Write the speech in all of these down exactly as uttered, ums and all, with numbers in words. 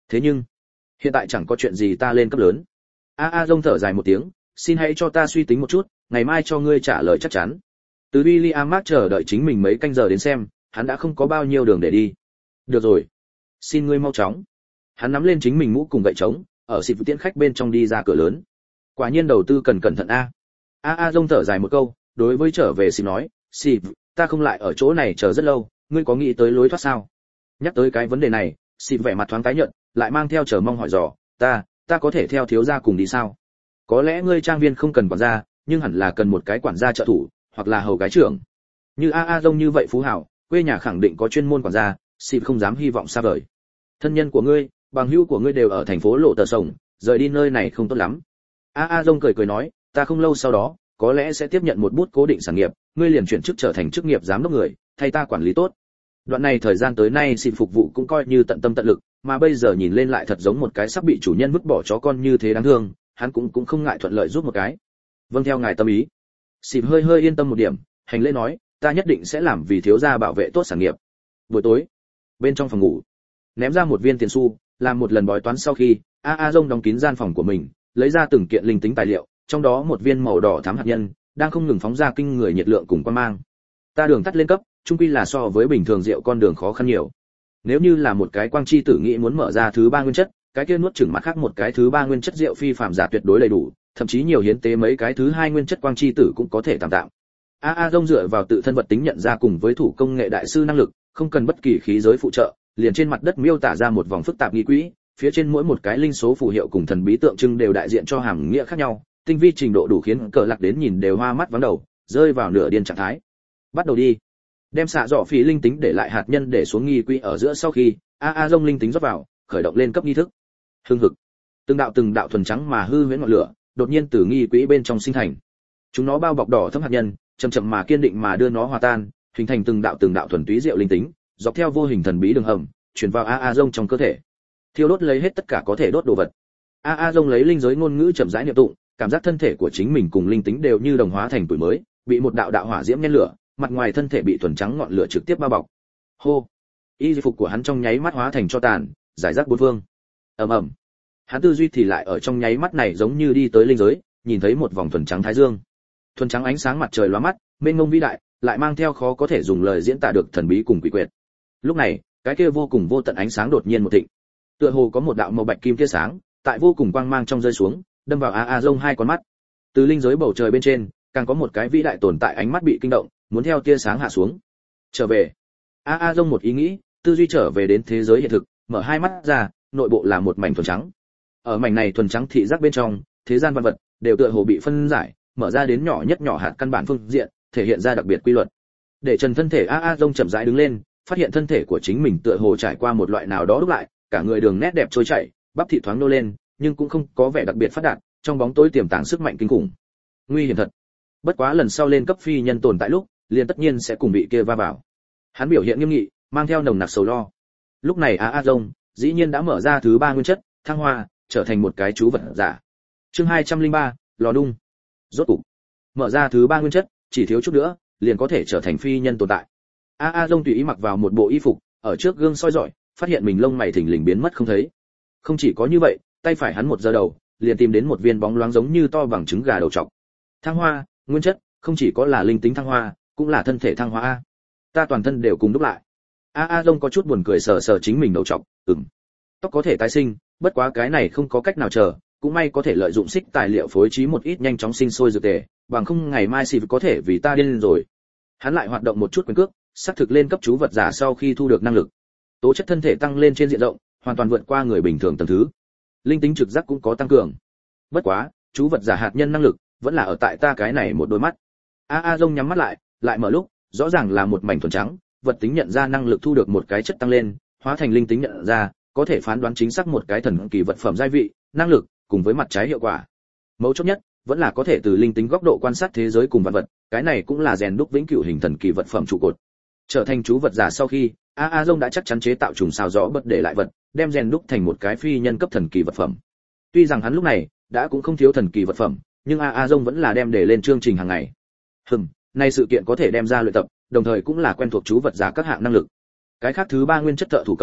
Thế nhưng hiện tại chẳng có chuyện gì ta lên cấp lớn. a a rông thở dài một tiếng, xin hãy cho ta suy tính một chút, ngày mai cho ngươi trả lời chắc chắn. Từ William Mark chờ đợi chính mình mấy canh giờ đến xem, hắn đã không có bao nhiêu đường để đi. Được rồi, xin ngươi mau chóng. Hắn nắm lên chính mình mũ cùng gậy trống, ở xịp tiễn khách bên trong đi ra cửa lớn. Quả nhiên đầu tư cần cẩn thận a. a a rông thở dài một câu, đối với trở về xịp nói, xịp, ta không lại ở chỗ này chờ rất lâu, ngươi có nghĩ tới lối thoát sao? Nhắc tới cái vấn đề này, xịp vẻ mặt thoáng tái nhợt, lại mang theo chờ mong hỏi dò, ta, ta có thể theo thiếu gia cùng đi sao? Có lẽ ngươi trang viên không cần quản gia, nhưng hẳn là cần một cái quản gia trợ thủ, hoặc là hầu gái trưởng. Như a a rông như vậy phú hảo, quê nhà khẳng định có chuyên môn quản gia, xịp không dám hy vọng xa vời. Thân nhân của ngươi, bằng hữu của ngươi đều ở thành phố Lộ Tờ Sổng, rời đi nơi này không tốt lắm. a a rông cười cười nói, ta không lâu sau đó, có lẽ sẽ tiếp nhận một bút cố định sản nghiệp, ngươi liền chuyển chức trở thành chức nghiệp giám đốc người, thay ta quản lý tốt. Đoạn này thời gian tới nay xịp phục vụ cũng coi như tận tâm tận lực, mà bây giờ nhìn lên lại thật giống một cái sắp bị chủ nhân vứt bỏ chó con như thế đáng thương, hắn cũng cũng không ngại thuận lợi giúp một cái. Vâng, theo ngài tâm ý. Xịp hơi hơi yên tâm một điểm, hành lễ nói, ta nhất định sẽ làm vì thiếu gia bảo vệ tốt sản nghiệp. Buổi tối, bên trong phòng ngủ, ném ra một viên tiền xu, làm một lần bói toán sau khi, a a rông đóng kín gian phòng của mình, lấy ra từng kiện linh tính tài liệu, trong đó một viên màu đỏ thắm hạt nhân đang không ngừng phóng ra kinh người nhiệt lượng cùng quang mang. Ta đường tắt lên cấp, chung quy là so với bình thường rượu con đường khó khăn nhiều. Nếu như là một cái quang chi tử nghĩ muốn mở ra thứ ba nguyên chất, cái kia nuốt chửng mặt khác một cái thứ ba nguyên chất rượu phi phàm giả tuyệt đối đầy đủ, thậm chí nhiều hiến tế mấy cái thứ hai nguyên chất quang chi tử cũng có thể tạm tạm. a a rông dựa vào tự thân vật tính nhận ra cùng với thủ công nghệ đại sư năng lực, không cần bất kỳ khí giới phụ trợ, liền trên mặt đất miêu tả ra một vòng phức tạp nghi quỹ, phía trên mỗi một cái linh số phù hiệu cùng thần bí tượng trưng đều đại diện cho hàm nghĩa khác nhau, tinh vi trình độ đủ khiến cờ lạc đến nhìn đều hoa mắt vắng đầu, rơi vào nửa điên trạng thái. Bắt đầu đi. Đem xạ dọ phỉ linh tính để lại hạt nhân để xuống nghi quỹ ở giữa sau khi a a rông linh tính rót vào, khởi động lên cấp nghi thức. Hưng hực, từng đạo từng đạo thuần trắng mà hư huyễn ngọn lửa đột nhiên từ nghi quỹ bên trong sinh thành. Chúng nó bao bọc đỏ thẫm hạt nhân, chậm chậm mà kiên định mà đưa nó hòa tan, hình thành từng đạo từng đạo thuần túy diệu linh tính, dọc theo vô hình thần bí đường hầm, truyền vào a a rông trong cơ thể. Thiêu đốt lấy hết tất cả có thể đốt đồ vật. a a rông lấy linh giới ngôn ngữ chậm rãi niệm tụng, cảm giác thân thể của chính mình cùng linh tính đều như đồng hóa thành tuổi mới, bị một đạo đạo hỏa diễm nhen lửa, mặt ngoài thân thể bị thuần trắng ngọn lửa trực tiếp bao bọc. Hô, y phục của hắn trong nháy mắt hóa thành tro tàn, giải rác bốn phương. Ầm ầm, hắn tư duy thì lại ở trong nháy mắt này giống như đi tới linh giới, nhìn thấy một vòng thuần trắng thái dương. Thuần trắng ánh sáng mặt trời lóa mắt, mênh mông vĩ đại, lại mang theo khó có thể dùng lời diễn tả được thần bí cùng quỷ quyệt. Lúc này, cái kia vô cùng vô tận ánh sáng đột nhiên một thịnh. Tựa hồ có một đạo màu bạch kim tia sáng, tại vô cùng quang mang trong rơi xuống, đâm vào a a rông hai con mắt. Từ linh giới bầu trời bên trên, càng có một cái vĩ đại tồn tại ánh mắt bị kinh động, muốn theo tia sáng hạ xuống. Trở về. a a rông một ý nghĩ, tư duy trở về đến thế giới hiện thực, mở hai mắt ra, nội bộ là một mảnh thuần trắng. Ở mảnh này thuần trắng thị giác bên trong, thế gian văn vật đều tựa hồ bị phân giải, mở ra đến nhỏ nhất nhỏ hạt căn bản phương diện, thể hiện ra đặc biệt quy luật. Để trần thân thể a a rông chậm rãi đứng lên, phát hiện thân thể của chính mình tựa hồ trải qua một loại nào đó đúc lại, cả người đường nét đẹp trôi chảy, bắp thịt thoáng nô lên, nhưng cũng không có vẻ đặc biệt phát đạt, trong bóng tối tiềm tàng sức mạnh kinh khủng. Nguy hiểm thật. Bất quá lần sau lên cấp phi nhân tồn tại lúc, liền tất nhiên sẽ cùng bị kia va vào. Hắn biểu hiện nghiêm nghị, mang theo nồng nặc sầu lo. Lúc này a a rông dĩ nhiên đã mở ra thứ ba nguyên chất, thăng hoa, trở thành một cái chú vật giả. Chương hai trăm lẻ ba, lò đung. Rốt cục, mở ra thứ ba nguyên chất, chỉ thiếu chút nữa, liền có thể trở thành phi nhân tồn tại. A A Dông tùy ý mặc vào một bộ y phục, ở trước gương soi rọi, phát hiện mình lông mày thình lình biến mất không thấy. Không chỉ có như vậy, tay phải hắn một giơ đầu, liền tìm đến một viên bóng loáng giống như to bằng trứng gà đầu trọc. Thăng hoa, nguyên chất, không chỉ có là linh tính thăng hoa, cũng là thân thể thăng hoa a. Ta toàn thân đều cùng đúc lại. A A Dông có chút buồn cười sờ sờ chính mình đầu trọc, ừm. Tóc có thể tái sinh, bất quá cái này không có cách nào chờ, cũng may có thể lợi dụng xích tài liệu phối trí một ít nhanh chóng sinh sôi dược tề, bằng không ngày mai xì có thể vì ta điên rồi. Hắn lại hoạt động một chút quyền cước, xác thực lên cấp chú vật giả sau khi thu được năng lực. Tố chất thân thể tăng lên trên diện rộng, hoàn toàn vượt qua người bình thường tầng thứ. Linh tính trực giác cũng có tăng cường. Bất quá, chú vật giả hạt nhân năng lực vẫn là ở tại ta cái này một đôi mắt. A A Dông nhắm mắt lại, lại mở lúc, rõ ràng là một mảnh thuần trắng, vật tính nhận ra năng lực thu được một cái chất tăng lên, hóa thành linh tính nhận ra, có thể phán đoán chính xác một cái thần kỳ vật phẩm giai vị, năng lực, cùng với mặt trái hiệu quả. Mấu chốt nhất, vẫn là có thể từ linh tính góc độ quan sát thế giới cùng vật vật, cái này cũng là rèn đúc vĩnh cửu hình thần kỳ vật phẩm trụ cột. Trở thành chú vật giả sau khi, A A Dông đã chắc chắn chế tạo trùng sao rõ bất để lại vật, đem rèn đúc thành một cái phi nhân cấp thần kỳ vật phẩm. Tuy rằng hắn lúc này đã cũng không thiếu thần kỳ vật phẩm, nhưng A A Dông vẫn là đem để lên chương trình hàng ngày. Hừm, nay sự kiện có thể đem ra luyện tập, đồng thời cũng là quen thuộc chú vật giả các hạng năng lực. Cái khác thứ ba nguyên chất thợ thủ công,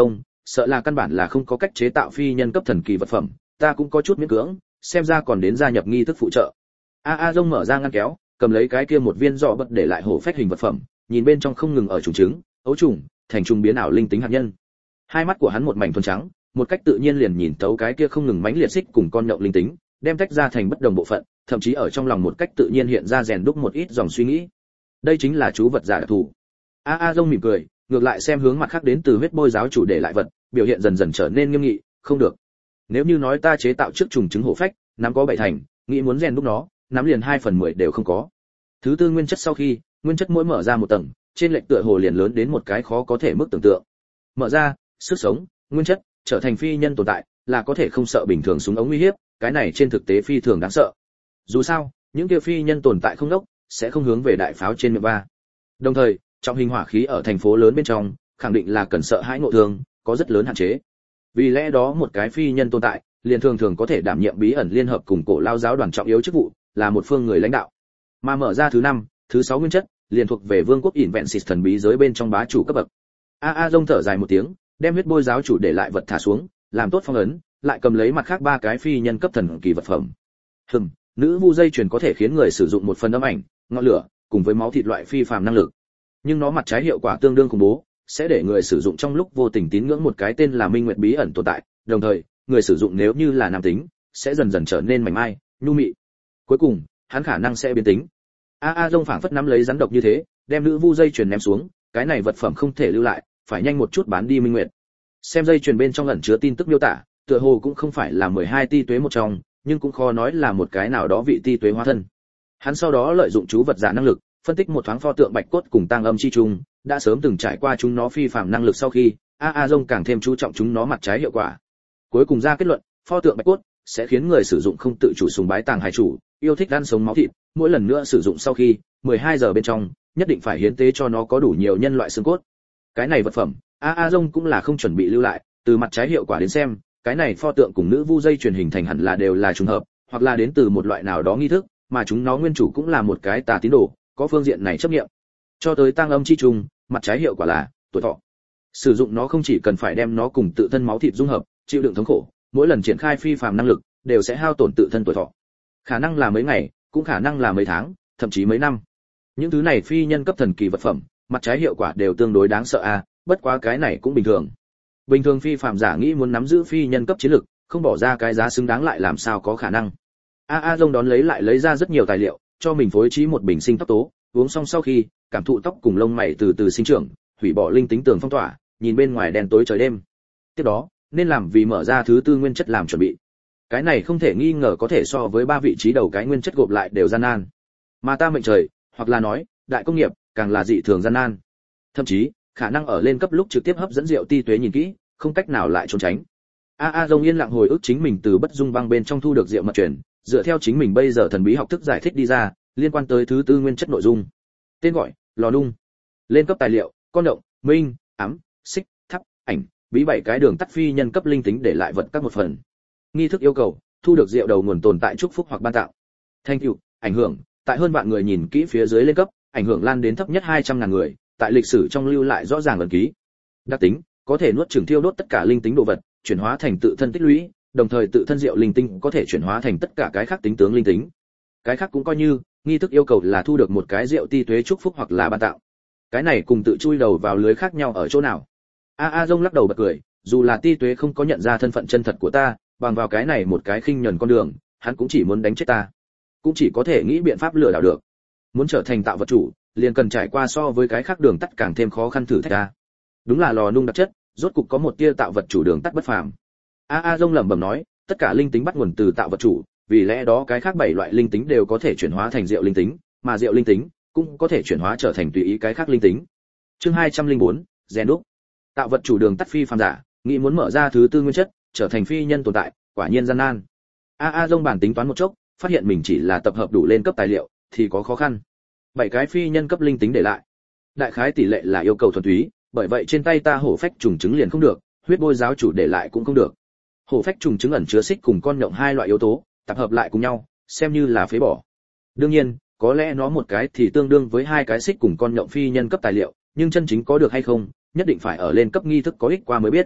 sợ là căn bản là không có cách chế tạo phi nhân cấp thần kỳ vật phẩm, ta cũng có chút miễn cưỡng, xem ra còn đến gia nhập nghi thức phụ trợ. A A Dông mở ra ngăn kéo, cầm lấy cái kia một viên dọ bật để lại hổ phách hình vật phẩm, nhìn bên trong không ngừng ở trùng trứng, ấu trùng, thành trùng biến ảo linh tính hạt nhân. Hai mắt của hắn một mảnh thuần trắng, một cách tự nhiên liền nhìn tấu cái kia không ngừng mãnh liệt xích cùng con nhộng linh tính, đem tách ra thành bất đồng bộ phận, thậm chí ở trong lòng một cách tự nhiên hiện ra rèn đúc một ít dòng suy nghĩ. Đây chính là chú vật giả đặc thù. A A Dông mỉm cười, ngược lại xem hướng mặt khác đến từ huyết bôi giáo chủ để lại vật, biểu hiện dần dần trở nên nghiêm nghị, không được. Nếu như nói ta chế tạo trước trùng trứng hổ phách, nắm có bảy thành, nghĩ muốn rèn đúc nó, nắm liền hai phần mười đều không có. Thứ tư nguyên chất sau khi, nguyên chất mỗi mở ra một tầng, trên lệch tựa hồ liền lớn đến một cái khó có thể mức tưởng tượng. Mở ra, sức sống, nguyên chất, trở thành phi nhân tồn tại, là có thể không sợ bình thường súng ống uy hiếp, cái này trên thực tế phi thường đáng sợ. Dù sao, những kia phi nhân tồn tại không đốc, sẽ không hướng về đại pháo trên miệng ba. Đồng thời, trọng hình hỏa khí ở thành phố lớn bên trong, khẳng định là cần sợ hãi ngộ thương, có rất lớn hạn chế. Vì lẽ đó một cái phi nhân tồn tại, liền thường thường có thể đảm nhiệm bí ẩn liên hợp cùng cổ lao giáo đoàn trọng yếu chức vụ, là một phương người lãnh đạo. Mà mở ra thứ năm, thứ sáu nguyên chất, liền thuộc về vương quốc Invensis thần bí giới bên trong bá chủ cấp bậc. A A Dông thở dài một tiếng, đem huyết bôi giáo chủ để lại vật thả xuống, làm tốt phong ấn, lại cầm lấy mặt khác ba cái phi nhân cấp thần kỳ vật phẩm. Hừm, nữ vu dây chuyền có thể khiến người sử dụng một phần âm ảnh, ngọn lửa, cùng với máu thịt loại phi phàm năng lực. Nhưng nó mặt trái hiệu quả tương đương khủng bố, sẽ để người sử dụng trong lúc vô tình tín ngưỡng một cái tên là Minh Nguyệt bí ẩn tồn tại, đồng thời, người sử dụng nếu như là nam tính, sẽ dần dần trở nên mảnh mai, nhu mị. Cuối cùng, hắn khả năng sẽ biến tính. A A Dông phảng phất nắm lấy rắn độc như thế, đem nữ vu dây chuyền ném xuống, cái này vật phẩm không thể lưu lại, phải nhanh một chút bán đi Minh Nguyệt. Xem dây chuyền bên trong ẩn chứa tin tức miêu tả, tựa hồ cũng không phải là mười hai ti tuế một trong, nhưng cũng khó nói là một cái nào đó vị ti tuế hóa thân. Hắn sau đó lợi dụng chú vật giả năng lực, phân tích một thoáng pho tượng bạch cốt cùng tang âm chi trùng, đã sớm từng trải qua chúng nó phi phàm năng lực sau khi, A A Dông càng thêm chú trọng chúng nó mặt trái hiệu quả. Cuối cùng ra kết luận, pho tượng bạch cốt sẽ khiến người sử dụng không tự chủ sùng bái tàng hải chủ, yêu thích ăn sống máu thịt, mỗi lần nữa sử dụng sau khi, mười hai giờ bên trong, nhất định phải hiến tế cho nó có đủ nhiều nhân loại xương cốt. Cái này vật phẩm, A A Dông cũng là không chuẩn bị lưu lại, từ mặt trái hiệu quả đến xem, cái này pho tượng cùng nữ vu dây truyền hình thành hẳn là đều là trùng hợp, hoặc là đến từ một loại nào đó nghi thức, mà chúng nó nguyên chủ cũng là một cái tà tín đồ, có phương diện này chấp nghiệm. Cho tới tăng âm chi trùng, mặt trái hiệu quả là tuổi thọ. Sử dụng nó không chỉ cần phải đem nó cùng tự thân máu thịt dung hợp, chịu đựng thống khổ, mỗi lần triển khai phi phàm năng lực, đều sẽ hao tổn tự thân tuổi thọ. Khả năng là mấy ngày, cũng khả năng là mấy tháng, thậm chí mấy năm. Những thứ này phi nhân cấp thần kỳ vật phẩm, mặt trái hiệu quả đều tương đối đáng sợ a, à, bất quá cái này cũng bình thường. Bình thường phi phàm giả nghĩ muốn nắm giữ phi nhân cấp chiến lực, không bỏ ra cái giá xứng đáng lại làm sao có khả năng. A A Dông đón lấy lại lấy ra rất nhiều tài liệu, cho mình phối trí một bình sinh tóc tố, uống xong sau khi, cảm thụ tóc cùng lông mày từ từ sinh trưởng, hủy bỏ linh tính tường phong tỏa, nhìn bên ngoài đen tối trời đêm. Tiếp đó, nên làm vì mở ra thứ tư nguyên chất làm chuẩn bị. Cái này không thể nghi ngờ có thể so với ba vị trí đầu cái nguyên chất gộp lại đều gian nan. Mà ta mệnh trời, hoặc là nói, đại công nghiệp, càng là dị thường gian nan. Thậm chí, khả năng ở lên cấp lúc trực tiếp hấp dẫn rượu ti tuế nhìn kỹ, không cách nào lại trốn tránh. A A Dông yên lặng hồi ức chính mình từ bất dung băng bên trong thu được rượu mật truyền, dựa theo chính mình bây giờ thần bí học thức giải thích đi ra, liên quan tới thứ tư nguyên chất nội dung. Tên gọi: lò nung. Lên cấp tài liệu: con động, minh, ám, xích, thắp, ảnh, bí bảy cái đường tắt phi nhân cấp linh tính để lại vật các một phần. Nghi thức yêu cầu: thu được rượu đầu nguồn tồn tại chúc phúc hoặc ban tặng. Thank you, ảnh hưởng: tại hơn vạn người nhìn kỹ phía dưới lên cấp, ảnh hưởng lan đến thấp nhất hai trăm ngàn người, tại lịch sử trong lưu lại rõ ràng ấn ký. Đặc tính: có thể nuốt chửng thiêu đốt tất cả linh tính đồ vật, chuyển hóa thành tự thân tích lũy, đồng thời tự thân rượu linh tinh có thể chuyển hóa thành tất cả cái khác tính tướng linh tính. Cái khác cũng coi như, nghi thức yêu cầu là thu được một cái rượu ti tuế chúc phúc hoặc là ban tặng. Cái này cùng tự chui đầu vào lưới khác nhau ở chỗ nào? A A Dông lắc đầu bật cười, dù là ti tuế không có nhận ra thân phận chân thật của ta, bằng vào cái này một cái khinh nhẫn con đường, hắn cũng chỉ muốn đánh chết ta, cũng chỉ có thể nghĩ biện pháp lừa đảo được. Muốn trở thành tạo vật chủ, liền cần trải qua so với cái khác đường tắt càng thêm khó khăn thử thách ta. Đúng là lò nung đặc chất, rốt cục có một tia tạo vật chủ đường tắt bất phàm. A A Dông lẩm bẩm nói, tất cả linh tính bắt nguồn từ tạo vật chủ, vì lẽ đó cái khác bảy loại linh tính đều có thể chuyển hóa thành rượu linh tính, mà rượu linh tính cũng có thể chuyển hóa trở thành tùy ý cái khác linh tính. Chương hai trăm lẻ bốn, rèn đúc. Tạo vật chủ đường tắt phi phàm giả, nghĩ muốn mở ra thứ tư nguyên chất, trở thành phi nhân tồn tại, quả nhiên gian nan. A A Dông bản tính toán một chốc, phát hiện mình chỉ là tập hợp đủ lên cấp tài liệu thì có khó khăn. Bảy cái phi nhân cấp linh tính để lại. Đại khái tỷ lệ là yêu cầu thuần túy, bởi vậy trên tay ta hổ phách trùng trứng liền không được, huyết bôi giáo chủ để lại cũng không được. Hổ phách trùng trứng ẩn chứa xích cùng con nhộng hai loại yếu tố, tập hợp lại cùng nhau, xem như là phế bỏ. Đương nhiên, có lẽ nó một cái thì tương đương với hai cái xích cùng con nhộng phi nhân cấp tài liệu, nhưng chân chính có được hay không, nhất định phải ở lên cấp nghi thức có ích qua mới biết.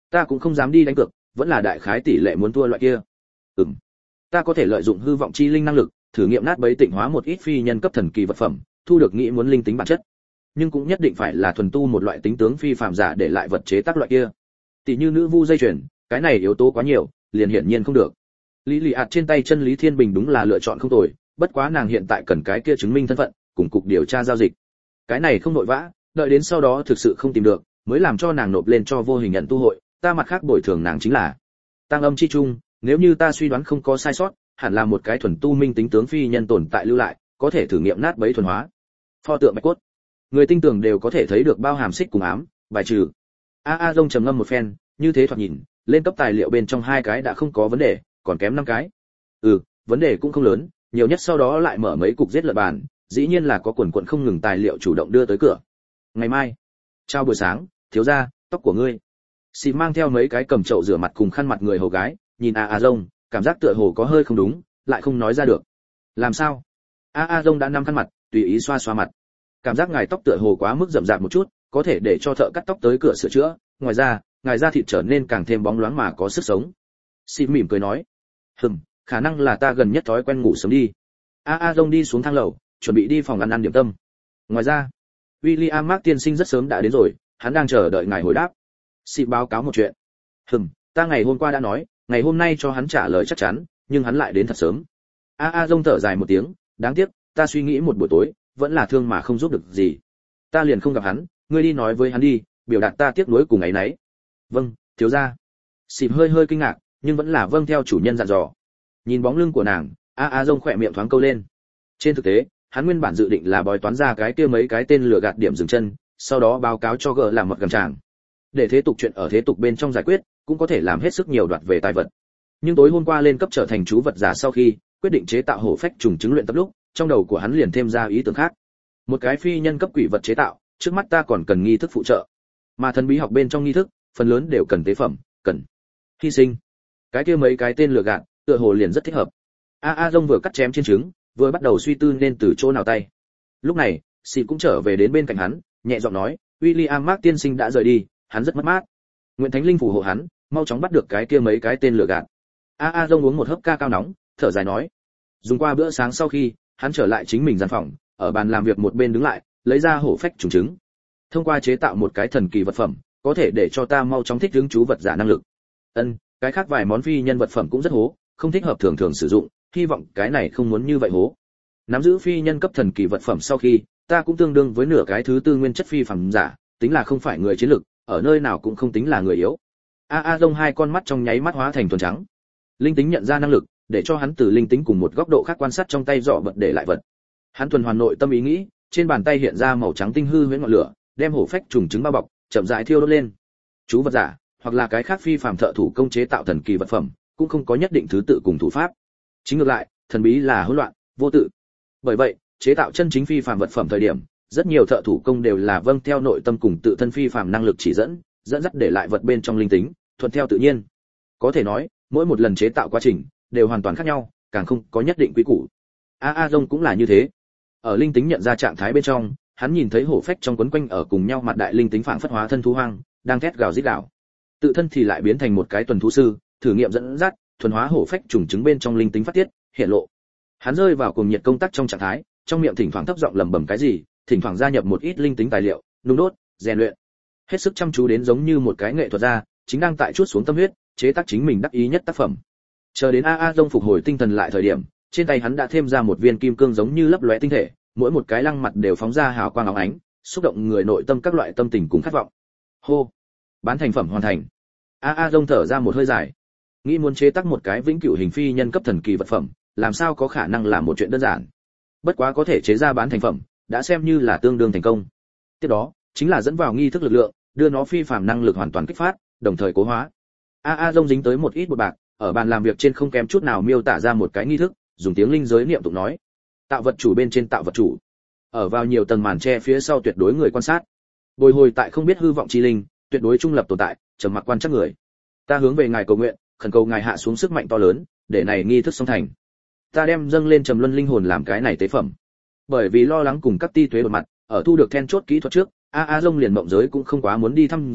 Ta cũng không dám đi đánh cược, vẫn là đại khái tỷ lệ muốn thua loại kia. Ừm. Ta có thể lợi dụng hư vọng chi linh năng lực, thử nghiệm nát bấy tịnh hóa một ít phi nhân cấp thần kỳ vật phẩm, thu được nghĩ muốn linh tính bản chất. Nhưng cũng nhất định phải là thuần tu một loại tính tướng phi phàm giả để lại vật chế tác loại kia. Tỷ như nữ vu dây chuyền, cái này yếu tố quá nhiều, liền hiển nhiên không được. Lý Lị ạt trên tay chân Lý Thiên Bình đúng là lựa chọn không tồi, bất quá nàng hiện tại cần cái kia chứng minh thân phận, cùng cục điều tra giao dịch. Cái này không nội vã, đợi đến sau đó thực sự không tìm được, mới làm cho nàng nộp lên cho vô hình nhận tu hội, ta mặt khác bồi thường nàng chính là tăng âm chi trung, nếu như ta suy đoán không có sai sót, hẳn là một cái thuần tu minh tính tướng phi nhân tồn tại lưu lại, có thể thử nghiệm nát bấy thuần hóa. Pho tượng bạch cốt, người tinh tường đều có thể thấy được bao hàm xích cùng ám, bài trừ. A A Dông trầm ngâm một phen, như thế thoạt nhìn, lên cấp tài liệu bên trong hai cái đã không có vấn đề, còn kém năm cái. Ừ, vấn đề cũng không lớn, nhiều nhất sau đó lại mở mấy cục giết lợn bàn, dĩ nhiên là có quần quần không ngừng tài liệu chủ động đưa tới cửa. Ngày mai, chào buổi sáng, thiếu gia, tóc của ngươi. Xì mang theo mấy cái cầm chậu rửa mặt cùng khăn mặt người hầu gái, nhìn A A Dông, cảm giác tựa hồ có hơi không đúng, lại không nói ra được. Làm sao? A A Dông đã nắm khăn mặt, tùy ý xoa xoa mặt. Cảm giác ngài tóc tựa hồ quá mức rậm rạp một chút, có thể để cho thợ cắt tóc tới cửa sửa chữa, ngoài ra, ngài da thịt trở nên càng thêm bóng loáng mà có sức sống. Xì mỉm cười nói, hừm, khả năng là ta gần nhất thói quen ngủ sớm đi. A A Dông đi xuống thang lầu, chuẩn bị đi phòng ăn ăn điểm tâm. Ngoài ra, William Mark tiên sinh rất sớm đã đến rồi, hắn đang chờ đợi ngài hồi đáp. Xì báo cáo một chuyện. Hừm, ta ngày hôm qua đã nói, ngày hôm nay cho hắn trả lời chắc chắn, nhưng hắn lại đến thật sớm. A A Dông thở dài một tiếng, đáng tiếc, ta suy nghĩ một buổi tối, vẫn là thương mà không giúp được gì. Ta liền không gặp hắn, ngươi đi nói với hắn đi, biểu đạt ta tiếc nuối cùng ấy nấy. Vâng, thiếu gia. Xịp hơi hơi kinh ngạc, nhưng vẫn là vâng theo chủ nhân dặn dò. Nhìn bóng lưng của nàng, A A Dông khỏe miệng thoáng câu lên. Trên thực tế, hắn nguyên bản dự định là bói toán ra cái kia mấy cái tên lừa gạt điểm dừng chân, sau đó báo cáo cho gỡ làm mật gầm tràng. Để thế tục chuyện ở thế tục bên trong giải quyết, cũng có thể làm hết sức nhiều đoạt về tài vật. Nhưng tối hôm qua lên cấp trở thành chú vật giả sau khi quyết định chế tạo hổ phách trùng chứng luyện tập lúc, trong đầu của hắn liền thêm ra ý tưởng khác. Một cái phi nhân cấp quỷ vật chế tạo, trước mắt ta còn cần nghi thức phụ trợ. Mà thần bí học bên trong nghi thức, phần lớn đều cần tế phẩm, cần hy sinh. Cái kia mấy cái tên lừa gạt, tựa hồ liền rất thích hợp. A A Dông vừa cắt chém trên trứng, vừa bắt đầu suy tư nên từ chỗ nào tay. Lúc này, Sĩ cũng trở về đến bên cạnh hắn, nhẹ giọng nói, William Mark tiên sinh đã rời đi, hắn rất mất mát. Nguyện Thánh Linh phù hộ hắn, mau chóng bắt được cái kia mấy cái tên lừa gạt. A A Dông uống một hớp ca cao nóng, thở dài nói, dùng qua bữa sáng sau khi, hắn trở lại chính mình gian phòng, ở bàn làm việc một bên đứng lại, lấy ra hổ phách trùng trứng. Thông qua chế tạo một cái thần kỳ vật phẩm, có thể để cho ta mau chóng thích ứng chú vật giả năng lực. Ân, cái khác vài món phi nhân vật phẩm cũng rất hố, không thích hợp thường thường sử dụng, hy vọng cái này không muốn như vậy hố. Nắm giữ phi nhân cấp thần kỳ vật phẩm sau khi, ta cũng tương đương với nửa cái thứ tư nguyên chất phi phàm giả, tính là không phải người chiến lực, ở nơi nào cũng không tính là người yếu. A A Dông hai con mắt trong nháy mắt hóa thành thuần trắng. Linh tính nhận ra năng lực, để cho hắn từ linh tính cùng một góc độ khác quan sát trong tay dọ vật để lại vật. Hắn tuần hoàn nội tâm ý nghĩ, trên bàn tay hiện ra màu trắng tinh hư huyễn ngọn lửa, đem hổ phách trùng trứng bao bọc, chậm rãi thiêu đốt lên. Chú vật giả, hoặc là cái khác phi phàm thợ thủ công chế tạo thần kỳ vật phẩm, cũng không có nhất định thứ tự cùng thủ pháp. Chính ngược lại, thần bí là hỗn loạn, vô tự. Bởi vậy, chế tạo chân chính phi phàm vật phẩm thời điểm, rất nhiều thợ thủ công đều là vâng theo nội tâm cùng tự thân phi phàm năng lực chỉ dẫn, dẫn dắt để lại vật bên trong linh tính, thuận theo tự nhiên. Có thể nói, mỗi một lần chế tạo quá trình đều hoàn toàn khác nhau, càng không có nhất định quy củ. A A Dông cũng là như thế. Ở linh tính nhận ra trạng thái bên trong, hắn nhìn thấy hổ phách trong quấn quanh ở cùng nhau mặt đại linh tính phảng phất hóa thân thú hoang, đang thét gào rít gào. Tự thân thì lại biến thành một cái tuần thú sư, thử nghiệm dẫn dắt, thuần hóa hổ phách trùng trứng bên trong linh tính phát tiết, hiện lộ. Hắn rơi vào cùng nhiệt công tác trong trạng thái, trong miệng thỉnh thoảng thấp giọng lẩm bẩm cái gì, thỉnh thoảng gia nhập một ít linh tính tài liệu, nung đốt, rèn luyện. Hết sức chăm chú đến giống như một cái nghệ thuật gia, chính đang tại chuốt xuống tâm huyết, chế tác chính mình đắc ý nhất tác phẩm. Chờ đến A A Dông phục hồi tinh thần lại thời điểm, trên tay hắn đã thêm ra một viên kim cương giống như lấp lóe tinh thể, mỗi một cái lăng mặt đều phóng ra hào quang óng ánh, xúc động người nội tâm các loại tâm tình cùng khát vọng. Hô, bán thành phẩm hoàn thành. A A Dông thở ra một hơi dài. Nghĩ muốn chế tác một cái vĩnh cửu hình phi nhân cấp thần kỳ vật phẩm, làm sao có khả năng là một chuyện đơn giản. Bất quá có thể chế ra bán thành phẩm, đã xem như là tương đương thành công. Tiếp đó, chính là dẫn vào nghi thức lực lượng, đưa nó phi phàm năng lực hoàn toàn kích phát, đồng thời cố hóa. A A Dông dính tới một ít bột bạc, ở bàn làm việc trên không kém chút nào miêu tả ra một cái nghi thức, dùng tiếng linh giới niệm tụng nói: tạo vật chủ bên trên tạo vật chủ, ở vào nhiều tầng màn che phía sau tuyệt đối người quan sát, bồi hồi tại không biết hư vọng chi linh, tuyệt đối trung lập tồn tại, trầm mặc quan chắc người. Ta hướng về ngài cầu nguyện, khẩn cầu ngài hạ xuống sức mạnh to lớn, để này nghi thức xong thành. Ta đem dâng lên trầm luân linh hồn làm cái này tế phẩm. Bởi vì lo lắng cùng các ti tuế đột mặt, ở thu được then chốt kỹ thuật trước, A A Dông liền mộng giới cũng không quá muốn đi thăm dò,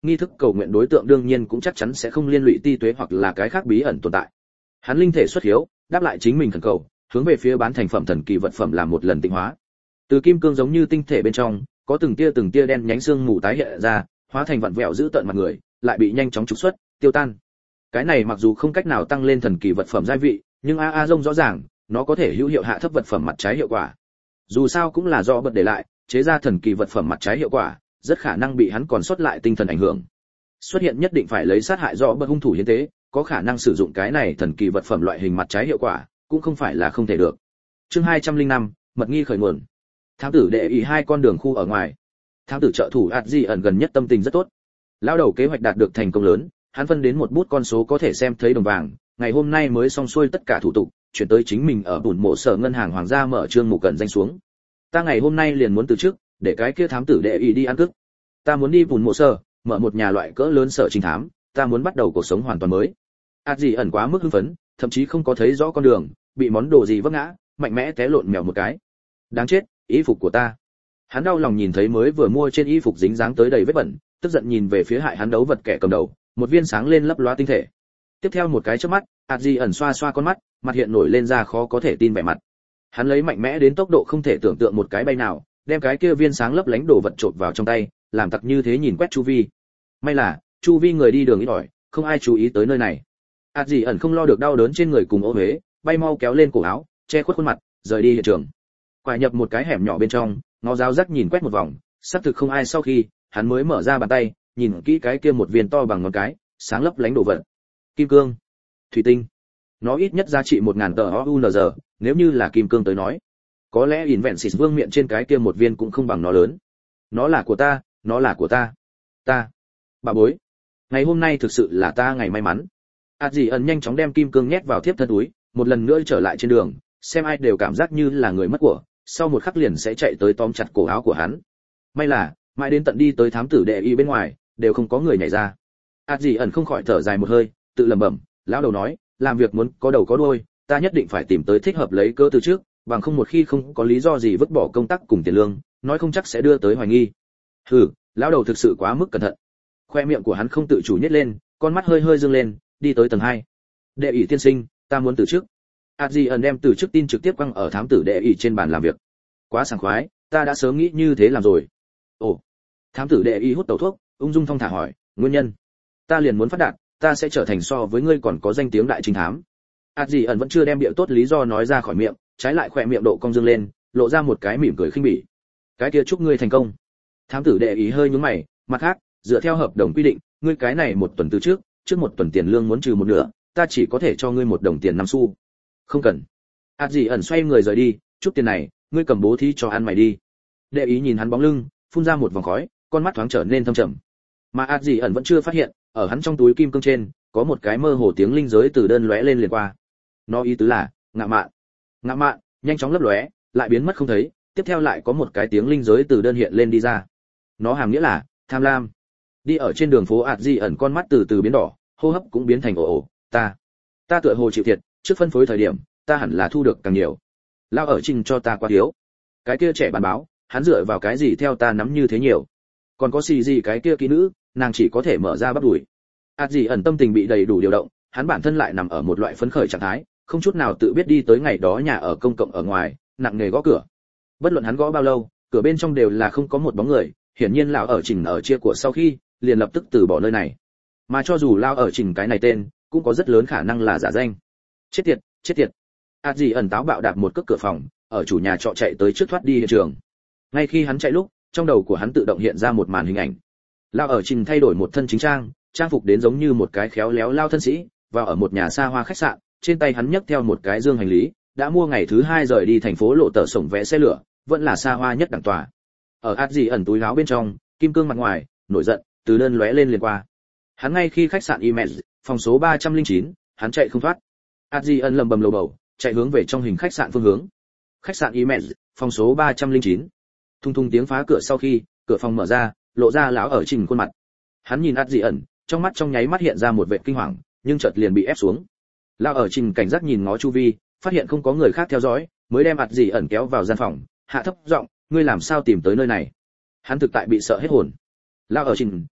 nghi thức cầu nguyện đối tượng đương nhiên cũng chắc chắn sẽ không liên lụy ti tuế hoặc là cái khác bí ẩn tồn tại. Hắn linh thể xuất hiếu, đáp lại chính mình khẩn cầu, hướng về phía bán thành phẩm thần kỳ vật phẩm làm một lần tịnh hóa. Từ kim cương giống như tinh thể bên trong, có từng tia từng tia đen nhánh xương mù tái hiện ra, hóa thành vặn vẹo giữ tận mặt người, lại bị nhanh chóng trục xuất, tiêu tan. Cái này mặc dù không cách nào tăng lên thần kỳ vật phẩm giai vị, nhưng a a rông rõ ràng, nó có thể hữu hiệu hạ thấp vật phẩm mặt trái hiệu quả. Dù sao cũng là do bật để lại, chế ra thần kỳ vật phẩm mặt trái hiệu quả, rất khả năng bị hắn còn sót lại tinh thần ảnh hưởng. Xuất hiện nhất định phải lấy sát hại do bật hung thủ hiến tế, có khả năng sử dụng cái này thần kỳ vật phẩm loại hình mặt trái hiệu quả, cũng không phải là không thể được. Chương hai trăm lẻ năm, mật nghi khởi nguồn. Thám tử đệ ý hai con đường khu ở ngoài. Thám tử trợ thủ ạt gì ẩn gần nhất tâm tình rất tốt. Lão đầu kế hoạch đạt được thành công lớn, hắn phân đến một bút con số có thể xem thấy đồng vàng, ngày hôm nay mới xong xuôi tất cả thủ tục, chuyển tới chính mình ở bùn mộ sở ngân hàng hoàng gia mở trương mục cận danh xuống. Ta ngày hôm nay liền muốn từ chức, để cái kia thám tử đệ ý đi ăn cức. Ta muốn đi bùn mộ sở, mở một nhà loại cỡ lớn sở trinh thám, ta muốn bắt đầu cuộc sống hoàn toàn mới. ạt gì ẩn quá mức hưng phấn, thậm chí không có thấy rõ con đường, bị món đồ gì vấp ngã, mạnh mẽ té lộn mèo một cái. Đáng chết, y phục của ta. Hắn đau lòng nhìn thấy mới vừa mua trên y phục dính dáng tới đầy vết bẩn, tức giận nhìn về phía hại hắn đấu vật kẻ cầm đầu, một viên sáng lên lấp lóa tinh thể. Tiếp theo một cái chớp mắt, ạt gì ẩn xoa xoa con mắt, mặt hiện nổi lên ra khó có thể tin vẻ mặt. Hắn lấy mạnh mẽ đến tốc độ không thể tưởng tượng một cái bay nào, đem cái kia viên sáng lấp lánh đồ vật trộn vào trong tay, làm tặc như thế nhìn quét chu vi. May là, chu vi người đi đường ít ỏi, không ai chú ý tới nơi này. ạt gì ẩn không lo được đau đớn trên người cùng ô huế, bay mau kéo lên cổ áo, che khuất khuôn mặt, rời đi hiện trường. Quải nhập một cái hẻm nhỏ bên trong, ngó giáo giác nhìn quét một vòng, xác thực không ai sau khi, hắn mới mở ra bàn tay, nhìn kỹ cái kia một viên to bằng ngón cái, sáng lấp lánh đồ vật. Kim cương, thủy tinh. Nó ít nhất giá trị một nghìn tờ o u en giờ, nếu như là kim cương tới nói. Có lẽ Invensis vương miện trên cái kia một viên cũng không bằng nó lớn. Nó là của ta, nó là của ta. Ta. Bà bối. Ngày hôm nay thực sự là ta ngày may mắn. ạt gì ẩn nhanh chóng đem kim cương nhét vào thiếp thân túi, một lần nữa trở lại trên đường, xem ai đều cảm giác như là người mất của, sau một khắc liền sẽ chạy tới tóm chặt cổ áo của hắn. May là, mãi đến tận đi tới thám tử đệ y bên ngoài, đều không có người nhảy ra. ạt gì ẩn không khỏi thở dài một hơi, tự lẩm bẩm, lão đầu nói, làm việc muốn có đầu có đuôi, ta nhất định phải tìm tới thích hợp lấy cơ từ trước, bằng không một khi không có lý do gì vứt bỏ công tác cùng tiền lương, nói không chắc sẽ đưa tới hoài nghi. Hừ, lão đầu thực sự quá mức cẩn thận. Khoe miệng của hắn không tự chủ nhếch lên, con mắt hơi hơi dương lên, đi tới tầng hai. Đệ ủy tiên sinh, ta muốn từ chức. ạt gì ẩn đem từ chức tin trực tiếp quăng ở thám tử đệ ủy trên bàn làm việc. Quá sảng khoái, ta đã sớm nghĩ như thế làm rồi. Ồ. Thám tử đệ ủy hút tẩu thuốc, ung dung thong thả hỏi, nguyên nhân? Ta liền muốn phát đạt, ta sẽ trở thành so với ngươi còn có danh tiếng đại trinh thám. ạt gì ẩn vẫn chưa đem bịa tốt lý do nói ra khỏi miệng, trái lại khỏe miệng độ cong dương lên, lộ ra một cái mỉm cười khinh bỉ. Cái kia chúc ngươi thành công. Thám tử đệ ý hơi nhướng mày, mặt khác, dựa theo hợp đồng quy định, ngươi cái này một tuần từ trước, trước một tuần tiền lương muốn trừ một nửa, ta chỉ có thể cho ngươi một đồng tiền năm xu. Không cần. ạt gì ẩn xoay người rời đi, chút tiền này, ngươi cầm bố thí cho ăn mày đi. Đệ ý nhìn hắn bóng lưng, phun ra một vòng khói, con mắt thoáng trở nên thâm trầm. Mà ạt gì ẩn vẫn chưa phát hiện, ở hắn trong túi kim cương trên, có một cái mơ hồ tiếng linh giới từ đơn lóe lên liền qua. Nó ý tứ là, ngạ mạn. Ngạ mạn, nhanh chóng lấp lóe, lại biến mất không thấy, tiếp theo lại có một cái tiếng linh giới từ đơn hiện lên đi ra. Nó hàm nghĩa là, tham lam. Đi ở trên đường phố ạt gì ẩn con mắt từ từ biến đỏ, hô hấp cũng biến thành ồ ồ, ta, ta tựa hồ chịu thiệt, trước phân phối thời điểm, ta hẳn là thu được càng nhiều. Lao ở trình cho ta quá thiếu. Cái kia trẻ bán báo, hắn dựa vào cái gì theo ta nắm như thế nhiều. Còn có gì gì cái kia kỹ nữ, nàng chỉ có thể mở ra bắp đùi. ạt gì ẩn tâm tình bị đầy đủ điều động, hắn bản thân lại nằm ở một loại phấn khởi trạng thái, không chút nào tự biết đi tới ngày đó nhà ở công cộng ở ngoài, nặng nề gõ cửa. Bất luận hắn gõ bao lâu, cửa bên trong đều là không có một bóng người, hiển nhiên lão ở trình ở chia của sau khi, liền lập tức từ bỏ nơi này. Mà cho dù lao ở trình cái này tên, cũng có rất lớn khả năng là giả danh. Chết tiệt, chết tiệt. ạt gì ẩn táo bạo đạp một cước cửa phòng, ở chủ nhà trọ chạy tới trước thoát đi hiện trường. Ngay khi hắn chạy lúc, trong đầu của hắn tự động hiện ra một màn hình ảnh. Lao ở trình thay đổi một thân chính trang, trang phục đến giống như một cái khéo léo lao thân sĩ, vào ở một nhà xa hoa khách sạn, trên tay hắn nhấc theo một cái dương hành lý, đã mua ngày thứ hai rời đi thành phố lộ tờ sổng vẽ xe lửa, vẫn là xa hoa nhất đẳng tòa. Ở ạt gì ẩn túi áo bên trong, kim cương mặt ngoài, nổi giận, từ đơn lóe lên liền qua. Hắn ngay khi khách sạn Image, phòng số ba trăm lẻ chín, hắn chạy không thoát. ạt gì ẩn lầm bầm lầu bầu, chạy hướng về trong hình khách sạn phương hướng. Khách sạn Image, phòng số ba trăm lẻ chín. Thung thung tiếng phá cửa sau khi, cửa phòng mở ra, lộ ra lão ở trình khuôn mặt. Hắn nhìn ạt gì ẩn, trong mắt trong nháy mắt hiện ra một vẻ kinh hoàng, nhưng chợt liền bị ép xuống. Lão ở trình cảnh giác nhìn ngó chu vi, phát hiện không có người khác theo dõi, mới đem ạt gì ẩn kéo vào gian phòng, hạ thấp giọng, ngươi làm sao tìm tới nơi này? Hắn thực tại bị sợ hết hồn. Lão ở trình,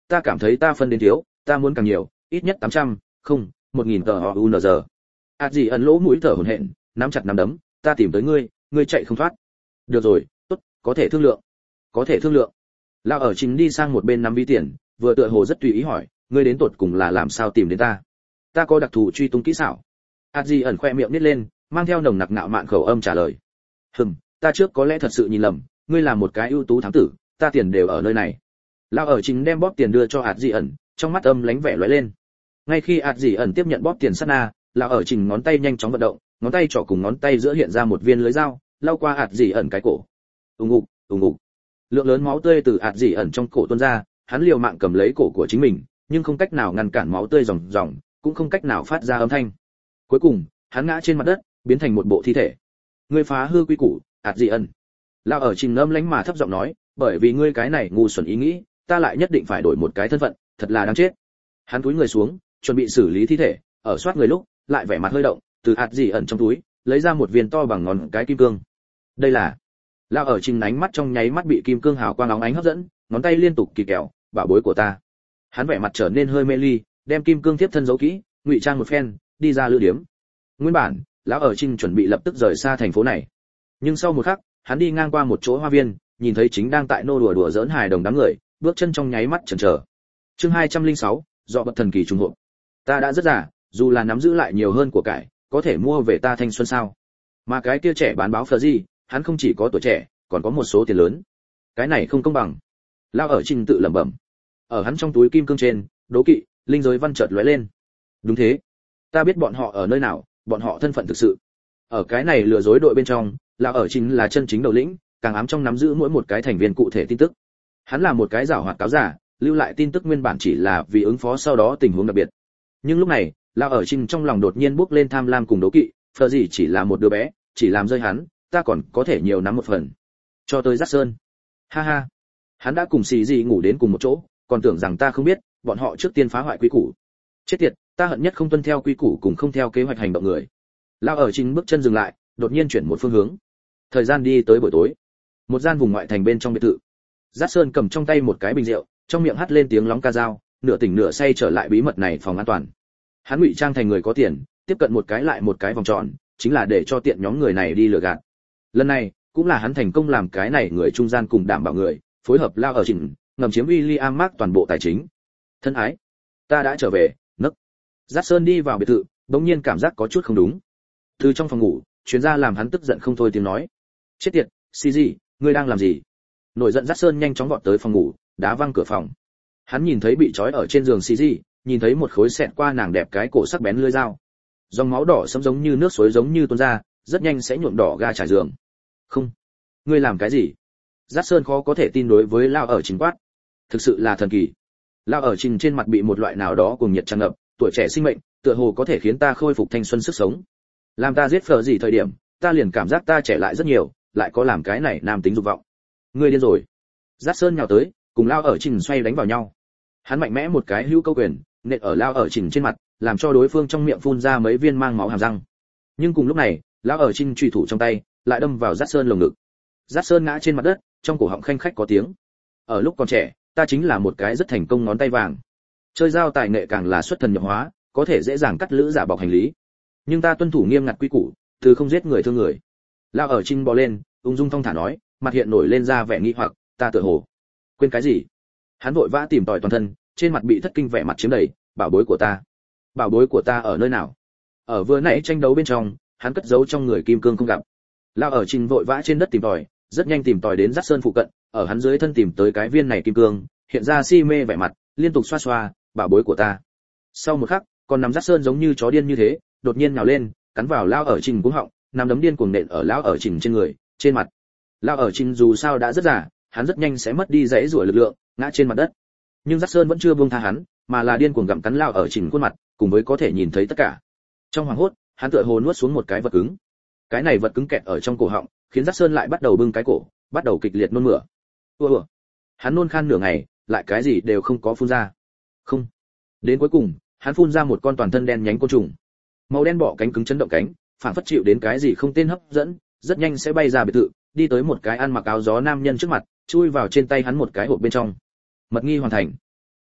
ta cảm thấy ta phân đến thiếu, ta muốn càng nhiều, ít nhất tám trăm, không, một nghìn tờ unz. ạt gì ẩn lỗ mũi thở hổn hển, nắm chặt nắm đấm, ta tìm tới ngươi, ngươi chạy không thoát. Được rồi, tốt, có thể thương lượng. Có thể thương lượng. Lão ở chính đi sang một bên nắm ví tiền, vừa tựa hồ rất tùy ý hỏi, ngươi đến tột cùng là làm sao tìm đến ta? Ta có đặc thù truy tung kỹ xảo. ạt gì ẩn khoe miệng nít lên, mang theo nồng nặc nạo mạn khẩu âm trả lời. Hừm, ta trước có lẽ thật sự nhìn lầm, ngươi là một cái ưu tú thám tử, ta tiền đều ở nơi này. Lão ở chính đem bóp tiền đưa cho ạt gì ẩn, trong mắt âm lánh vẻ lóe lên. Ngay khi ạt gì ẩn tiếp nhận bóp tiền sát na, lão ở trình ngón tay nhanh chóng vận động, ngón tay trỏ cùng ngón tay giữa hiện ra một viên lưới dao, lao qua ạt gì ẩn cái cổ. Ùng ục, ùng ục. Lượng lớn máu tươi từ ạt gì ẩn trong cổ tuôn ra, hắn liều mạng cầm lấy cổ của chính mình, nhưng không cách nào ngăn cản máu tươi ròng ròng, cũng không cách nào phát ra âm thanh. Cuối cùng, hắn ngã trên mặt đất, biến thành một bộ thi thể. Ngươi phá hư quy củ, ạt gì ẩn. Lão ở trình âm lãnh mà thấp giọng nói, bởi vì ngươi cái này ngu xuẩn ý nghĩ, ta lại nhất định phải đổi một cái thân phận, thật là đáng chết. Hắn cúi người xuống, chuẩn bị xử lý thi thể, ở soát người lúc, lại vẻ mặt hơi động, từ ạt gì ẩn trong túi, lấy ra một viên to bằng ngón cái kim cương. Đây là. Lão ở trình ánh mắt trong nháy mắt bị kim cương hào quang óng ánh hấp dẫn, ngón tay liên tục kỳ kẹo, bảo bối của ta. Hắn vẻ mặt trở nên hơi mê ly, đem kim cương tiếp thân giấu kỹ, ngụy trang một phen, đi ra lữ điếm. Nguyên bản, lão ở trình chuẩn bị lập tức rời xa thành phố này. Nhưng sau một khắc, hắn đi ngang qua một chỗ hoa viên, nhìn thấy chính đang tại nô đùa đùa giỡn hài đồng đám người, bước chân trong nháy mắt chần chờ. Chương hai trăm lẻ sáu, dọ bật thần kỳ trùng hợp. Ta đã rất già, dù là nắm giữ lại nhiều hơn của cải, có thể mua về ta thanh xuân sao? Mà cái kia trẻ bán báo phờ gì, hắn không chỉ có tuổi trẻ, còn có một số tiền lớn. Cái này không công bằng. Lao ở trình tự lẩm bẩm. Ở hắn trong túi kim cương trên, đố kỵ, linh giới văn chợt lóe lên. Đúng thế, ta biết bọn họ ở nơi nào, bọn họ thân phận thực sự. Ở cái này lừa dối đội bên trong, Lao ở trình là chân chính đầu lĩnh, càng ám trong nắm giữ mỗi một cái thành viên cụ thể tin tức. Hắn là một cái giảo hoạt cáo giả, lưu lại tin tức nguyên bản chỉ là vì ứng phó sau đó tình huống đặc biệt. Nhưng lúc này, Lao ở trình trong lòng đột nhiên bốc lên tham lam cùng đố kỵ, phờ gì chỉ là một đứa bé, chỉ làm rơi hắn, ta còn có thể nhiều nắm một phần. Cho tới Dát Sơn. Ha ha. Hắn đã cùng xì gì ngủ đến cùng một chỗ, còn tưởng rằng ta không biết, bọn họ trước tiên phá hoại quy củ. Chết tiệt, ta hận nhất không tuân theo quy củ cùng không theo kế hoạch hành động người. Lao ở trình bước chân dừng lại, đột nhiên chuyển một phương hướng. Thời gian đi tới buổi tối. Một gian vùng ngoại thành bên trong biệt thự. Dát Sơn cầm trong tay một cái bình rượu, trong miệng hắt lên tiếng lóng ca dao, nửa tỉnh nửa say trở lại bí mật này phòng an toàn. Hắn ngụy trang thành người có tiền, tiếp cận một cái lại một cái vòng tròn, chính là để cho tiện nhóm người này đi lừa gạt. Lần này, cũng là hắn thành công làm cái này người trung gian cùng đảm bảo người, phối hợp Lao ở trình, ngầm chiếm William Mark toàn bộ tài chính. Thân ái, ta đã trở về, nấc. Dát Sơn đi vào biệt thự, bỗng nhiên cảm giác có chút không đúng. Từ trong phòng ngủ, chuyên gia làm hắn tức giận không thôi tiếng nói. Chết tiệt, xì gì, ngươi đang làm gì? Nổi giận Dát Sơn nhanh chóng vọt tới phòng ngủ, đá văng cửa phòng. Hắn nhìn thấy bị trói ở trên giường xì gì, nhìn thấy một khối xẹt qua nàng đẹp cái cổ sắc bén lưỡi dao. Dòng máu đỏ sẫm giống như nước suối giống như tuôn ra, rất nhanh sẽ nhuộm đỏ ga trải giường. Không, ngươi làm cái gì? Dát Sơn khó có thể tin đối với Lao ở trình quát. Thực sự là thần kỳ. Lao ở trình trên mặt bị một loại nào đó cùng nhiệt tràn ngập, tuổi trẻ sinh mệnh, tựa hồ có thể khiến ta khôi phục thanh xuân sức sống. Làm ta giết phở gì thời điểm, ta liền cảm giác ta trẻ lại rất nhiều, lại có làm cái này nam tính dục vọng. Ngươi điên rồi. Dát Sơn nhào tới, cùng Lao ở trình xoay đánh vào nhau. Hắn mạnh mẽ một cái hữu câu quyền, nện ở Lao ở trình trên mặt, làm cho đối phương trong miệng phun ra mấy viên mang máu hàm răng. Nhưng cùng lúc này, Lao ở trình chùy thủ trong tay lại đâm vào Dát Sơn lồng ngực. Dát Sơn ngã trên mặt đất, trong cổ họng khanh khách có tiếng. Ở lúc còn trẻ, ta chính là một cái rất thành công ngón tay vàng. Chơi dao tài nghệ càng là xuất thần nhập hóa, có thể dễ dàng cắt lưỡi giả bọc hành lý. Nhưng ta tuân thủ nghiêm ngặt quy củ, từ không giết người thương người. Lao ở trình bò lên, ung dung thong thả nói, mặt hiện nổi lên ra vẻ nghi hoặc, ta tựa hồ quên cái gì? Hắn vội vã tìm tòi toàn thân, trên mặt bị thất kinh vẻ mặt chiếm đầy, bảo bối của ta, bảo bối của ta ở nơi nào? Ở vừa nãy tranh đấu bên trong, hắn cất giấu trong người kim cương không gặp. Lao ở trình vội vã trên đất tìm tòi, rất nhanh tìm tòi đến Dát Sơn phụ cận, ở hắn dưới thân tìm tới cái viên này kim cương, hiện ra si mê vẻ mặt, liên tục xoa xoa, bảo bối của ta. Sau một khắc, còn nằm Dát Sơn giống như chó điên như thế, đột nhiên nhào lên, cắn vào Lao ở trình cuống họng, nằm đấm điên cuồng nện ở Lao ở trình trên người, trên mặt. Lao ở trình dù sao đã rất già, hắn rất nhanh sẽ mất đi dãy rủa lực lượng, ngã trên mặt đất. Nhưng Dát Sơn vẫn chưa buông tha hắn, mà là điên cuồng gặm cắn Lao ở trình khuôn mặt, cùng với có thể nhìn thấy tất cả. Trong hoảng hốt, hắn tựa hồ nuốt xuống một cái vật cứng. Cái này vật cứng kẹt ở trong cổ họng, khiến Dát Sơn lại bắt đầu bưng cái cổ, bắt đầu kịch liệt nôn mửa. Ủa, hắn nôn khan nửa ngày, lại cái gì đều không có phun ra. Không. Đến cuối cùng, hắn phun ra một con toàn thân đen nhánh côn trùng. Màu đen bọ cánh cứng chấn động cánh, phản phất chịu đến cái gì không tên hấp dẫn, rất nhanh sẽ bay ra biệt thự, đi tới một cái ăn mặc áo gió nam nhân trước mặt, chui vào trên tay hắn một cái hộp bên trong. Mật nghi hoàn thành.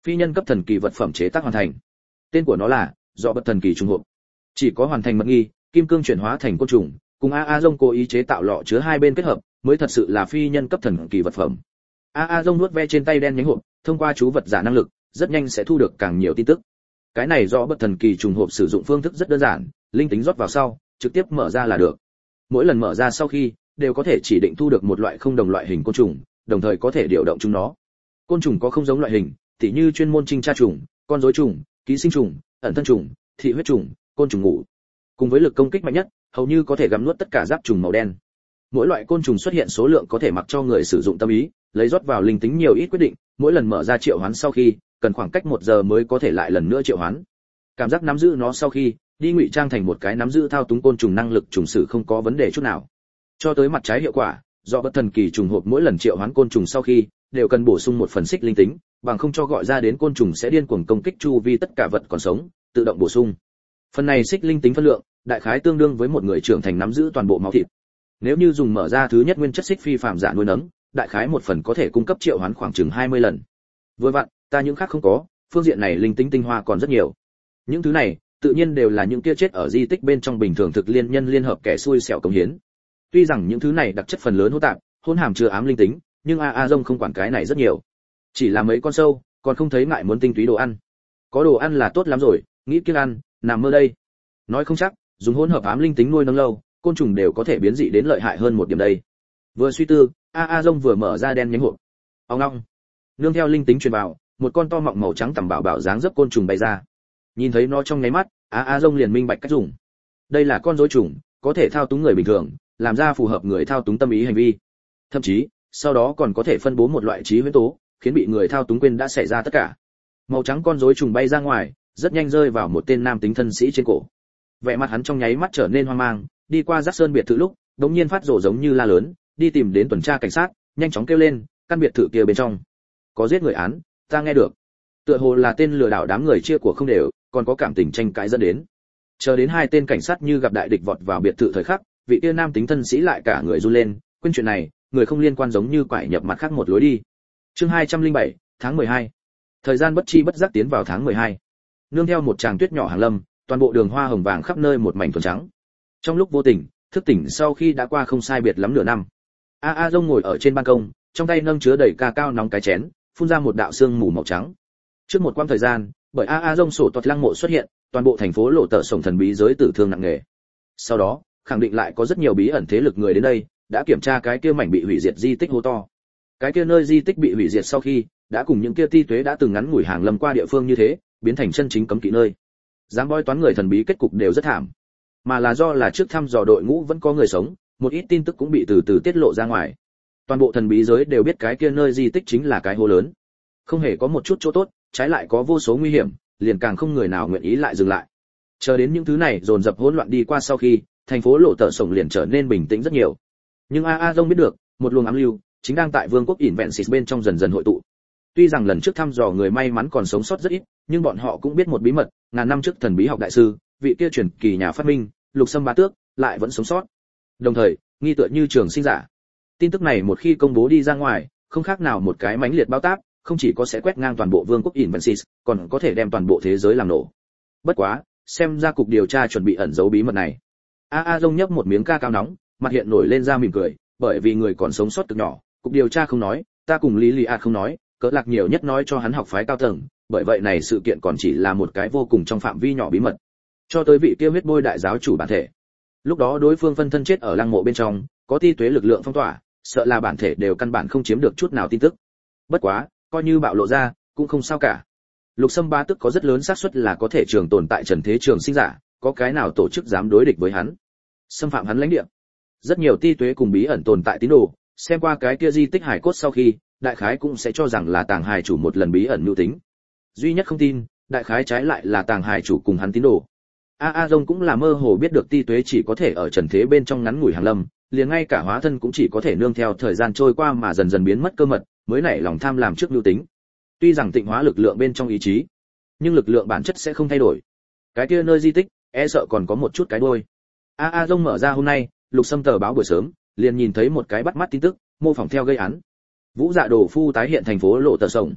phi nhân cấp thần kỳ vật phẩm chế tác hoàn thành. Tên của nó là do bật thần kỳ trùng hộp. Chỉ có hoàn thành mật nghi, kim cương chuyển hóa thành côn trùng, cùng a a dông cố ý chế tạo lọ chứa hai bên kết hợp, mới thật sự là phi nhân cấp thần kỳ vật phẩm. a a dông nuốt ve trên tay đen nhánh hộp, thông qua chú vật giả năng lực, rất nhanh sẽ thu được càng nhiều tin tức. Cái này do bật thần kỳ trùng hộp sử dụng phương thức rất đơn giản, linh tính rót vào sau, trực tiếp mở ra là được. Mỗi lần mở ra sau khi, đều có thể chỉ định thu được một loại không đồng loại hình côn trùng, đồng thời có thể điều động chúng nó. Côn trùng có không giống loại hình, tỉ như chuyên môn trinh tra trùng, con rối trùng, ký sinh trùng, ẩn thân trùng, thị huyết trùng, côn trùng ngủ. Cùng với lực công kích mạnh nhất, hầu như có thể gặm nuốt tất cả giáp trùng màu đen. Mỗi loại côn trùng xuất hiện số lượng có thể mặc cho người sử dụng tâm ý, lấy rót vào linh tính nhiều ít quyết định, mỗi lần mở ra triệu hoán sau khi, cần khoảng cách một giờ mới có thể lại lần nữa triệu hoán. Cảm giác nắm giữ nó sau khi, đi ngụy trang thành một cái nắm giữ thao túng côn trùng năng lực trùng sử không có vấn đề chút nào. Cho tới mặt trái hiệu quả, do bất thần kỳ trùng hộp mỗi lần triệu hoán côn trùng sau khi, đều cần bổ sung một phần xích linh tính, bằng không cho gọi ra đến côn trùng sẽ điên cuồng công kích chu vi tất cả vật còn sống, tự động bổ sung. Phần này xích linh tính phân lượng, đại khái tương đương với một người trưởng thành nắm giữ toàn bộ máu thịt. Nếu như dùng mở ra thứ nhất nguyên chất xích phi phàm giả nuôi nấng, đại khái một phần có thể cung cấp triệu hoán khoảng chừng hai mươi lần. Vừa vặn, ta những khác không có, phương diện này linh tính tinh hoa còn rất nhiều. Những thứ này, tự nhiên đều là những kia chết ở di tích bên trong bình thường thực liên nhân liên hợp kẻ xui xẻo công hiến. Tuy rằng những thứ này đặc chất phần lớn hỗn tạp, hỗn hàm chưa ám linh tính, nhưng a a dông không quản cái này rất nhiều. Chỉ là mấy con sâu, còn không thấy ngại muốn tinh túy đồ ăn. Có đồ ăn là tốt lắm rồi, nghĩ kiêng ăn, nằm mơ đây. Nói không chắc, dùng hỗn hợp ám linh tính nuôi nấng lâu, côn trùng đều có thể biến dị đến lợi hại hơn một điểm đây. Vừa suy tư, a a dông vừa mở ra đen nhánh hộp. Ong ong. Nương theo linh tính truyền vào, một con to mọng màu trắng tầm bảo bảo dáng dấp côn trùng bay ra. Nhìn thấy nó trong nháy mắt, a a dông liền minh bạch cách dùng. Đây là con rối trùng, có thể thao túng người bình thường, làm ra phù hợp người thao túng tâm ý hành vi. Thậm chí, sau đó còn có thể phân bố một loại trí huyễn tố, khiến bị người thao túng quên đã xảy ra tất cả. Màu trắng con rối trùng bay ra ngoài, rất nhanh rơi vào một tên nam tính thân sĩ trên cổ. Vẻ mặt hắn trong nháy mắt trở nên hoang mang, đi qua Giác Sơn biệt thự lúc, đột nhiên phát rồ giống như la lớn, đi tìm đến tuần tra cảnh sát, nhanh chóng kêu lên, căn biệt thự kia bên trong có giết người án, ta nghe được. Tựa hồ là tên lừa đảo đám người chia của không đều, còn có cảm tình tranh cãi dẫn đến. Chờ đến hai tên cảnh sát như gặp đại địch vọt vào biệt thự thời khắc, vị kia nam tính thân sĩ lại cả người run lên, quên chuyện này, người không liên quan giống như quải nhập mặt khác một lối đi. Chương hai trăm lẻ bảy, tháng mười hai. Thời gian bất chi bất giác tiến vào tháng mười hai. Nương theo một tràng tuyết nhỏ hàng lâm, toàn bộ đường hoa hồng vàng khắp nơi một mảnh thuần trắng. Trong lúc vô tình, thức tỉnh sau khi đã qua không sai biệt lắm nửa năm. A A Dông ngồi ở trên ban công, trong tay nâng chứa đầy ca cao nóng cái chén, phun ra một đạo sương mù màu trắng. Trước một quãng thời gian, bởi A A Dông sổ toạt lăng mộ xuất hiện, toàn bộ thành phố lộ tở sổng thần bí giới tử thương nặng nề. Sau đó, khẳng định lại có rất nhiều bí ẩn thế lực người đến đây, đã kiểm tra cái kia mảnh bị hủy diệt di tích hố to. Cái kia nơi di tích bị hủy diệt sau khi, đã cùng những kia ti tuế đã từng ngắn ngủi hàng lâm qua địa phương như thế, biến thành chân chính cấm kỵ nơi. Dám bói toán người thần bí kết cục đều rất thảm, mà là do là trước thăm dò đội ngũ vẫn có người sống, một ít tin tức cũng bị từ từ tiết lộ ra ngoài. Toàn bộ thần bí giới đều biết cái kia nơi di tích chính là cái hố lớn, không hề có một chút chỗ tốt, trái lại có vô số nguy hiểm, liền càng không người nào nguyện ý lại dừng lại. Chờ đến những thứ này dồn dập hỗn loạn đi qua sau khi, thành phố lộ tở sổng liền trở nên bình tĩnh rất nhiều. Nhưng A A Dông biết được, một luồng ám lưu chính đang tại vương quốc Invensis bên trong dần dần hội tụ. Tuy rằng lần trước thăm dò người may mắn còn sống sót rất ít, nhưng bọn họ cũng biết một bí mật, ngàn năm trước thần bí học đại sư, vị kia truyền kỳ nhà phát minh, Lục Sâm Bá Tước, lại vẫn sống sót. Đồng thời, nghi tựa như trường sinh giả. Tin tức này một khi công bố đi ra ngoài, không khác nào một cái mãnh liệt bao táp, không chỉ có sẽ quét ngang toàn bộ vương quốc Invensis, còn có thể đem toàn bộ thế giới làm nổ. Bất quá, xem ra cục điều tra chuẩn bị ẩn giấu bí mật này. A A Dông nhấp một miếng ca cao nóng, mặt hiện nổi lên ra mỉm cười, bởi vì người còn sống sót cực nhỏ, cục điều tra không nói, ta cùng Lý Lý A không nói, cỡ lạc nhiều nhất nói cho hắn học phái cao tầng, bởi vậy này sự kiện còn chỉ là một cái vô cùng trong phạm vi nhỏ bí mật. Cho tới vị kia huyết bôi đại giáo chủ bản thể. Lúc đó đối phương phân thân chết ở lăng mộ bên trong, có ti tuế lực lượng phong tỏa, sợ là bản thể đều căn bản không chiếm được chút nào tin tức. Bất quá, coi như bạo lộ ra, cũng không sao cả. Lục Sâm Bá Tước có rất lớn xác suất là có thể trường tồn tại trần thế trường sinh giả, có cái nào tổ chức dám đối địch với hắn, xâm phạm hắn lãnh địa. Rất nhiều ti tuế cùng bí ẩn tồn tại tín đồ, xem qua cái kia di tích hải cốt sau khi, đại khái cũng sẽ cho rằng là tàng hài chủ một lần bí ẩn mưu tính. Duy nhất không tin, đại khái trái lại là tàng hài chủ cùng hắn tín đồ. A A Dông cũng là mơ hồ biết được ti tuế chỉ có thể ở trần thế bên trong ngắn ngủi hàng lâm, liền ngay cả hóa thân cũng chỉ có thể nương theo thời gian trôi qua mà dần dần biến mất cơ mật, mới nảy lòng tham làm trước mưu tính. Tuy rằng tịnh hóa lực lượng bên trong ý chí, nhưng lực lượng bản chất sẽ không thay đổi. Cái kia nơi di tích, e sợ còn có một chút cái đuôi. A A Dông mở ra hôm nay, Lục Sâm tờ báo buổi sớm, liền nhìn thấy một cái bắt mắt tin tức, mô phỏng theo gây án. Vũ Dạ Đồ Phu tái hiện thành phố lộ tờ sổng.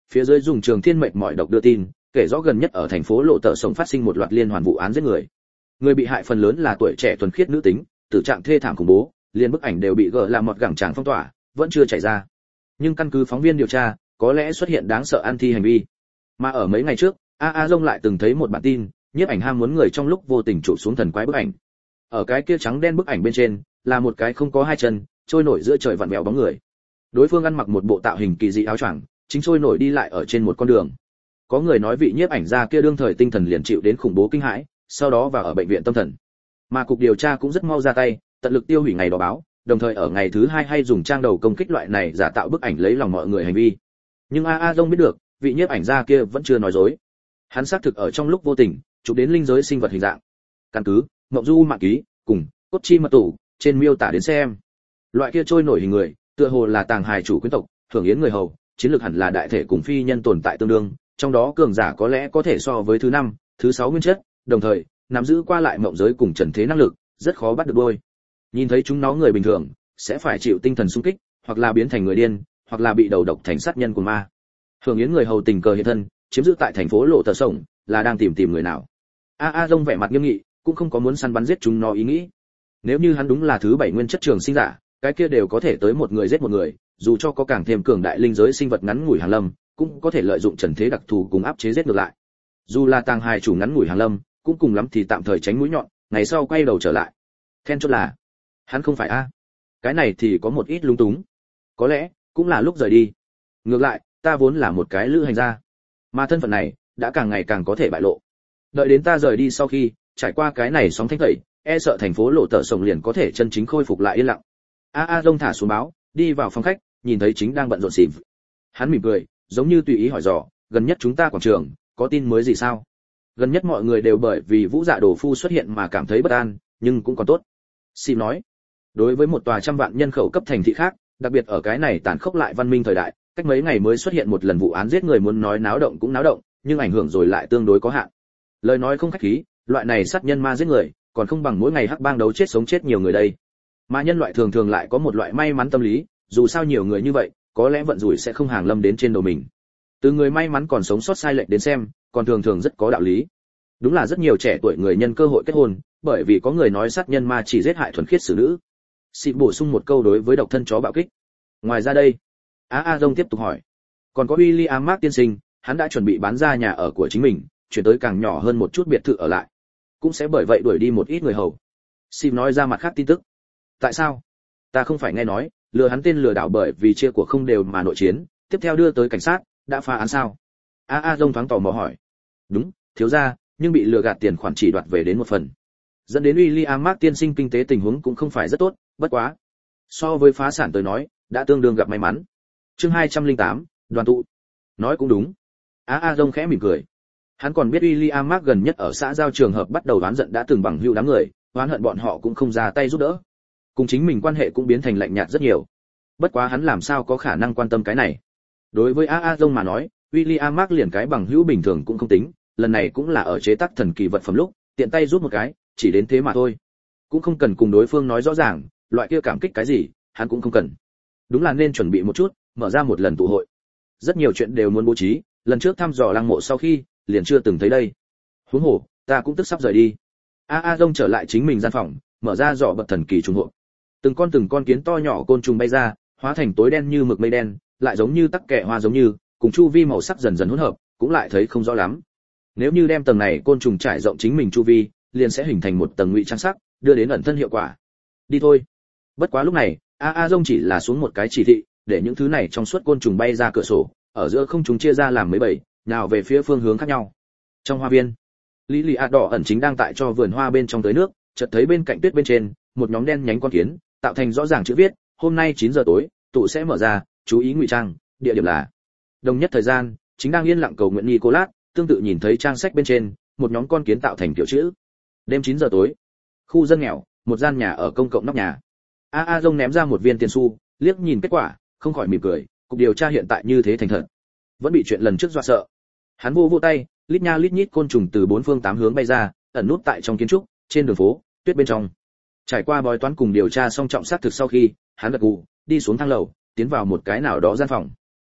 Phía dưới dùng Trường Thiên mệt mỏi đọc đưa tin, kể rõ gần nhất ở thành phố Lộ Tở Sống phát sinh một loạt liên hoàn vụ án giết người. Người bị hại phần lớn là tuổi trẻ thuần khiết nữ tính, tử trạng thê thảm khủng bố, liền bức ảnh đều bị gỡ làm một gẳng tràng phong tỏa, vẫn chưa chảy ra. Nhưng căn cứ phóng viên điều tra, có lẽ xuất hiện đáng sợ ăn thi hành vi. Mà ở mấy ngày trước, A A Dông lại từng thấy một bản tin, nhiếp ảnh ham muốn người trong lúc vô tình chụp xuống thần quái bức ảnh. Ở cái kia trắng đen bức ảnh bên trên, là một cái không có hai chân, trôi nổi giữa trời vặn vẹo bóng người. Đối phương ăn mặc một bộ tạo hình kỳ dị áo choàng, chính trôi nổi đi lại ở trên một con đường. Có người nói vị nhiếp ảnh gia kia đương thời tinh thần liền chịu đến khủng bố kinh hãi, sau đó vào ở bệnh viện tâm thần. Mà cục điều tra cũng rất mau ra tay, tận lực tiêu hủy ngày đó báo, đồng thời ở ngày thứ hai hay dùng trang đầu công kích loại này giả tạo bức ảnh lấy lòng mọi người hành vi. Nhưng A A Dông biết được, vị nhiếp ảnh gia kia vẫn chưa nói dối. Hắn xác thực ở trong lúc vô tình chụp đến linh giới sinh vật hình dạng. Căn cứ Ngộng Du mạng ký cùng cốt chi mật tủ trên miêu tả đến xem, loại kia trôi nổi hình người, tựa hồ là tàng hài chủ quyến tộc, hưởng yến người hầu, chiến lược hẳn là đại thể cùng phi nhân tồn tại tương đương, trong đó cường giả có lẽ có thể so với thứ năm, thứ sáu nguyên chất, đồng thời nắm giữ qua lại mộng giới cùng trần thế năng lực, rất khó bắt được đôi. Nhìn thấy chúng nó người bình thường sẽ phải chịu tinh thần xung kích, hoặc là biến thành người điên, hoặc là bị đầu độc thành sát nhân của ma. Hưởng yến người hầu tình cờ hiện thân, chiếm giữ tại thành phố Lộ Tở Sống, là đang tìm tìm người nào. A A Dông vẻ mặt nghiêm nghị, cũng không có muốn săn bắn giết chúng nó ý nghĩ. Nếu như hắn đúng là thứ bảy nguyên chất trường sinh giả, cái kia đều có thể tới một người giết một người, dù cho có càng thêm cường đại linh giới sinh vật ngắn ngủi hàng lâm, cũng có thể lợi dụng trần thế đặc thù cùng áp chế giết ngược lại. Dù là tàng hài chủ ngắn ngủi hàng lâm, cũng cùng lắm thì tạm thời tránh mũi nhọn, ngày sau quay đầu trở lại. Then chốt là, hắn không phải a. Cái này thì có một ít lung túng. Có lẽ cũng là lúc rời đi. Ngược lại, ta vốn là một cái lữ hành gia, mà thân phận này đã càng ngày càng có thể bại lộ. Đợi đến ta rời đi sau khi trải qua cái này sóng thanh tẩy, e sợ thành phố Lộ Tở Sống liền có thể chân chính khôi phục lại yên lặng. A A Dông thả xuống báo, đi vào phòng khách, nhìn thấy chính đang bận rộn xỉm. Hắn mỉm cười, giống như tùy ý hỏi dò, gần nhất chúng ta quảng trường có tin mới gì sao? Gần nhất mọi người đều bởi vì Vũ Dạ Đồ Phu xuất hiện mà cảm thấy bất an, nhưng cũng còn tốt. Xỉm nói, đối với một tòa trăm vạn nhân khẩu cấp thành thị khác, đặc biệt ở cái này tàn khốc lại văn minh thời đại, cách mấy ngày mới xuất hiện một lần vụ án giết người, muốn nói náo động cũng náo động, nhưng ảnh hưởng rồi lại tương đối có hạn. Lời nói không khách khí, loại này sát nhân ma giết người, còn không bằng mỗi ngày hắc bang đấu chết sống chết nhiều người đây. Mà nhân loại thường thường lại có một loại may mắn tâm lý, dù sao nhiều người như vậy, có lẽ vận rủi sẽ không hàng lâm đến trên đầu mình. Từ người may mắn còn sống sót sai lệch đến xem, còn thường thường rất có đạo lý. Đúng là rất nhiều trẻ tuổi người nhân cơ hội kết hôn, bởi vì có người nói sát nhân ma chỉ giết hại thuần khiết xử nữ. Xin bổ sung một câu đối với độc thân chó bạo kích. Ngoài ra đây, A A Dông tiếp tục hỏi, còn có William Mark tiên sinh, hắn đã chuẩn bị bán ra nhà ở của chính mình, chuyển tới càng nhỏ hơn một chút biệt thự ở lại, cũng sẽ bởi vậy đuổi đi một ít người hầu. Sim nói ra mặt khác tin tức. Tại sao? Ta không phải nghe nói, lừa hắn tên lừa đảo bởi vì chia của không đều mà nội chiến, tiếp theo đưa tới cảnh sát, đã phá án sao? A A Dông thoáng tò mò hỏi. Đúng, thiếu gia, nhưng bị lừa gạt tiền khoản chỉ đoạt về đến một phần. Dẫn đến William Mark tiên sinh kinh tế tình huống cũng không phải rất tốt, bất quá. So với phá sản tới nói, đã tương đương gặp may mắn. Chương hai trăm lẻ tám, đoàn tụ. Nói cũng đúng. A A Dông khẽ mỉm cười. Hắn còn biết William Mark gần nhất ở xã giao trường hợp bắt đầu oán giận đã từng bằng hữu đám người, oán hận bọn họ cũng không ra tay giúp đỡ. Cùng chính mình quan hệ cũng biến thành lạnh nhạt rất nhiều. Bất quá hắn làm sao có khả năng quan tâm cái này. Đối với A A Dông mà nói, William Mark liền cái bằng hữu bình thường cũng không tính, lần này cũng là ở chế tác thần kỳ vật phẩm lúc, tiện tay giúp một cái, chỉ đến thế mà thôi. Cũng không cần cùng đối phương nói rõ ràng, loại kia cảm kích cái gì, hắn cũng không cần. Đúng là nên chuẩn bị một chút, mở ra một lần tụ hội. Rất nhiều chuyện đều muốn bố trí, lần trước thăm dò lăng mộ sau khi, liền chưa từng thấy đây. Huống hồ, ta cũng tức sắp rời đi. A A Dông trở lại chính mình gian phòng, mở ra giỏ bật thần kỳ trùng hộ. Từng con từng con kiến to nhỏ côn trùng bay ra, hóa thành tối đen như mực mây đen, lại giống như tắc kè hoa giống như, cùng chu vi màu sắc dần dần hỗn hợp, cũng lại thấy không rõ lắm. Nếu như đem tầng này côn trùng trải rộng chính mình chu vi, liền sẽ hình thành một tầng ngụy trang sắc, đưa đến ẩn thân hiệu quả. Đi thôi. Bất quá lúc này, A A Dông chỉ là xuống một cái chỉ thị, để những thứ này trong suốt côn trùng bay ra cửa sổ, ở giữa không chúng chia ra làm mấy bầy, nào về phía phương hướng khác nhau. Trong hoa viên, Lý Lị A đỏ ẩn chính đang tại cho vườn hoa bên trong tưới nước, chợt thấy bên cạnh tuyết bên trên, một nhóm đen nhánh con kiến, tạo thành rõ ràng chữ viết, hôm nay chín giờ tối, tụ sẽ mở ra, chú ý ngụy trang, địa điểm là. Đồng nhất thời gian, chính đang yên lặng cầu nguyện Nicolas, tương tự nhìn thấy trang sách bên trên, một nhóm con kiến tạo thành kiểu chữ. Đêm chín giờ tối, khu dân nghèo, một gian nhà ở công cộng nóc nhà. A A Dông ném ra một viên tiền xu, liếc nhìn kết quả, không khỏi mỉm cười, cục điều tra hiện tại như thế thành thật, vẫn bị chuyện lần trước dọa sợ. Hắn vô vô tay, lít nha lít nhít côn trùng từ bốn phương tám hướng bay ra, ẩn nút tại trong kiến trúc, trên đường phố, tuyết bên trong. Trải qua bói toán cùng điều tra song trọng xác thực sau khi, hắn gật gù, đi xuống thang lầu, tiến vào một cái nào đó gian phòng.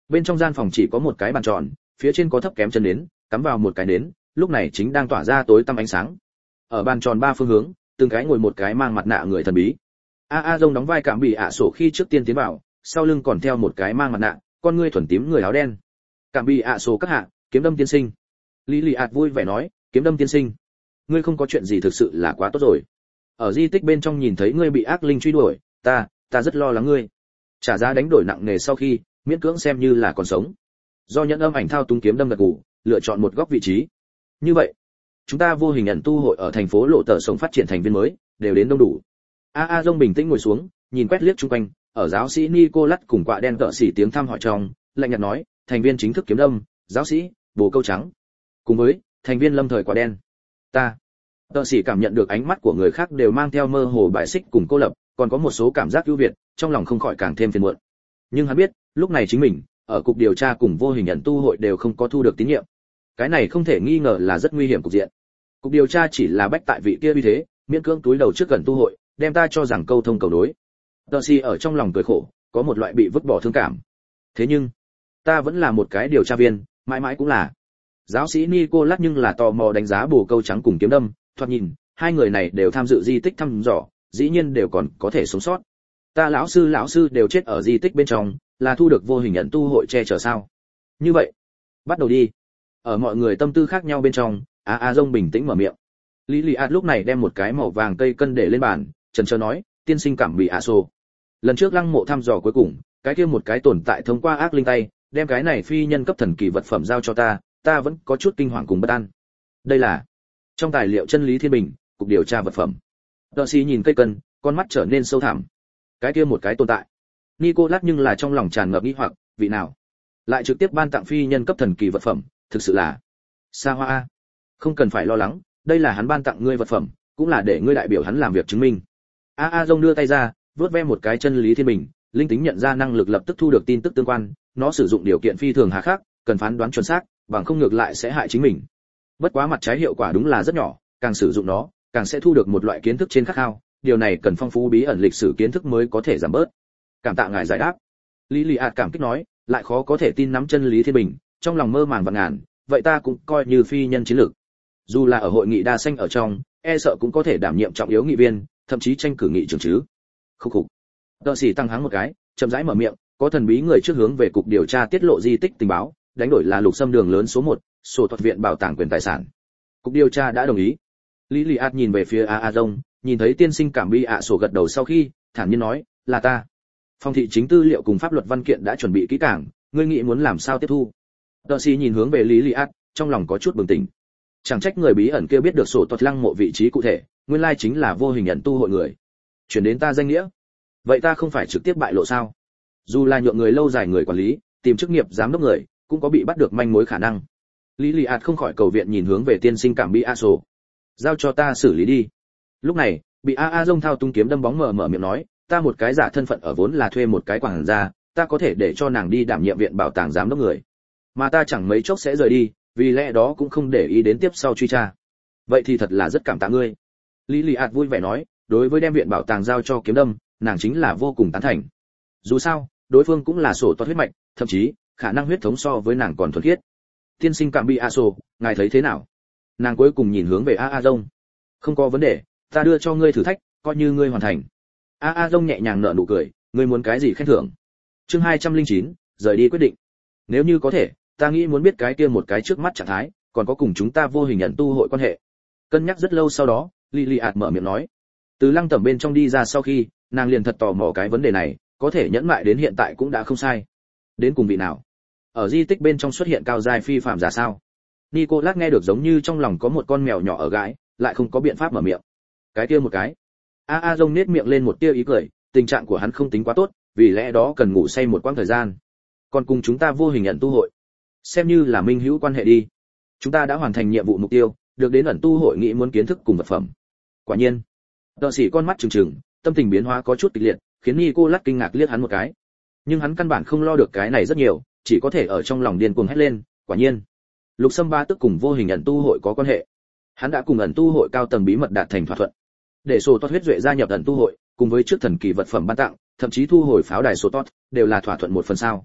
Bên trong gian phòng chỉ có một cái bàn tròn, phía trên có thấp kém chân nến, cắm vào một cái nến, lúc này chính đang tỏa ra tối tăm ánh sáng. Ở bàn tròn ba phương hướng, từng cái ngồi một cái mang mặt nạ người thần bí. A A Dông đóng vai cảm bị ạ sổ khi trước tiên tiến vào, sau lưng còn theo một cái mang mặt nạ, con ngươi thuần tím người áo đen. Cảm bị ạ sổ các hạ, kiếm đâm tiên sinh. Lý Lị ạt vui vẻ nói, kiếm đâm tiên sinh, ngươi không có chuyện gì thực sự là quá tốt rồi. Ở di tích bên trong nhìn thấy ngươi bị ác linh truy đuổi, ta, ta rất lo lắng ngươi. Trả giá đánh đổi nặng nề sau khi, miễn cưỡng xem như là còn sống. Do nhận âm ảnh thao túng kiếm đâm gật gù, lựa chọn một góc vị trí. Như vậy, chúng ta vô hình nhận tu hội ở thành phố lộ tờ sống phát triển thành viên mới, đều đến đông đủ. A A Dông bình tĩnh ngồi xuống, nhìn quét liếc xung quanh, ở giáo sĩ Nicolas cùng quạ đen cỡ xỉ tiếng thăm hỏi trong, lạnh nhạt nói, thành viên chính thức kiếm đâm, giáo sĩ, bồ câu trắng, cùng với thành viên lâm thời quạ đen. Ta, cỡ xỉ cảm nhận được ánh mắt của người khác đều mang theo mơ hồ bại xích cùng cô lập, còn có một số cảm giác ưu việt, trong lòng không khỏi càng thêm phiền muộn. Nhưng hắn biết, lúc này chính mình, ở cục điều tra cùng vô hình nhận tu hội đều không có thu được tín nhiệm. Cái này không thể nghi ngờ là rất nguy hiểm cục diện. Cục điều tra chỉ là bách tại vị kia uy thế, miễn cưỡng túi đầu trước gần tu hội, đem ta cho rằng câu thông cầu đối. Tờ Si ở trong lòng cười khổ, có một loại bị vứt bỏ thương cảm. Thế nhưng, ta vẫn là một cái điều tra viên, mãi mãi cũng là. Giáo sĩ Nicolas nhưng là tò mò đánh giá bồ câu trắng cùng kiếm đâm, thoạt nhìn, hai người này đều tham dự di tích thăm dò, dĩ nhiên đều còn có thể sống sót. Ta lão sư lão sư đều chết ở di tích bên trong, là thu được vô hình nhận tu hội che chở sao? Như vậy, bắt đầu đi. Ở mọi người tâm tư khác nhau bên trong, A A Dông bình tĩnh mở miệng. Lý Lị ạt lúc này đem một cái màu vàng cây cân để lên bàn, chần chờ nói, tiên sinh cảm bị ạ sổ. Lần trước lăng mộ thăm dò cuối cùng, cái kia một cái tồn tại thông qua ác linh tay, đem cái này phi nhân cấp thần kỳ vật phẩm giao cho ta, ta vẫn có chút kinh hoàng cùng bất an. Đây là trong tài liệu chân lý thiên bình, cục điều tra vật phẩm. Đợ sĩ nhìn cây cân, con mắt trở nên sâu thẳm. Cái kia một cái tồn tại. Nicolas nhưng là trong lòng tràn ngập nghi hoặc, vị nào lại trực tiếp ban tặng phi nhân cấp thần kỳ vật phẩm, thực sự là Sa Hoa a. Không cần phải lo lắng, đây là hắn ban tặng ngươi vật phẩm, cũng là để ngươi đại biểu hắn làm việc chứng minh. A A Dông đưa tay ra, vớt ve một cái chân lý thiên bình, linh tính nhận ra năng lực lập tức thu được tin tức tương quan, nó sử dụng điều kiện phi thường hà khắc, cần phán đoán chuẩn xác, bằng không ngược lại sẽ hại chính mình. Bất quá mặt trái hiệu quả đúng là rất nhỏ, càng sử dụng nó, càng sẽ thu được một loại kiến thức trên khắc khao, điều này cần phong phú bí ẩn lịch sử kiến thức mới có thể giảm bớt. Cảm tạ ngài giải đáp. Lý Lị ạt cảm kích nói, lại khó có thể tin nắm chân lý thiên bình, trong lòng mơ màng vạn ngàn, vậy ta cũng coi như phi nhân chiến lược. Dù là ở hội nghị đa xanh ở trong, e sợ cũng có thể đảm nhiệm trọng yếu nghị viên, thậm chí tranh cử nghị trưởng chứ. Khúc khục. Đợ sĩ tăng háng một cái, chậm rãi mở miệng, có thần bí người trước hướng về cục điều tra tiết lộ di tích tình báo, đánh đổi là lục xâm đường lớn số một, sổ thuật viện bảo tàng quyền tài sản. Cục điều tra đã đồng ý. Lý Lị ạt nhìn về phía A A Dông, nhìn thấy tiên sinh cảm bi ạ sổ gật đầu sau khi, thản nhiên nói, là ta. Phòng thị chính tư liệu cùng pháp luật văn kiện đã chuẩn bị kỹ càng, ngươi nghĩ muốn làm sao tiếp thu? Đợ sĩ nhìn hướng về Lý Lị ạt, trong lòng có chút bừng tỉnh. Chẳng trách người bí ẩn kia biết được sổ thuật lăng mộ vị trí cụ thể, nguyên lai chính là vô hình nhận tu hội người. Chuyển đến ta danh nghĩa, vậy ta không phải trực tiếp bại lộ sao? Dù là nhượng người lâu dài người quản lý, tìm chức nghiệp giám đốc người, cũng có bị bắt được manh mối khả năng. Lý Lị ạt không khỏi cầu viện nhìn hướng về tiên sinh cảm bi a sổ. Giao cho ta xử lý đi. Lúc này, bị A A Dông thao tung kiếm đâm bóng mở mở miệng nói, ta một cái giả thân phận ở vốn là thuê một cái quảng gia, ta có thể để cho nàng đi đảm nhiệm viện bảo tàng giám đốc người, mà ta chẳng mấy chốc sẽ rời đi, vì lẽ đó cũng không để ý đến tiếp sau truy tra. Vậy thì thật là rất cảm tạ ngươi. Lý Lị ạt vui vẻ nói, đối với đem viện bảo tàng giao cho kiếm đâm, nàng chính là vô cùng tán thành. Dù sao, đối phương cũng là sổ toát huyết mạch, thậm chí khả năng huyết thống so với nàng còn thuần khiết. Tiên sinh cảm bị a sổ, ngài thấy thế nào? Nàng cuối cùng nhìn hướng về A A Dông. Không có vấn đề, ta đưa cho ngươi thử thách, coi như ngươi hoàn thành. A A Dông nhẹ nhàng nở nụ cười, ngươi muốn cái gì khen thưởng? Chương hai trăm lẻ chín, rời đi quyết định. Nếu như có thể, ta nghĩ muốn biết cái kia một cái trước mắt trạng thái, còn có cùng chúng ta vô hình nhận tu hội quan hệ. Cân nhắc rất lâu sau đó, Lý Lị ạt mở miệng nói. Từ lăng tẩm bên trong đi ra sau khi, nàng liền thật tò mò cái vấn đề này, có thể nhẫn mại đến hiện tại cũng đã không sai. Đến cùng vị nào? Ở di tích bên trong xuất hiện cao giai phi phạm giả sao? Nicolas nghe được giống như trong lòng có một con mèo nhỏ ở gãi, lại không có biện pháp mở miệng. Cái kia một cái. A A Dông nết miệng lên một tia ý cười, tình trạng của hắn không tính quá tốt, vì lẽ đó cần ngủ say một quãng thời gian. Còn cùng chúng ta vô hình nhận tu hội, xem như là minh hữu quan hệ đi. Chúng ta đã hoàn thành nhiệm vụ mục tiêu, được đến ẩn tu hội nghị muốn kiến thức cùng vật phẩm. Quả nhiên, Đợ sĩ con mắt trừng trừng, tâm tình biến hóa có chút kịch liệt, khiến Nicolas kinh ngạc liếc hắn một cái. Nhưng hắn căn bản không lo được cái này rất nhiều, chỉ có thể ở trong lòng điên cuồng hét lên, quả nhiên. Lục Sâm Ba tức cùng vô hình ẩn tu hội có quan hệ. Hắn đã cùng ẩn tu hội cao tầng bí mật đạt thành thỏa thuận, để sổ toát huyết duệ gia nhập ẩn tu hội, cùng với trước thần kỳ vật phẩm ban tặng, thậm chí thu hồi pháo đài sổ toát, đều là thỏa thuận một phần sao.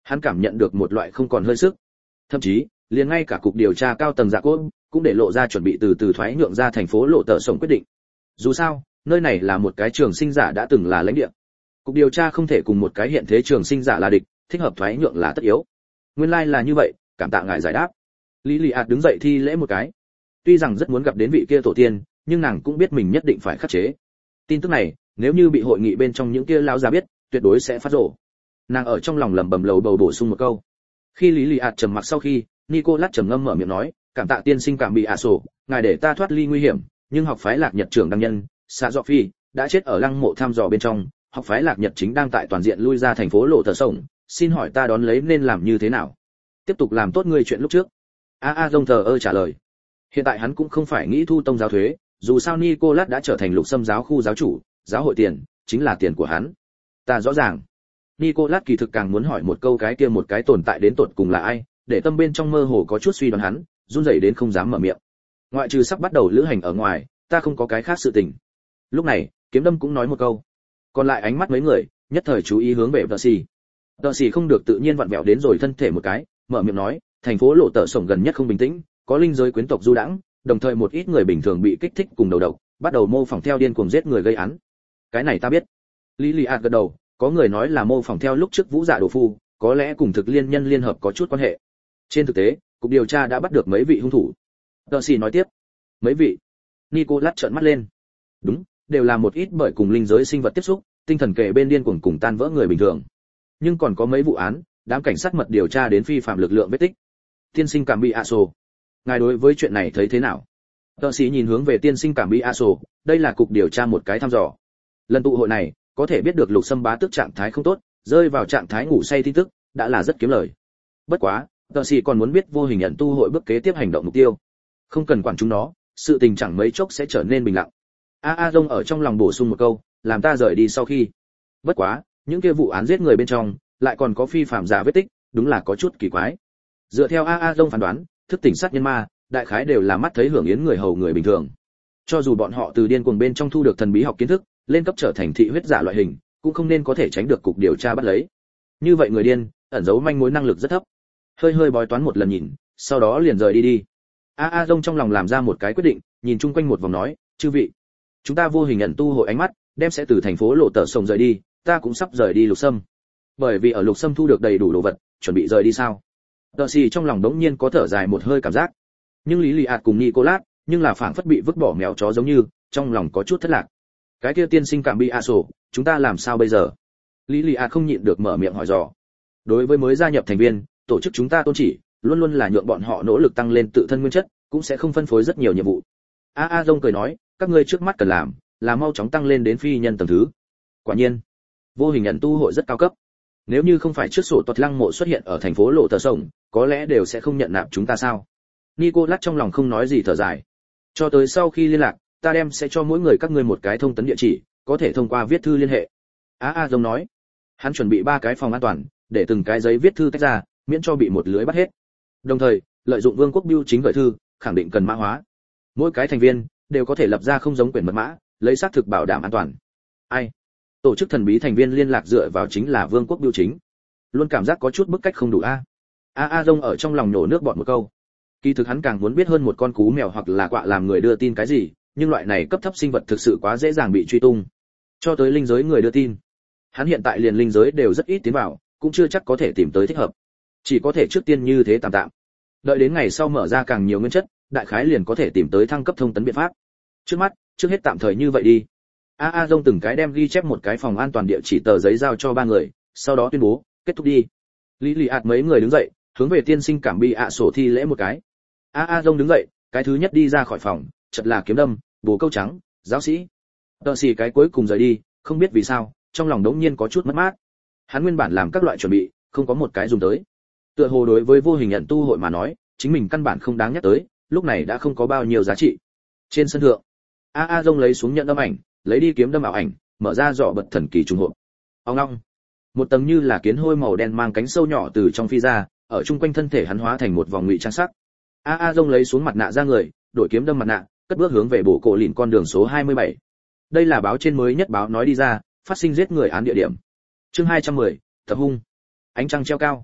Hắn cảm nhận được một loại không còn hơi sức. Thậm chí, liền ngay cả cục điều tra cao tầng dạ cốt cũng để lộ ra chuẩn bị từ từ thoái nhượng ra thành phố lộ tờ sổng quyết định. Dù sao, nơi này là một cái trường sinh giả đã từng là lãnh địa. Cục điều tra không thể cùng một cái hiện thế trường sinh giả là địch, thích hợp thoái nhượng là tất yếu. Nguyên lai like là như vậy, cảm tạ ngài giải đáp. Lý Lị ạt đứng dậy thi lễ một cái. Tuy rằng rất muốn gặp đến vị kia tổ tiên, nhưng nàng cũng biết mình nhất định phải khắc chế. Tin tức này, nếu như bị hội nghị bên trong những kia lão già biết, tuyệt đối sẽ phát rồ. Nàng ở trong lòng lẩm bẩm lầu bầu bổ sung một câu. Khi Lý Lị ạt trầm mặc sau khi, Nicolas trầm ngâm mở miệng nói, cảm tạ tiên sinh cảm bị ạ sổ, ngài để ta thoát ly nguy hiểm, nhưng học phái Lạc Nhật trưởng đăng nhân, Sa Dọ Phi, đã chết ở lăng mộ thăm dò bên trong, học phái Lạc Nhật chính đang tại toàn diện lui ra thành phố lộ tờ sổng, xin hỏi ta đón lấy nên làm như thế nào? Tiếp tục làm tốt ngươi chuyện lúc trước. A A Dông thờ ơ trả lời. Hiện tại hắn cũng không phải nghĩ thu tông giáo thuế, dù sao Nicolas đã trở thành lục xâm giáo khu giáo chủ, giáo hội tiền chính là tiền của hắn. Ta rõ ràng. Nicolas kỳ thực càng muốn hỏi một câu cái kia một cái tồn tại đến tột cùng là ai, để tâm bên trong mơ hồ có chút suy đoán hắn, run rẩy đến không dám mở miệng. Ngoại trừ sắp bắt đầu lữ hành ở ngoài, ta không có cái khác sự tình. Lúc này, Kiếm Đâm cũng nói một câu. Còn lại ánh mắt mấy người, nhất thời chú ý hướng về Darcy. Darcy không được tự nhiên vặn vẹo đến rồi thân thể một cái, mở miệng nói, thành phố lộ tợ sổng gần nhất không bình tĩnh, có linh giới quyến tộc du đãng, đồng thời một ít người bình thường bị kích thích cùng đầu độc, bắt đầu mô phỏng theo điên cuồng giết người gây án. Cái này ta biết. Lý Lị ạt gật đầu, có người nói là mô phỏng theo lúc trước Vũ Dạ Đồ Phu, có lẽ cùng thực liên nhân liên hợp có chút quan hệ. Trên thực tế, cục điều tra đã bắt được mấy vị hung thủ. Darcy nói tiếp. Mấy vị? Nicolas trợn mắt lên. Đúng, đều là một ít bởi cùng linh giới sinh vật tiếp xúc, tinh thần kề bên điên cuồng cùng tan vỡ người bình thường. Nhưng còn có mấy vụ án, đám cảnh sát mật điều tra đến phi phạm lực lượng vết tích. Tiên sinh Cảm Bị ạ sổ, ngài đối với chuyện này thấy thế nào? Darcy nhìn hướng về tiên sinh Cảm Bị ạ sổ, đây là cục điều tra một cái thăm dò. Lần tụ hội này, có thể biết được Lục Sâm bá tước trạng thái không tốt, rơi vào trạng thái ngủ say tin tức, đã là rất kiếm lời. Bất quá, Darcy còn muốn biết vô hình nhận tu hội bước kế tiếp hành động mục tiêu. Không cần quản chúng nó, sự tình chẳng mấy chốc sẽ trở nên bình lặng. A A Dông ở trong lòng bổ sung một câu, làm ta rời đi sau khi. Bất quá, những kia vụ án giết người bên trong, lại còn có phi phạm giả vết tích, đúng là có chút kỳ quái. Dựa theo A A Dông phán đoán, thức tỉnh sát nhân ma, đại khái đều là mắt thấy hưởng yến người hầu người bình thường. Cho dù bọn họ từ điên cuồng bên trong thu được thần bí học kiến thức, lên cấp trở thành thị huyết giả loại hình, cũng không nên có thể tránh được cục điều tra bắt lấy. Như vậy người điên, ẩn giấu manh mối năng lực rất thấp. Hơi hơi bói toán một lần nhìn, sau đó liền rời đi đi. A A Dông trong lòng làm ra một cái quyết định, nhìn chung quanh một vòng nói, chư vị, chúng ta vô hình nhận tu hội ánh mắt, đem sẽ từ thành phố lộ tờ sông rời đi, ta cũng sắp rời đi Lục Sâm. Bởi vì ở Lục Sâm thu được đầy đủ đồ vật, chuẩn bị rời đi sao? Darcy trong lòng đống nhiên có thở dài một hơi cảm giác. Nhưng Lý Lị ạt cùng Nicolas, nhưng là phảng phất bị vứt bỏ mèo chó giống như, trong lòng có chút thất lạc. Cái kia tiên sinh Cảm Bị ạ sổ, chúng ta làm sao bây giờ? Lý Lị ạt không nhịn được mở miệng hỏi dò. Đối với mới gia nhập thành viên, tổ chức chúng ta tôn chỉ, luôn luôn là nhượng bọn họ nỗ lực tăng lên tự thân nguyên chất, cũng sẽ không phân phối rất nhiều nhiệm vụ. A A Dông cười nói, các ngươi trước mắt cần làm, là mau chóng tăng lên đến phi nhân tầng thứ. Quả nhiên, vô hình nhận tu hội rất cao cấp. Nếu như không phải trước sổ tuật lăng mộ xuất hiện ở thành phố lộ tờ sổng, có lẽ đều sẽ không nhận nạp chúng ta sao? Nicolas trong lòng không nói gì thở dài. Cho tới sau khi liên lạc, ta đem sẽ cho mỗi người các ngươi một cái thông tấn địa chỉ, có thể thông qua viết thư liên hệ. A A Dông nói, hắn chuẩn bị ba cái phòng an toàn, để từng cái giấy viết thư tách ra, miễn cho bị một lưới bắt hết. Đồng thời, lợi dụng vương quốc bưu chính gửi thư, khẳng định cần mã hóa. Mỗi cái thành viên đều có thể lập ra không giống quyển mật mã, lấy xác thực bảo đảm an toàn. Ai? Tổ chức thần bí thành viên liên lạc dựa vào chính là vương quốc bưu chính. Luôn cảm giác có chút bức cách không đủ a. A A Dông ở trong lòng nổ nước bọt một câu. Kỳ thực hắn càng muốn biết hơn một con cú mèo hoặc là quạ làm người đưa tin cái gì, nhưng loại này cấp thấp sinh vật thực sự quá dễ dàng bị truy tung. Cho tới linh giới người đưa tin, hắn hiện tại liền linh giới đều rất ít tiến vào, cũng chưa chắc có thể tìm tới thích hợp. Chỉ có thể trước tiên như thế tạm tạm. Đợi đến ngày sau mở ra càng nhiều nguyên chất, đại khái liền có thể tìm tới thăng cấp thông tấn biện pháp. Trước mắt, trước hết tạm thời như vậy đi. A A Dông từng cái đem ghi chép một cái phòng an toàn địa chỉ tờ giấy giao cho ba người, sau đó tuyên bố, kết thúc đi. Lý Lị ạt mấy người đứng dậy, hướng về tiên sinh Cảm Bị ạ sổ thi lễ một cái. A A Dông đứng dậy, cái thứ nhất đi ra khỏi phòng, chợt là Kiếm Đâm, Bồ Câu Trắng, giáo sĩ. Darcy cái cuối cùng rời đi, không biết vì sao, trong lòng đống nhiên có chút mất mát. Hắn nguyên bản làm các loại chuẩn bị, không có một cái dùng tới. Tựa hồ đối với vô hình nhận tu hội mà nói, chính mình căn bản không đáng nhắc tới, lúc này đã không có bao nhiêu giá trị. Trên sân thượng, A A Dông lấy xuống nhận âm ảnh, lấy đi kiếm đâm ảo ảnh, mở ra giỏ bật thần kỳ trùng hộp. Ong ong. Một tầng như là kiến hôi màu đen mang cánh sâu nhỏ từ trong phi ra, ở chung quanh thân thể hắn hóa thành một vòng ngụy trang sắc. A A Dông lấy xuống mặt nạ ra người, đổi kiếm đâm mặt nạ, cất bước hướng về bộ cổ lìn con đường số hai mươi bảy. Đây là báo trên mới nhất báo nói đi ra, phát sinh giết người án địa điểm. Chương hai trăm mười, tập hung. Ánh trăng treo cao,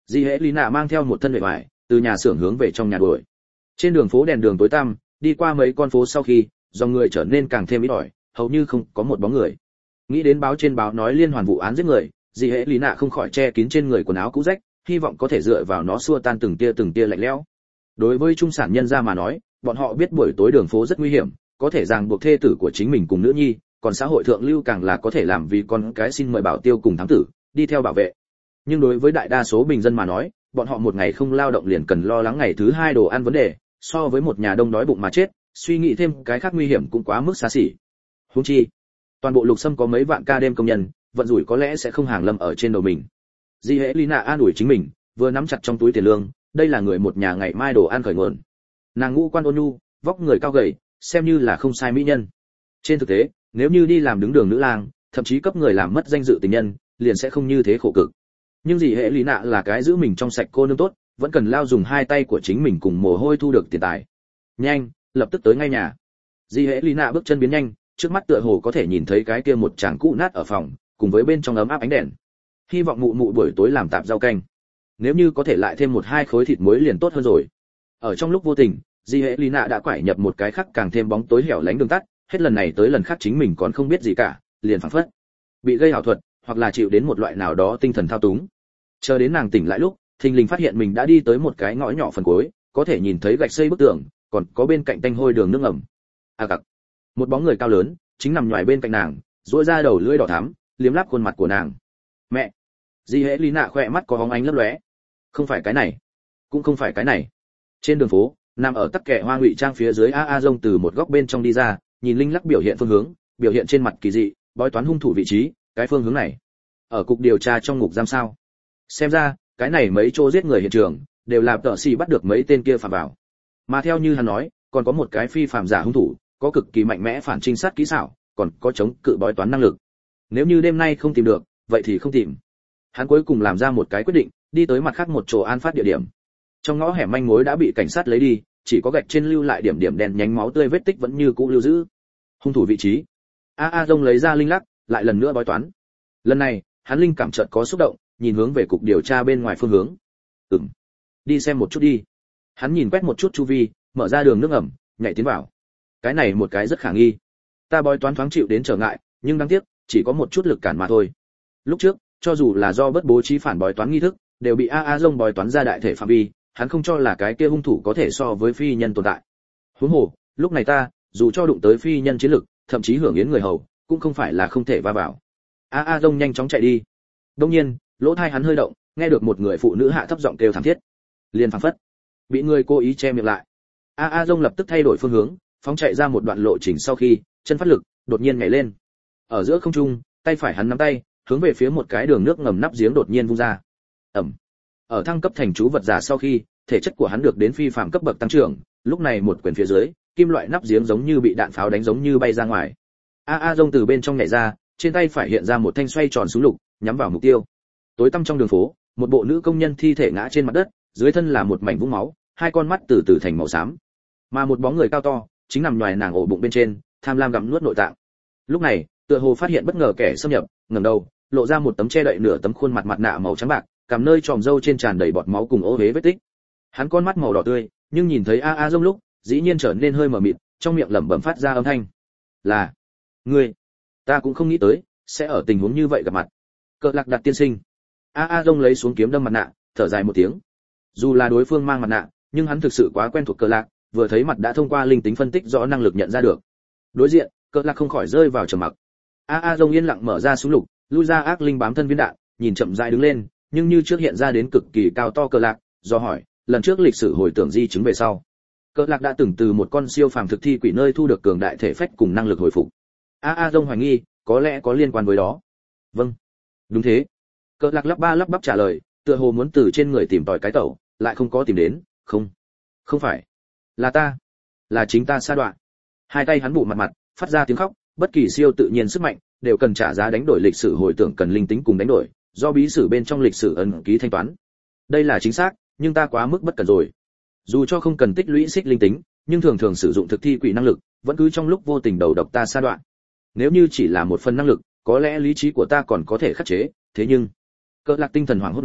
Di Hệ Lý Nạ mang theo một thân bề ngoài, từ nhà xưởng hướng về trong nhà đuổi. Trên đường phố đèn đường tối tăm, đi qua mấy con phố sau khi, dòng người trở nên càng thêm ít ỏi, hầu như không có một bóng người. Nghĩ đến báo trên báo nói liên hoàn vụ án giết người, Di Hệ Lý Nạ không khỏi che kín trên người quần áo cũ rách, hy vọng có thể dựa vào nó xua tan từng tia từng tia lạnh lẽo. Đối với trung sản nhân gia mà nói, bọn họ biết buổi tối đường phố rất nguy hiểm, có thể ràng buộc thê tử của chính mình cùng nữ nhi, còn xã hội thượng lưu càng là có thể làm vì con cái xin mời bảo tiêu cùng thám tử, đi theo bảo vệ. Nhưng đối với đại đa số bình dân mà nói, bọn họ một ngày không lao động liền cần lo lắng ngày thứ hai đồ ăn vấn đề, so với một nhà đông đói bụng mà chết, suy nghĩ thêm cái khác nguy hiểm cũng quá mức xa xỉ. Huống chi, toàn bộ Lục Sâm có mấy vạn ca đêm công nhân, vận rủi có lẽ sẽ không hàng lâm ở trên đầu mình. Di Hệ Lina an ủi chính mình, vừa nắm chặt trong túi tiền lương, đây là người một nhà ngày mai đồ ăn khởi nguồn. Nàng ngũ quan ôn nhu, vóc người cao gầy, xem như là không sai mỹ nhân. Trên thực tế, nếu như đi làm đứng đường nữ lang, thậm chí cấp người làm mất danh dự tình nhân, liền sẽ không như thế khổ cực. Nhưng Di Hệ Lina là cái giữ mình trong sạch cô nương tốt, vẫn cần lao dùng hai tay của chính mình cùng mồ hôi thu được tiền tài. Nhanh, lập tức tới ngay nhà. Di Hệ Lina bước chân biến nhanh, trước mắt tựa hồ có thể nhìn thấy cái kia một tràng cũ nát ở phòng, cùng với bên trong ấm áp ánh đèn. Hy vọng mụ mụ buổi tối làm tạp rau canh. Nếu như có thể lại thêm một hai khối thịt muối liền tốt hơn rồi. Ở trong lúc vô tình, Di Hệ Lina đã quải nhập một cái khác càng thêm bóng tối hẻo lánh đường tắt, hết lần này tới lần khác chính mình còn không biết gì cả, liền phảng phất bị gây ảo thuật, hoặc là chịu đến một loại nào đó tinh thần thao túng. Chờ đến nàng tỉnh lại lúc, thình lình phát hiện mình đã đi tới một cái ngõ nhỏ phần cuối, có thể nhìn thấy gạch xây bức tường, còn có bên cạnh tanh hôi đường nước ngầm. À cặc. Một bóng người cao lớn chính nằm nhòi bên cạnh nàng, duỗi ra đầu lưỡi đỏ thắm, liếm láp khuôn mặt của nàng. Mẹ. Di Hệ Lina khỏe mắt có hóng ánh lấp lóe. Không phải cái này, cũng không phải cái này. Trên đường phố, nằm ở tắc kẻ hoa ngụy trang phía dưới a a rông từ một góc bên trong đi ra, nhìn linh lắc biểu hiện phương hướng, biểu hiện trên mặt kỳ dị, bói toán hung thủ vị trí, cái phương hướng này. Ở cục điều tra trong ngục giam sao? Xem ra, cái này mấy chỗ giết người hiện trường, đều là tợ sĩ bắt được mấy tên kia phạm vào. Mà theo như hắn nói, còn có một cái phi phạm giả hung thủ, có cực kỳ mạnh mẽ phản trinh sát kỹ xảo, còn có chống cự bói toán năng lực. Nếu như đêm nay không tìm được, vậy thì không tìm. Hắn cuối cùng làm ra một cái quyết định, đi tới mặt khác một chỗ an phát địa điểm. Trong ngõ hẻm manh mối đã bị cảnh sát lấy đi, chỉ có gạch trên lưu lại điểm điểm đen nhánh máu tươi vết tích vẫn như cũ lưu giữ. Hung thủ vị trí. A A Dông lấy ra linh lắc, lại lần nữa bói toán. Lần này, hắn linh cảm chợt có xúc động, nhìn hướng về cục điều tra bên ngoài phương hướng. Ừm, đi xem một chút đi. Hắn nhìn quét một chút chu vi, mở ra đường nước ẩm, nhảy tiến vào. Cái này một cái rất khả nghi. Ta bói toán thoáng chịu đến trở ngại, nhưng đáng tiếc, chỉ có một chút lực cản mà thôi. Lúc trước, cho dù là do bất bố trí phản bói toán nghi thức, đều bị A A Dông bói toán ra đại thể phạm vi, hắn không cho là cái kia hung thủ có thể so với phi nhân tồn tại. Huống hồ, lúc này ta, dù cho đụng tới phi nhân chiến lực, thậm chí hưởng yến người hầu, cũng không phải là không thể va vào. A A Dông nhanh chóng chạy đi. Đương nhiên, lỗ tai hắn hơi động, nghe được một người phụ nữ hạ thấp giọng kêu thảm thiết. Liền phảng phất bị người cố ý che miệng lại. A A Dông lập tức thay đổi phương hướng, phóng chạy ra một đoạn lộ trình sau khi, chân phát lực, đột nhiên nhảy lên. Ở giữa không trung, tay phải hắn nắm tay, hướng về phía một cái đường nước ngầm nắp giếng đột nhiên vung ra. Ầm. Ở thăng cấp thành chú vật giả sau khi, thể chất của hắn được đến phi phàm cấp bậc tăng trưởng, lúc này một quyền phía dưới, kim loại nắp giếng giống như bị đạn pháo đánh giống như bay ra ngoài. A A Dông từ bên trong nhảy ra, trên tay phải hiện ra một thanh xoay tròn súng lục, nhắm vào mục tiêu. Tối tăm trong đường phố, một bộ nữ công nhân thi thể ngã trên mặt đất, dưới thân là một mảnh vũng máu, hai con mắt từ từ thành màu xám. Mà một bóng người cao to, chính nằm nhòi nàng ổ bụng bên trên, tham lam gặm nuốt nội tạng. Lúc này, tựa hồ phát hiện bất ngờ kẻ xâm nhập, ngẩng đầu, lộ ra một tấm che đậy nửa tấm khuôn mặt mặt nạ màu trắng bạc, cằm nơi tròm râu trên tràn đầy bọt máu cùng ô uế vết tích. Hắn con mắt màu đỏ tươi, nhưng nhìn thấy A A Dông lúc, dĩ nhiên trở nên hơi mờ mịt, trong miệng lẩm bẩm phát ra âm thanh. Là ngươi. Ta cũng không nghĩ tới sẽ ở tình huống như vậy gặp mặt. Cờ Lạc Đặt tiên sinh. A A Dông lấy xuống kiếm đâm mặt nạ, thở dài một tiếng. Dù là đối phương mang mặt nạ, nhưng hắn thực sự quá quen thuộc Cờ Lạc, vừa thấy mặt đã thông qua linh tính phân tích rõ năng lực nhận ra được. Đối diện, Cờ Lạc không khỏi rơi vào trầm mặc. A A Dông yên lặng mở ra súng lục, lui ra ác linh bám thân viên đạn, nhìn chậm rãi đứng lên, nhưng như trước hiện ra đến cực kỳ cao to Cờ Lạc, do hỏi, lần trước lịch sử hồi tưởng di chứng về sau. Cờ Lạc đã từng từ một con siêu phàm thực thi quỷ nơi thu được cường đại thể phách cùng năng lực hồi phục. A A Dông hoài nghi, có lẽ có liên quan với đó. Vâng, đúng thế. Cờ Lạc lắp ba lắp bắp trả lời, tựa hồ muốn từ trên người tìm tòi cái tẩu, lại không có tìm đến. Không, không phải, là ta, là chính ta sa đoạn. Hai tay hắn bụ mặt mặt, phát ra tiếng khóc, bất kỳ siêu tự nhiên sức mạnh đều cần trả giá đánh đổi lịch sử hồi tưởng cần linh tính cùng đánh đổi, do bí sử bên trong lịch sử ấn ký thanh toán. Đây là chính xác, nhưng ta quá mức bất cẩn rồi. Dù cho không cần tích lũy xích linh tính, nhưng thường thường sử dụng thực thi quỷ năng lực, vẫn cứ trong lúc vô tình đầu độc ta sa đoạn. Nếu như chỉ là một phần năng lực, có lẽ lý trí của ta còn có thể khắc chế, thế nhưng Cờ Lạc tinh thần hoảng hốt nói,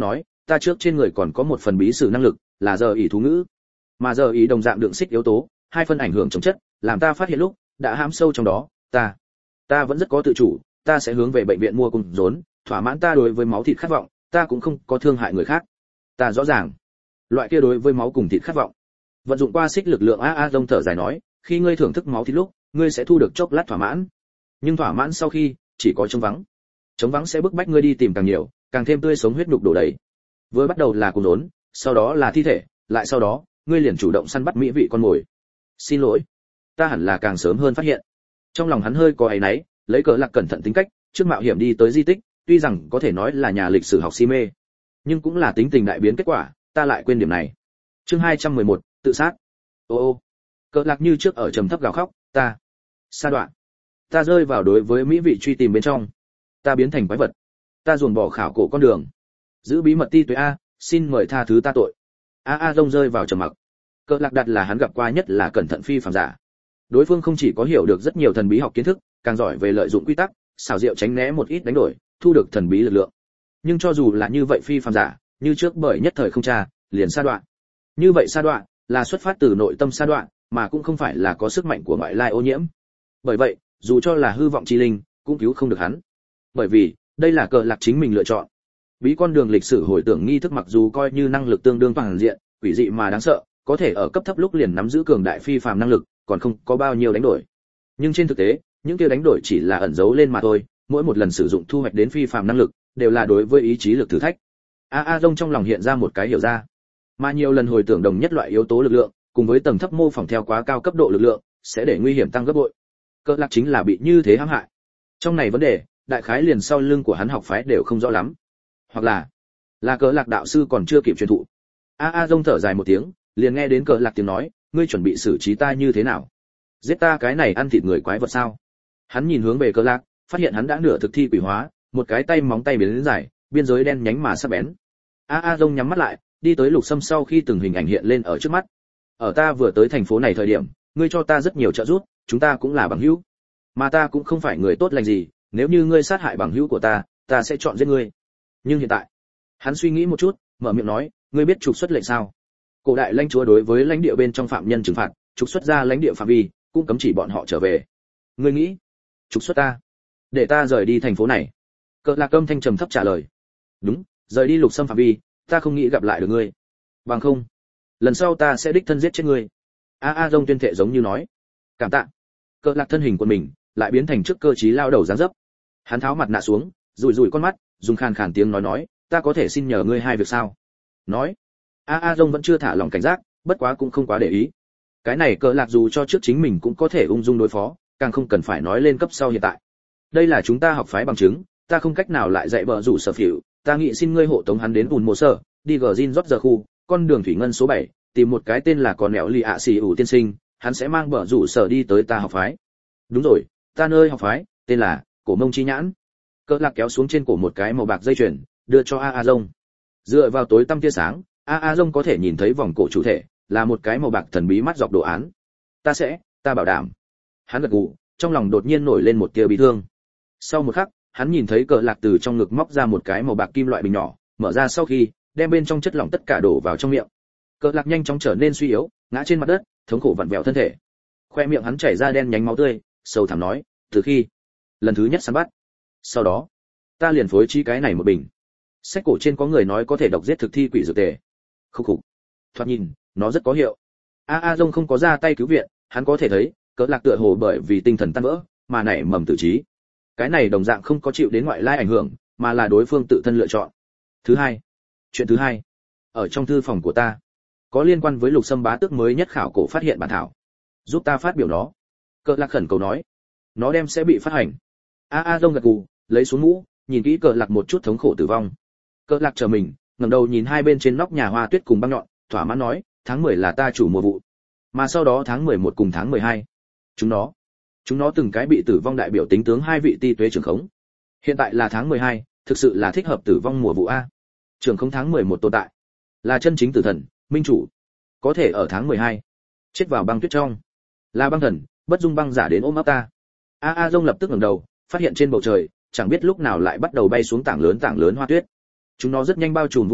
ta trước trên người còn có một phần bí sử năng lực, là giờ ý thú ngữ. Mà giờ ý đồng dạng đựng xích yếu tố, hai phần ảnh hưởng chống chất, làm ta phát hiện lúc đã hãm sâu trong đó, ta, ta vẫn rất có tự chủ, ta sẽ hướng về bệnh viện mua cùng rốn, thỏa mãn ta đối với máu thịt khát vọng, ta cũng không có thương hại người khác. Ta rõ ràng, loại kia đối với máu cùng thịt khát vọng. Vận dụng qua xích lực lượng a a rông thở dài nói, khi ngươi thưởng thức máu thịt lúc, ngươi sẽ thu được chốc lát thỏa mãn. Nhưng thỏa mãn sau khi, chỉ có trống vắng. Trống vắng sẽ bức bách ngươi đi tìm càng nhiều, càng thêm tươi sống huyết nhục đổ đầy. Vừa bắt đầu là cùng rốn, sau đó là thi thể, lại sau đó, ngươi liền chủ động săn bắt mỹ vị con mồi. Xin lỗi, ta hẳn là càng sớm hơn phát hiện. Trong lòng hắn hơi có áy náy, lấy cớ Lạc cẩn thận tính cách, trước mạo hiểm đi tới di tích, tuy rằng có thể nói là nhà lịch sử học si mê, nhưng cũng là tính tình đại biến kết quả, ta lại quên điểm này. Chương hai trăm mười một, tự sát. Ô ô. Cớ Lạc như trước ở trầm thấp gào khóc, ta sa đoạn. Ta rơi vào đối với mỹ vị truy tìm bên trong. Ta biến thành quái vật. Ta ruồn bỏ khảo cổ con đường. Giữ bí mật ti tuế a, xin mời tha thứ ta tội. A a rông rơi vào trầm mặc. Cớ Lạc đặt là hắn gặp qua nhất là cẩn thận phi phàm giả. Đối phương không chỉ có hiểu được rất nhiều thần bí học kiến thức, càng giỏi về lợi dụng quy tắc, xảo diệu tránh né một ít đánh đổi, thu được thần bí lực lượng. Nhưng cho dù là như vậy phi phàm giả, như trước bởi nhất thời không tra, liền sa đoạn. Như vậy sa đoạn là xuất phát từ nội tâm sa đoạn, mà cũng không phải là có sức mạnh của ngoại lai ô nhiễm. Bởi vậy, dù cho là hư vọng chi linh, cũng cứu không được hắn. Bởi vì, đây là Cờ Lạc chính mình lựa chọn. Bí con đường lịch sử hồi tưởng nghi thức mặc dù coi như năng lực tương đương toàn diện, quỷ dị mà đáng sợ, có thể ở cấp thấp lúc liền nắm giữ cường đại phi phàm năng lực, còn không có bao nhiêu đánh đổi. Nhưng trên thực tế, những kia đánh đổi chỉ là ẩn giấu lên mà thôi, mỗi một lần sử dụng thu hoạch đến phi phàm năng lực, đều là đối với ý chí lực thử thách. A A Dông trong lòng hiện ra một cái hiểu ra. Mà nhiều lần hồi tưởng đồng nhất loại yếu tố lực lượng, cùng với tầng thấp mô phỏng theo quá cao cấp độ lực lượng, sẽ để nguy hiểm tăng gấp bội. Cớ Lạc chính là bị như thế hãm hại. Trong này vấn đề, đại khái liền sau lưng của hắn học phái đều không rõ lắm. Hoặc là, là Cớ Lạc đạo sư còn chưa kịp truyền thụ. A A Dông thở dài một tiếng, liền nghe đến Cớ Lạc tiếng nói, ngươi chuẩn bị xử trí ta như thế nào? Giết ta cái này ăn thịt người quái vật sao? Hắn nhìn hướng về Cớ Lạc, phát hiện hắn đã nửa thực thi quỷ hóa, một cái tay móng tay biến đến dài, biên giới đen nhánh mà sắc bén. A A Dông nhắm mắt lại, đi tới Lục Sâm sau khi từng hình ảnh hiện lên ở trước mắt. Ở ta vừa tới thành phố này thời điểm, ngươi cho ta rất nhiều trợ giúp, chúng ta cũng là bằng hữu. Mà ta cũng không phải người tốt lành gì, nếu như ngươi sát hại bằng hữu của ta, ta sẽ chọn giết ngươi. Nhưng hiện tại, hắn suy nghĩ một chút, mở miệng nói, ngươi biết trục xuất lệnh sao? Cổ đại lãnh chúa đối với lãnh địa bên trong phạm nhân trừng phạt, trục xuất ra lãnh địa phạm vi, cũng cấm chỉ bọn họ trở về. Ngươi nghĩ, trục xuất ta, để ta rời đi thành phố này? Cờ Lạc âm thanh trầm thấp trả lời. Đúng, rời đi Lục Sâm phạm vi, ta không nghĩ gặp lại được ngươi. Bằng không, lần sau ta sẽ đích thân giết chết ngươi. A A Dông tuyên thệ giống như nói. Cảm tạ. Cờ Lạc thân hình của mình lại biến thành trước cơ trí lao đầu dáng dấp. Hắn tháo mặt nạ xuống, rủi rủi con mắt, dùng khàn khàn tiếng nói nói, ta có thể xin nhờ ngươi hai việc sao? Nói. A A Dông vẫn chưa thả lòng cảnh giác, bất quá cũng không quá để ý. Cái này Cờ Lạc dù cho trước chính mình cũng có thể ung dung đối phó, càng không cần phải nói lên cấp sau hiện tại. Đây là chúng ta học phái bằng chứng, ta không cách nào lại dạy vợ rủ sở phiểu, ta nghĩ xin ngươi hộ tống hắn đến Bùn Mộ Sở, đi gờ Jin rót giờ khu, con đường thủy ngân số bảy, tìm một cái tên là Con Nẻo Lì ạ xì ủ tiên sinh, hắn sẽ mang vợ rủ sở đi tới ta học phái. Đúng rồi, ta nơi học phái, tên là Cổ Mông Chi Nhãn. Cỡ Lạc kéo xuống trên cổ một cái màu bạc dây chuyền, đưa cho A A Dông. Dựa vào tối tăm tia sáng, A A Dông có thể nhìn thấy vòng cổ chủ thể, là một cái màu bạc thần bí mắt dọc đồ án. Ta sẽ, ta bảo đảm. Hắn gật gù, trong lòng đột nhiên nổi lên một tia bi thương. Sau một khắc, hắn nhìn thấy Cờ Lạc từ trong ngực móc ra một cái màu bạc kim loại bình nhỏ, mở ra sau khi, đem bên trong chất lỏng tất cả đổ vào trong miệng. Cờ Lạc nhanh chóng trở nên suy yếu, ngã trên mặt đất, thống khổ vặn vẹo thân thể. Khoe miệng hắn chảy ra đen nhánh máu tươi, sâu thẳm nói, từ khi lần thứ nhất săn bắt, sau đó, ta liền phối trí cái này một bình. Sách cổ trên có người nói có thể độc giết thực thi quỷ dược tề. Khúc khục. Thoạt nhìn, nó rất có hiệu. A A Dông không có ra tay cứu viện, hắn có thể thấy, Cờ Lạc tựa hồ bởi vì tinh thần tan vỡ, mà nảy mầm tự trí. Cái này đồng dạng không có chịu đến ngoại lai ảnh hưởng, mà là đối phương tự thân lựa chọn. Thứ hai, chuyện thứ hai, ở trong thư phòng của ta, có liên quan với Lục Sâm bá tước mới nhất khảo cổ phát hiện bản thảo, giúp ta phát biểu nó. Cờ Lạc khẩn cầu nói, nó đem sẽ bị phát hành. A A Dông gật gù, lấy xuống mũ, nhìn kỹ Cờ Lạc một chút thống khổ tử vong. Cờ Lạc chờ mình, ngẩng đầu nhìn hai bên trên nóc nhà hoa tuyết cùng băng nhọn, thỏa mãn nói, tháng mười là ta chủ mùa vụ, mà sau đó tháng mười một cùng tháng mười hai, chúng nó, chúng nó từng cái bị tử vong đại biểu tính tướng hai vị ti tuế trưởng khống. Hiện tại là tháng mười hai, thực sự là thích hợp tử vong mùa vụ a. Trưởng khống tháng mười một tồn tại, là chân chính tử thần, minh chủ, có thể ở tháng mười hai chết vào băng tuyết trong, là băng thần, bất dung băng giả đến ôm ấp ta. A A Dông lập tức ngẩng đầu, phát hiện trên bầu trời, chẳng biết lúc nào lại bắt đầu bay xuống tảng lớn tảng lớn hoa tuyết. Chúng nó rất nhanh bao trùm vũng máu,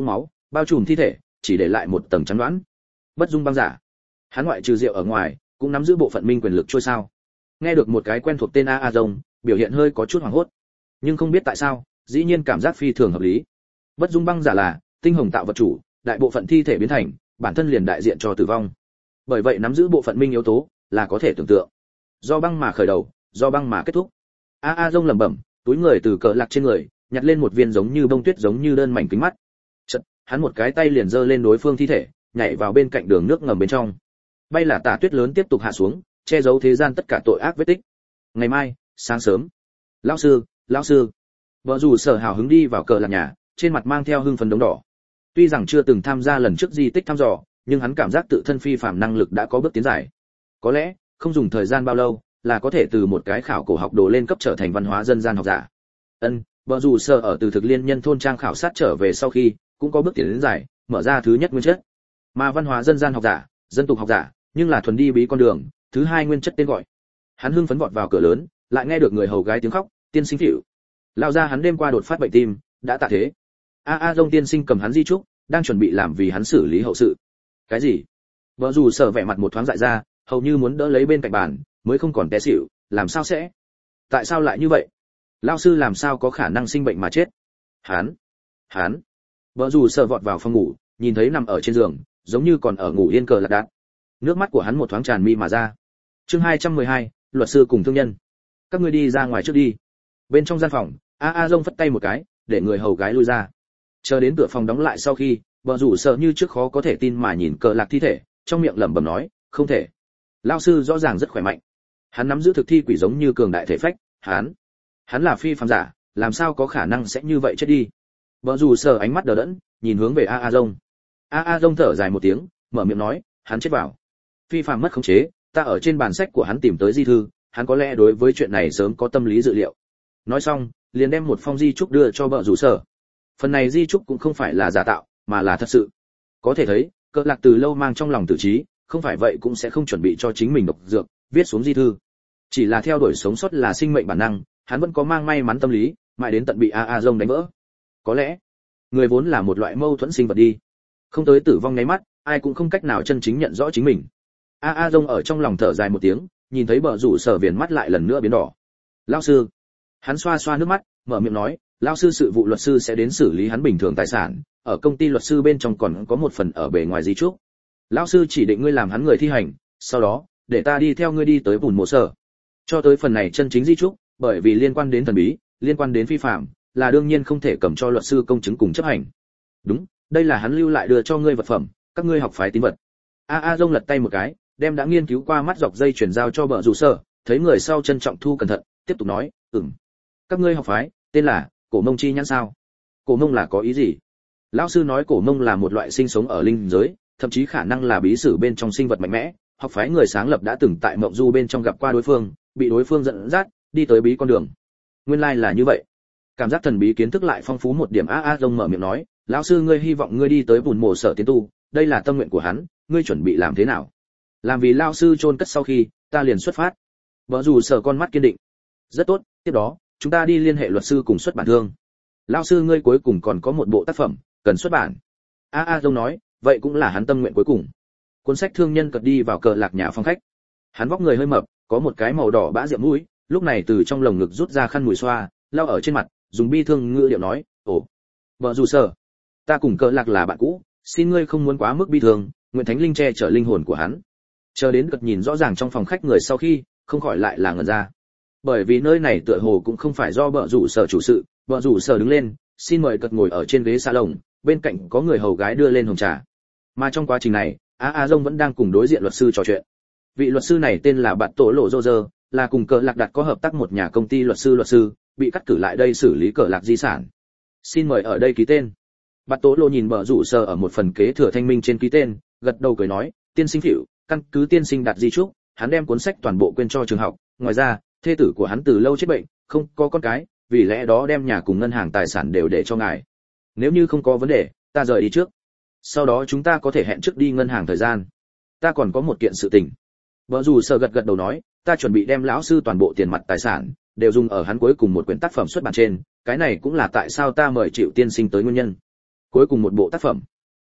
bao trùm thi thể chỉ để lại một tầng trắng đoán. Bất dung băng giả, hắn ngoại trừ rượu ở ngoài cũng nắm giữ bộ phận minh quyền lực trôi sao. Nghe được một cái quen thuộc tên a a rồng, biểu hiện hơi có chút hoảng hốt, nhưng không biết tại sao dĩ nhiên cảm giác phi thường hợp lý. Bất dung băng giả là tinh hồng tạo vật chủ, đại bộ phận thi thể biến thành bản thân liền đại diện cho tử vong, bởi vậy nắm giữ bộ phận minh yếu tố là có thể tưởng tượng. Do băng mà khởi đầu, do băng mà kết thúc. a a rông lẩm bẩm, túi người từ cờ lạc trên người nhặt lên một viên giống như bông tuyết giống như đơn mảnh kính mắt. Chợt hắn một cái tay liền giơ lên đối phương thi thể, nhảy vào bên cạnh đường nước ngầm bên trong. Bay là tà tuyết lớn tiếp tục hạ xuống, che giấu thế gian tất cả tội ác vết tích. Ngày mai sáng sớm, lão sư lão sư vợ dù sở hào hứng đi vào cờ lạc nhà, trên mặt mang theo hưng phấn đống đỏ. Tuy rằng chưa từng tham gia lần trước di tích thăm dò, nhưng hắn cảm giác tự thân phi phàm năng lực đã có bước tiến giải. Có lẽ không dùng thời gian bao lâu là có thể từ một cái khảo cổ học đồ lên cấp trở thành văn hóa dân gian học giả. Ân, vợ dù sở ở từ thực liên nhân thôn trang khảo sát trở về sau khi cũng có bước tiến đến giải, mở ra thứ nhất nguyên chất. Mà văn hóa dân gian học giả, dân tục học giả, nhưng là thuần đi bí con đường, thứ hai nguyên chất tên gọi. Hắn hưng phấn vọt vào cửa lớn, lại nghe được người hầu gái tiếng khóc, tiên sinh phỉu. Lao ra hắn đêm qua đột phát bệnh tim, đã tạ thế. A a Dông tiên sinh cầm hắn di trúc, đang chuẩn bị làm vì hắn xử lý hậu sự. Cái gì? Vợ dù sở vẻ mặt một thoáng dại ra, hầu như muốn đỡ lấy bên cạnh bàn, mới không còn té xỉu, làm sao sẽ? Tại sao lại như vậy? Lão sư làm sao có khả năng sinh bệnh mà chết? Hắn, hắn. Vợ dù sở vọt vào phòng ngủ, nhìn thấy nằm ở trên giường, giống như còn ở ngủ yên cờ lạc đạn. Nước mắt của hắn một thoáng tràn mi mà ra. Chương hai trăm mười hai, luật sư cùng thương nhân. Các ngươi đi ra ngoài trước đi. Bên trong gian phòng, A A Dông phất tay một cái, để người hầu gái lui ra. Chờ đến cửa phòng đóng lại sau khi, vợ rủ sợ như trước khó có thể tin mà nhìn cờ lạc thi thể, trong miệng lẩm bẩm nói, không thể. Lão sư rõ ràng rất khỏe mạnh. Hắn nắm giữ thực thi quỷ giống như cường đại thể phách, hắn, hắn là phi phàm giả, làm sao có khả năng sẽ như vậy chết đi. Vợ rủ sợ ánh mắt đờ đẫn, nhìn hướng về A A Dông. A A Dông thở dài một tiếng, mở miệng nói, hắn chết vào. Phi phàm mất khống chế, ta ở trên bản sách của hắn tìm tới di thư, hắn có lẽ đối với chuyện này sớm có tâm lý dự liệu. Nói xong, liền đem một phong di trúc đưa cho vợ rủ sở. Phần này di trúc cũng không phải là giả tạo, mà là thật sự. Có thể thấy, cờ lạc từ lâu mang trong lòng tự trí, không phải vậy cũng sẽ không chuẩn bị cho chính mình độc dược, viết xuống di thư. Chỉ là theo đuổi sống sót là sinh mệnh bản năng, hắn vẫn có mang may mắn tâm lý, mãi đến tận bị A A Dông đánh vỡ. Có lẽ, người vốn là một loại mâu thuẫn sinh vật đi. Không tới tử vong nháy mắt, ai cũng không cách nào chân chính nhận rõ chính mình. A A Dông ở trong lòng thở dài một tiếng, nhìn thấy bờ rủ sở viền mắt lại lần nữa biến đỏ. Lão sư, hắn xoa xoa nước mắt, mở miệng nói, lão sư sự vụ luật sư sẽ đến xử lý hắn bình thường tài sản, ở công ty luật sư bên trong còn có một phần ở bề ngoài di trúc. Lão sư chỉ định ngươi làm hắn người thi hành, sau đó để ta đi theo ngươi đi tới bùn mộ sở. Cho tới phần này chân chính di trúc, bởi vì liên quan đến thần bí, liên quan đến phi phạm, là đương nhiên không thể cầm cho luật sư công chứng cùng chấp hành. Đúng, đây là hắn lưu lại đưa cho ngươi vật phẩm, các ngươi học phái tín vật. A A Dông lật tay một cái, đem đã nghiên cứu qua mắt dọc dây chuyển giao cho bờ rủ sở, thấy người sau trân trọng thu cẩn thận, tiếp tục nói, ừm, các ngươi học phái tên là cổ mông chi nhãn sao? Cổ mông là có ý gì? Lão sư nói cổ mông là một loại sinh sống ở linh giới, thậm chí khả năng là bí sử bên trong sinh vật mạnh mẽ. Học phái người sáng lập đã từng tại mộng du bên trong gặp qua đối phương, bị đối phương dẫn dắt đi tới bí con đường. Nguyên lai like là như vậy. Cảm giác thần bí kiến thức lại phong phú một điểm. A A Dông mở miệng nói, lão sư ngươi hy vọng ngươi đi tới bùn mộ sở tiến tu, đây là tâm nguyện của hắn, ngươi chuẩn bị làm thế nào? Làm vì lão sư chôn cất sau khi, ta liền xuất phát. Vợ dù sở con mắt kiên định. Rất tốt, tiếp đó chúng ta đi liên hệ luật sư cùng xuất bản thương. Lão sư ngươi cuối cùng còn có một bộ tác phẩm cần xuất bản. A A Dông nói, vậy cũng là hắn tâm nguyện cuối cùng. Cuốn sách thương nhân cật đi vào cờ lạc nhà phòng khách. Hắn vóc người hơi mập, có một cái màu đỏ bã rượu mũi, lúc này từ trong lồng ngực rút ra khăn mùi xoa, lau ở trên mặt, dùng bi thương ngữ điệu nói, ồ, vợ dù sở, ta cùng cờ lạc là bạn cũ, xin ngươi không muốn quá mức bi thương, nguyện thánh linh che chở linh hồn của hắn. Chờ đến cật nhìn rõ ràng trong phòng khách người sau khi, không khỏi lại là ngẩn ra. Bởi vì nơi này tựa hồ cũng không phải do vợ rủ sở chủ sự, vợ rủ sở đứng lên, xin mời cật ngồi ở trên ghế salon, bên cạnh có người hầu gái đưa lên hồng trà. Mà trong quá trình này, A A Dông vẫn đang cùng đối diện luật sư trò chuyện. Vị luật sư này tên là Bạt Tổ Lộ Rô Rơ, là cùng cờ lạc đặt có hợp tác một nhà công ty luật sư luật sư, bị cắt cử lại đây xử lý cờ lạc di sản. Xin mời ở đây ký tên. Bạt Tổ Lộ nhìn vợ rủ sở ở một phần kế thừa thanh minh trên ký tên, gật đầu cười nói, tiên sinh phỉu, căn cứ tiên sinh đặt di chúc, hắn đem cuốn sách toàn bộ quên cho trường học, ngoài ra, thê tử của hắn từ lâu chết bệnh, không có con cái, vì lẽ đó đem nhà cùng ngân hàng tài sản đều để cho ngài. Nếu như không có vấn đề, ta rời đi trước. Sau đó chúng ta có thể hẹn trước đi ngân hàng thời gian. Ta còn có một kiện sự tình. Vợ dù sợ gật gật đầu nói, ta chuẩn bị đem lão sư toàn bộ tiền mặt tài sản đều dùng ở hắn cuối cùng một quyển tác phẩm xuất bản trên, cái này cũng là tại sao ta mời Triệu tiên sinh tới nguyên nhân. Cuối cùng một bộ tác phẩm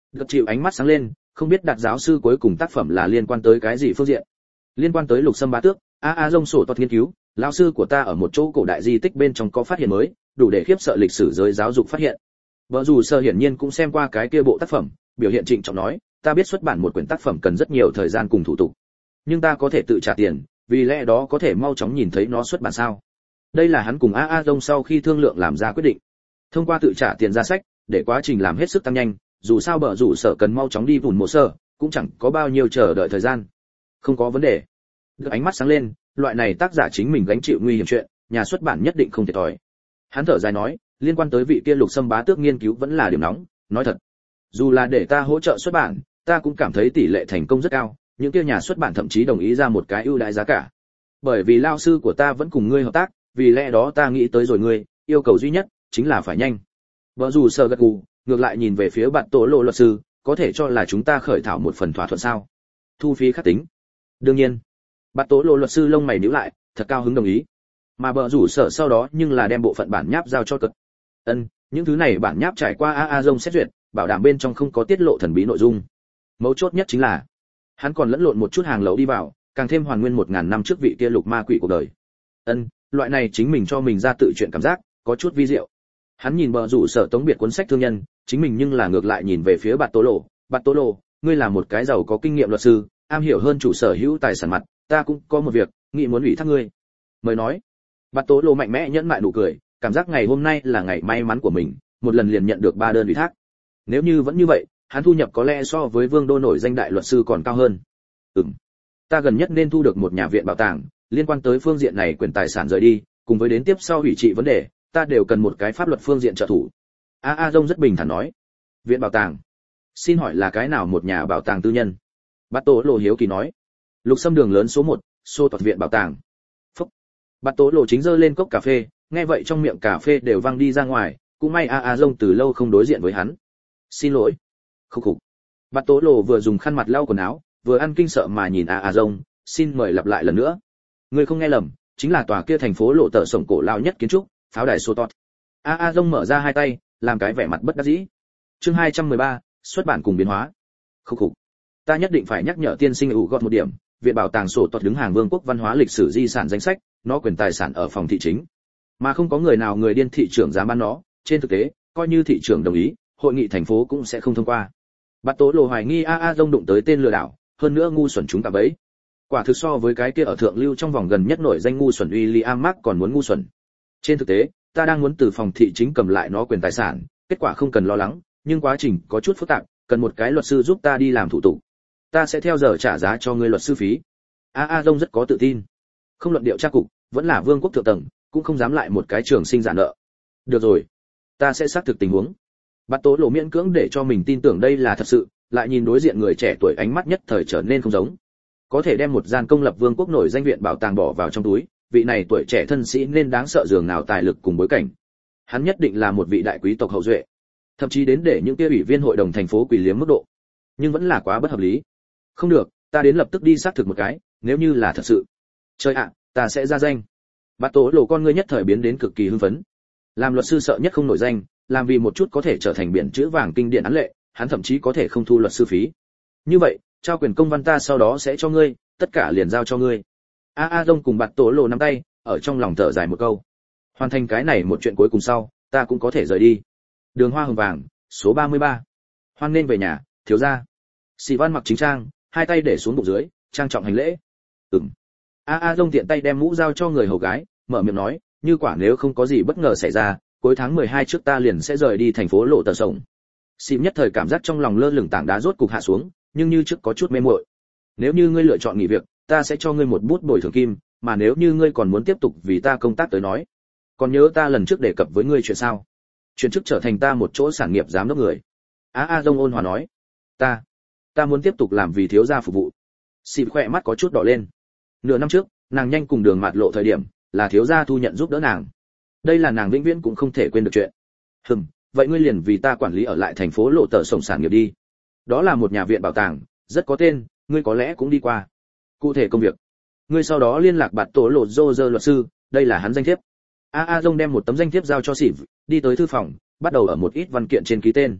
Gật chịu ánh mắt sáng lên, không biết đạt giáo sư cuối cùng tác phẩm là liên quan tới cái gì phương diện. Liên quan tới Lục Sâm Bá Tước, a a dông sổ toát nghiên cứu, lão sư của ta ở một chỗ cổ đại di tích bên trong có phát hiện mới, đủ để khiếp sợ lịch sử giới giáo dục phát hiện. Vợ dù sơ hiển nhiên cũng xem qua cái kia bộ tác phẩm, biểu hiện trịnh trọng nói, ta biết xuất bản một quyển tác phẩm cần rất nhiều thời gian cùng thủ tục, nhưng ta có thể tự trả tiền, vì lẽ đó có thể mau chóng nhìn thấy nó xuất bản sao? Đây là hắn cùng a a dông sau khi thương lượng làm ra quyết định. Thông qua tự trả tiền ra sách, để quá trình làm hết sức tăng nhanh, dù sao bợ rủ sở cần mau chóng đi vùn mộ sở, cũng chẳng có bao nhiêu chờ đợi thời gian. Không có vấn đề. Được ánh mắt sáng lên, loại này tác giả chính mình gánh chịu nguy hiểm chuyện, nhà xuất bản nhất định không thể thòi. Hắn thở dài nói, liên quan tới vị kia Lục Sâm Bá Tước nghiên cứu vẫn là điểm nóng, nói thật. Dù là để ta hỗ trợ xuất bản, ta cũng cảm thấy tỷ lệ thành công rất cao, những kia nhà xuất bản thậm chí đồng ý ra một cái ưu đãi giá cả. Bởi vì lao sư của ta vẫn cùng ngươi hợp tác, vì lẽ đó ta nghĩ tới rồi ngươi, yêu cầu duy nhất chính là phải nhanh. Vợ dù sợ gật gù, ngược lại nhìn về phía bạn tổ lộ luật sư, có thể cho là chúng ta khởi thảo một phần thỏa thuận sao? Thu phí khắc tính. Đương nhiên. Bạn tổ lộ luật sư lông mày nhíu lại, thật cao hứng đồng ý. Mà bờ rủ sở sau đó nhưng là đem bộ phận bản nháp giao cho cực. Ân, những thứ này bản nháp trải qua a a dông xét duyệt, bảo đảm bên trong không có tiết lộ thần bí nội dung. Mấu chốt nhất chính là, hắn còn lẫn lộn một chút hàng lậu đi vào, càng thêm hoàn nguyên một ngàn năm trước vị kia lục ma quỷ cuộc đời. Ân, loại này chính mình cho mình ra tự chuyện cảm giác, có chút vi diệu. Hắn nhìn bờ rủ sở tống biệt cuốn sách thương nhân, chính mình nhưng là ngược lại nhìn về phía Bạt Tố Lộ, Bạt Tố Lộ, ngươi là một cái giàu có kinh nghiệm luật sư, am hiểu hơn chủ sở hữu tài sản mặt, ta cũng có một việc, nghĩ muốn ủy thác ngươi. Mời nói. Bạt Tố Lộ mạnh mẽ nhẫn mại nụ cười, cảm giác ngày hôm nay là ngày may mắn của mình, một lần liền nhận được ba đơn ủy thác. Nếu như vẫn như vậy, hắn thu nhập có lẽ so với Vương đô nổi danh đại luật sư còn cao hơn. Ừm. Ta gần nhất nên thu được một nhà viện bảo tàng, liên quan tới phương diện này quyền tài sản rời đi, cùng với đến tiếp sau hủy trị vấn đề, ta đều cần một cái pháp luật phương diện trợ thủ. A A Dông rất bình thản nói. Viện bảo tàng? Xin hỏi là cái nào một nhà bảo tàng tư nhân? Bát Tố Lộ hiếu kỳ nói. Lục Sâm đường lớn số một, xô toạt viện bảo tàng. Phúc. Bát Tố Lộ chính giơ lên cốc cà phê, nghe vậy trong miệng cà phê đều văng đi ra ngoài, cũng may A A Dông từ lâu không đối diện với hắn. Xin lỗi. Khúc khục. Bát Tố Lộ vừa dùng khăn mặt lau quần áo, vừa ăn kinh sợ mà nhìn A A Dông, xin mời lặp lại lần nữa. Ngươi không nghe lầm, chính là tòa kia thành phố lộ tợ sổng cổ lao nhất kiến trúc, pháo đài xô toạt. A A Dông mở ra hai tay, làm cái vẻ mặt bất đắc dĩ. Chương hai trăm mười ba, xuất bản cùng biến hóa. Khúc khục. Ta nhất định phải nhắc nhở tiên sinh ủ gọt một điểm, viện bảo tàng sổ toạt đứng hàng vương quốc văn hóa lịch sử di sản danh sách, nó quyền tài sản ở phòng thị chính, mà không có người nào người điên thị trưởng dám bán nó. Trên thực tế, coi như thị trưởng đồng ý, hội nghị thành phố cũng sẽ không thông qua. Bát Tố Lộ hoài nghi A A Dông đụng tới tên lừa đảo, hơn nữa ngu xuẩn chúng ta bấy. Quả thực so với cái kia ở thượng lưu trong vòng gần nhất nổi danh ngu xuẩn William Mark còn muốn ngu xuẩn. Trên thực tế, ta đang muốn từ phòng thị chính cầm lại nó quyền tài sản, kết quả không cần lo lắng, nhưng quá trình có chút phức tạp, cần một cái luật sư giúp ta đi làm thủ tục. Ta sẽ theo giờ trả giá cho ngươi luật sư phí. A A Dông rất có tự tin. Không luận điệu tra cục, vẫn là vương quốc thượng tầng, cũng không dám lại một cái trường sinh giả nợ. Được rồi, ta sẽ xác thực tình huống. Bát Tố Lộ miễn cưỡng để cho mình tin tưởng đây là thật sự, lại nhìn đối diện người trẻ tuổi ánh mắt nhất thời trở nên không giống. Có thể đem một gian công lập vương quốc nổi danh viện bảo tàng bỏ vào trong túi, vị này tuổi trẻ thân sĩ nên đáng sợ dường nào tài lực cùng bối cảnh. Hắn nhất định là một vị đại quý tộc hậu duệ, thậm chí đến để những kia ủy viên hội đồng thành phố quỳ liếm mức độ. Nhưng vẫn là quá bất hợp lý. Không được, ta đến lập tức đi xác thực một cái, nếu như là thật sự. Trời ạ, ta sẽ ra danh. Bát Tố Lộ con ngươi nhất thời biến đến cực kỳ hưng phấn. Làm luật sư sợ nhất không nổi danh, làm vì một chút có thể trở thành biển chữ vàng kinh điển án lệ, hắn thậm chí có thể không thu luật sư phí. Như vậy, trao quyền công văn ta sau đó sẽ cho ngươi, tất cả liền giao cho ngươi. A A Dông cùng Bát Tố Lộ nắm tay, ở trong lòng thở dài một câu. Hoàn thành cái này một chuyện cuối cùng sau, ta cũng có thể rời đi. Đường Hoa Hồng Vàng, số ba mươi ba. Hoan nên về nhà, thiếu gia. Sĩ Văn mặc chính trang, hai tay để xuống bụng dưới, trang trọng hành lễ. Ừm. A A Dông tiện tay đem mũ giao cho người hầu gái, mở miệng nói, như quả nếu không có gì bất ngờ xảy ra, cuối tháng mười hai trước ta liền sẽ rời đi thành phố lộ tờ sổng. Sĩ nhất thời cảm giác trong lòng lơ lửng tảng đá rốt cục hạ xuống, nhưng như trước có chút mê muội. Nếu như ngươi lựa chọn nghỉ việc, ta sẽ cho ngươi một bút bồi thường kim, mà nếu như ngươi còn muốn tiếp tục vì ta công tác tới nói, còn nhớ ta lần trước đề cập với ngươi chuyện sao? Chuyển chức trở thành ta một chỗ sản nghiệp giám đốc người. A A Dông ôn hòa nói, ta, ta muốn tiếp tục làm vì thiếu gia phục vụ. Sĩ khỏe mắt có chút đỏ lên. Nửa năm trước, nàng nhanh cùng Đường Mạt lộ thời điểm, là thiếu gia thu nhận giúp đỡ nàng. Đây là nàng vĩnh viễn cũng không thể quên được chuyện. Hừm, vậy ngươi liền vì ta quản lý ở lại thành phố lộ tờ sổng sản nghiệp đi. Đó là một nhà viện bảo tàng, rất có tên, ngươi có lẽ cũng đi qua. Cụ thể công việc, ngươi sau đó liên lạc Bạt Tố Lộ Roger luật sư, đây là hắn danh thiếp. A A Dông đem một tấm danh thiếp giao cho Sĩ, đi tới thư phòng, bắt đầu ở một ít văn kiện trên ký tên.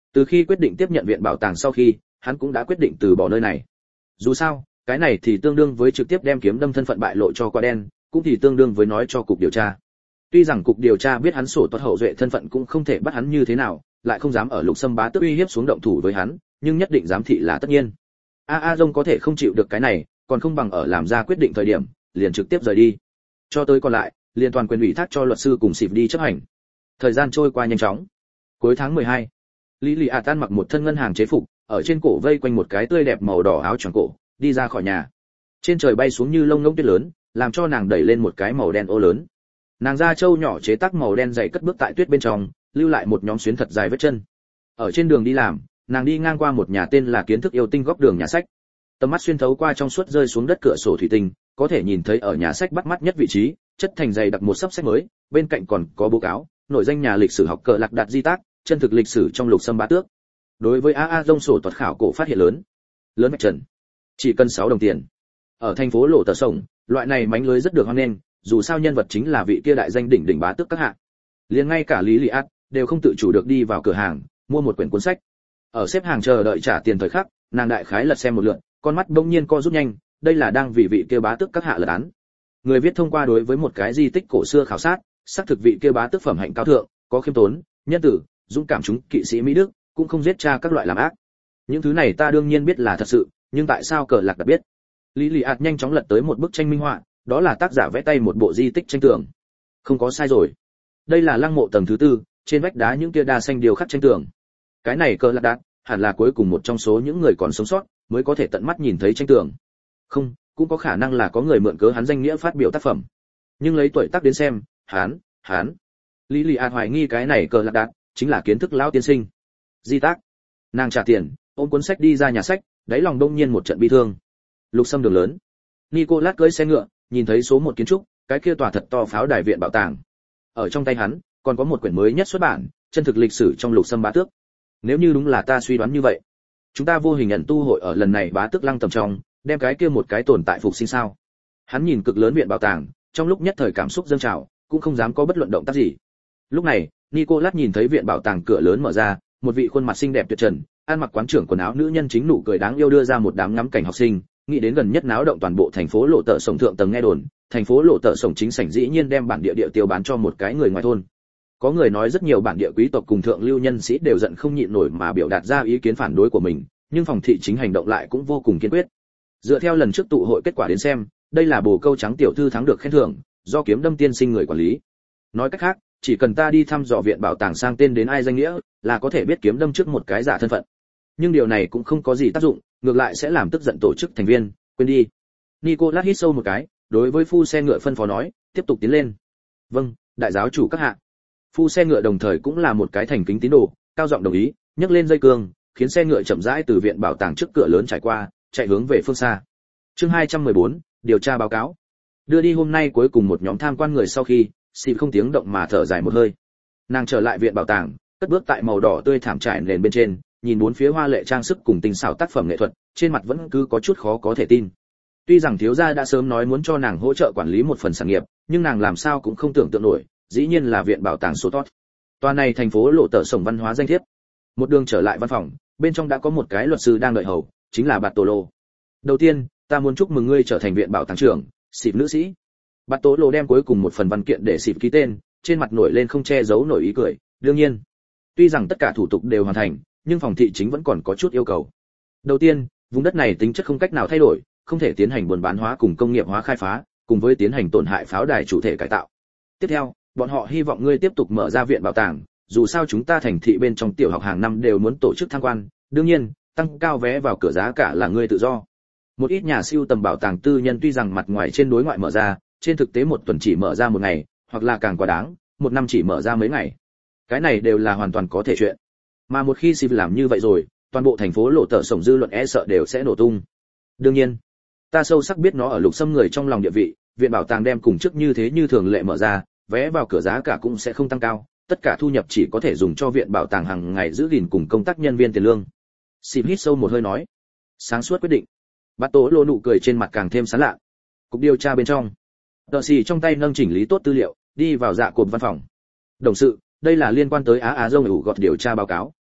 Từ khi quyết định tiếp nhận viện bảo tàng sau khi, hắn cũng đã quyết định từ bỏ nơi này. Dù sao, cái này thì tương đương với trực tiếp đem kiếm đâm thân phận bại lộ cho quả đen, cũng thì tương đương với nói cho cục điều tra. Tuy rằng cục điều tra biết hắn sổ tuất hậu duệ thân phận cũng không thể bắt hắn như thế nào, lại không dám ở Lục Sâm Bá Tước uy hiếp xuống động thủ với hắn, nhưng nhất định giám thị là tất nhiên. A A Dông có thể không chịu được cái này, còn không bằng ở làm ra quyết định thời điểm, liền trực tiếp rời đi. Cho tới còn lại, liên toàn quyền ủy thác cho luật sư cùng xịp đi chấp hành. Thời gian trôi qua nhanh chóng. Cuối tháng mười hai, Lý Lị A Tan mặc một thân ngân hàng chế phục, ở trên cổ vây quanh một cái tươi đẹp màu đỏ áo choàng cổ, đi ra khỏi nhà. Trên trời bay xuống như lông ngỗng tuyết lớn, làm cho nàng đẩy lên một cái màu đen ô lớn. Nàng da trâu nhỏ chế tác màu đen dày cất bước tại tuyết bên trong, lưu lại một nhóm xuyến thật dài vết chân. Ở trên đường đi làm, nàng đi ngang qua một nhà tên là Kiến Thức Yêu Tinh góc đường nhà sách. Tầm mắt xuyên thấu qua trong suốt rơi xuống đất cửa sổ thủy tinh, có thể nhìn thấy ở nhà sách bắt mắt nhất vị trí, chất thành dày đặc một sấp sách mới, bên cạnh còn có báo cáo, nội danh nhà lịch sử học cờ lạc đạt di tác, chân thực lịch sử trong Lục Sâm Bá Tước. Đối với A A Dông sổ tuật khảo cổ phát hiện lớn, lớn vạch trần, chỉ cần sáu đồng tiền. Ở thành phố Lộ Tờ Sổng, loại này mánh lưới rất được hoan nghênh, dù sao nhân vật chính là vị kia đại danh đỉnh đỉnh bá tước các hạ. Liền ngay cả Lý Lị Át đều không tự chủ được đi vào cửa hàng, mua một quyển cuốn sách. Ở xếp hàng chờ đợi trả tiền thời khắc, nàng đại khái lật xem một lượt, con mắt bỗng nhiên co rút nhanh, đây là đang vì vị kia bá tước các hạ lật án. Người viết thông qua đối với một cái di tích cổ xưa khảo sát, xác thực vị kia bá tước phẩm hạnh cao thượng, có khiêm tốn, nhân tử, dũng cảm chúng kỵ sĩ Mỹ Đức, cũng không giết cha các loại làm ác. Những thứ này ta đương nhiên biết là thật sự, nhưng tại sao cờ lạc đã biết? Lý Lị Át nhanh chóng lật tới một bức tranh minh họa, đó là tác giả vẽ tay một bộ di tích tranh tường. Không có sai rồi. Đây là lăng mộ tầng thứ tư, trên vách đá những kia đa xanh điều khắc tranh tường. Cái này cờ lạc đạt, hẳn là cuối cùng một trong số những người còn sống sót mới có thể tận mắt nhìn thấy tranh tường. Không, cũng có khả năng là có người mượn cớ hắn danh nghĩa phát biểu tác phẩm. Nhưng lấy tuổi tác đến xem, hắn, hắn. Lý Lị Át hoài nghi cái này cờ lạc đạt chính là Kiến Thức lão tiên sinh. Di tác. Nàng trả tiền, ôm cuốn sách đi ra nhà sách, đáy lòng đông nhiên một trận bi thương. Lục Sâm đường lớn. Nicolas cưỡi xe ngựa, nhìn thấy số một kiến trúc, cái kia tòa thật to pháo đài viện bảo tàng. Ở trong tay hắn, còn có một quyển mới nhất xuất bản, chân thực lịch sử trong Lục Sâm Bá Tước. Nếu như đúng là ta suy đoán như vậy, chúng ta vô hình nhận tu hội ở lần này Bá Tước lăng tầm trong, đem cái kia một cái tồn tại phục sinh sao? Hắn nhìn cực lớn viện bảo tàng, trong lúc nhất thời cảm xúc dâng trào, cũng không dám có bất luận động tác gì. Lúc này, Nicolas nhìn thấy viện bảo tàng cửa lớn mở ra, một vị khuôn mặt xinh đẹp tuyệt trần, ăn mặc quán trưởng quần áo nữ nhân chính nụ cười đáng yêu đưa ra một đám ngắm cảnh học sinh, nghĩ đến gần nhất náo động toàn bộ thành phố Lộ Tợ Sổng thượng tầng nghe đồn, thành phố Lộ Tợ Sổng chính sảnh dĩ nhiên đem bản địa địa tiêu bán cho một cái người ngoài thôn. Có người nói rất nhiều bản địa quý tộc cùng thượng lưu nhân sĩ đều giận không nhịn nổi mà biểu đạt ra ý kiến phản đối của mình, nhưng phòng thị chính hành động lại cũng vô cùng kiên quyết. Dựa theo lần trước tụ hội kết quả đến xem, đây là bồ câu trắng tiểu thư thắng được khen thưởng, do Kiếm Đâm tiên sinh người quản lý. Nói cách khác, chỉ cần ta đi thăm dò viện bảo tàng sang tên đến ai danh nghĩa, là có thể biết Kiếm Đâm trước một cái giả thân phận. Nhưng điều này cũng không có gì tác dụng, ngược lại sẽ làm tức giận tổ chức thành viên, quên đi. Nicolas hít sâu một cái, đối với phu xe ngựa phân phó nói, tiếp tục tiến lên. Vâng, đại giáo chủ các hạ. Phu xe ngựa đồng thời cũng là một cái thành kính tín đồ, cao giọng đồng ý, nhấc lên dây cương, khiến xe ngựa chậm rãi từ viện bảo tàng trước cửa lớn trải qua, chạy hướng về phương xa. Chương hai trăm mười bốn, điều tra báo cáo. Đưa đi hôm nay cuối cùng một nhóm tham quan người sau khi, xì không tiếng động mà thở dài một hơi. Nàng trở lại viện bảo tàng, cất bước tại màu đỏ tươi thảm trải nền bên trên, nhìn bốn phía hoa lệ trang sức cùng tinh xảo tác phẩm nghệ thuật, trên mặt vẫn cứ có chút khó có thể tin. Tuy rằng thiếu gia đã sớm nói muốn cho nàng hỗ trợ quản lý một phần sản nghiệp, nhưng nàng làm sao cũng không tưởng tượng nổi, dĩ nhiên là viện bảo tàng số tốt. Tòa này thành phố Lộ Tợ Sổng văn hóa danh thiếp. Một đường trở lại văn phòng, bên trong đã có một cái luật sư đang đợi hầu, chính là Bartolo. Đầu tiên, ta muốn chúc mừng ngươi trở thành viện bảo tàng trưởng, xịp nữ sĩ. Bartolo đem cuối cùng một phần văn kiện để xịp ký tên, trên mặt nổi lên không che giấu nổi ý cười. Đương nhiên, tuy rằng tất cả thủ tục đều hoàn thành, nhưng phòng thị chính vẫn còn có chút yêu cầu. Đầu tiên, vùng đất này tính chất không cách nào thay đổi, không thể tiến hành buôn bán hóa cùng công nghiệp hóa khai phá, cùng với tiến hành tổn hại pháo đài chủ thể cải tạo. Tiếp theo, bọn họ hy vọng ngươi tiếp tục mở ra viện bảo tàng, dù sao chúng ta thành thị bên trong tiểu học hàng năm đều muốn tổ chức tham quan, đương nhiên, tăng cao vé vào cửa giá cả là ngươi tự do. Một ít nhà siêu tầm bảo tàng tư nhân tuy rằng mặt ngoài trên đối ngoại mở ra, trên thực tế một tuần chỉ mở ra một ngày, hoặc là càng quá đáng, một năm chỉ mở ra mấy ngày. Cái này đều là hoàn toàn có thể chuyện. Mà một khi xịp làm như vậy rồi, toàn bộ thành phố Lộ Tợ Sổng dư luận e sợ đều sẽ nổ tung. Đương nhiên, ta sâu sắc biết nó ở Lục Sâm người trong lòng địa vị, viện bảo tàng đem cùng trước như thế như thường lệ mở ra, vé vào cửa giá cả cũng sẽ không tăng cao, tất cả thu nhập chỉ có thể dùng cho viện bảo tàng hàng ngày giữ gìn cùng công tác nhân viên tiền lương. Xịp hít sâu một hơi nói, sáng suốt quyết định. Bát Tố Lô nụ cười trên mặt càng thêm sán lạ. Cục điều tra bên trong, Đợ Xì trong tay nâng chỉnh lý tốt tư liệu, đi vào dạ cột văn phòng. Đồng sự, đây là liên quan tới Á Á Dông ủ gọt điều tra báo cáo.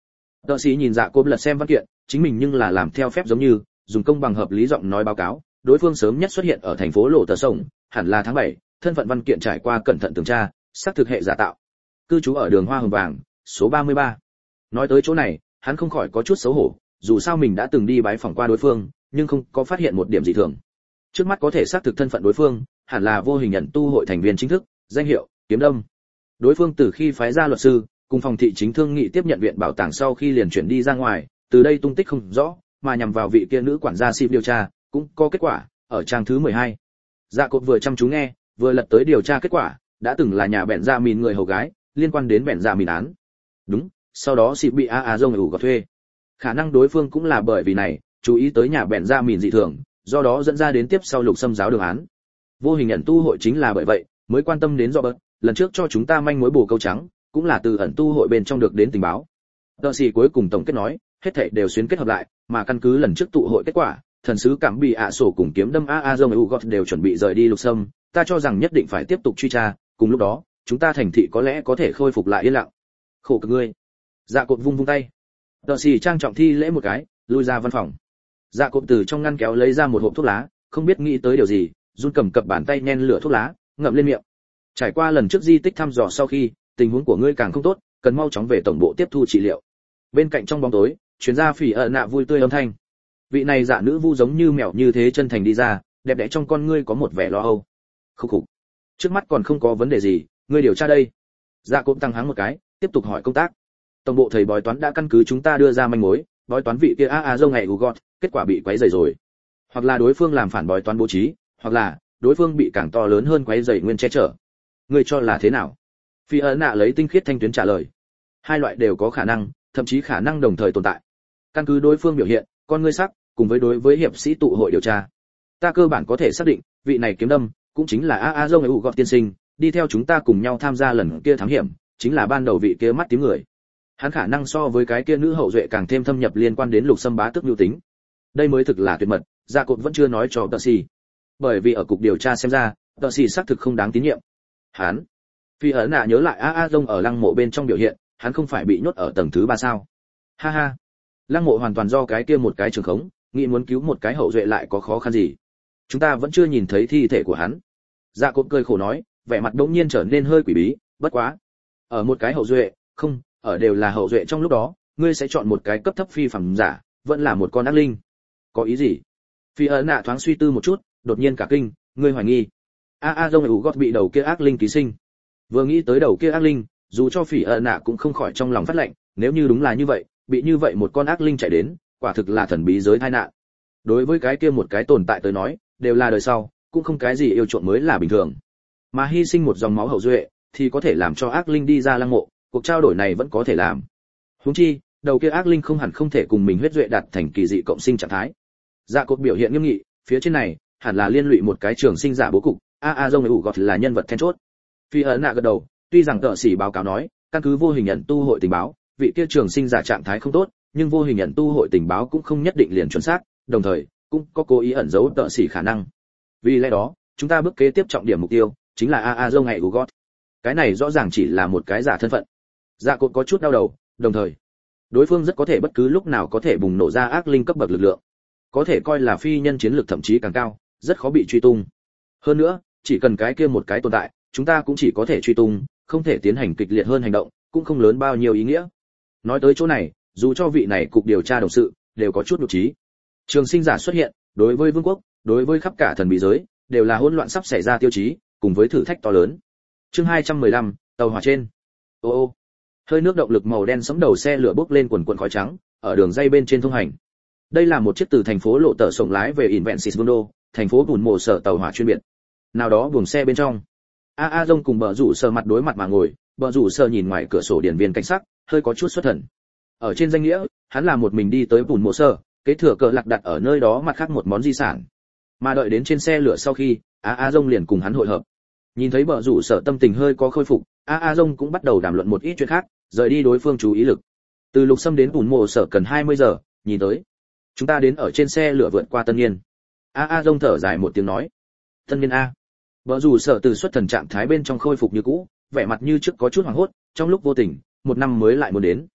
Tợ sĩ nhìn Dạ Cốp lật xem văn kiện, chính mình nhưng là làm theo phép giống như, dùng công bằng hợp lý giọng nói báo cáo, đối phương sớm nhất xuất hiện ở thành phố Lộ Tờ Sông, hẳn là tháng bảy, thân phận văn kiện trải qua cẩn thận tường tra, xác thực hệ giả tạo. Cư trú ở đường Hoa Hồng Vàng, số ba mươi ba. Nói tới chỗ này, hắn không khỏi có chút xấu hổ, dù sao mình đã từng đi bái phỏng qua đối phương, nhưng không có phát hiện một điểm dị thường. Trước mắt có thể xác thực thân phận đối phương, hẳn là vô hình nhận tu hội thành viên chính thức, danh hiệu Kiếm Đâm. Đối phương từ khi phái ra luật sư, cùng phòng thị chính thương nghị tiếp nhận viện bảo tàng sau khi liền chuyển đi ra ngoài, từ đây tung tích không rõ, mà nhằm vào vị kia nữ quản gia xịp điều tra, cũng có kết quả, ở trang thứ mười hai. Dạ Cộp vừa chăm chú nghe, vừa lật tới điều tra kết quả, đã từng là nhà bèn gia mìn người hầu gái, liên quan đến bèn gia mìn án. Đúng, sau đó xịp bị a a dông ủ gặp thuê. Khả năng đối phương cũng là bởi vì này, chú ý tới nhà bèn gia mìn dị thường, do đó dẫn ra đến tiếp sau lục xâm giáo đường án. Vô hình ẩn tu hội chính là bởi vậy, mới quan tâm đến Robert, lần trước cho chúng ta manh mối bổ câu trắng, cũng là từ ẩn tu hội bên trong được đến tình báo. Tờ sĩ cuối cùng tổng kết nói, hết thảy đều xuyến kết hợp lại, mà căn cứ lần trước tụ hội kết quả, thần sứ cảm bị ạ sổ cùng kiếm đâm a a dông ugot đều chuẩn bị rời đi lục sâm, ta cho rằng nhất định phải tiếp tục truy tra, cùng lúc đó, chúng ta thành thị có lẽ có thể khôi phục lại yên lặng. Khổ cực ngươi. Dạ Cộp vung vung tay. Tờ sĩ trang trọng thi lễ một cái, lui ra văn phòng. Dạ Cộp từ trong ngăn kéo lấy ra một hộp thuốc lá, không biết nghĩ tới điều gì, run cầm cập bàn tay nhen lửa thuốc lá, ngậm lên miệng. Trải qua lần trước di tích thăm dò sau khi, tình huống của ngươi càng không tốt, cần mau chóng về tổng bộ tiếp thu trị liệu. Bên cạnh trong bóng tối, chuyên gia phỉ ợ nạ vui tươi âm thanh. Vị này dạ nữ vu giống như mèo như thế chân thành đi ra, đẹp đẽ trong con ngươi có một vẻ lo âu. Khúc khục. Trước mắt còn không có vấn đề gì, ngươi điều tra đây. Dạ Cộp tăng háng một cái, tiếp tục hỏi công tác. Tổng bộ thầy bói toán đã căn cứ chúng ta đưa ra manh mối, bói toán vị kia a a dông ngày ugot, kết quả bị quấy rầy rồi. Hoặc là đối phương làm phản bói toán bố trí, hoặc là đối phương bị càng to lớn hơn quấy rầy nguyên che chở. Ngươi cho là thế nào? Phi ấn nạ lấy tinh khiết thanh tuyến trả lời. Hai loại đều có khả năng, thậm chí khả năng đồng thời tồn tại. Căn cứ đối phương biểu hiện, con ngươi sắc, cùng với đối với hiệp sĩ tụ hội điều tra, ta cơ bản có thể xác định, vị này kiếm đâm cũng chính là a a dông ủ gọt tiên sinh, đi theo chúng ta cùng nhau tham gia lần kia thám hiểm, chính là ban đầu vị kia mắt tím người. Hắn khả năng so với cái kia nữ hậu duệ càng thêm thâm nhập liên quan đến lục xâm bá tước nhu tính. Đây mới thực là tuyệt mật, Gia Cộp vẫn chưa nói cho Tợ Sĩ. Bởi vì ở cục điều tra xem ra, Tợ Sĩ xác thực không đáng tín nhiệm. Hắn, Phi ấn nạ nhớ lại a a dông ở lăng mộ bên trong biểu hiện, hắn không phải bị nhốt ở tầng thứ ba sao? Ha ha, lăng mộ hoàn toàn do cái kia một cái trường khống, nghĩ muốn cứu một cái hậu duệ lại có khó khăn gì? Chúng ta vẫn chưa nhìn thấy thi thể của hắn. Dạ Cộp cười khổ nói, vẻ mặt đống nhiên trở nên hơi quỷ bí, bất quá, ở một cái hậu duệ, không, ở đều là hậu duệ trong lúc đó, ngươi sẽ chọn một cái cấp thấp phi phàm giả, vẫn là một con ác linh. Có ý gì? Phi ấn nạ thoáng suy tư một chút, đột nhiên cả kinh, ngươi hoài nghi a a dông ủ gót bị đầu kia ác linh ký sinh. Vừa nghĩ tới đầu kia ác linh, dù cho Phỉ ẩn nạ cũng không khỏi trong lòng phát lạnh, nếu như đúng là như vậy, bị như vậy một con ác linh chạy đến, quả thực là thần bí giới tai nạn. Đối với cái kia một cái tồn tại tới nói, đều là đời sau, cũng không cái gì yêu chuộng mới là bình thường. Mà hy sinh một dòng máu hậu duệ, thì có thể làm cho ác linh đi ra lăng mộ, cuộc trao đổi này vẫn có thể làm. Huống chi, đầu kia ác linh không hẳn không thể cùng mình huyết duệ đạt thành kỳ dị cộng sinh trạng thái. Dạ Cột biểu hiện nghiêm nghị, phía trên này hẳn là liên lụy một cái trường sinh giả bố cục, a a dông ủ gọt là nhân vật then chốt. Phi ấn nạ gật đầu, tuy rằng tợ sĩ báo cáo nói, căn cứ vô hình nhận tu hội tình báo, vị kia trường sinh giả trạng thái không tốt, nhưng vô hình nhận tu hội tình báo cũng không nhất định liền chuẩn xác, đồng thời cũng có cố ý ẩn giấu tợ sĩ khả năng. Vì lẽ đó, chúng ta bước kế tiếp trọng điểm mục tiêu chính là a a dông ngày ủ gọt. Cái này rõ ràng chỉ là một cái giả thân phận. Dạ Cột có chút đau đầu, đồng thời đối phương rất có thể bất cứ lúc nào có thể bùng nổ ra ác linh cấp bậc lực lượng, có thể coi là phi nhân chiến lược thậm chí càng cao, rất khó bị truy tung. Hơn nữa, chỉ cần cái kia một cái tồn tại, chúng ta cũng chỉ có thể truy tung, không thể tiến hành kịch liệt hơn hành động, cũng không lớn bao nhiêu ý nghĩa. Nói tới chỗ này, dù cho vị này cục điều tra đồng sự đều có chút nhục trí. Trường sinh giả xuất hiện, đối với vương quốc, đối với khắp cả thần bí giới, đều là hỗn loạn sắp xảy ra tiêu chí, cùng với thử thách to lớn. Chương hai trăm mười lăm, tàu hỏa trên. Ô ô. Hơi nước động lực màu đen sẫm đầu xe lửa bốc lên quần quần khói trắng, ở đường dây bên trên thông hành. Đây là một chiếc từ thành phố Lộ Tở Sổng lái về Invensis Mundo, thành phố Bùn Mồ sở tàu hỏa chuyên biệt. Nào đó buồng xe bên trong, a a dông cùng bờ rủ sờ mặt đối mặt mà ngồi, bờ rủ sờ nhìn ngoài cửa sổ điển viên cảnh sát, hơi có chút xuất thần. Ở trên danh nghĩa, hắn là một mình đi tới Bùn Mồ sở, kế thừa cờ lạc đặt ở nơi đó mặt khác một món di sản. Mà đợi đến trên xe lửa sau khi, a a dông liền cùng hắn hội hợp. Nhìn thấy bờ rủ sờ tâm tình hơi có khôi phục, a a dông cũng bắt đầu đàm luận một ít chuyện khác, rời đi đối phương chú ý lực. Từ Lục Sâm đến Bùn Mồ sở cần hai mươi giờ, nhìn tới chúng ta đến ở trên xe lửa vượt qua Tân Niên. A a dông thở dài một tiếng nói, Tân Niên a. Bờ rủ sở từ xuất thần trạng thái bên trong khôi phục như cũ, vẻ mặt như trước có chút hoảng hốt, trong lúc vô tình, một năm mới lại muốn đến.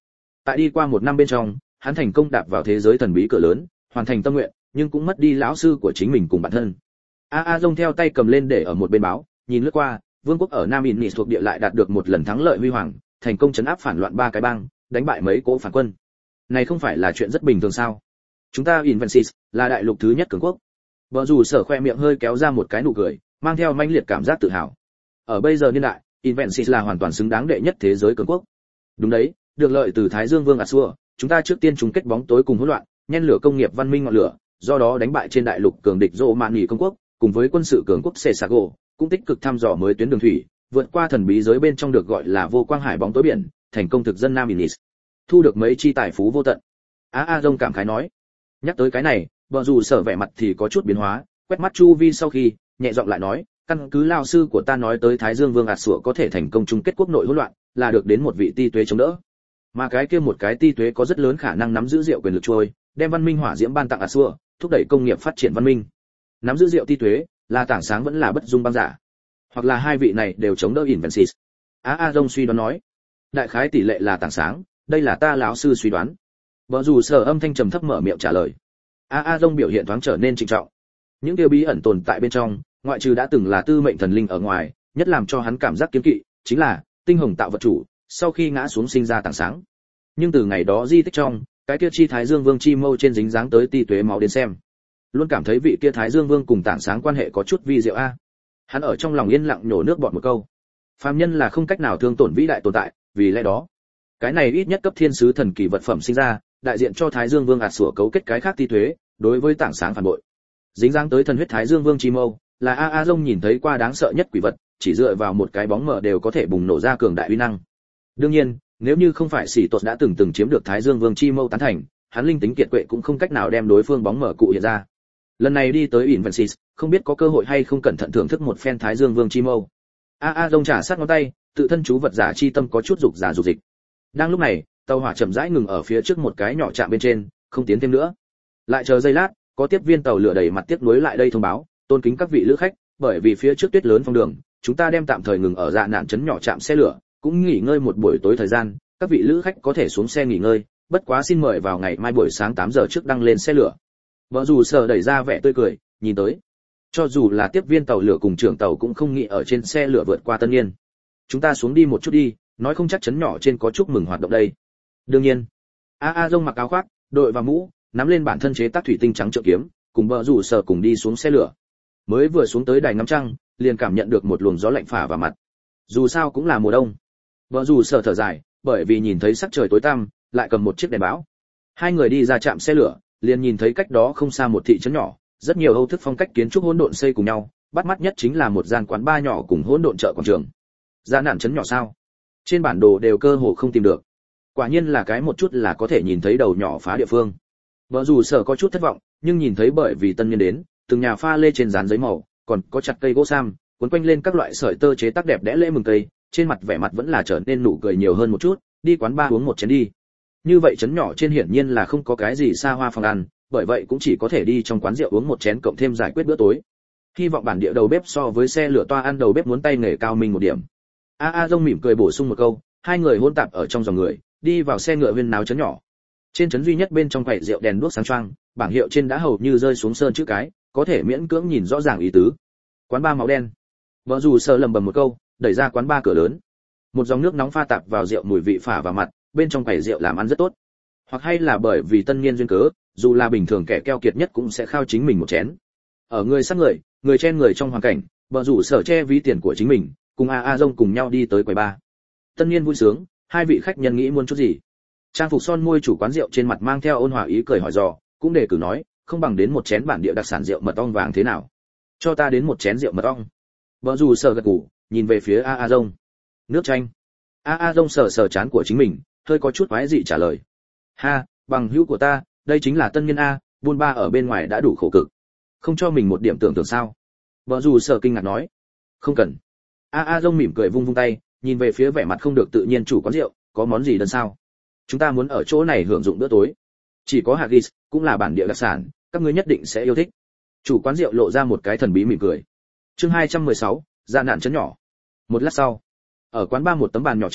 Tại đi qua một năm bên trong, hắn thành công đạp vào thế giới thần bí cửa lớn, hoàn thành tâm nguyện, nhưng cũng mất đi lão sư của chính mình cùng bản thân. A A Dông theo tay cầm lên để ở một bên báo, nhìn lướt qua, vương quốc ở Nam Innis thuộc địa lại đạt được một lần thắng lợi huy hoàng, thành công trấn áp phản loạn ba cái bang, đánh bại mấy cỗ phản quân. Này không phải là chuyện rất bình thường sao? Chúng ta Invensis là đại lục thứ nhất cường quốc. Bờ rủ sở khoe miệng hơi kéo ra một cái nụ cười, mang theo mãnh liệt cảm giác tự hào. Ở bây giờ niên đại, Invensis là hoàn toàn xứng đáng đệ nhất thế giới cường quốc. Đúng đấy, được lợi từ Thái Dương Vương Asur, chúng ta trước tiên chung kết bóng tối cùng hỗn loạn, nhen lửa công nghiệp văn minh ngọn lửa, do đó đánh bại trên đại lục cường địch Romani công quốc, cùng với quân sự cường quốc Sesago, cũng tích cực thăm dò mới tuyến đường thủy, vượt qua thần bí giới bên trong được gọi là vô quang hải bóng tối biển, thành công thực dân Nam Innis, thu được mấy chi tài phú vô tận. A A Dông cảm khái nói. Nhắc tới cái này, bờ rủ sở vẻ mặt thì có chút biến hóa, quét mắt chu vi sau khi, nhẹ giọng lại nói, căn cứ lao sư của ta nói tới Thái Dương Vương ạt sủa có thể thành công chung kết quốc nội hỗn loạn, là được đến một vị ti tuế chống đỡ. Mà cái kia một cái ti tuế có rất lớn khả năng nắm giữ diệu quyền lực trôi, đem văn minh hỏa diễm ban tặng ạt sủa, thúc đẩy công nghiệp phát triển văn minh. Nắm giữ diệu ti tuế, là tảng sáng vẫn là bất dung băng giả, hoặc là hai vị này đều chống đỡ Invensis. A A Dông suy đoán nói, đại khái tỷ lệ là tảng sáng, đây là ta lão sư suy đoán. Vợ dù sở âm thanh trầm thấp mở miệng trả lời. A A Dông biểu hiện thoáng trở nên trịnh trọng. Những điều bí ẩn tồn tại bên trong, ngoại trừ đã từng là tư mệnh thần linh ở ngoài, nhất làm cho hắn cảm giác kiêng kỵ, chính là tinh hồng tạo vật chủ, sau khi ngã xuống sinh ra tảng sáng. Nhưng từ ngày đó di tích trong, cái kia chi Thái Dương Vương chi mâu trên dính dáng tới ti tuế máu đến xem, luôn cảm thấy vị kia Thái Dương Vương cùng tảng sáng quan hệ có chút vi diệu a. Hắn ở trong lòng yên lặng nhổ nước bọt một câu. Phàm nhân là không cách nào thương tổn vĩ đại tồn tại, vì lẽ đó, cái này ít nhất cấp thiên sứ thần kỳ vật phẩm sinh ra, đại diện cho Thái Dương Vương ạt sủa cấu kết cái khác ti tuế, đối với tảng sáng phản bội. Dính dáng tới thần huyết Thái Dương Vương chi mâu, là A A Dông nhìn thấy qua đáng sợ nhất quỷ vật, chỉ dựa vào một cái bóng mờ đều có thể bùng nổ ra cường đại uy năng. Đương nhiên, nếu như không phải Sĩ Tột đã từng từng chiếm được Thái Dương Vương chi mâu tán thành, hắn linh tính kiệt quệ cũng không cách nào đem đối phương bóng mờ cụ hiện ra. Lần này đi tới Invensis, không biết có cơ hội hay không cẩn thận thưởng thức một phen Thái Dương Vương chi mâu. A A Dông trả sát ngón tay, tự thân chú vật giả chi tâm có chút dục giả dục dịch. Đang lúc này, tàu hỏa chậm rãi ngừng ở phía trước một cái nhỏ trạm bên trên, không tiến thêm nữa. Lại chờ giây lát, có tiếp viên tàu lửa đầy mặt tiếc nuối lại đây thông báo, tôn kính các vị lữ khách, bởi vì phía trước tuyết lớn phong đường, chúng ta đem tạm thời ngừng ở dạ nạn trấn nhỏ trạm xe lửa, cũng nghỉ ngơi một buổi tối thời gian, các vị lữ khách có thể xuống xe nghỉ ngơi, bất quá xin mời vào ngày mai buổi sáng tám giờ trước đăng lên xe lửa. Vợ dù sở đẩy ra vẻ tươi cười, nhìn tới, cho dù là tiếp viên tàu lửa cùng trưởng tàu cũng không nghĩ ở trên xe lửa vượt qua Tân Niên. Chúng ta xuống đi một chút đi, nói không chắc trấn nhỏ trên có chúc mừng hoạt động đây. Đương nhiên. A A Dông mặc áo khoác, đội và mũ, nắm lên bản thân chế tác thủy tinh trắng trượng kiếm, cùng vợ rủ sở cùng đi xuống xe lửa. Mới vừa xuống tới đài ngắm trăng, liền cảm nhận được một luồng gió lạnh phả vào mặt. Dù sao cũng là mùa đông. Vợ rủ sở thở dài, bởi vì nhìn thấy sắc trời tối tăm, lại cầm một chiếc đèn báo. Hai người đi ra trạm xe lửa, liền nhìn thấy cách đó không xa một thị trấn nhỏ, rất nhiều Âu thức phong cách kiến trúc hỗn độn xây cùng nhau, bắt mắt nhất chính là một gian quán bar nhỏ cùng hỗn độn chợ quảng trường. Giá nạn trấn nhỏ sao? Trên bản đồ đều cơ hồ không tìm được. Quả nhiên là cái một chút là có thể nhìn thấy đầu nhỏ phá địa phương. Vợ dù sở có chút thất vọng, nhưng nhìn thấy bởi vì Tân Niên đến, từng nhà pha lê trên dán giấy màu, còn có chặt cây gỗ sam, cuốn quanh lên các loại sợi tơ chế tác đẹp đẽ lễ mừng cây, trên mặt vẻ mặt vẫn là trở nên nụ cười nhiều hơn một chút, đi quán bar uống một chén đi. Như vậy trấn nhỏ trên hiển nhiên là không có cái gì xa hoa phòng ăn, bởi vậy cũng chỉ có thể đi trong quán rượu uống một chén cộng thêm giải quyết bữa tối. Hy vọng bản địa đầu bếp so với xe lửa toa ăn đầu bếp muốn tay nghề cao minh một điểm. A A Dông mỉm cười bổ sung một câu, hai người hỗn tạp ở trong dòng người, đi vào xe ngựa huyên náo trấn nhỏ. Trên trấn duy nhất bên trong quầy rượu đèn đuốc sáng choang, bảng hiệu trên đã hầu như rơi xuống sơn chữ cái, có thể miễn cưỡng nhìn rõ ràng ý tứ. Quán ba máu đen. Vợ dù sợ lầm bầm một câu, đẩy ra quán ba cửa lớn. Một dòng nước nóng pha tạp vào rượu mùi vị phả vào mặt, bên trong quầy rượu làm ăn rất tốt. Hoặc hay là bởi vì Tân Niên duyên cớ, dù là bình thường kẻ keo kiệt nhất cũng sẽ khao chính mình một chén. Ở người sát người, người chen người trong hoàn cảnh, vợ rủ sở che ví tiền của chính mình, cùng A A Dông cùng nhau đi tới quầy ba. Tân Niên vui sướng, hai vị khách nhân nghĩ muốn chút gì? Trang phục son môi chủ quán rượu trên mặt mang theo ôn hòa ý cười hỏi dò, cũng đề cử nói, không bằng đến một chén bản địa đặc sản rượu mật ong vàng thế nào? Cho ta đến một chén rượu mật ong. Vợ rủ sở gật gù, nhìn về phía A A Dông. Nước chanh. A A Dông sờ sờ trán của chính mình, hơi có chút quái dị trả lời. Ha, bằng hữu của ta, đây chính là Tân Niên a, buôn ba ở bên ngoài đã đủ khổ cực, không cho mình một điểm tưởng tượng sao? Vợ dù sở kinh ngạc nói. Không cần. A A Dông mỉm cười vung vung tay, nhìn về phía vẻ mặt không được tự nhiên chủ quán rượu, có món gì đơn sao? Chúng ta muốn ở chỗ này hưởng dụng bữa tối. Chỉ có haggis, cũng là bản địa đặc sản, các ngươi nhất định sẽ yêu thích. Chủ quán rượu lộ ra một cái thần bí mỉm cười. Chương hai trăm mười sáu, dạ nạn trấn nhỏ. Một lát sau, ở quán ba một tấm bàn nhỏ trên,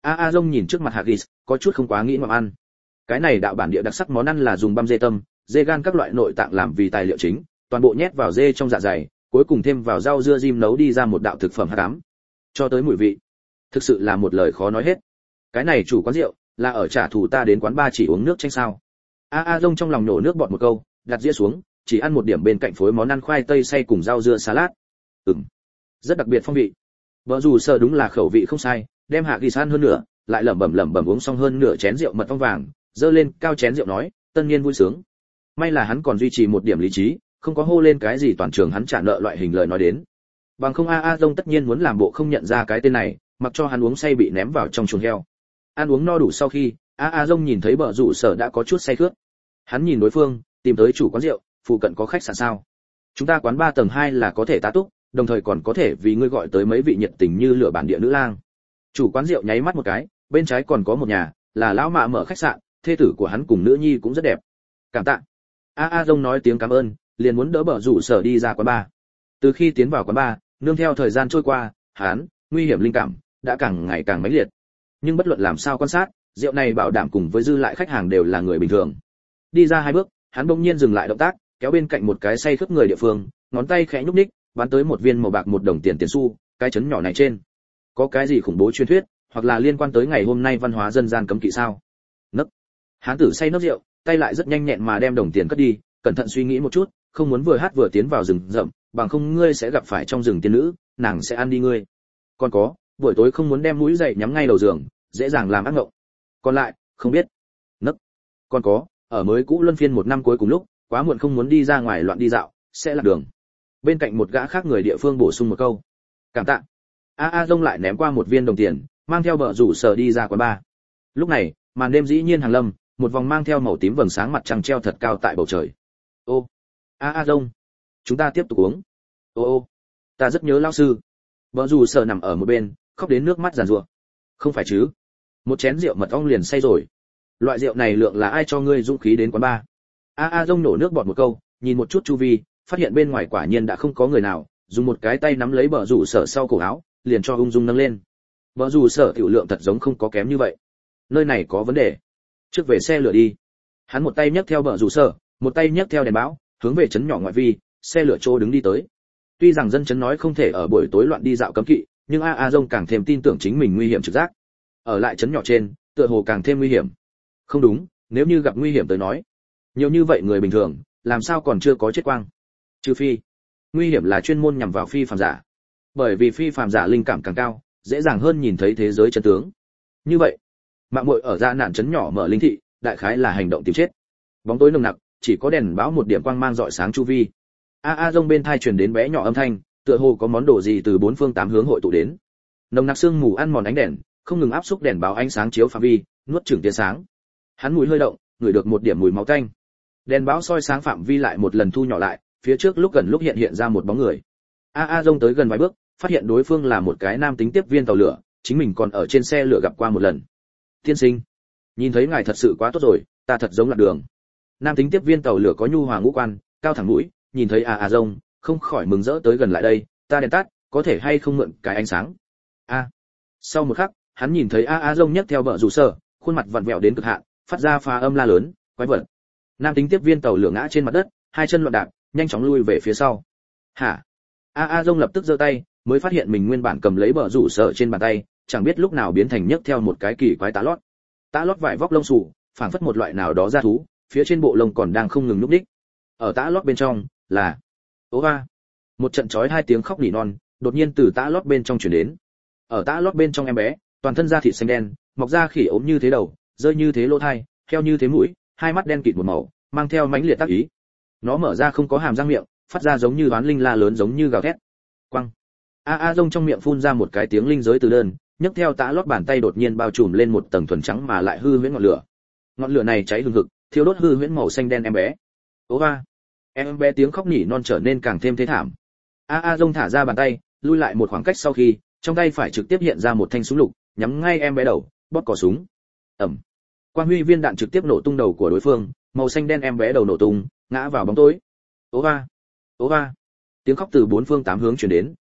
a a Dông nhìn trước mặt Haggis, có chút không quá nghĩ ngậm ăn. Cái này đạo bản địa đặc sắc món ăn là dùng băm dê tâm, dê gan các loại nội tạng làm vì tài liệu chính, toàn bộ nhét vào dê trong dạ dày, cuối cùng thêm vào rau dưa rim nấu đi ra một đạo thực phẩm hắc ám. Cho tới mùi vị, thực sự là một lời khó nói hết. Cái này chủ quán rượu là ở trả thù ta đến quán bar chỉ uống nước chanh sao? A a Dông trong lòng nổ nước bọt một câu, đặt dĩa xuống, chỉ ăn một điểm bên cạnh phối món ăn khoai tây xay cùng rau dưa salad. Ừm, rất đặc biệt phong vị. Vợ dù sợ đúng là khẩu vị không sai, đem hạ ghi san hơn nữa, lại lẩm bẩm lẩm bẩm uống xong hơn nửa chén rượu mật ong vàng, dơ lên cao chén rượu nói, tân niên vui sướng. May là hắn còn duy trì một điểm lý trí, không có hô lên cái gì toàn trường hắn trả nợ loại hình lời nói đến. Bằng không a a Dông tất nhiên muốn làm bộ không nhận ra cái tên này, mặc cho hắn uống say bị ném vào trong chuồng heo. Ăn uống no đủ sau khi, a a Dông nhìn thấy bờ rủ sở đã có chút say khướt. Hắn nhìn đối phương, tìm tới chủ quán rượu, phụ cận có khách sạn sao? Chúng ta quán ba tầng hai là có thể tá túc, đồng thời còn có thể vì ngươi gọi tới mấy vị nhiệt tình như lửa bản địa nữ lang. Chủ quán rượu nháy mắt một cái, bên trái còn có một nhà, là lão mạ mở khách sạn, thê tử của hắn cùng nữ nhi cũng rất đẹp. Cảm tạ. A a Dông nói tiếng cảm ơn, liền muốn đỡ bờ rủ sở đi ra quán ba. Từ khi tiến vào quán ba, nương theo thời gian trôi qua, hắn nguy hiểm linh cảm đã càng ngày càng mãnh liệt. Nhưng bất luận làm sao quan sát, rượu này bảo đảm cùng với dư lại khách hàng đều là người bình thường. Đi ra hai bước, hắn bỗng nhiên dừng lại động tác, kéo bên cạnh một cái say khướt người địa phương, ngón tay khẽ nhúc nhích, bắn tới một viên màu bạc một đồng tiền tiền xu, cái chấn nhỏ này trên có cái gì khủng bố truyền thuyết, hoặc là liên quan tới ngày hôm nay văn hóa dân gian cấm kỵ sao? Nấc. Hán tử say nấc rượu, tay lại rất nhanh nhẹn mà đem đồng tiền cất đi, cẩn thận suy nghĩ một chút, không muốn vừa hát vừa tiến vào rừng rậm, bằng không ngươi sẽ gặp phải trong rừng tiên nữ, nàng sẽ ăn đi ngươi. Còn có, buổi tối không muốn đem mũi dậy nhắm ngay đầu giường, dễ dàng làm ác mộng. Còn lại, không biết. Nấc. Còn có, ở mới cũ luân phiên một năm cuối cùng lúc, quá muộn không muốn đi ra ngoài loạn đi dạo, sẽ lạc đường. Bên cạnh một gã khác người địa phương bổ sung một câu. Cảm tạ. A a Dông lại ném qua một viên đồng tiền, mang theo bờ rủ sở đi ra quán bar. Lúc này, màn đêm dĩ nhiên hàng lâm, một vòng mang theo màu tím vầng sáng mặt trăng treo thật cao tại bầu trời. Ô, a a Dông, chúng ta tiếp tục uống. Ô ô, ta rất nhớ lão sư. Bờ rủ sở nằm ở một bên, khóc đến nước mắt giàn giụa. Không phải chứ? Một chén rượu mật ong liền say rồi. Loại rượu này lượng là ai cho ngươi dũng khí đến quán bar? A a Dông nổ nước bọt một câu, nhìn một chút chu vi, phát hiện bên ngoài quả nhiên đã không có người nào, dùng một cái tay nắm lấy bờ rủ sở sau cổ áo, liền cho ung dung nâng lên. Bờ rủ sở tiểu lượng thật giống không có kém như vậy. Nơi này có vấn đề. Trước về xe lửa đi. Hắn một tay nhấc theo bờ rủ sở, một tay nhấc theo đèn báo, hướng về trấn nhỏ ngoại vi, xe lửa chỗ đứng đi tới. Tuy rằng dân trấn nói không thể ở buổi tối loạn đi dạo cấm kỵ, nhưng a a Dông càng thêm tin tưởng chính mình nguy hiểm trực giác. Ở lại trấn nhỏ trên, tựa hồ càng thêm nguy hiểm. Không đúng, nếu như gặp nguy hiểm tới nói, nhiều như vậy người bình thường, làm sao còn chưa có chết quang? Trừ phi, nguy hiểm là chuyên môn nhằm vào phi phàm giả. Bởi vì phi phàm giả linh cảm càng cao, dễ dàng hơn nhìn thấy thế giới chân tướng. Như vậy, mạng muội ở ra nạn trấn nhỏ mở linh thị, đại khái là hành động tìm chết. Bóng tối nồng nặc, chỉ có đèn báo một điểm quang mang rọi sáng chu vi. A a Dông bên tai truyền đến bé nhỏ âm thanh, tựa hồ có món đồ gì từ bốn phương tám hướng hội tụ đến. Nồng nặc sương mù ăn mòn ánh đèn, không ngừng áp xúc đèn báo ánh sáng chiếu phạm vi, nuốt chửng tia sáng. Hắn mũi hơi động, ngửi được một điểm mùi máu tanh. Đèn báo soi sáng phạm vi lại một lần thu nhỏ lại, phía trước lúc gần lúc hiện hiện ra một bóng người. A a Dông tới gần vài bước, phát hiện đối phương là một cái nam tính tiếp viên tàu lửa, chính mình còn ở trên xe lửa gặp qua một lần. Tiên sinh, nhìn thấy ngài thật sự quá tốt rồi, ta thật giống lạc đường. Nam tính tiếp viên tàu lửa có nhu hòa ngũ quan, cao thẳng mũi, nhìn thấy A a Dông, không khỏi mừng rỡ tới gần lại đây, ta đèn tắt, có thể hay không mượn cái ánh sáng. A. Sau một khắc, hắn nhìn thấy A a Dông nhấc theo bờ rủ sở, khuôn mặt vặn vẹo đến cực hạn, phát ra phá âm la lớn, quái vật. Nam tính tiếp viên tàu lửa ngã trên mặt đất, hai chân loạn đạp, nhanh chóng lui về phía sau. Hả? A a Dông lập tức giơ tay, mới phát hiện mình nguyên bản cầm lấy bờ rủ sở trên bàn tay, chẳng biết lúc nào biến thành nhấc theo một cái kỳ quái tá lót. Tá lót vải vóc lông xù, phảng phất một loại nào đó da thú, phía trên bộ lông còn đang không ngừng nhúc nhích. Ở tá lót bên trong là ố va. Một trận chói hai tiếng khóc nỉ non, đột nhiên từ tá lót bên trong truyền đến. Ở tá lót bên trong em bé, toàn thân da thịt xanh đen, mọc ra khỉ ốm như thế đầu, rơi như thế lỗ tai, heo như thế mũi, hai mắt đen kịt một màu, mang theo mãnh liệt tác ý. Nó mở ra không có hàm răng miệng, phát ra giống như đoán linh la lớn giống như gào thét. Quăng. A a Dông trong miệng phun ra một cái tiếng linh giới từ đơn, nhấc theo tá lót bàn tay đột nhiên bao trùm lên một tầng thuần trắng mà lại hư huyễn ngọn lửa. Ngọn lửa này cháy hừng hực, thiêu đốt hư huyễn màu xanh đen em bé. Ố va. Em bé tiếng khóc nỉ non trở nên càng thêm thê thảm. A a Dông thả ra bàn tay, lui lại một khoảng cách sau khi, trong tay phải trực tiếp hiện ra một thanh súng lục, nhắm ngay em bé đầu, bóp cò súng. Ầm. Quang huy viên đạn trực tiếp nổ tung đầu của đối phương, màu xanh đen em bé đầu nổ tung, ngã vào bóng tối. Ố va. Ố va. Tiếng khóc từ bốn phương tám hướng truyền đến,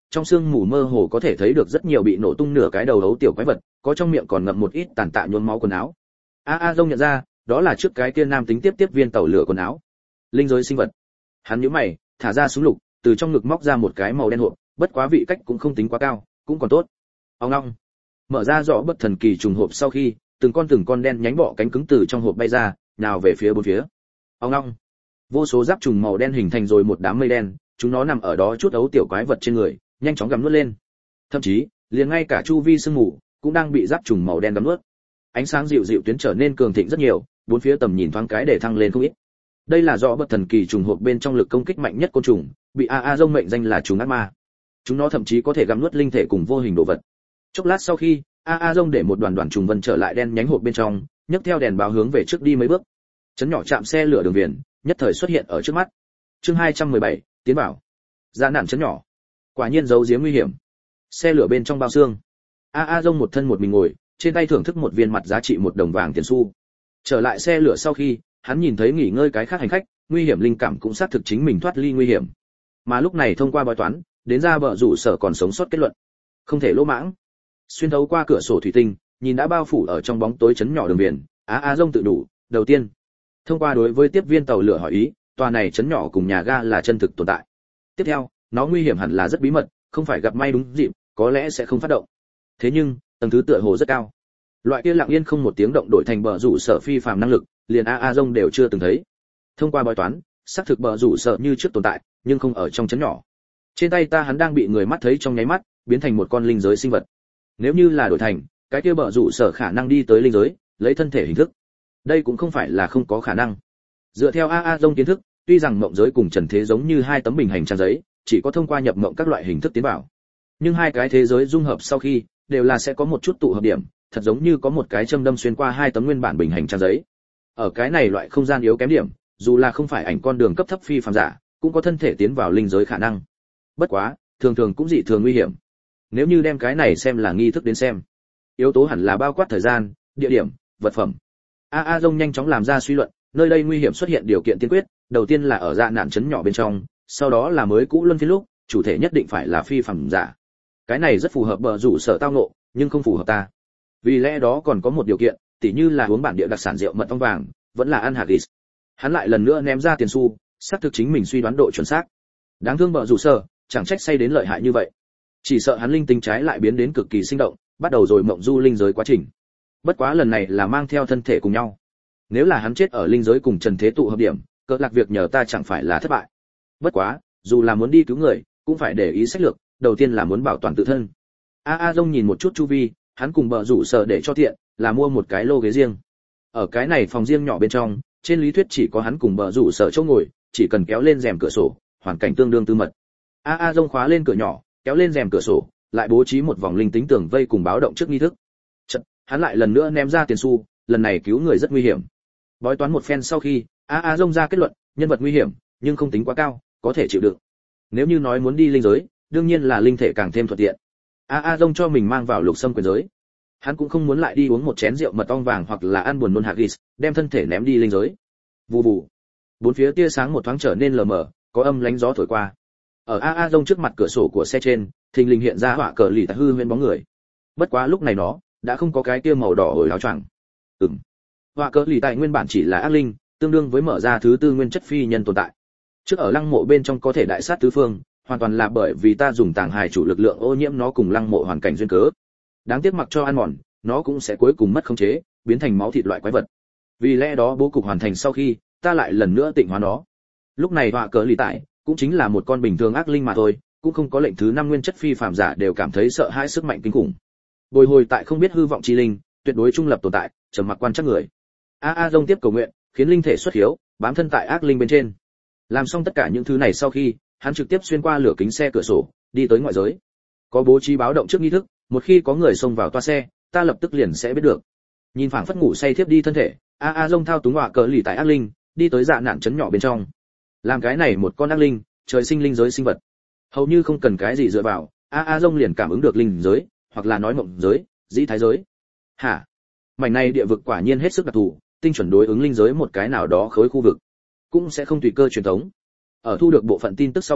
trong sương mù mơ hồ có thể thấy được rất nhiều bị nổ tung nửa cái đầu hấu tiểu quái vật, có trong miệng còn ngậm một ít tàn tạ nhuốm máu quần áo. A A Dông nhận ra, đó là trước cái kia nam tính tiếp tiếp viên tàu lửa quần áo. Linh giới sinh vật. Hắn nhíu mày, thả ra súng lục, từ trong ngực móc ra một cái màu đen hộp, bất quá vị cách cũng không tính quá cao, cũng còn tốt. Ông long. Mở ra rõ bất thần kỳ trùng hộp sau khi, từng con từng con đen nhánh bọ cánh cứng từ trong hộp bay ra, nào về phía bốn phía. Ông long. Vô số giáp trùng màu đen hình thành rồi một đám mây đen, chúng nó nằm ở đó chút ấu tiểu quái vật trên người, nhanh chóng gặm nuốt lên. Thậm chí, liền ngay cả chu vi sương mù cũng đang bị giáp trùng màu đen gặm nuốt. Ánh sáng dịu dịu tuyến trở nên cường thịnh rất nhiều, bốn phía tầm nhìn thoáng cái để thăng lên không ít. Đây là do bất thần kỳ trùng hộp bên trong lực công kích mạnh nhất côn trùng, bị A A Dông mệnh danh là trùng ác ma. Chúng nó thậm chí có thể gặm nuốt linh thể cùng vô hình đồ vật. Chốc lát sau khi, A A Dông để một đoàn đoàn trùng vân trở lại đen nhánh hộp bên trong, nhấc theo đèn báo hướng về trước đi mấy bước. Chấn nhỏ chạm xe lửa đường viền, nhất thời xuất hiện ở trước mắt. Chương hai trăm mười bảy, tiến bảo. Dạ nạn chấn nhỏ. Quả nhiên giấu giếm nguy hiểm. Xe lửa bên trong bao xương. A A Dông một thân một mình ngồi, trên tay thưởng thức một viên mặt giá trị một đồng vàng tiền xu. Trở lại xe lửa sau khi, hắn nhìn thấy nghỉ ngơi cái khác hành khách, nguy hiểm linh cảm cũng xác thực chính mình thoát ly nguy hiểm. Mà lúc này thông qua bói toán, đến ra bờ rủ sở còn sống sót kết luận. Không thể lỗ mãng. Xuyên thấu qua cửa sổ thủy tinh, nhìn đã bao phủ ở trong bóng tối chấn nhỏ đường biển, Á Á Dông tự đủ, đầu tiên, thông qua đối với tiếp viên tàu lửa hỏi ý, tòa này chấn nhỏ cùng nhà ga là chân thực tồn tại. Tiếp theo, nó nguy hiểm hẳn là rất bí mật, không phải gặp may đúng dịp, có lẽ sẽ không phát động. Thế nhưng, tầng thứ tựa hồ rất cao. Loại kia lặng yên không một tiếng động đổi thành bờ rủ sở phi phàm năng lực, liền A A Dông đều chưa từng thấy. Thông qua bói toán, xác thực bờ rủ sở như trước tồn tại, nhưng không ở trong chấn nhỏ. Trên tay ta hắn đang bị người mắt thấy trong nháy mắt, biến thành một con linh giới sinh vật. Nếu như là đổi thành, cái kia bờ rủ sở khả năng đi tới linh giới, lấy thân thể hình thức. Đây cũng không phải là không có khả năng. Dựa theo A A Dông kiến thức, tuy rằng mộng giới cùng trần thế giống như hai tấm bình hành trang giấy, chỉ có thông qua nhập mộng các loại hình thức tiến vào. Nhưng hai cái thế giới dung hợp sau khi, đều là sẽ có một chút tụ hợp điểm, thật giống như có một cái châm đâm xuyên qua hai tấm nguyên bản bình hành trang giấy. Ở cái này loại không gian yếu kém điểm, dù là không phải ảnh con đường cấp thấp phi phàm giả, cũng có thân thể tiến vào linh giới khả năng. Bất quá, thường thường cũng dị thường nguy hiểm. Nếu như đem cái này xem là nghi thức đến xem, yếu tố hẳn là bao quát thời gian, địa điểm, vật phẩm. A A Dông nhanh chóng làm ra suy luận, nơi đây nguy hiểm xuất hiện điều kiện tiên quyết, đầu tiên là ở dạ nạn trấn nhỏ bên trong, sau đó là mới cũ luân phiên lúc, chủ thể nhất định phải là phi phàm giả. Cái này rất phù hợp bờ rủ sở tao nộ, nhưng không phù hợp ta. Vì lẽ đó còn có một điều kiện, tỉ như là uống bản địa đặc sản rượu mật ong vàng, vẫn là ăn hạt gis. Hắn lại lần nữa ném ra tiền xu, xác thực chính mình suy đoán độ chuẩn xác. Đáng thương bờ rủ sở, chẳng trách say đến lợi hại như vậy. Chỉ sợ hắn linh tính trái lại biến đến cực kỳ sinh động, bắt đầu rồi mộng du linh giới quá trình. Bất quá lần này là mang theo thân thể cùng nhau. Nếu là hắn chết ở linh giới cùng trần thế tụ hợp điểm, cỡ lạc việc nhờ ta chẳng phải là thất bại. Bất quá, dù là muốn đi cứu người, cũng phải để ý sách lược, đầu tiên là muốn bảo toàn tự thân. A A Dông nhìn một chút chu vi, hắn cùng bờ rủ sở để cho tiện, là mua một cái lô ghế riêng. Ở cái này phòng riêng nhỏ bên trong, trên lý thuyết chỉ có hắn cùng bờ rủ sở chỗ ngồi, chỉ cần kéo lên rèm cửa sổ, hoàn cảnh tương đương tư mật. A A Dông khóa lên cửa nhỏ, kéo lên rèm cửa sổ, lại bố trí một vòng linh tính tường vây cùng báo động trước nghi thức. Chật, hắn lại lần nữa ném ra tiền xu, lần này cứu người rất nguy hiểm. Bói toán một phen sau khi, A A Dông ra kết luận, nhân vật nguy hiểm, nhưng không tính quá cao, có thể chịu đựng. Nếu như nói muốn đi linh giới, đương nhiên là linh thể càng thêm thuận tiện. A A Dông cho mình mang vào lục xâm quyền giới. Hắn cũng không muốn lại đi uống một chén rượu mật ong vàng hoặc là ăn buồn nôn hạt gis, đem thân thể ném đi linh giới. Vù vù. Bốn phía tia sáng một thoáng trở nên lờ mờ, có âm lánh gió thổi qua. Ở A A Dông trước mặt cửa sổ của xe trên, thình lình hiện ra họa cờ lì tại hư huyễn bóng người. Bất quá lúc này nó đã không có cái kia màu đỏ hồi áo choàng. Ừm. Họa cờ lì tại nguyên bản chỉ là ác linh, tương đương với mở ra thứ tư nguyên chất phi nhân tồn tại. Trước ở lăng mộ bên trong có thể đại sát tứ phương, hoàn toàn là bởi vì ta dùng tàng hài chủ lực lượng ô nhiễm nó cùng lăng mộ hoàn cảnh duyên cớ. Đáng tiếc mặc cho ăn mòn, nó cũng sẽ cuối cùng mất khống chế, biến thành máu thịt loại quái vật. Vì lẽ đó bố cục hoàn thành sau khi, ta lại lần nữa tịnh hóa nó. Lúc này họa cờ lì tại cũng chính là một con bình thường ác linh mà thôi, cũng không có lệnh thứ năm nguyên chất phi phàm giả đều cảm thấy sợ hãi sức mạnh kinh khủng. Bồi hồi tại không biết hư vọng chi linh, tuyệt đối trung lập tồn tại, trầm mặc quan chắc người. A A Dông tiếp cầu nguyện, khiến linh thể xuất hiếu, bám thân tại ác linh bên trên. Làm xong tất cả những thứ này sau khi, hắn trực tiếp xuyên qua lửa kính xe cửa sổ, đi tới ngoại giới. Có bố trí báo động trước nghi thức, một khi có người xông vào toa xe, ta lập tức liền sẽ biết được. Nhìn phảng phất ngủ say thiếp đi thân thể, A A Dông thao túng họa cờ lì tại ác linh, đi tới dạ nạn trấn nhỏ bên trong. Làm cái này một con ác linh, trời sinh linh giới sinh vật, hầu như không cần cái gì dựa vào, A A Dông liền cảm ứng được linh giới, hoặc là nói mộng giới, dĩ thái giới. Hả? Mảnh này địa vực quả nhiên hết sức đặc thù, tinh chuẩn đối ứng linh giới một cái nào đó khối khu vực, cũng sẽ không tùy cơ truyền thống. Ở thu được bộ phận tin tức sau khi,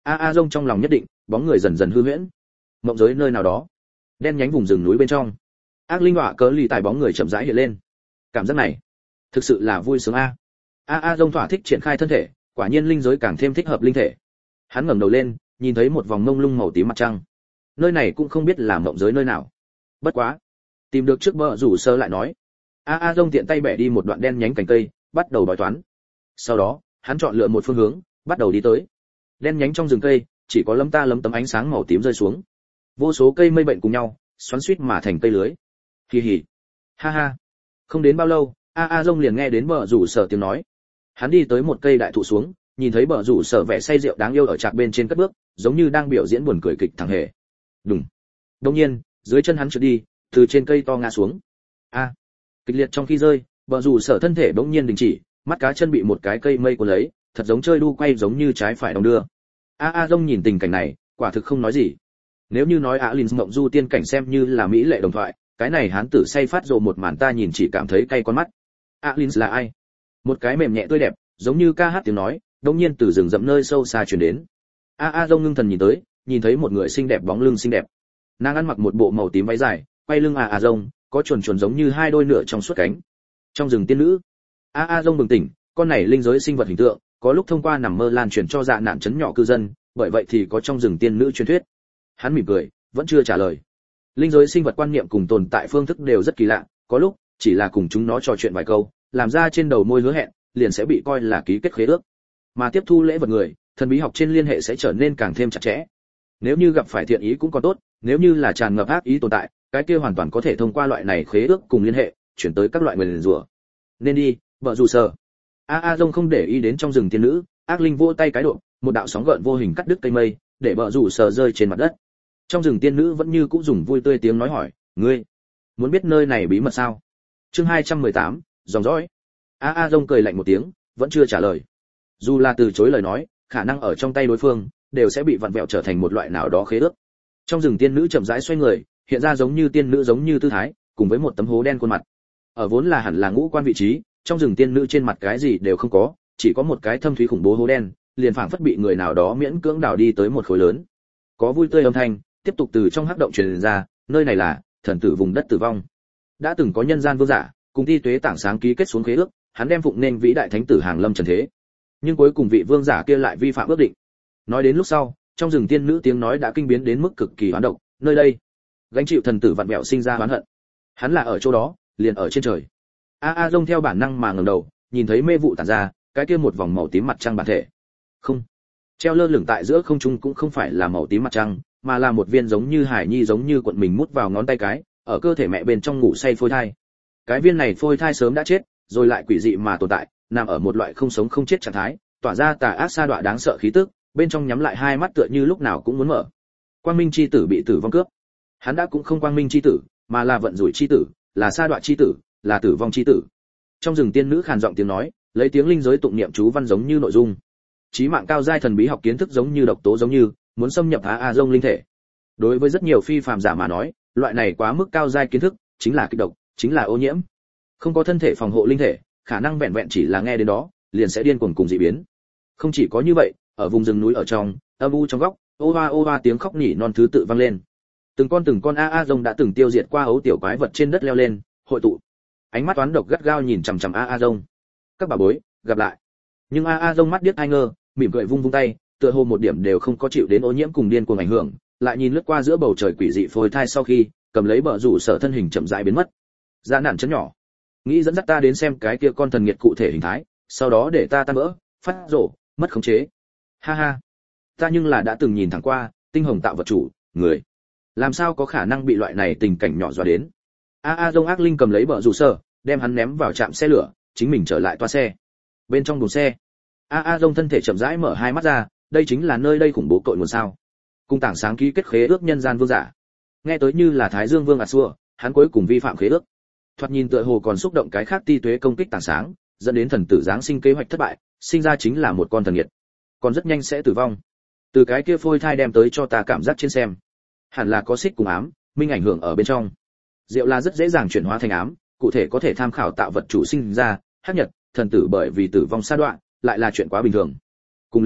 a a dông trong lòng nhất định, bóng người dần dần hư huyễn. Mộng giới nơi nào đó, đen nhánh vùng rừng núi bên trong, ác linh họa cớ lì tài bóng người chậm rãi hiện lên. Cảm giác này thực sự là vui sướng a. a a dông thỏa thích triển khai thân thể, quả nhiên linh giới càng thêm thích hợp linh thể. Hắn ngẩng đầu lên, nhìn thấy một vòng mông lung màu tím mặt trăng. Nơi này cũng không biết là mộng giới nơi nào. Bất quá, tìm được trước bờ rủ sơ lại nói. a a dông tiện tay bẻ đi một đoạn đen nhánh cành cây, bắt đầu bói toán. Sau đó, hắn chọn lựa một phương hướng, bắt đầu đi tới. Đen nhánh trong rừng cây, chỉ có lấm ta lấm tấm ánh sáng màu tím rơi xuống. Vô số cây mây bệnh cùng nhau, xoắn xuýt mà thành cây lưới. Hì hì. Ha ha. Không đến bao lâu, a a dông liền nghe đến bờ rủ sở tiếng nói. Hắn đi tới một cây đại thụ xuống, nhìn thấy bờ rủ sở vẻ say rượu đáng yêu ở trạc bên trên cất bước, giống như đang biểu diễn buồn cười kịch thằng hề. Đùng. Đột nhiên, dưới chân hắn trượt đi, từ trên cây to ngã xuống. A. Kịch liệt trong khi rơi, bờ rủ sở thân thể bỗng nhiên đình chỉ, mắt cá chân bị một cái cây mây cuốn lấy, thật giống chơi đu quay giống như trái phải đồng đưa. A a dông nhìn tình cảnh này, quả thực không nói gì. Nếu như nói Alin mộng du tiên cảnh xem như là mỹ lệ đồng thoại, cái này hắn tử say phát rộ một màn ta nhìn chỉ cảm thấy cay con mắt. Alin là ai? Một cái mềm nhẹ tươi đẹp, giống như ca hát tiếng nói, đột nhiên từ rừng rậm nơi sâu xa truyền đến. A a dông ngưng thần nhìn tới, nhìn thấy một người xinh đẹp bóng lưng xinh đẹp. Nàng ăn mặc một bộ màu tím váy dài, quay lưng a a dông, có chuồn chuồn giống như hai đôi nửa trong suốt cánh. Trong rừng tiên nữ. A a dông bừng tỉnh, con này linh giới sinh vật hình tượng, có lúc thông qua nằm mơ lan truyền cho dạ nạn chấn nhỏ cư dân, bởi vậy thì có trong rừng tiên nữ truyền thuyết. Hắn mỉm cười, vẫn chưa trả lời. Linh giới sinh vật quan niệm cùng tồn tại phương thức đều rất kỳ lạ, có lúc chỉ là cùng chúng nó trò chuyện vài câu, làm ra trên đầu môi hứa hẹn, liền sẽ bị coi là ký kết khế ước. Mà tiếp thu lễ vật người, thần bí học trên liên hệ sẽ trở nên càng thêm chặt chẽ. Nếu như gặp phải thiện ý cũng còn tốt, nếu như là tràn ngập ác ý tồn tại, cái kia hoàn toàn có thể thông qua loại này khế ước cùng liên hệ, chuyển tới các loại nguyền rủa. Nên đi, vợ dù sờ. A A Dông không để ý đến trong rừng tiên nữ, ác linh vỗ tay cái độ, một đạo sóng gợn vô hình cắt đứt cây mây, để bờ rủ sờ rơi trên mặt đất. Trong rừng tiên nữ vẫn như cũ dùng vui tươi tiếng nói hỏi, ngươi muốn biết nơi này bí mật sao? Chương hai trăm mười tám, dòng dõi. A A Dông cười lạnh một tiếng, vẫn chưa trả lời. Dù là từ chối lời nói, khả năng ở trong tay đối phương đều sẽ bị vặn vẹo trở thành một loại nào đó khế ước. Trong rừng tiên nữ chậm rãi xoay người, hiện ra giống như tiên nữ giống như tư thái, cùng với một tấm hố đen khuôn mặt. Ở vốn là hẳn là ngũ quan vị trí, trong rừng tiên nữ trên mặt cái gì đều không có, chỉ có một cái thâm thúy khủng bố hố đen, liền phảng phất bị người nào đó miễn cưỡng đào đi tới một khối lớn. Có vui tươi âm thanh tiếp tục từ trong hắc động truyền ra, nơi này là thần tử vùng đất tử vong. Đã từng có nhân gian vương giả cùng ti tuế tảng sáng ký kết xuống khế ước, hắn đem phụng nên vĩ đại thánh tử hàng lâm trần thế. Nhưng cuối cùng vị vương giả kia lại vi phạm ước định. Nói đến lúc sau, trong rừng tiên nữ tiếng nói đã kinh biến đến mức cực kỳ hoán độc, nơi đây gánh chịu thần tử vặn vẹo sinh ra oán hận. Hắn là ở chỗ đó, liền ở trên trời. A A Dông theo bản năng mà ngẩng đầu, nhìn thấy mê vụ tản ra, cái kia một vòng màu tím mặt trăng bản thể. Không, treo lơ lửng tại giữa không trung cũng không phải là màu tím mặt trăng, mà là một viên giống như hải nhi giống như cuộn mình mút vào ngón tay cái, ở cơ thể mẹ bên trong ngủ say phôi thai. Cái viên này phôi thai sớm đã chết, rồi lại quỷ dị mà tồn tại, nằm ở một loại không sống không chết trạng thái, tỏa ra tà ác sa đọa đáng sợ khí tức, bên trong nhắm lại hai mắt tựa như lúc nào cũng muốn mở. Quang minh chi tử bị tử vong cướp. Hắn đã cũng không quang minh chi tử, mà là vận rủi chi tử, là sa đọa chi tử, là tử vong chi tử. Trong rừng tiên nữ khàn giọng tiếng nói, lấy tiếng linh giới tụng niệm chú văn giống như nội dung. Chí mạng cao giai thần bí học kiến thức giống như độc tố giống như, muốn xâm nhập A A Dông linh thể. Đối với rất nhiều phi phàm giả mà nói, loại này quá mức cao giai kiến thức, chính là kịch độc, chính là ô nhiễm. Không có thân thể phòng hộ linh thể, khả năng vẹn vẹn chỉ là nghe đến đó, liền sẽ điên cuồng cùng dị biến. Không chỉ có như vậy, ở vùng rừng núi ở trong, âm u trong góc, ô hoa ô hoa tiếng khóc nỉ non thứ tự vang lên. Từng con từng con A A Dông đã từng tiêu diệt qua ấu tiểu quái vật trên đất leo lên, hội tụ. Ánh mắt toán độc gắt gao nhìn chằm chằm A A Dông. Các bà bối, gặp lại. Nhưng A A Dông mắt điếc ai ngơ, mỉm cười vung vung tay, tựa hồ một điểm đều không có chịu đến ô nhiễm cùng điên cuồng ảnh hưởng, lại nhìn lướt qua giữa bầu trời quỷ dị phôi thai sau khi, cầm lấy bờ rủ sở thân hình chậm rãi biến mất. Dạ nản chấn nhỏ, nghĩ dẫn dắt ta đến xem cái kia con thần nghiệt cụ thể hình thái, sau đó để ta tan vỡ, phát rổ, mất khống chế. Ha ha, ta nhưng là đã từng nhìn thẳng qua, tinh hồng tạo vật chủ, người, làm sao có khả năng bị loại này tình cảnh nhỏ dọa đến. A A Dông ác linh cầm lấy bờ rủ sở, đem hắn ném vào trạm xe lửa, chính mình trở lại toa xe. Bên trong buồng xe, A A Dông thân thể chậm rãi mở hai mắt ra, đây chính là nơi đây khủng bố cội nguồn sao? Cung tảng sáng ký kết khế ước nhân gian vương giả. Nghe tới như là Thái Dương Vương à xua, hắn cuối cùng vi phạm khế ước. Thoạt nhìn tựa hồ còn xúc động cái khác ti tuế công kích tảng sáng, dẫn đến thần tử giáng sinh kế hoạch thất bại, sinh ra chính là một con thần nghiệt, còn rất nhanh sẽ tử vong. Từ cái kia phôi thai đem tới cho ta cảm giác trên xem, hẳn là có xích cùng ám, minh ảnh hưởng ở bên trong. Diệu là rất dễ dàng chuyển hóa thành ám, cụ thể có thể tham khảo tạo vật chủ sinh ra, hắc nhật, thần tử bởi vì tử vong sa đoạn, lại là chuyện quá bình thường. Cùng lý,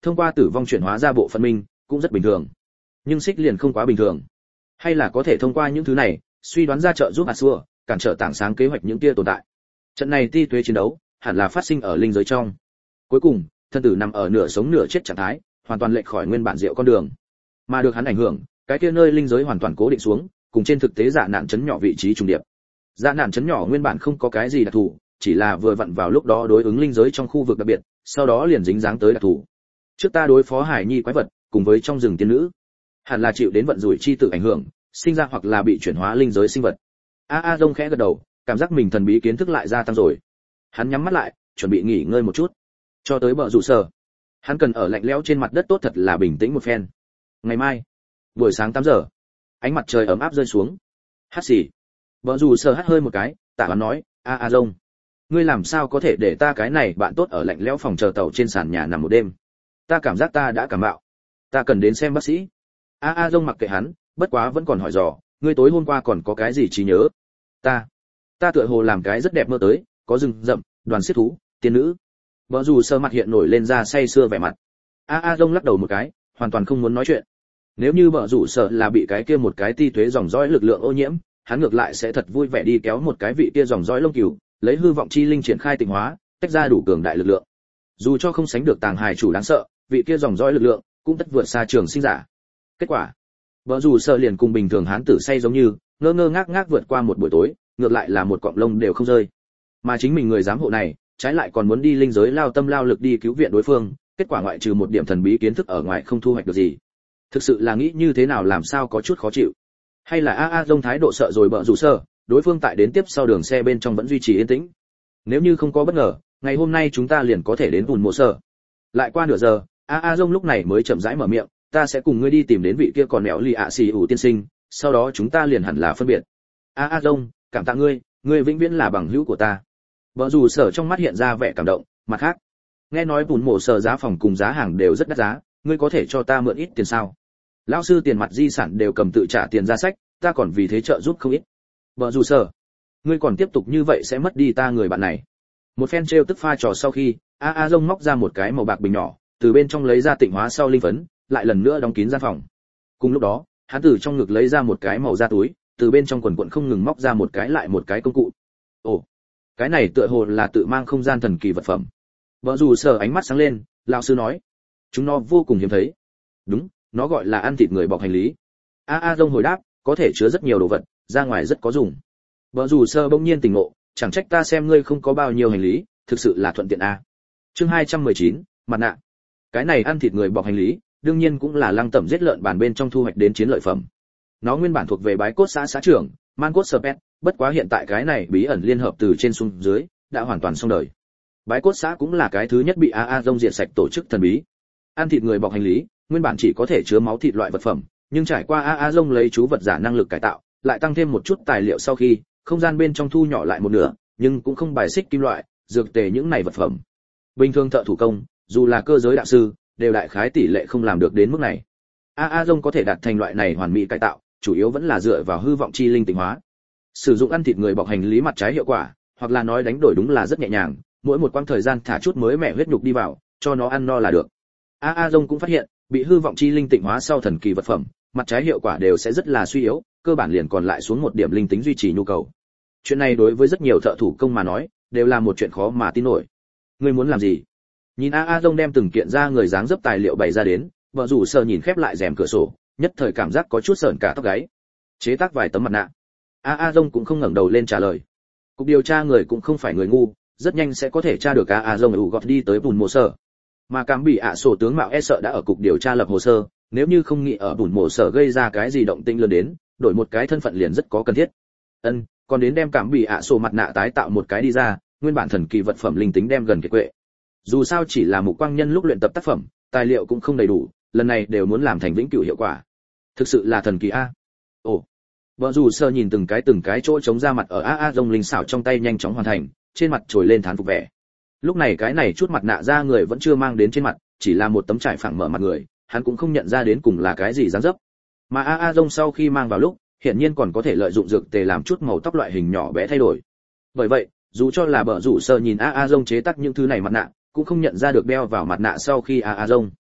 thông qua tử vong chuyển hóa ra bộ phận minh cũng rất bình thường, nhưng xích liền không quá bình thường. Hay là có thể thông qua những thứ này suy đoán ra trợ giúp Asua cản trở tảng sáng kế hoạch những kia tồn tại. Trận này ti tuế chiến đấu hẳn là phát sinh ở linh giới trong. Cuối cùng thân tử nằm ở nửa sống nửa chết trạng thái, hoàn toàn lệch khỏi nguyên bản diệu con đường, mà được hắn ảnh hưởng cái kia nơi linh giới hoàn toàn cố định xuống, cùng trên thực tế dạ nạn chấn nhỏ vị trí trùng điệp. Dạ nạn chấn nhỏ nguyên bản không có cái gì đặc thù, chỉ là vừa vặn vào lúc đó đối ứng linh giới trong khu vực đặc biệt, sau đó liền dính dáng tới đặc thù. Trước ta đối phó hải nhi quái vật cùng với trong rừng tiên nữ, hẳn là chịu đến vận rủi chi tự ảnh hưởng, sinh ra hoặc là bị chuyển hóa linh giới sinh vật. a a rông khẽ gật đầu, cảm giác mình thần bí kiến thức lại gia tăng rồi. Hắn nhắm mắt lại chuẩn bị nghỉ ngơi một chút, cho tới bờ rủ sở hắn cần ở lạnh lẽo trên mặt đất tốt thật là bình tĩnh một phen. Ngày mai buổi sáng tám giờ, ánh mặt trời ấm áp rơi xuống. Hát xì, bờ rủ sở hắt hơi một cái, tạ hắn nói, a a rông, ngươi làm sao có thể để ta cái này bạn tốt ở lạnh lẽo phòng chờ tàu trên sàn nhà nằm một đêm? Ta cảm giác ta đã cảm mạo, ta cần đến xem bác sĩ. a a rông mặc kệ hắn, bất quá vẫn còn hỏi dò, ngươi tối hôm qua còn có cái gì trí nhớ? Ta, ta tựa hồ làm cái rất đẹp mơ tới, có rừng rậm, đoàn xiết thú, tiên nữ. Bờ rủ sơ mặt hiện nổi lên ra say sưa vẻ mặt. a a rông lắc đầu một cái, hoàn toàn không muốn nói chuyện. Nếu như bờ rủ sợ là bị cái kia một cái ti thuế dòng dõi lực lượng ô nhiễm, hắn ngược lại sẽ thật vui vẻ đi kéo một cái vị kia dòng dõi lông cừu, lấy hư vọng chi linh triển khai tịnh hóa, tách ra đủ cường đại lực lượng. Dù cho không sánh được tàng hài chủ đáng sợ, vị kia dòng dõi lực lượng cũng tất vượt xa trường sinh giả. Kết quả, bờ rủ sợ liền cùng bình thường hán tử say giống như, ngơ ngơ ngác ngác vượt qua một buổi tối, ngược lại là một cọng lông đều không rơi. Mà chính mình người giám hộ này, trái lại còn muốn đi linh giới lao tâm lao lực đi cứu viện đối phương, kết quả ngoại trừ một điểm thần bí kiến thức ở ngoài không thu hoạch được gì. Thực sự là nghĩ như thế nào làm sao có chút khó chịu. Hay là a a rông thái độ sợ rồi bợ rủ sơ, đối phương tại đến tiếp sau đường xe bên trong vẫn duy trì yên tĩnh. Nếu như không có bất ngờ, ngày hôm nay chúng ta liền có thể đến bùn mộ sở. Lại qua nửa giờ, a a rông lúc này mới chậm rãi mở miệng, ta sẽ cùng ngươi đi tìm đến vị kia còn mẹo lì ạ xì ủ tiên sinh, sau đó chúng ta liền hẳn là phân biệt. a a rông, cảm tạ ngươi, ngươi vĩnh viễn là bằng hữu của ta. Bợ rủ sở trong mắt hiện ra vẻ cảm động, mặt khác, nghe nói bùn mộ sở giá phòng cùng giá hàng đều rất đắt giá, ngươi có thể cho ta mượn ít tiền sao? Lão sư tiền mặt di sản đều cầm tự trả tiền ra sách, ta còn vì thế trợ giúp không ít. Bợ rủ sở, ngươi còn tiếp tục như vậy sẽ mất đi ta người bạn này. Một phen trêu tức pha trò sau khi, a a rông móc ra một cái màu bạc bình nhỏ, từ bên trong lấy ra tịnh hóa sau linh phấn, lại lần nữa đóng kín gian phòng. Cùng lúc đó, hắn từ trong ngực lấy ra một cái màu da túi, từ bên trong quần quần không ngừng móc ra một cái lại một cái công cụ. Ồ, cái này tựa hồ là tự mang không gian thần kỳ vật phẩm. Bợ rủ sở ánh mắt sáng lên, lão sư nói, chúng nó vô cùng hiếm thấy. Đúng, nó gọi là ăn thịt người bọc hành lý. a a rông hồi đáp, có thể chứa rất nhiều đồ vật, ra ngoài rất có dùng. Bợ rủ sở bỗng nhiên tỉnh ngộ, chẳng trách ta xem ngươi không có bao nhiêu hành lý, thực sự là thuận tiện a. Chương hai trăm mười chín, mặt nạ. Cái này ăn thịt người bọc hành lý, đương nhiên cũng là lăng tẩm giết lợn bàn bên trong thu hoạch đến chiến lợi phẩm. Nó nguyên bản thuộc về bái cốt xã xã trưởng, Man cốt Spet, bất quá hiện tại cái này bí ẩn liên hợp từ trên xuống dưới, đã hoàn toàn xong đời. Bái cốt xã cũng là cái thứ nhất bị a a rông diệt sạch tổ chức thần bí. Ăn thịt người bọc hành lý, nguyên bản chỉ có thể chứa máu thịt loại vật phẩm, nhưng trải qua a a rông lấy chú vật giả năng lực cải tạo, lại tăng thêm một chút tài liệu sau khi, không gian bên trong thu nhỏ lại một nửa, nhưng cũng không bài xích kim loại, dược tề những này vật phẩm. Bình thường thợ thủ công, dù là cơ giới đạo sư, đều đại khái tỷ lệ không làm được đến mức này. a a rông có thể đạt thành loại này hoàn mỹ cải tạo, chủ yếu vẫn là dựa vào hư vọng chi linh tịnh hóa. Sử dụng ăn thịt người bọc hành lý mặt trái hiệu quả, hoặc là nói đánh đổi đúng là rất nhẹ nhàng, mỗi một quãng thời gian thả chút mới mẻ huyết nhục đi vào, cho nó ăn no là được. a a rông cũng phát hiện, bị hư vọng chi linh tịnh hóa sau thần kỳ vật phẩm, mặt trái hiệu quả đều sẽ rất là suy yếu, cơ bản liền còn lại xuống một điểm linh tính duy trì nhu cầu. Chuyện này đối với rất nhiều thợ thủ công mà nói, đều là một chuyện khó mà tin nổi. Ngươi muốn làm gì? Nhìn a a rông đem từng kiện ra người dáng dấp tài liệu bày ra đến, vợ rủ sờ nhìn khép lại rèm cửa sổ, nhất thời cảm giác có chút sởn cả tóc gáy. Chế tác vài tấm mặt nạ. a a rông cũng không ngẩng đầu lên trả lời. Cục điều tra người cũng không phải người ngu, rất nhanh sẽ có thể tra được a a rông ủ gọt đi tới bùn mộ sở. Mà cảm bị ạ sổ tướng mạo e sợ đã ở cục điều tra lập hồ sơ, nếu như không nghĩ ở bùn mộ sở gây ra cái gì động tĩnh lớn đến, đổi một cái thân phận liền rất có cần thiết. Ân, còn đến đem cảm bị ạ sổ mặt nạ tái tạo một cái đi ra, nguyên bản thần kỳ vật phẩm linh tính đem gần kiệt quệ. Dù sao chỉ là mục quang nhân lúc luyện tập tác phẩm, tài liệu cũng không đầy đủ, lần này đều muốn làm thành vĩnh cửu hiệu quả. Thực sự là thần kỳ a. Ồ. Vợ dù sơ nhìn từng cái từng cái chỗ chống ra mặt ở a a rông linh xảo trong tay nhanh chóng hoàn thành, trên mặt trồi lên thán phục vẻ. Lúc này cái này chút mặt nạ ra người vẫn chưa mang đến trên mặt, chỉ là một tấm trải phẳng mở mặt người, hắn cũng không nhận ra đến cùng là cái gì dáng dấp. Mà a a rông sau khi mang vào lúc, hiển nhiên còn có thể lợi dụng dược tề làm chút màu tóc loại hình nhỏ bé thay đổi. Bởi vậy, dù cho là bợ rủ sơ nhìn a a rông chế tác những thứ này mặt nạ, cũng không nhận ra được đeo vào mặt nạ sau khi a a rông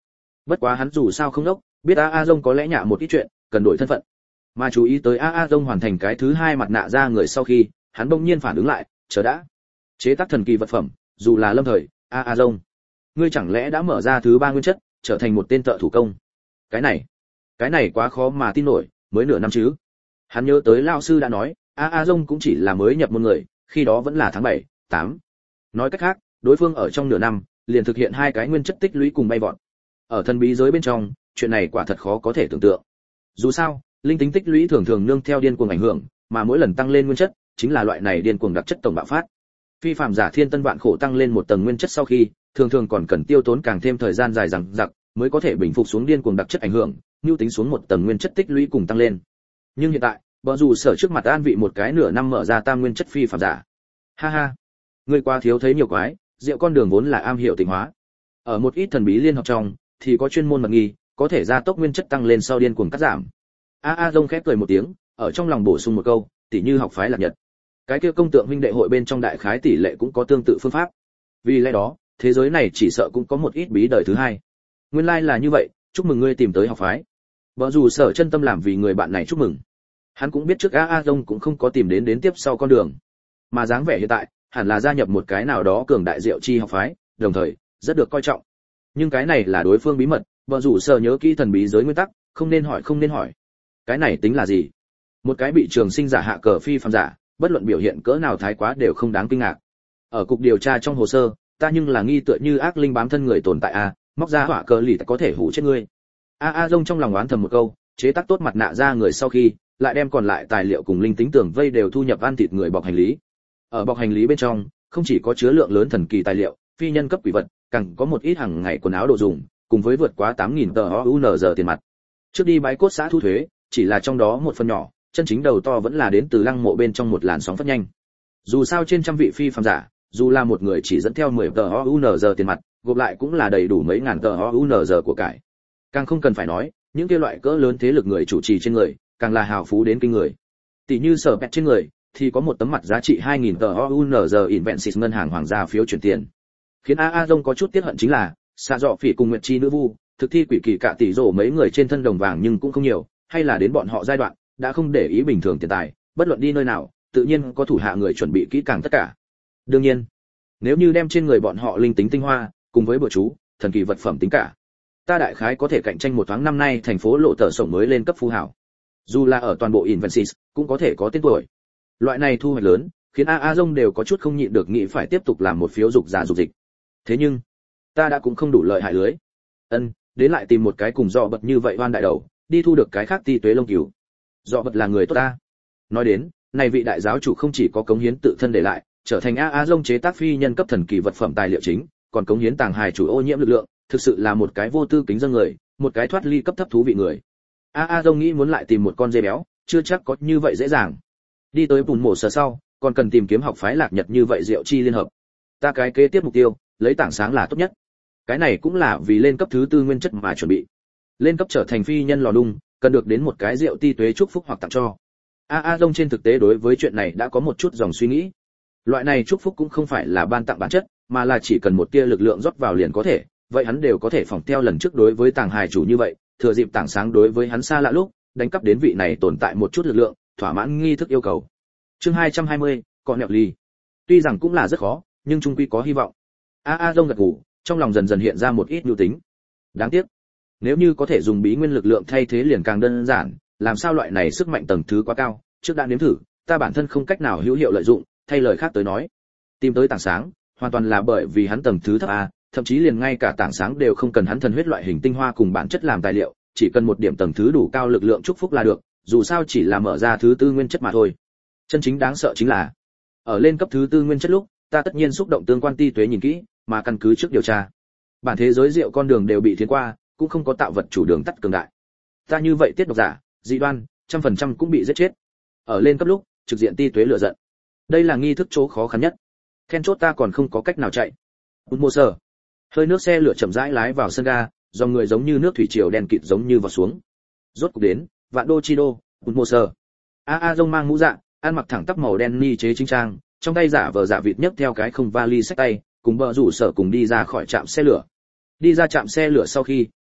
Bất quá hắn dù sao không đốc, biết A A Dông có lẽ nhạ một ít chuyện, cần đổi thân phận. Mà chú ý tới A A Dông hoàn thành cái thứ hai mặt nạ ra người sau khi, hắn bỗng nhiên phản ứng lại, chờ đã. Chế tác thần kỳ vật phẩm, dù là lâm thời, A A Dông, ngươi chẳng lẽ đã mở ra thứ ba nguyên chất, trở thành một tên thợ thủ công? Cái này, cái này quá khó mà tin nổi, mới nửa năm chứ. Hắn nhớ tới lão sư đã nói, A A Dông cũng chỉ là mới nhập môn người, khi đó vẫn là tháng bảy, tám. Nói cách khác, đối phương ở trong nửa năm, liền thực hiện hai cái nguyên chất tích lũy cùng bay vọt. Ở thần bí giới bên trong, chuyện này quả thật khó có thể tưởng tượng. Dù sao, linh tính tích lũy thường thường nương theo điên cuồng ảnh hưởng, mà mỗi lần tăng lên nguyên chất, chính là loại này điên cuồng đặc chất tổng bạo phát. Phi phàm giả thiên tân vạn khổ tăng lên một tầng nguyên chất sau khi, thường thường còn cần tiêu tốn càng thêm thời gian dài dằng dặc, mới có thể bình phục xuống điên cuồng đặc chất ảnh hưởng, nưu tính xuống một tầng nguyên chất tích lũy cùng tăng lên. Nhưng hiện tại, bờ dù sở trước mặt an vị một cái nửa năm mở ra tam nguyên chất phi phàm giả. Ha ha, người quá thiếu thấy nhiều quái, rượu con đường vốn là am hiểu tịnh hóa. Ở một ít thần bí liên hợp trong, thì có chuyên môn mật nghi, có thể gia tốc nguyên chất tăng lên sau điên cuồng cắt giảm. A A Dông khép cười một tiếng, ở trong lòng bổ sung một câu, tỉ như học phái Lạc Nhật. Cái kia công tượng huynh đệ hội bên trong đại khái tỷ lệ cũng có tương tự phương pháp. Vì lẽ đó, thế giới này chỉ sợ cũng có một ít bí đời thứ hai. Nguyên lai like là như vậy, chúc mừng ngươi tìm tới học phái. Vợ dù sở chân tâm làm vì người bạn này chúc mừng. Hắn cũng biết trước A A Dông cũng không có tìm đến đến tiếp sau con đường, mà dáng vẻ hiện tại, hẳn là gia nhập một cái nào đó cường đại diệu chi học phái, đồng thời rất được coi trọng. Nhưng cái này là đối phương bí mật, vợ rủ sở nhớ kỹ thần bí giới nguyên tắc, không nên hỏi không nên hỏi. Cái này tính là gì? Một cái bị trường sinh giả hạ cờ phi phàm giả, bất luận biểu hiện cỡ nào thái quá đều không đáng kinh ngạc. Ở cục điều tra trong hồ sơ, ta nhưng là nghi tựa như ác linh bám thân người tồn tại a, móc ra hỏa cờ lì có thể hủ chết ngươi. A A Dông trong lòng oán thầm một câu, chế tác tốt mặt nạ ra người sau khi, lại đem còn lại tài liệu cùng linh tính tường vây đều thu nhập ăn thịt người bọc hành lý. Ở bọc hành lý bên trong, không chỉ có chứa lượng lớn thần kỳ tài liệu, phi nhân cấp quỷ vật, càng có một ít hàng ngày quần áo đồ dùng, cùng với vượt quá tám nghìn tờ o u en giờ tiền mặt. Trước đi bái cốt xã thu thuế, chỉ là trong đó một phần nhỏ, chân chính đầu to vẫn là đến từ lăng mộ bên trong một làn sóng phát nhanh. Dù sao trên trăm vị phi phàm giả, dù là một người chỉ dẫn theo mười tờ o u en giờ tiền mặt, gộp lại cũng là đầy đủ mấy ngàn tờ o u en giờ của cải. Càng không cần phải nói, những kia loại cỡ lớn thế lực người chủ trì trên người, càng là hào phú đến kinh người. Tỷ như sở pet trên người, thì có một tấm mặt giá trị hai nghìn tờ o u en giờ Invensis ngân hàng hoàng gia phiếu chuyển tiền. Khiến A A Dông có chút tiếc hận chính là, xạ dọ phỉ cùng Nguyệt Chi nữ vu, thực thi quỷ kỳ cả tỷ rổ mấy người trên thân đồng vàng nhưng cũng không nhiều, hay là đến bọn họ giai đoạn, đã không để ý bình thường tiền tài, bất luận đi nơi nào, tự nhiên có thủ hạ người chuẩn bị kỹ càng tất cả. Đương nhiên, nếu như đem trên người bọn họ linh tính tinh hoa, cùng với bùa chú, thần kỳ vật phẩm tính cả, ta đại khái có thể cạnh tranh một tháng năm nay thành phố lộ tờ sổng mới lên cấp phú hảo. Dù là ở toàn bộ Invensis, cũng có thể có tên tuổi. Loại này thu hoạch lớn, khiến A A Dông đều có chút không nhịn được nghĩ phải tiếp tục làm một phiếu dục giả dục dịch. Thế nhưng, ta đã cũng không đủ lợi hại lưới. Ân, đến lại tìm một cái cùng dọ bật như vậy oan đại đầu, đi thu được cái khác ti tuế lông cừu. Dọ bật là người tốt ta. Nói đến, này vị đại giáo chủ không chỉ có cống hiến tự thân để lại, trở thành A A Dông chế tác phi nhân cấp thần kỳ vật phẩm tài liệu chính, còn cống hiến tàng hài chủ ô nhiễm lực lượng, thực sự là một cái vô tư kính dân người, một cái thoát ly cấp thấp thú vị người. A A Dông nghĩ muốn lại tìm một con dê béo, chưa chắc có như vậy dễ dàng. Đi tới bùn mổ sở sau, còn cần tìm kiếm học phái Lạc Nhật như vậy diệu chi liên hợp. Ta cái kế tiếp mục tiêu, lấy tảng sáng là tốt nhất. Cái này cũng là vì lên cấp thứ tư nguyên chất mà chuẩn bị. Lên cấp trở thành phi nhân lò đung, cần được đến một cái rượu ti tuế chúc phúc hoặc tặng cho. A A Dông trên thực tế đối với chuyện này đã có một chút dòng suy nghĩ. Loại này chúc phúc cũng không phải là ban tặng bản chất, mà là chỉ cần một tia lực lượng rót vào liền có thể, vậy hắn đều có thể phỏng theo lần trước đối với tàng hài chủ như vậy, thừa dịp tảng sáng đối với hắn xa lạ lúc, đánh cắp đến vị này tồn tại một chút lực lượng, thỏa mãn nghi thức yêu cầu. Chương hai trăm hai mươi, cọ nẹo ly. Tuy rằng cũng là rất khó, nhưng chung quy có hy vọng. A A Dông gật gù, trong lòng dần dần hiện ra một ít nhu tính. Đáng tiếc, nếu như có thể dùng bí nguyên lực lượng thay thế liền càng đơn giản, làm sao loại này sức mạnh tầng thứ quá cao, trước đã nếm thử, ta bản thân không cách nào hữu hiệu lợi dụng, thay lời khác tới nói, tìm tới tảng sáng, hoàn toàn là bởi vì hắn tầng thứ thấp a, thậm chí liền ngay cả tảng sáng đều không cần hắn thần huyết loại hình tinh hoa cùng bản chất làm tài liệu, chỉ cần một điểm tầng thứ đủ cao lực lượng chúc phúc là được, dù sao chỉ là mở ra thứ tư nguyên chất mà thôi. Chân chính đáng sợ chính là, ở lên cấp thứ tư nguyên chất lúc, ta tất nhiên xúc động tương quan ti tuế nhìn kỹ, mà căn cứ trước điều tra, bản thế giới diệu con đường đều bị thiến qua, cũng không có tạo vật chủ đường tắt cường đại. Ta như vậy tiết độc giả, dị đoan, trăm phần trăm cũng bị giết chết. Ở lên cấp lúc, trực diện ti tuế lựa giận. Đây là nghi thức chỗ khó khăn nhất. Then chốt ta còn không có cách nào chạy. Bút mô sơ. Hơi nước xe lửa chậm rãi lái vào sân ga, dòng người giống như nước thủy triều đen kịt giống như vào xuống. Rốt cục đến, Vạn Đô Chi Đô, Bút mô sơ. A A Dông mang mũ dạ, ăn mặc thẳng tắp màu đen ni chế chính trang, trong tay giả vờ giả vịt nhấc theo cái không vali xách tay, cùng vợ rủ sở cùng đi ra khỏi trạm xe lửa. Đi ra trạm xe lửa sau khi,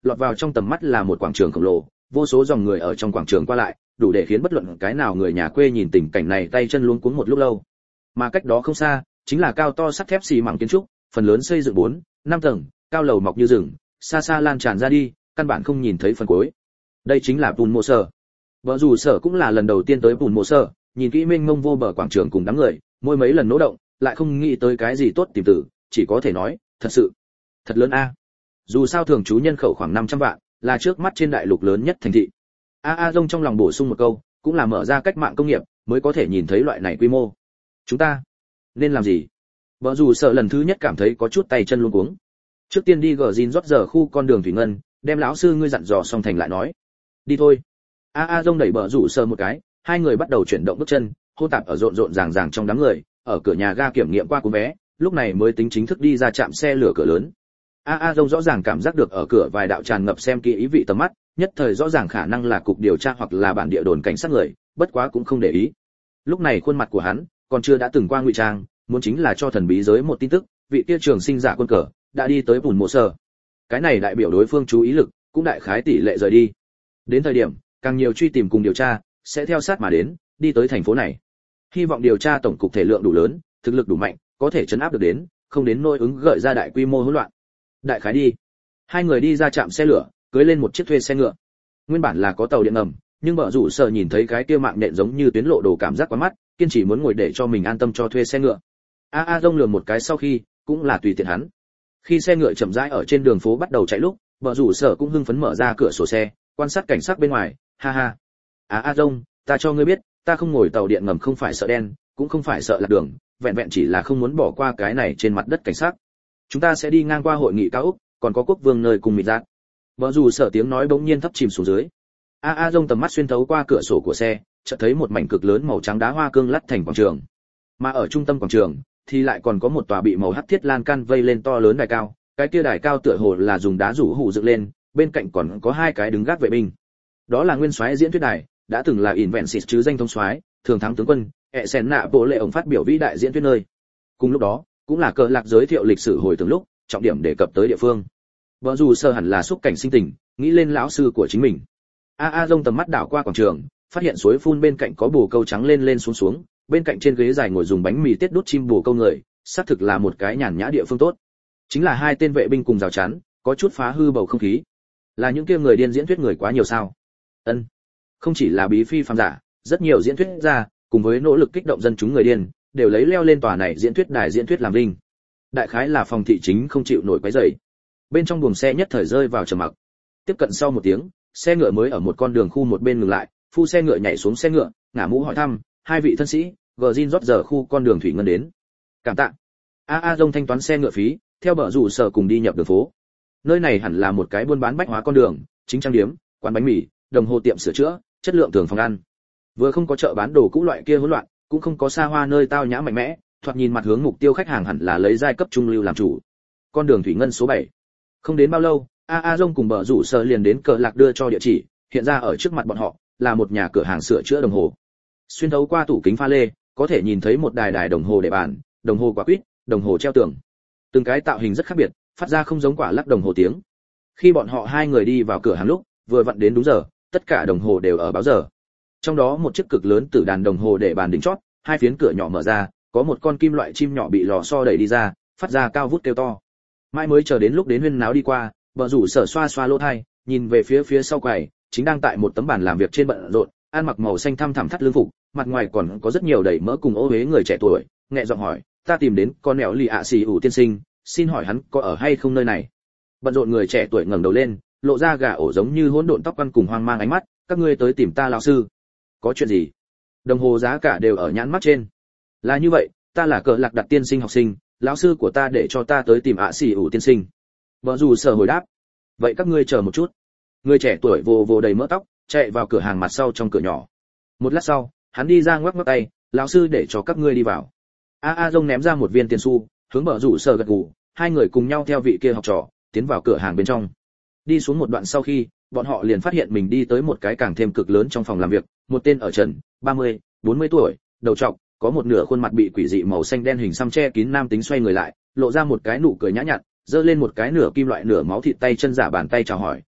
lọt vào trong tầm mắt là một quảng trường khổng lồ, vô số dòng người ở trong quảng trường qua lại, đủ để khiến bất luận cái nào người nhà quê nhìn tình cảnh này tay chân luống cuống một lúc lâu. Mà cách đó không xa, chính là cao to sắt thép xì mảng kiến trúc, phần lớn xây dựng bốn, năm tầng, cao lầu mọc như rừng, xa xa lan tràn ra đi, căn bản không nhìn thấy phần cuối. Đây chính là Bùn Mộ Sở. Vợ dù sở cũng là lần đầu tiên tới Bùn Mộ Sở, nhìn kỹ mênh mông vô bờ quảng trường cùng đám người, mỗi mấy lần nỗ động, lại không nghĩ tới cái gì tốt tìm tử, chỉ có thể nói, thật sự, thật lớn a. Dù sao thường trú nhân khẩu khoảng năm trăm vạn, là trước mắt trên đại lục lớn nhất thành thị. A A Dông trong lòng bổ sung một câu, cũng là mở ra cách mạng công nghiệp, mới có thể nhìn thấy loại này quy mô. Chúng ta nên làm gì? Vợ dù sợ lần thứ nhất cảm thấy có chút tay chân luống cuống. Trước tiên đi gờ Jin rót giờ khu con đường thủy ngân, đem lão sư ngươi dặn dò xong thành lại nói. Đi thôi. A A Dông đẩy bờ rủ sờ một cái, hai người bắt đầu chuyển động bước chân, hô tạp ở rộn rộn ràng ràng trong đám người, ở cửa nhà ga kiểm nghiệm qua cú vé, lúc này mới tính chính thức đi ra trạm xe lửa cửa lớn. A A Dông rõ ràng cảm giác được ở cửa vài đạo tràn ngập xem kỹ ý vị tầm mắt, nhất thời rõ ràng khả năng là cục điều tra hoặc là bản địa đồn cảnh sát người, bất quá cũng không để ý. Lúc này khuôn mặt của hắn còn chưa đã từng qua ngụy trang, muốn chính là cho thần bí giới một tin tức, vị kia trường sinh giả quân cờ đã đi tới Bùn Mộ Sở. Cái này đại biểu đối phương chú ý lực, cũng đại khái tỷ lệ rời đi. Đến thời điểm, càng nhiều truy tìm cùng điều tra sẽ theo sát mà đến, đi tới thành phố này. Hy vọng điều tra tổng cục thể lượng đủ lớn, thực lực đủ mạnh, có thể chấn áp được đến, không đến nỗi ứng gợi ra đại quy mô hỗn loạn. Đại khái đi. Hai người đi ra trạm xe lửa, cưỡi lên một chiếc thuê xe ngựa. Nguyên bản là có tàu điện ngầm, nhưng vợ rủ sợ nhìn thấy cái kia mạng nhện giống như tuyến lộ đồ cảm giác quá mắt, kiên trì muốn ngồi để cho mình an tâm cho thuê xe ngựa. A A Dông lườm một cái sau khi, cũng là tùy tiện hắn. Khi xe ngựa chậm rãi ở trên đường phố bắt đầu chạy lúc, vợ rủ sợ cũng hưng phấn mở ra cửa sổ xe, quan sát cảnh sát bên ngoài, ha ha. A A Dông, ta cho ngươi biết, ta không ngồi tàu điện ngầm không phải sợ đen, cũng không phải sợ lạc đường, vẹn vẹn chỉ là không muốn bỏ qua cái này trên mặt đất cảnh sát. Chúng ta sẽ đi ngang qua hội nghị cao ốc, còn có quốc vương nơi cùng mịt giác. Vợ dù sợ tiếng nói bỗng nhiên thấp chìm xuống dưới. A A Dông tầm mắt xuyên thấu qua cửa sổ của xe, chợt thấy một mảnh cực lớn màu trắng đá hoa cương lát thành quảng trường. Mà ở trung tâm quảng trường thì lại còn có một tòa bị màu hắc thiết lan can vây lên to lớn đài cao, cái kia đài cao tựa hồ là dùng đá rủ hụ dựng lên, bên cạnh còn có hai cái đứng gác vệ binh. Đó là nguyên soái diễn thuyết đài, đã từng là Invensis chứ danh thông soái, thường thắng tướng quân, hệ sen nạ bộ lệ ổng phát biểu vĩ đại diễn thuyết nơi. Cùng lúc đó, cũng là cờ lạc giới thiệu lịch sử hồi tưởng lúc, trọng điểm đề cập tới địa phương. Vợ dù sơ hẳn là xúc cảnh sinh tình, nghĩ lên lão sư của chính mình. A A Dông tầm mắt đảo qua quảng trường, phát hiện suối phun bên cạnh có bồ câu trắng lên lên xuống xuống, bên cạnh trên ghế dài ngồi dùng bánh mì tiết đút chim bồ câu người, xác thực là một cái nhàn nhã địa phương tốt. Chính là hai tên vệ binh cùng rào chắn, có chút phá hư bầu không khí. Là những kia người điên diễn thuyết người quá nhiều sao? Ân, không chỉ là bí phi phàm giả, rất nhiều diễn thuyết gia, cùng với nỗ lực kích động dân chúng người điên, đều lấy leo lên tòa này diễn thuyết đài diễn thuyết làm vinh. Đại khái là phòng thị chính không chịu nổi quấy rầy. Bên trong buồng xe nhất thời rơi vào trầm mặc. Tiếp cận sau một tiếng, xe ngựa mới ở một con đường khu một bên ngừng lại, phu xe ngựa nhảy xuống xe ngựa, ngả mũ hỏi thăm, hai vị thân sĩ, Gjin rót giờ khu con đường thủy ngân đến. Cảm tạ. A A Dông thanh toán xe ngựa phí, theo bờ rủ sở cùng đi nhập đường phố. Nơi này hẳn là một cái buôn bán bách hóa con đường, chính trang điếm, quán bánh mì, đồng hồ tiệm sửa chữa, chất lượng thường phòng ăn. Vừa không có chợ bán đồ cũ loại kia hỗn loạn, cũng không có xa hoa nơi tao nhã mạnh mẽ, thoạt nhìn mặt hướng mục tiêu khách hàng hẳn là lấy giai cấp trung lưu làm chủ. Con đường thủy ngân số bảy. Không đến bao lâu, A A Dông cùng bờ rủ sở liền đến cờ lạc đưa cho địa chỉ, hiện ra ở trước mặt bọn họ là một nhà cửa hàng sửa chữa đồng hồ. Xuyên thấu qua tủ kính pha lê, có thể nhìn thấy một đài đài đồng hồ để bàn, đồng hồ quả quýt, đồng hồ treo tường. Từng cái tạo hình rất khác biệt, phát ra không giống quả lắc đồng hồ tiếng. Khi bọn họ hai người đi vào cửa hàng lúc, vừa vặn đến đúng giờ, tất cả đồng hồ đều ở báo giờ. Trong đó một chiếc cực lớn tử đàn đồng hồ để bàn đỉnh chót, hai phiến cửa nhỏ mở ra, có một con kim loại chim nhỏ bị lò xo đẩy đi ra, phát ra cao vút kêu to. Mai mới chờ đến lúc đến huyên náo đi qua, vợ rủ sở xoa xoa lỗ tai, nhìn về phía phía sau quầy, chính đang tại một tấm bàn làm việc trên bận rộn, ăn mặc màu xanh thăm thẳm thắt lưng phục, mặt ngoài còn có rất nhiều đầy mỡ cùng ô uế người trẻ tuổi, nhẹ giọng hỏi, ta tìm đến con mèo lì ạ xì ủ tiên sinh, xin hỏi hắn có ở hay không nơi này. Bận rộn người trẻ tuổi ngẩng đầu lên, lộ ra gà ổ giống như hỗn độn tóc quăn cùng hoang mang ánh mắt, các ngươi tới tìm ta lão sư, có chuyện gì? Đồng hồ giá cả đều ở nhãn mắt trên. Là như vậy, ta là cờ lạc đặt tiên sinh học sinh, lão sư của ta để cho ta tới tìm ạ xì ủ tiên sinh. Vợ dù sở hồi đáp, vậy các ngươi chờ một chút. Người trẻ tuổi vồ vồ đầy mỡ tóc, chạy vào cửa hàng mặt sau trong cửa nhỏ. Một lát sau, hắn đi ra ngoắc ngoắc tay, lão sư để cho các ngươi đi vào. A A Dông ném ra một viên tiền xu, hướng bờ rủ sở gật gù, hai người cùng nhau theo vị kia học trò tiến vào cửa hàng bên trong. Đi xuống một đoạn sau khi, bọn họ liền phát hiện mình đi tới một cái càng thêm cực lớn trong phòng làm việc, một tên ở trần, ba mươi, bốn mươi tuổi, đầu trọc, có một nửa khuôn mặt bị quỷ dị màu xanh đen hình xăm che kín nam tính xoay người lại, lộ ra một cái nụ cười nhã nhặn, giơ lên một cái nửa kim loại nửa máu thịt tay chân giả bàn tay chào hỏi,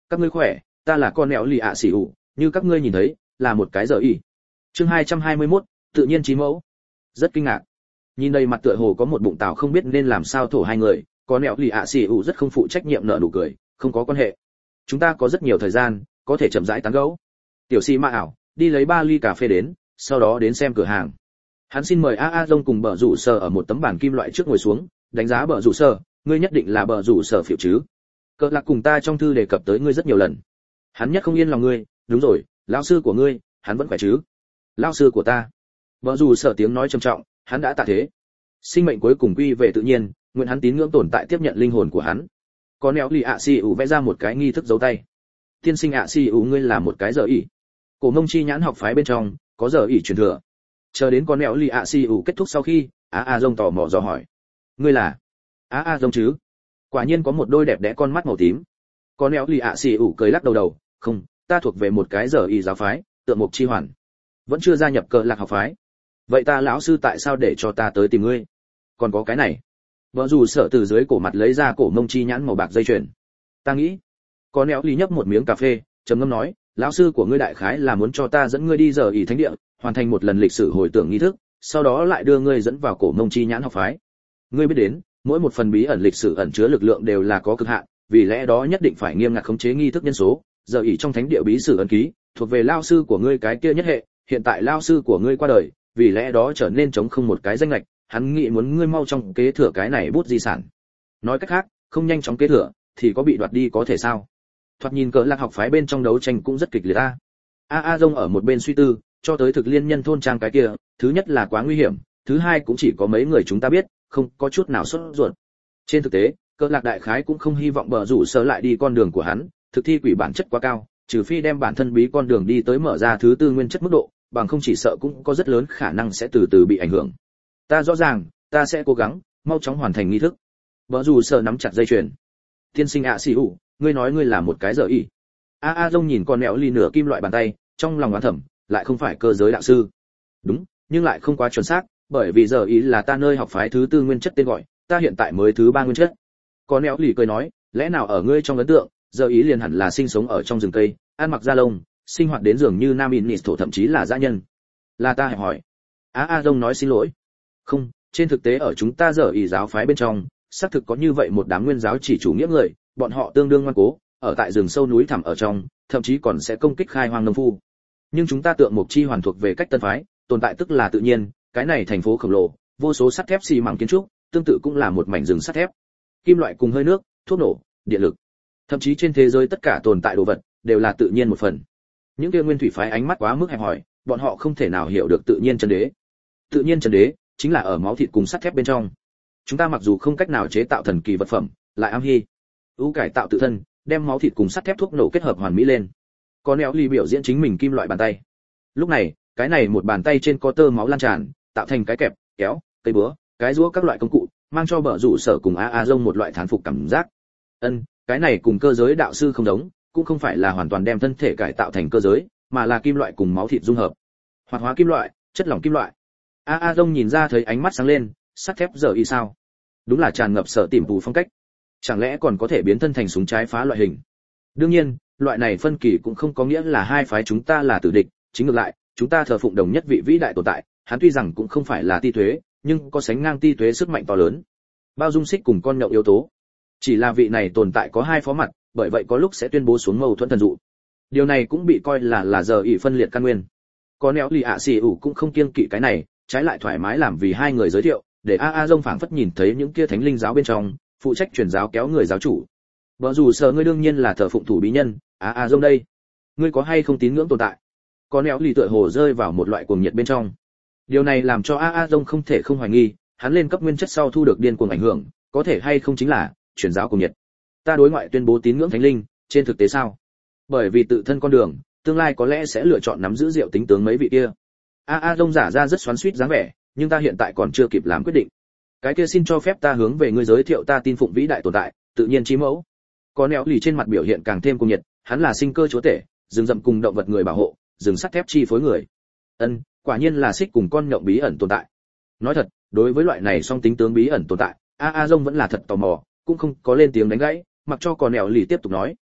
các ngươi khỏe, ta là con nẹo lì ạ xỉ ủ, như các ngươi nhìn thấy, là một cái giờ y. Chương hai trăm hai mươi mốt, tự nhiên trí mẫu. Rất kinh ngạc. Nhìn đây mặt tựa hồ có một bụng tảo không biết nên làm sao thổ hai người, con nẹo lì ạ xỉ ủ rất không phụ trách nhiệm nợ nụ cười, không có quan hệ. Chúng ta có rất nhiều thời gian, có thể chậm rãi tán gẫu. Tiểu Si mạ ảo, đi lấy ba ly cà phê đến, sau đó đến xem cửa hàng. Hắn xin mời a a Dông cùng bờ rủ sở ở một tấm bàn kim loại trước ngồi xuống, đánh giá bờ rủ sở, ngươi nhất định là bờ rủ sở phiểu chứ? Cờ lạc cùng ta trong thư đề cập tới ngươi rất nhiều lần. Hắn nhất không yên lòng ngươi, đúng rồi, lão sư của ngươi, hắn vẫn khỏe chứ? Lão sư của ta. Bờ rủ sở tiếng nói trầm trọng, hắn đã tạ thế. Sinh mệnh cuối cùng quy về tự nhiên, nguyện hắn tín ngưỡng tồn tại tiếp nhận linh hồn của hắn. Có nẻo lì ạ xì ủ vẽ ra một cái nghi thức dấu tay. Tiên sinh ạ xì ủ ngươi là một cái giờ ỉ. Cổ Mông Chi nhãn học phái bên trong có giờ ỉ truyền thừa. Chờ đến con nẻo lì ạ xì ủ kết thúc sau khi, á a Dông tò mò dò hỏi, ngươi là á a Dông chứ? Quả nhiên có một đôi đẹp đẽ con mắt màu tím. Con nẻo lì ạ xì ủ cười lắc đầu đầu, không, ta thuộc về một cái giờ ỉ giáo phái, Tượng Mục Chi Hoàn, vẫn chưa gia nhập Cờ Lạc học phái. Vậy ta lão sư tại sao để cho ta tới tìm ngươi? Còn có cái này. Vợ dù sợ từ dưới cổ mặt lấy ra cổ Mông Chi nhãn màu bạc dây chuyền. Ta nghĩ. Con nẻo lì nhấp một miếng cà phê, trầm ngâm nói, lão sư của ngươi đại khái là muốn cho ta dẫn ngươi đi giờ ỉ thánh địa, hoàn thành một lần lịch sử hồi tưởng nghi thức, sau đó lại đưa ngươi dẫn vào cổ Mông Chi nhãn học phái. Ngươi biết đến, mỗi một phần bí ẩn lịch sử ẩn chứa lực lượng đều là có cực hạn, vì lẽ đó nhất định phải nghiêm ngặt khống chế nghi thức nhân số. Giờ ỉ trong thánh địa bí sử ấn ký thuộc về lão sư của ngươi cái kia nhất hệ, hiện tại lão sư của ngươi qua đời, vì lẽ đó trở nên trống không một cái danh lệch, hắn nghĩ muốn ngươi mau trong kế thừa cái này bút di sản. Nói cách khác, không nhanh chóng kế thừa thì có bị đoạt đi có thể sao? Thoạt nhìn Cờ Lạc học phái bên trong đấu tranh cũng rất kịch liệt a. A A Dông ở một bên suy tư, cho tới thực liên nhân thôn trang cái kia, thứ nhất là quá nguy hiểm, thứ hai cũng chỉ có mấy người chúng ta biết, không có chút nào sốt ruột. Trên thực tế, Cờ Lạc đại khái cũng không hy vọng bờ rủ sở lại đi con đường của hắn, thực thi quỷ bản chất quá cao, trừ phi đem bản thân bí con đường đi tới mở ra thứ tư nguyên chất mức độ, bằng không chỉ sợ cũng có rất lớn khả năng sẽ từ từ bị ảnh hưởng. Ta rõ ràng, ta sẽ cố gắng mau chóng hoàn thành nghi thức. Bờ rủ sở nắm chặt dây chuyền. Tiên sinh ạ xì ủ, ngươi nói ngươi là một cái giờ ỉ. A A Dông nhìn con nẻo ly nửa kim loại bàn tay, trong lòng oán thầm, lại không phải cơ giới đạo sư. Đúng, nhưng lại không quá chuẩn xác, bởi vì giờ ý là ta nơi học phái thứ tư nguyên chất tên gọi, ta hiện tại mới thứ ba nguyên chất. Con nẻo lì cười nói, lẽ nào ở ngươi trong ấn tượng, giờ ý liền hẳn là sinh sống ở trong rừng cây, ăn mặc da lông, sinh hoạt đến dường như nam in thổ thậm chí là dã nhân. Là ta hẹp hỏi. A A Dông nói xin lỗi. Không, trên thực tế ở chúng ta giờ ý giáo phái bên trong, xác thực có như vậy một đám nguyên giáo chỉ chủ nghĩa người, bọn họ tương đương ngoan cố, ở tại rừng sâu núi thẳm ở trong, thậm chí còn sẽ công kích khai hoang nông phu. Nhưng chúng ta Tượng Mục Chi hoàn thuộc về cách tân phái, tồn tại tức là tự nhiên, cái này thành phố khổng lồ, vô số sắt thép xi măng kiến trúc, tương tự cũng là một mảnh rừng sắt thép. Kim loại cùng hơi nước, thuốc nổ, điện lực, thậm chí trên thế giới tất cả tồn tại đồ vật đều là tự nhiên một phần. Những kia nguyên thủy phái ánh mắt quá mức hẹp hòi, bọn họ không thể nào hiểu được tự nhiên chân đế. Tự nhiên chân đế chính là ở máu thịt cùng sắt thép bên trong. Chúng ta mặc dù không cách nào chế tạo thần kỳ vật phẩm, lại am hi ưu cải tạo tự thân, đem máu thịt cùng sắt thép thuốc nổ kết hợp hoàn mỹ lên. Con nẻo ly biểu diễn chính mình kim loại bàn tay. Lúc này, cái này một bàn tay trên có tơ máu lan tràn, tạo thành cái kẹp, kéo, cây búa, cái rũa các loại công cụ, mang cho bờ rủ sở cùng A A Dông một loại thán phục cảm giác. Ân, cái này cùng cơ giới đạo sư không giống, cũng không phải là hoàn toàn đem thân thể cải tạo thành cơ giới, mà là kim loại cùng máu thịt dung hợp. Hoạt hóa kim loại, chất lỏng kim loại. A A Dông nhìn ra thấy ánh mắt sáng lên, sắt thép giờ y sao? Đúng là tràn ngập sở tìm tù phong cách. Chẳng lẽ còn có thể biến thân thành súng trái phá loại hình? Đương nhiên, loại này phân kỳ cũng không có nghĩa là hai phái chúng ta là tử địch, chính ngược lại, chúng ta thờ phụng đồng nhất vị vĩ đại tồn tại, hắn tuy rằng cũng không phải là ti thuế, nhưng có sánh ngang ti thuế sức mạnh to lớn. Bao dung xích cùng con nhậu yếu tố. Chỉ là vị này tồn tại có hai phó mặt, bởi vậy có lúc sẽ tuyên bố xuống mâu thuẫn thần dụ. Điều này cũng bị coi là là giờ ỷ phân liệt căn nguyên. Có nẻo lì ạ xì ủ cũng không kiêng kỵ cái này, trái lại thoải mái làm vì hai người giới thiệu, để A A Dông phảng phất nhìn thấy những kia thánh linh giáo bên trong, phụ trách truyền giáo kéo người giáo chủ. Vợ dù sợ ngươi đương nhiên là thờ phụng thủ bí nhân, A A Dông đây, ngươi có hay không tín ngưỡng tồn tại? Có nẻo lì tựa hồ rơi vào một loại cuồng nhiệt bên trong. Điều này làm cho A A Dông không thể không hoài nghi, hắn lên cấp nguyên chất sau thu được điên cuồng ảnh hưởng, có thể hay không chính là truyền giáo cuồng nhiệt. Ta đối ngoại tuyên bố tín ngưỡng thánh linh, trên thực tế sao? Bởi vì tự thân con đường, tương lai có lẽ sẽ lựa chọn nắm giữ diệu tính tướng mấy vị kia. A A Dông giả ra rất xoắn xuýt dáng vẻ, nhưng ta hiện tại còn chưa kịp làm quyết định. Cái kia xin cho phép ta hướng về ngươi giới thiệu ta tin phụng vĩ đại tồn tại, tự nhiên chí mẫu. Có nẻo lì trên mặt biểu hiện càng thêm cuồng nhiệt, hắn là sinh cơ chúa tể, rừng rậm cùng động vật người bảo hộ, rừng sắt thép chi phối người. Ân, quả nhiên là xích cùng con nhộng bí ẩn tồn tại. Nói thật, đối với loại này song tính tướng bí ẩn tồn tại, A A Dông vẫn là thật tò mò, cũng không có lên tiếng đánh gãy, mặc cho Có nẻo lì tiếp tục nói.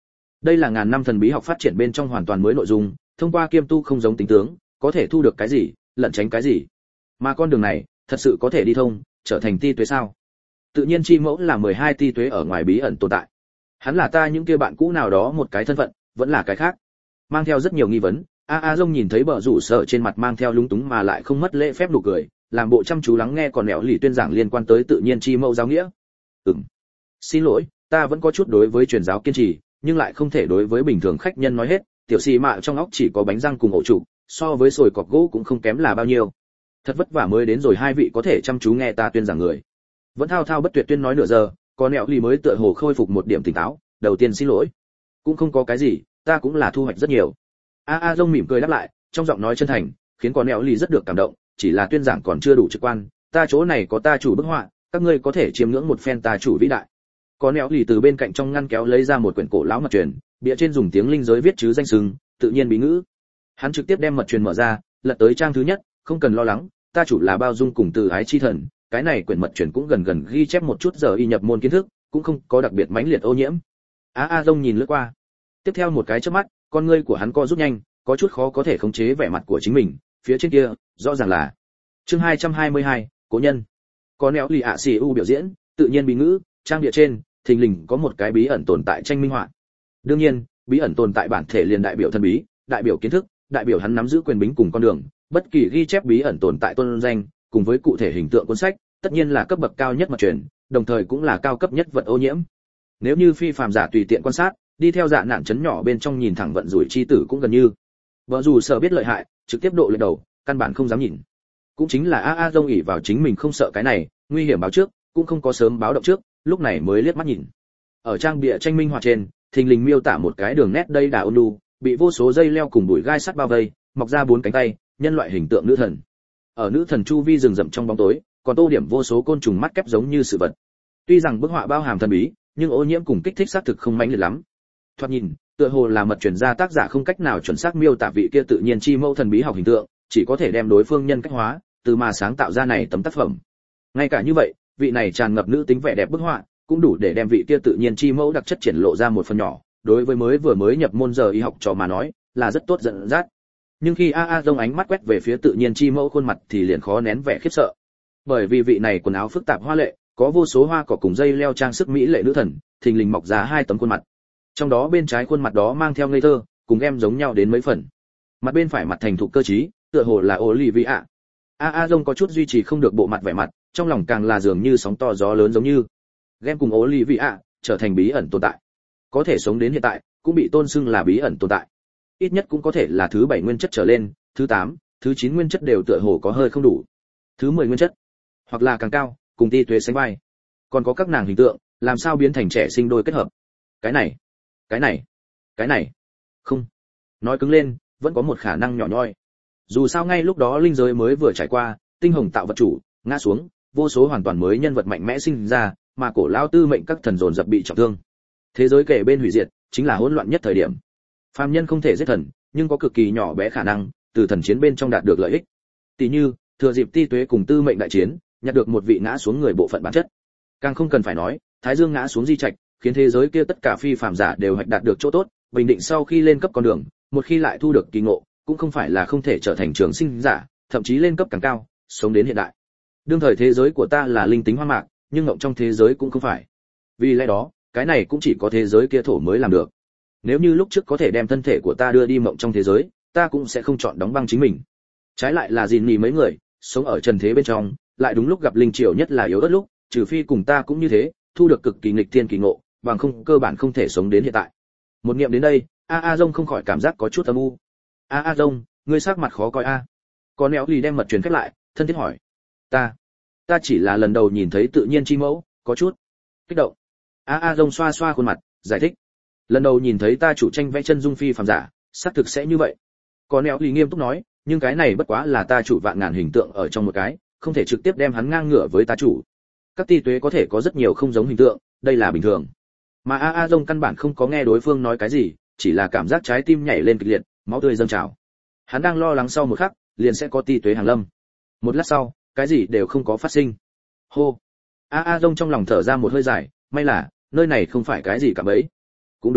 Đây là ngàn năm thần bí học phát triển bên trong hoàn toàn mới nội dung, thông qua kiêm tu không giống tính tướng, có thể thu được cái gì, lẩn tránh cái gì. Mà con đường này, thật sự có thể đi thông, trở thành ti tuế sao? Tự nhiên chi mẫu là mười hai ti tuế ở ngoài bí ẩn tồn tại. Hắn là ta những kia bạn cũ nào đó một cái thân phận, vẫn là cái khác. Mang theo rất nhiều nghi vấn, a a dông nhìn thấy bờ rủ sợ trên mặt mang theo lúng túng mà lại không mất lễ phép nụ cười, làm bộ chăm chú lắng nghe còn nẻo lì tuyên giảng liên quan tới tự nhiên chi mẫu giáo nghĩa. Ừm, xin lỗi, ta vẫn có chút đối với truyền giáo kiên trì, nhưng lại không thể đối với bình thường khách nhân nói hết. Tiểu xì mạ trong óc chỉ có bánh răng cùng ổ trụ, so với sồi cọc gỗ cũng không kém là bao nhiêu. Thật vất vả mới đến rồi hai vị có thể chăm chú nghe ta tuyên giảng người. Vẫn thao thao bất tuyệt tuyên nói nửa giờ, còn nẻo lì mới tựa hồ khôi phục một điểm tỉnh táo. Đầu tiên xin lỗi, cũng không có cái gì, ta cũng là thu hoạch rất nhiều. a a dông mỉm cười đáp lại, trong giọng nói chân thành, khiến con nẻo lì rất được cảm động. Chỉ là tuyên giảng còn chưa đủ trực quan, ta chỗ này có ta chủ bức họa, các ngươi có thể chiêm ngưỡng một phen ta chủ vĩ đại. Con nẻo lì từ bên cạnh trong ngăn kéo lấy ra một quyển cổ lão mật truyền, bìa trên dùng tiếng linh giới viết chứ danh sừng, tự nhiên bí ngữ. Hắn trực tiếp đem mật truyền mở ra, lật tới trang thứ nhất, không cần lo lắng, ta chủ là bao dung cùng từ ái chi thần, cái này quyển mật truyền cũng gần gần ghi chép một chút giờ y nhập môn kiến thức, cũng không có đặc biệt mãnh liệt ô nhiễm. a a dông nhìn lướt qua, tiếp theo một cái chớp mắt, con ngươi của hắn co rút nhanh, có chút khó có thể khống chế vẻ mặt của chính mình. Phía trên kia rõ ràng là chương hai trăm hai mươi hai, cố nhân. Có nẻo lì ạ xì u biểu diễn tự nhiên bí ngữ, trang địa trên thình lình có một cái bí ẩn tồn tại tranh minh họa. Đương nhiên, bí ẩn tồn tại bản thể liền đại biểu thân bí, đại biểu kiến thức, đại biểu hắn nắm giữ quyền bính cùng con đường, bất kỳ ghi chép bí ẩn tồn tại tôn danh, cùng với cụ thể hình tượng cuốn sách, tất nhiên là cấp bậc cao nhất mật truyền, đồng thời cũng là cao cấp nhất vật ô nhiễm. Nếu như phi phàm giả tùy tiện quan sát, đi theo dạ nạn chấn nhỏ bên trong nhìn thẳng vận rủi chi tử cũng gần như. Vợ dù sợ biết lợi hại, trực tiếp độ lên đầu, căn bản không dám nhìn. Cũng chính là a a dông ỉ vào chính mình không sợ cái này, nguy hiểm báo trước, cũng không có sớm báo động trước, lúc này mới liếc mắt nhìn. Ở trang bìa tranh minh họa trên, thình lình miêu tả một cái đường nét đây đà ôn nhu, bị vô số dây leo cùng bụi gai sắt bao vây, mọc ra bốn cánh tay, nhân loại hình tượng nữ thần. Ở nữ thần chu vi rừng rậm trong bóng tối, còn tô điểm vô số côn trùng mắt kép giống như sự vật. Tuy rằng bức họa bao hàm thần bí, nhưng ô nhiễm cùng kích thích xác thực không mãnh liệt lắm. Thoạt nhìn, tựa hồ là mật truyền ra tác giả không cách nào chuẩn xác miêu tả vị kia tự nhiên chi mẫu thần bí học hình tượng, chỉ có thể đem đối phương nhân cách hóa, từ mà sáng tạo ra này tấm tác phẩm. Ngay cả như vậy, vị này tràn ngập nữ tính vẻ đẹp bức họa, cũng đủ để đem vị kia tự nhiên chi mẫu đặc chất triển lộ ra một phần nhỏ, đối với mới vừa mới nhập môn giờ y học trò mà nói, là rất tốt dẫn dắt. Nhưng khi a a dông ánh mắt quét về phía tự nhiên chi mẫu khuôn mặt thì liền khó nén vẻ khiếp sợ. Bởi vì vị này quần áo phức tạp hoa lệ, có vô số hoa cỏ cùng dây leo trang sức mỹ lệ nữ thần, thình lình mọc ra hai tấm khuôn mặt. Trong đó bên trái khuôn mặt đó mang theo ngây thơ, cùng em giống nhau đến mấy phần. Mặt bên phải mặt thành thục cơ trí, tựa hồ là Olivia. A A Dông có chút duy trì không được bộ mặt vẻ mặt, trong lòng càng là dường như sóng to gió lớn giống như. Game cùng Olivia trở thành bí ẩn tồn tại. Có thể sống đến hiện tại, cũng bị tôn xưng là bí ẩn tồn tại. Ít nhất cũng có thể là thứ bảy nguyên chất trở lên, thứ tám, thứ chín nguyên chất đều tựa hồ có hơi không đủ. Thứ mười nguyên chất, hoặc là càng cao, cùng ti tuế sánh vai. Còn có các nàng hình tượng, làm sao biến thành trẻ sinh đôi kết hợp. Cái này, cái này, cái này. Không. Nói cứng lên, vẫn có một khả năng nhỏ nhoi. Dù sao ngay lúc đó linh giới mới vừa trải qua, tinh hồng tạo vật chủ ngã xuống, vô số hoàn toàn mới nhân vật mạnh mẽ sinh ra, mà cổ lão tư mệnh các thần dồn dập bị trọng thương. Thế giới kề bên hủy diệt, chính là hỗn loạn nhất thời điểm. Phàm nhân không thể giết thần, nhưng có cực kỳ nhỏ bé khả năng từ thần chiến bên trong đạt được lợi ích. Tỷ như, thừa dịp ti tuế cùng tư mệnh đại chiến, nhặt được một vị ngã xuống người bộ phận bản chất. Càng không cần phải nói, Thái Dương ngã xuống di trạch, khiến thế giới kia tất cả phi phàm giả đều hạch đạt được chỗ tốt, bình định sau khi lên cấp con đường, một khi lại thu được kỳ ngộ, cũng không phải là không thể trở thành trường sinh giả, thậm chí lên cấp càng cao, sống đến hiện đại. Đương thời thế giới của ta là linh tính hoa mạc, nhưng ngộng trong thế giới cũng không phải. Vì lẽ đó, cái này cũng chỉ có thế giới kia thổ mới làm được. Nếu như lúc trước có thể đem thân thể của ta đưa đi mộng trong thế giới, ta cũng sẽ không chọn đóng băng chính mình. Trái lại là gìn nhì mấy người, sống ở trần thế bên trong, lại đúng lúc gặp linh triều nhất là yếu ớt lúc, trừ phi cùng ta cũng như thế, thu được cực kỳ nghịch thiên kỳ ngộ, bằng không cơ bản không thể sống đến hiện tại. Một niệm đến đây, a a dông không khỏi cảm giác có chút âm u. a a dông, ngươi sắc mặt khó coi a. À. Con Néo lì đem mật truyền khép lại, thân thiết hỏi. Ta, ta chỉ là lần đầu nhìn thấy tự nhiên chi mẫu, có chút kích động. a a dông xoa xoa khuôn mặt, giải thích. Lần đầu nhìn thấy ta chủ tranh vẽ chân dung phi phàm giả, xác thực sẽ như vậy. Con Néo lì nghiêm túc nói, nhưng cái này bất quá là ta chủ vạn ngàn hình tượng ở trong một cái, không thể trực tiếp đem hắn ngang ngửa với ta chủ. Các ti tuế có thể có rất nhiều không giống hình tượng, đây là bình thường. Mà a a dông căn bản không có nghe đối phương nói cái gì, chỉ là cảm giác trái tim nhảy lên kịch liệt, máu tươi dâng trào. Hắn đang lo lắng sau một khắc, liền sẽ có ti tuế hàng lâm. Một lát sau, cái gì đều không có phát sinh. Hô. A a dông trong lòng thở ra một hơi dài, may là nơi này không phải cái gì cả bấy. Cũng đúng,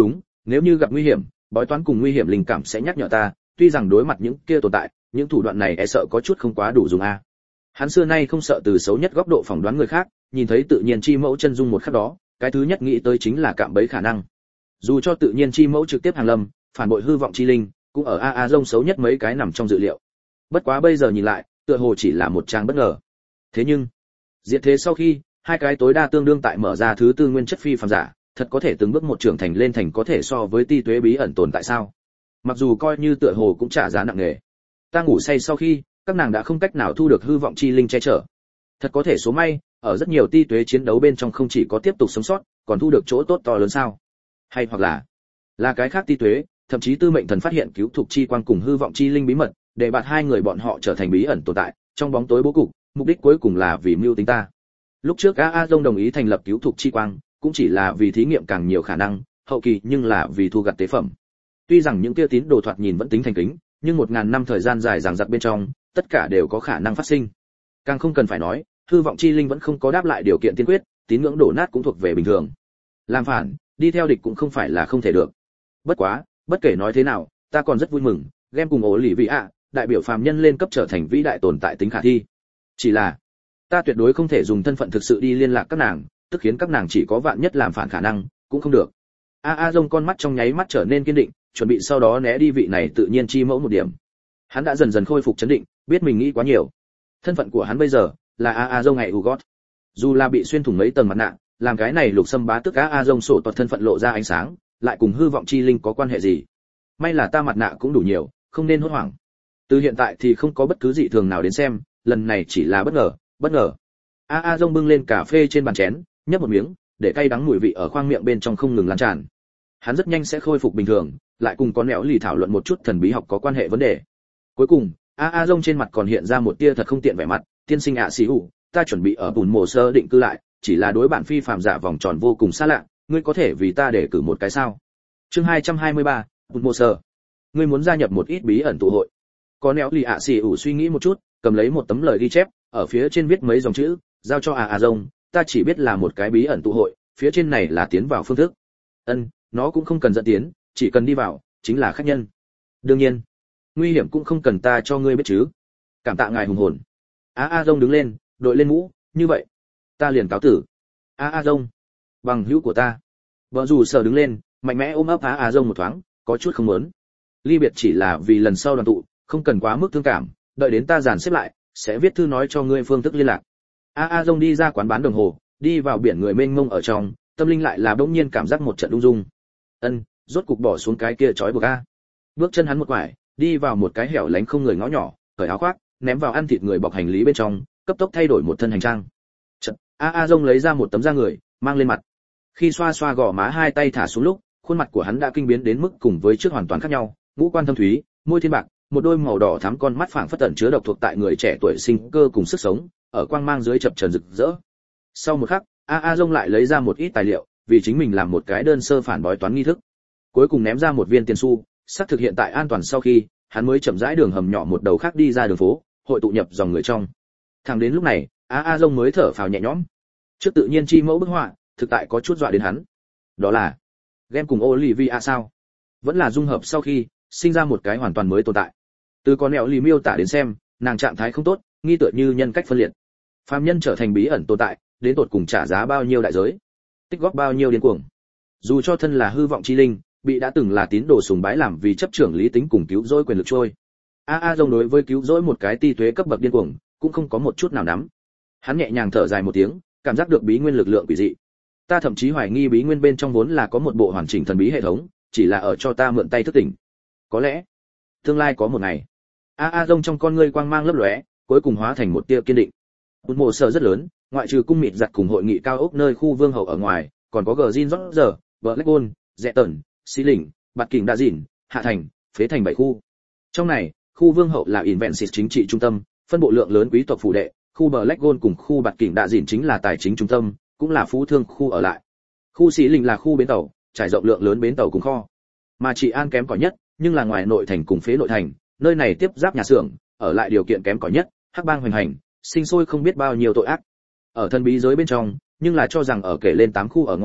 Nếu như gặp nguy hiểm, bói toán cùng nguy hiểm linh cảm sẽ nhắc nhở ta, tuy rằng đối mặt những kia tồn tại, những thủ đoạn này e sợ có chút không quá đủ dùng a. Hắn xưa nay không sợ từ xấu nhất góc độ phỏng đoán người khác, nhìn thấy tự nhiên chi mẫu chân dung một khắc đó, cái thứ nhất nghĩ tới chính là cạm bẫy khả năng. Dù cho tự nhiên chi mẫu trực tiếp hàng lâm, phản bội hư vọng chi linh, cũng ở a a rông xấu nhất mấy cái nằm trong dự liệu. Bất quá bây giờ nhìn lại, tựa hồ chỉ là một trang bất ngờ. Thế nhưng, diệt thế sau khi, hai cái tối đa tương đương tại mở ra thứ tư nguyên chất phi phàm giả, thật có thể từng bước một trưởng thành lên thành có thể so với ti tuế bí ẩn tồn tại sao? Mặc dù coi như tựa hồ cũng trả giá nặng nề. Ta ngủ say sau khi, các nàng đã không cách nào thu được hư vọng chi linh che chở. Thật có thể số may, ở rất nhiều ti tuế chiến đấu bên trong không chỉ có tiếp tục sống sót, còn thu được chỗ tốt to lớn sao? Hay hoặc là, là cái khác ti tuế, thậm chí tư mệnh thần phát hiện cứu thuộc chi quang cùng hư vọng chi linh bí mật, để bạt hai người bọn họ trở thành bí ẩn tồn tại, trong bóng tối bố cục, mục đích cuối cùng là vì mưu tính ta. Lúc trước a a Dông đồng ý thành lập cứu thuộc chi quang, cũng chỉ là vì thí nghiệm càng nhiều khả năng, hậu kỳ nhưng là vì thu gặt tế phẩm. Tuy rằng những kia tín đồ thoạt nhìn vẫn tính thành kính, nhưng một ngàn năm thời gian dài dằng dặc bên trong, tất cả đều có khả năng phát sinh. Càng không cần phải nói, hư vọng chi linh vẫn không có đáp lại điều kiện tiên quyết, tín ngưỡng đổ nát cũng thuộc về bình thường. Làm phản, đi theo địch cũng không phải là không thể được. Bất quá, bất kể nói thế nào, ta còn rất vui mừng, game cùng ổ lì vị ạ, đại biểu phàm nhân lên cấp trở thành vĩ đại tồn tại tính khả thi. Chỉ là, ta tuyệt đối không thể dùng thân phận thực sự đi liên lạc các nàng, tức khiến các nàng chỉ có vạn nhất làm phản khả năng, cũng không được. A A Dông con mắt trong nháy mắt trở nên kiên định, chuẩn bị sau đó né đi vị này tự nhiên chi mẫu một điểm. Hắn đã dần dần khôi phục chấn định, biết mình nghĩ quá nhiều. Thân phận của hắn bây giờ là A A Dông ngày Ugot. Dù là bị xuyên thủng mấy tầng mặt nạ, làm cái này lục xâm bá tức A A Dông sổ toàn thân phận lộ ra ánh sáng, lại cùng hư vọng chi linh có quan hệ gì? May là ta mặt nạ cũng đủ nhiều, không nên hốt hoảng. Từ hiện tại thì không có bất cứ dị thường nào đến xem, lần này chỉ là bất ngờ, bất ngờ. A A Dông bưng lên cà phê trên bàn chén, nhấp một miếng, để cay đắng mùi vị ở khoang miệng bên trong không ngừng lan tràn. Hắn rất nhanh sẽ khôi phục bình thường, lại cùng con mèo lì thảo luận một chút thần bí học có quan hệ vấn đề. Cuối cùng, A A Dông trên mặt còn hiện ra một tia thật không tiện vẻ mặt, tiên sinh ạ xì hủ, ta chuẩn bị ở bùn mồ sơ định cư lại, chỉ là đối bản phi phàm giả vòng tròn vô cùng xa lạ, ngươi có thể vì ta để cử một cái sao? Chương hai trăm hai mươi ba, bùn mồ sơ. Ngươi muốn gia nhập một ít bí ẩn tụ hội. Con mèo lì ạ xì hủ suy nghĩ một chút, cầm lấy một tấm lời ghi chép, ở phía trên viết mấy dòng chữ, giao cho A A Dông, ta chỉ biết là một cái bí ẩn tụ hội, phía trên này là tiến vào phương thức. Ân, nó cũng không cần dẫn tiến, chỉ cần đi vào, chính là khách nhân. Đương nhiên, nguy hiểm cũng không cần ta cho ngươi biết chứ. Cảm tạ ngài hùng hồn. A A Dông đứng lên, đội lên mũ, như vậy, ta liền cáo tử. A A Dông, bằng hữu của ta. Vợ dù sợ đứng lên, mạnh mẽ ôm ấp A A Dông một thoáng, có chút không muốn. Ly biệt chỉ là vì lần sau đoàn tụ, không cần quá mức thương cảm, đợi đến ta dàn xếp lại, sẽ viết thư nói cho ngươi phương thức liên lạc. A A Dông đi ra quán bán đồng hồ, đi vào biển người mênh mông ở trong, tâm linh lại là bỗng nhiên cảm giác một trận rung rung. Ân, rốt cục bỏ xuống cái kia trói buộc a. Bước chân hắn một quải, đi vào một cái hẻo lánh không người ngõ nhỏ, cởi áo khoác, ném vào ăn thịt người bọc hành lý bên trong, cấp tốc thay đổi một thân hành trang. Chợt, A A Dông lấy ra một tấm da người, mang lên mặt. Khi xoa xoa gò má hai tay thả xuống lúc, khuôn mặt của hắn đã kinh biến đến mức cùng với trước hoàn toàn khác nhau, ngũ quan thâm thúy, môi thiên bạc, một đôi màu đỏ thắm con mắt phảng phất tẩn chứa độc thuộc tại người trẻ tuổi sinh cơ cùng sức sống, ở quang mang dưới chập chờn rực rỡ. Sau một khắc, A A Dông lại lấy ra một ít tài liệu, vì chính mình làm một cái đơn sơ phản bói toán nghi thức. Cuối cùng ném ra một viên tiền xu, xác thực hiện tại an toàn sau khi, hắn mới chậm rãi đường hầm nhỏ một đầu khác đi ra đường phố, hội tụ nhập dòng người trong. Thẳng đến lúc này, A A Dông mới thở phào nhẹ nhõm. Trước tự nhiên chi mẫu bức họa, thực tại có chút dọa đến hắn. Đó là game cùng Olivia sao? Vẫn là dung hợp sau khi sinh ra một cái hoàn toàn mới tồn tại. Từ con mèo lì miêu tả đến xem, nàng trạng thái không tốt, nghi tựa như nhân cách phân liệt. Phàm nhân trở thành bí ẩn tồn tại, đến tột cùng trả giá bao nhiêu đại giới, tích góp bao nhiêu điên cuồng. Dù cho thân là hư vọng chi linh, bị đã từng là tín đồ sùng bái làm vì chấp trưởng lý tính cùng cứu rỗi quyền lực trôi. A A Dông đối với cứu rỗi một cái ti tuế cấp bậc điên cuồng, cũng không có một chút nào nắm. Hắn nhẹ nhàng thở dài một tiếng, cảm giác được bí nguyên lực lượng quỷ dị. Ta thậm chí hoài nghi bí nguyên bên trong vốn là có một bộ hoàn chỉnh thần bí hệ thống, chỉ là ở cho ta mượn tay thức tỉnh. Có lẽ, tương lai có một ngày. A A Dông trong con ngươi quang mang lấp lóe, cuối cùng hóa thành một tia kiên định. Một mộ sở rất lớn, ngoại trừ cung mịt giặt cùng hội nghị cao ốc nơi khu vương hậu ở ngoài, còn có Gjin Roger, Blackgold, Rẽ Tần, Xí Lĩnh, Bạt Kình Đa Dìn, Hạ Thành, Phế Thành bảy khu. Trong này, khu vương hậu là Invensis chính trị trung tâm, phân bộ lượng lớn quý tộc phủ đệ, khu Blackgold cùng khu Bạt Kình Đa Dìn chính là tài chính trung tâm, cũng là phú thương khu ở lại. Khu Xí Lĩnh là khu bến tàu, trải rộng lượng lớn bến tàu cùng kho. Mà trị an kém cỏi nhất, nhưng là ngoài nội thành cùng phế nội thành, nơi này tiếp giáp nhà xưởng, ở lại điều kiện kém cỏi nhất, hắc bang hoành hành, sinh sôi không biết bao nhiêu tội ác. Ở thân bí giới bên trong, nhưng là cho rằng ở kể lên tám khu ở ngoài,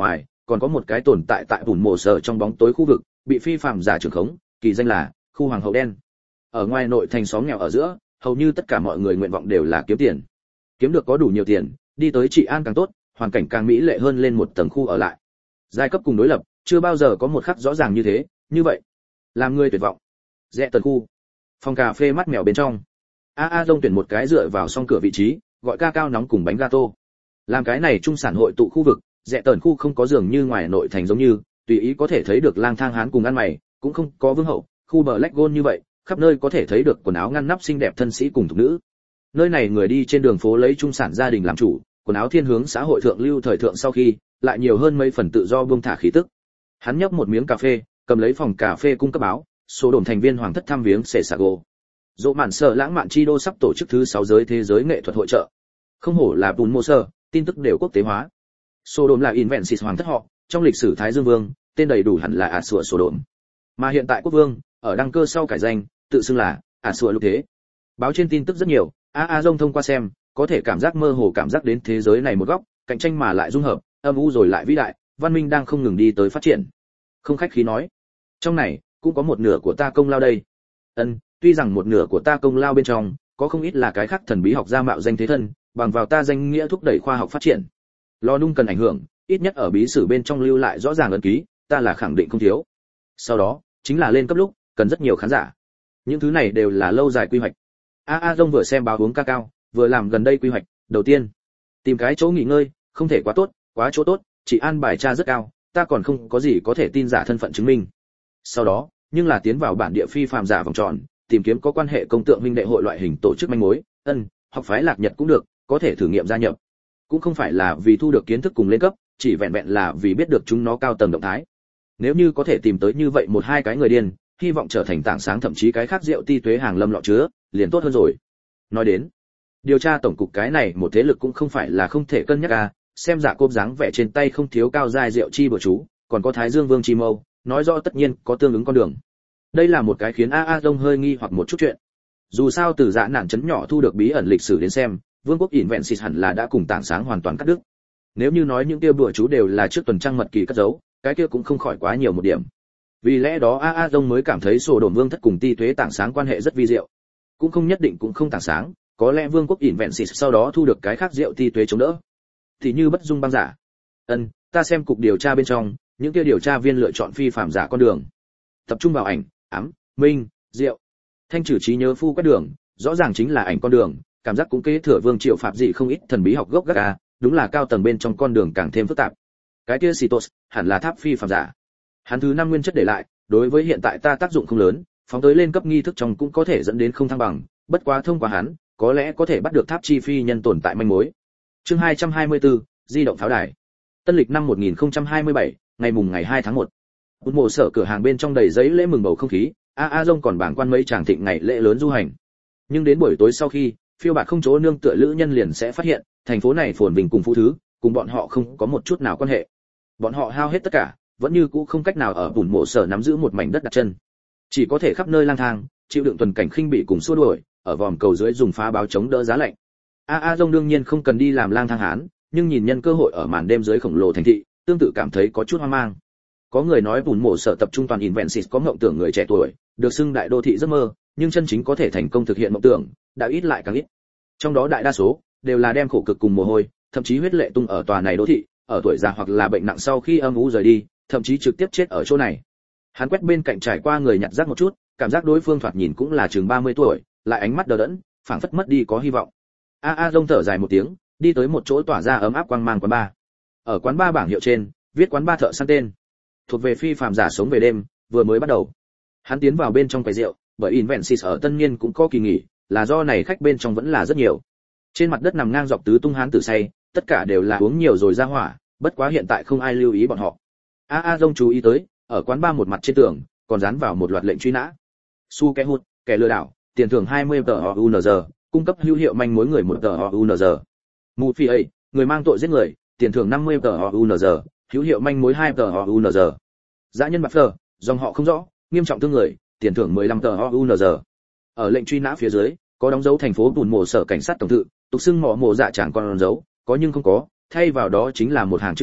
còn có một cái tồn tại tại bùn mộ sở trong bóng tối khu vực, bị phi phạm giả trưởng khống, kỳ danh là khu hoàng hậu đen. Ở ngoài nội thành xóm nghèo ở giữa, hầu như tất cả mọi người nguyện vọng đều là kiếm tiền. Kiếm được có đủ nhiều tiền, đi tới trị an càng tốt, hoàn cảnh càng mỹ lệ hơn lên một tầng khu ở lại. Giai cấp cùng đối lập, chưa bao giờ có một khắc rõ ràng như thế, như vậy, làm người tuyệt vọng. Rẽ tần khu, phòng cà phê mắt mèo bên trong. A A Dông tuyển một cái dựa vào song cửa vị trí, gọi ca cao nóng cùng bánh gato. Làm cái này trung sản hội tụ khu vực, rẽ tần khu không có giường như ngoài nội thành giống như, tùy ý có thể thấy được lang thang hán cùng ăn mày, cũng không có vương hậu, khu bờ Black Gold như vậy, khắp nơi có thể thấy được quần áo ngăn nắp xinh đẹp thân sĩ cùng thục nữ. Nơi này người đi trên đường phố lấy trung sản gia đình làm chủ, quần áo thiên hướng xã hội thượng lưu thời thượng sau khi, lại nhiều hơn mấy phần tự do buông thả khí tức. Hắn nhấp một miếng cà phê, cầm lấy phòng cà phê cung cấp báo, số đồn thành viên hoàng thất thăm viếng Sessago. Dỗ mạn sở lãng mạn chi đô sắp tổ chức thứ sáu giới thế giới nghệ thuật hội trợ. Không hổ là bùn mô sơ, tin tức đều quốc tế hóa. Số đồn là Invensis hoàng thất họ, trong lịch sử Thái Dương Vương, tên đầy đủ hẳn là ả sủa số đồn. Mà hiện tại quốc vương, ở đăng cơ sau cải danh, tự xưng là ả sủa lục thế. Báo trên tin tức rất nhiều, A A Dông thông qua xem, có thể cảm giác mơ hồ cảm giác đến thế giới này một góc, cạnh tranh mà lại dung hợp, âm u rồi lại vĩ đại, văn minh đang không ngừng đi tới phát triển. Không khách khí nói, trong này cũng có một nửa của ta công lao đây. Ân, tuy rằng một nửa của ta công lao bên trong có không ít là cái khác thần bí học gia mạo danh thế thân, bằng vào ta danh nghĩa thúc đẩy khoa học phát triển. Lò nung cần ảnh hưởng, ít nhất ở bí sử bên trong lưu lại rõ ràng ấn ký, ta là khẳng định không thiếu. Sau đó, chính là lên cấp lúc, cần rất nhiều khán giả. Những thứ này đều là lâu dài quy hoạch. A A Dông vừa xem báo uống ca cao, vừa làm gần đây quy hoạch, đầu tiên, tìm cái chỗ nghỉ ngơi, không thể quá tốt, quá chỗ tốt, chỉ an bài tra rất cao, ta còn không có gì có thể tin giả thân phận chứng minh. Sau đó, nhưng là tiến vào bản địa phi phàm giả vòng tròn, tìm kiếm có quan hệ công tượng huynh đệ hội loại hình tổ chức manh mối, ân, học phái lạc nhật cũng được, có thể thử nghiệm gia nhập. Cũng không phải là vì thu được kiến thức cùng lên cấp, chỉ vẹn vẹn là vì biết được chúng nó cao tầng động thái. Nếu như có thể tìm tới như vậy một hai cái người điên, hy vọng trở thành tảng sáng thậm chí cái khác rượu ti tuế hàng lâm lọ chứa, liền tốt hơn rồi. Nói đến, điều tra tổng cục cái này một thế lực cũng không phải là không thể cân nhắc à, xem giả cốp dáng vẻ trên tay không thiếu cao giai rượu chi bữa chú, còn có Thái Dương Vương chi mâu, nói rõ tất nhiên có tương ứng con đường. Đây là một cái khiến A A Dông hơi nghi hoặc một chút chuyện. Dù sao từ dạ nạn chấn nhỏ thu được bí ẩn lịch sử đến xem, Vương quốc Invensis hẳn là đã cùng tảng sáng hoàn toàn cắt đứt. Nếu như nói những kia bữa chú đều là trước tuần trăng mật kỳ cất giấu, cái kia cũng không khỏi quá nhiều một điểm. Vì lẽ đó A A Dông mới cảm thấy sổ đồn Vương thất cùng Ti Tuế tảng sáng quan hệ rất vi diệu. Cũng không nhất định cũng không tảng sáng, có lẽ Vương quốc Invensis sau đó thu được cái khác rượu Ti Tuế chống đỡ. Thì như bất dung băng giả. Ân, ta xem cục điều tra bên trong, những kia điều tra viên lựa chọn phi phạm giả con đường. Tập trung vào ảnh, ám, minh, rượu. Thanh trừ trí nhớ phu quét đường, rõ ràng chính là ảnh con đường, cảm giác cũng kế thừa Vương Triệu Phạm dị không ít thần bí học gốc gác à, đúng là cao tầng bên trong con đường càng thêm phức tạp. Cái kia Sitos, hẳn là tháp phi phạm giả. Hắn thứ năm nguyên chất để lại, đối với hiện tại ta tác dụng không lớn, phóng tới lên cấp nghi thức trong cũng có thể dẫn đến không thăng bằng, bất quá thông qua hắn, có lẽ có thể bắt được tháp chi phi nhân tồn tại manh mối. Chương hai trăm hai mươi tư, di động pháo đài. Tân lịch năm một nghìn không trăm hai mươi bảy, ngày mùng ngày hai tháng một. Một mộ sở cửa hàng bên trong đầy giấy lễ mừng bầu không khí, A A Dông còn bảng quan mấy chàng thịnh ngày lễ lớn du hành. Nhưng đến buổi tối sau khi, phiêu bạt không chỗ nương tựa lữ nhân liền sẽ phát hiện, thành phố này phồn vinh cùng phú thứ, cùng bọn họ không có một chút nào quan hệ. Bọn họ hao hết tất cả, vẫn như cũ không cách nào ở bùn mộ sở nắm giữ một mảnh đất đặt chân. Chỉ có thể khắp nơi lang thang, chịu đựng tuần cảnh khinh bị cùng xua đuổi, ở vòm cầu dưới dùng phá báo chống đỡ giá lạnh. A A Dông đương nhiên không cần đi làm lang thang hán, nhưng nhìn nhân cơ hội ở màn đêm dưới khổng lồ thành thị, tương tự cảm thấy có chút hoang mang. Có người nói bùn mộ sở tập trung toàn Invensis có mộng tưởng người trẻ tuổi, được xưng đại đô thị giấc mơ, nhưng chân chính có thể thành công thực hiện mộng tưởng, đã ít lại càng ít. Trong đó đại đa số đều là đem khổ cực cùng mồ hôi, thậm chí huyết lệ tung ở tòa này đô thị, ở tuổi già hoặc là bệnh nặng sau khi âm u rời đi, thậm chí trực tiếp chết ở chỗ này. Hắn quét bên cạnh trải qua người nhặt rác một chút, cảm giác đối phương thoạt nhìn cũng là chừng ba mươi tuổi, lại ánh mắt đờ đẫn, phảng phất mất đi có hy vọng. A A Dông thở dài một tiếng, đi tới một chỗ tỏa ra ấm áp quang mang quán bar. Ở quán bar bảng hiệu trên, viết quán bar thợ săn tên, thuộc về phi phàm giả sống về đêm, vừa mới bắt đầu. Hắn tiến vào bên trong quầy rượu, bởi Invensis ở Tân Niên cũng có kỳ nghỉ, là do này khách bên trong vẫn là rất nhiều. Trên mặt đất nằm ngang dọc tứ tung hán tử say, tất cả đều là uống nhiều rồi ra hỏa, bất quá hiện tại không ai lưu ý bọn họ. A A Dông chú ý tới, ở quán bar một mặt trên tường, còn dán vào một loạt lệnh truy nã. Su kẻ hút, kẻ lừa đảo, tiền thưởng hai mươi tờ u en giê, cung cấp hữu hiệu manh mối người một tờ u en giê. Mù phi ấy, người mang tội giết người, tiền thưởng năm mươi tờ u en giê, hữu hiệu manh mối hai tờ u en giê. Dã nhân bạc phờ, dòng họ không rõ, nghiêm trọng thương người, tiền thưởng mười lăm tờ u en giê. Ở lệnh truy nã phía dưới, có đóng dấu thành phố bùn mộ sở cảnh sát tổng tự, tục xưng mỏ mộ dạ chẳng còn dấu, có nhưng không có, thay vào đó chính là một hàng chữ nhỏ,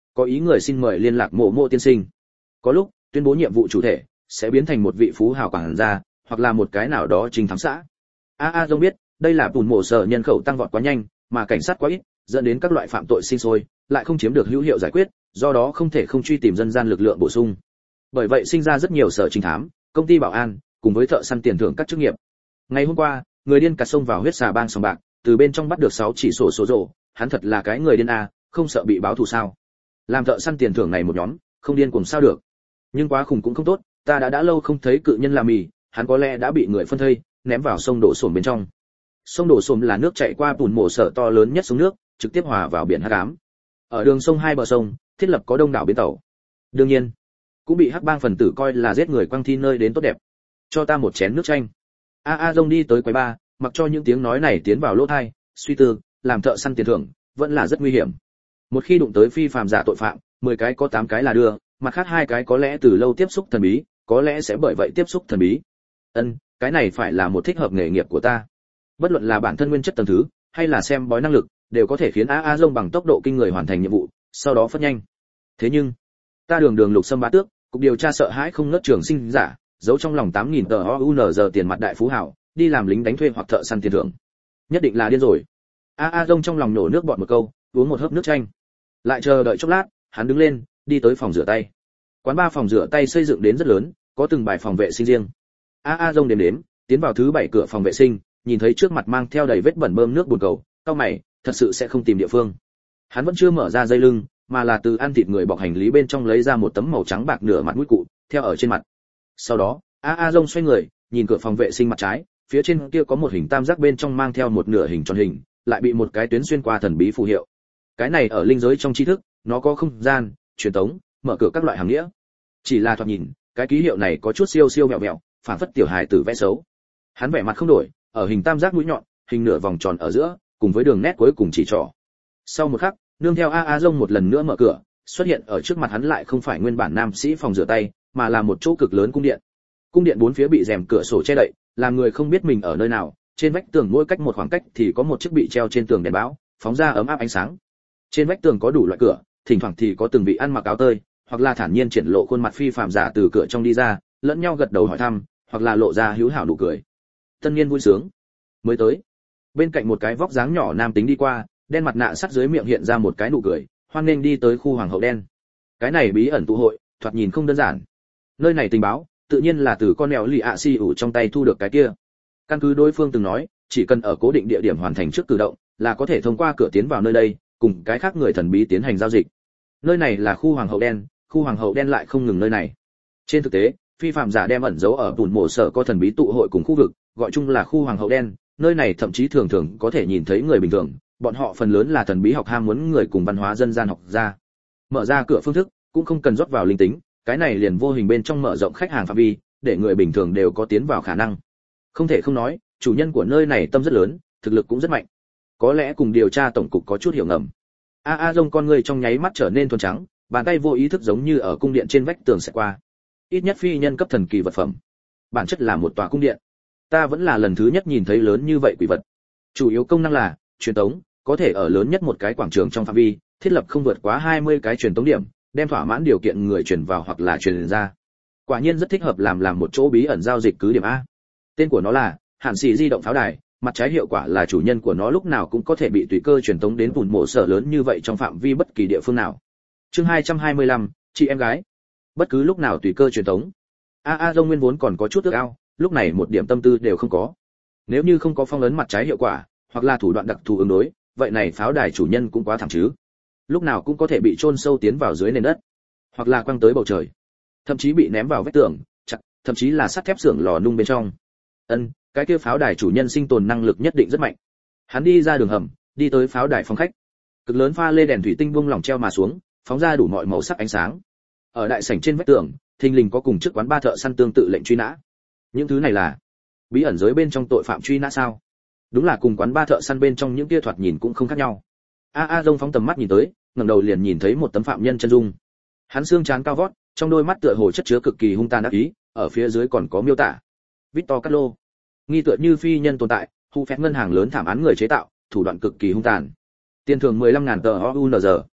có ý người xin mời liên lạc Mộ Mộ tiên sinh. Có lúc tuyên bố nhiệm vụ chủ thể sẽ biến thành một vị phú hào quản gia hoặc là một cái nào đó trình thám xã. a a dông biết đây là bùn mổ sở nhân khẩu tăng vọt quá nhanh mà cảnh sát quá ít, dẫn đến các loại phạm tội sinh sôi lại không chiếm được hữu hiệu giải quyết, do đó không thể không truy tìm dân gian lực lượng bổ sung. Bởi vậy sinh ra rất nhiều sở trinh thám, công ty bảo an cùng với thợ săn tiền thưởng các chức nghiệp. Ngày hôm qua người điên cạt xông vào huyết xà bang sòng bạc, từ bên trong bắt được sáu chỉ sổ số rổ, hắn thật là cái người điên a, không sợ bị báo thù sao? Làm thợ săn tiền thưởng này một nhóm, không điên cùng sao được? Nhưng quá khủng cũng không tốt, ta đã đã lâu không thấy cự nhân làm mì, hắn có lẽ đã bị người phân thây, ném vào sông đổ xổm bên trong. Sông đổ xổm là nước chảy qua bùn mổ sở to lớn nhất sông nước, trực tiếp hòa vào biển Hắc Ám. Ở đường sông hai bờ sông, thiết lập có đông đảo bến tàu. Đương nhiên, cũng bị hắc bang phần tử coi là giết người quăng thi nơi đến tốt đẹp. Cho ta một chén nước chanh. A A Dông đi tới quầy bar, mặc cho những tiếng nói này tiến vào lỗ tai, suy tư, làm thợ săn tiền thưởng vẫn là rất nguy hiểm. Một khi đụng tới phi phàm giả tội phạm, mười cái có tám cái là đưa, mặt khác hai cái có lẽ từ lâu tiếp xúc thần bí, có lẽ sẽ bởi vậy tiếp xúc thần bí. Ân, cái này phải là một thích hợp nghề nghiệp của ta. Bất luận là bản thân nguyên chất tầng thứ, hay là xem bói năng lực, đều có thể khiến A A Dông bằng tốc độ kinh người hoàn thành nhiệm vụ, sau đó phất nhanh. Thế nhưng, ta đường đường lục xâm bá tước, cục điều tra sợ hãi không ngớt trường sinh giả, giấu trong lòng tám nghìn tờ o u en giờ tiền mặt đại phú hảo, đi làm lính đánh thuê hoặc thợ săn tiền thưởng. Nhất định là điên rồi. A A Dông trong lòng nổ nước bọt một câu, uống một hớp nước chanh. Lại chờ đợi chốc lát, hắn đứng lên, đi tới phòng rửa tay. Quán ba phòng rửa tay xây dựng đến rất lớn, có từng bài phòng vệ sinh riêng. A A Dông đếm đếm, tiến vào thứ bảy cửa phòng vệ sinh, nhìn thấy trước mặt mang theo đầy vết bẩn bơm nước bồn cầu, cau mày, thật sự sẽ không tìm địa phương. Hắn vẫn chưa mở ra dây lưng, mà là từ ăn thịt người bọc hành lý bên trong lấy ra một tấm màu trắng bạc nửa mặt mũi cụ, theo ở trên mặt. Sau đó, A A Dông xoay người, nhìn cửa phòng vệ sinh mặt trái, phía trên kia có một hình tam giác bên trong mang theo một nửa hình tròn hình, lại bị một cái tuyến xuyên qua thần bí phù hiệu. Cái này ở linh giới trong tri thức, nó có không gian, truyền tống, mở cửa các loại hàng nghĩa. Chỉ là thoạt nhìn, cái ký hiệu này có chút siêu siêu mẹo mẹo, phản phất tiểu hài tử vẽ xấu. Hắn vẻ mặt không đổi, ở hình tam giác mũi nhọn, hình nửa vòng tròn ở giữa, cùng với đường nét cuối cùng chỉ trỏ. Sau một khắc, nương theo A A Dông một lần nữa mở cửa, xuất hiện ở trước mặt hắn lại không phải nguyên bản nam sĩ phòng rửa tay, mà là một chỗ cực lớn cung điện. Cung điện bốn phía bị rèm cửa sổ che đậy, làm người không biết mình ở nơi nào. Trên vách tường mỗi cách một khoảng cách thì có một chiếc bị treo trên tường đèn báo, phóng ra ấm áp ánh sáng. Trên vách tường có đủ loại cửa, thỉnh thoảng thì có từng vị ăn mặc áo tơi, hoặc là thản nhiên triển lộ khuôn mặt phi phàm giả từ cửa trong đi ra, lẫn nhau gật đầu hỏi thăm, hoặc là lộ ra hữu hảo nụ cười. Tân niên vui sướng. Mới tới. Bên cạnh một cái vóc dáng nhỏ nam tính đi qua, đen mặt nạ sắt dưới miệng hiện ra một cái nụ cười, hoan nghênh đi tới khu hoàng hậu đen. Cái này bí ẩn tụ hội, thoạt nhìn không đơn giản. Nơi này tình báo, tự nhiên là từ con mèo lì ạ xì ủ trong tay thu được cái kia. Căn cứ đối phương từng nói, chỉ cần ở cố định địa điểm hoàn thành trước cử động, là có thể thông qua cửa tiến vào nơi đây, cùng cái khác người thần bí tiến hành giao dịch. Nơi này là khu hoàng hậu đen, khu hoàng hậu đen lại không ngừng nơi này. Trên thực tế, phi phạm giả đem ẩn giấu ở bùn mộ sở có thần bí tụ hội cùng khu vực, gọi chung là khu hoàng hậu đen. Nơi này thậm chí thường thường có thể nhìn thấy người bình thường, bọn họ phần lớn là thần bí học ham muốn người cùng văn hóa dân gian học ra. Mở ra cửa phương thức cũng không cần rót vào linh tính, cái này liền vô hình bên trong mở rộng khách hàng phạm vi, để người bình thường đều có tiến vào khả năng. Không thể không nói, chủ nhân của nơi này tâm rất lớn, thực lực cũng rất mạnh. Có lẽ cùng điều tra tổng cục có chút hiểu ngầm. A A Dông con người trong nháy mắt trở nên thuần trắng, bàn tay vô ý thức giống như ở cung điện trên vách tường sẽ qua. Ít nhất phi nhân cấp thần kỳ vật phẩm. Bản chất là một tòa cung điện. Ta vẫn là lần thứ nhất nhìn thấy lớn như vậy quỷ vật. Chủ yếu công năng là truyền tống, có thể ở lớn nhất một cái quảng trường trong phạm vi, thiết lập không vượt quá hai mươi cái truyền tống điểm, đem thỏa mãn điều kiện người truyền vào hoặc là truyền ra. Quả nhiên rất thích hợp làm làm một chỗ bí ẩn giao dịch cứ điểm a. Tên của nó là Hạn Sĩ di động pháo đài, mặt trái hiệu quả là chủ nhân của nó lúc nào cũng có thể bị tùy cơ truyền tống đến bùn mộ sở lớn như vậy trong phạm vi bất kỳ địa phương nào. Chương hai trăm hai mươi lăm, chị em gái. Bất cứ lúc nào tùy cơ truyền tống. A A Dông nguyên vốn còn có chút ước ao, lúc này một điểm tâm tư đều không có. Nếu như không có phong ấn mặt trái hiệu quả, hoặc là thủ đoạn đặc thù ứng đối, vậy này pháo đài chủ nhân cũng quá thẳng chứ. Lúc nào cũng có thể bị chôn sâu tiến vào dưới nền đất, hoặc là quăng tới bầu trời, thậm chí bị ném vào vách tường, chặt, thậm chí là sắt thép xưởng lò nung bên trong. Ân, cái kia pháo đài chủ nhân sinh tồn năng lực nhất định rất mạnh. Hắn đi ra đường hầm, đi tới pháo đài phòng khách. Cực lớn pha lê đèn thủy tinh buông lỏng treo mà xuống, phóng ra đủ mọi màu sắc ánh sáng. Ở đại sảnh trên vách tường, thình lình có cùng trước quán ba thợ săn tương tự lệnh truy nã. Những thứ này là bí ẩn giới bên trong tội phạm truy nã sao? Đúng là cùng quán ba thợ săn bên trong những kia thoạt nhìn cũng không khác nhau. A A Dông phóng tầm mắt nhìn tới, ngẩng đầu liền nhìn thấy một tấm phạm nhân chân dung. Hắn xương trán cao vót, trong đôi mắt tựa hồ chất chứa cực kỳ hung tàn ác ý, ở phía dưới còn có miêu tả. Victor Carlo, nghi tựa như phi nhân tồn tại, hù phép ngân hàng lớn thảm án người chế tạo, thủ đoạn cực kỳ hung tàn. Tiền thưởng mười lăm ngàn tờ o u en giờ.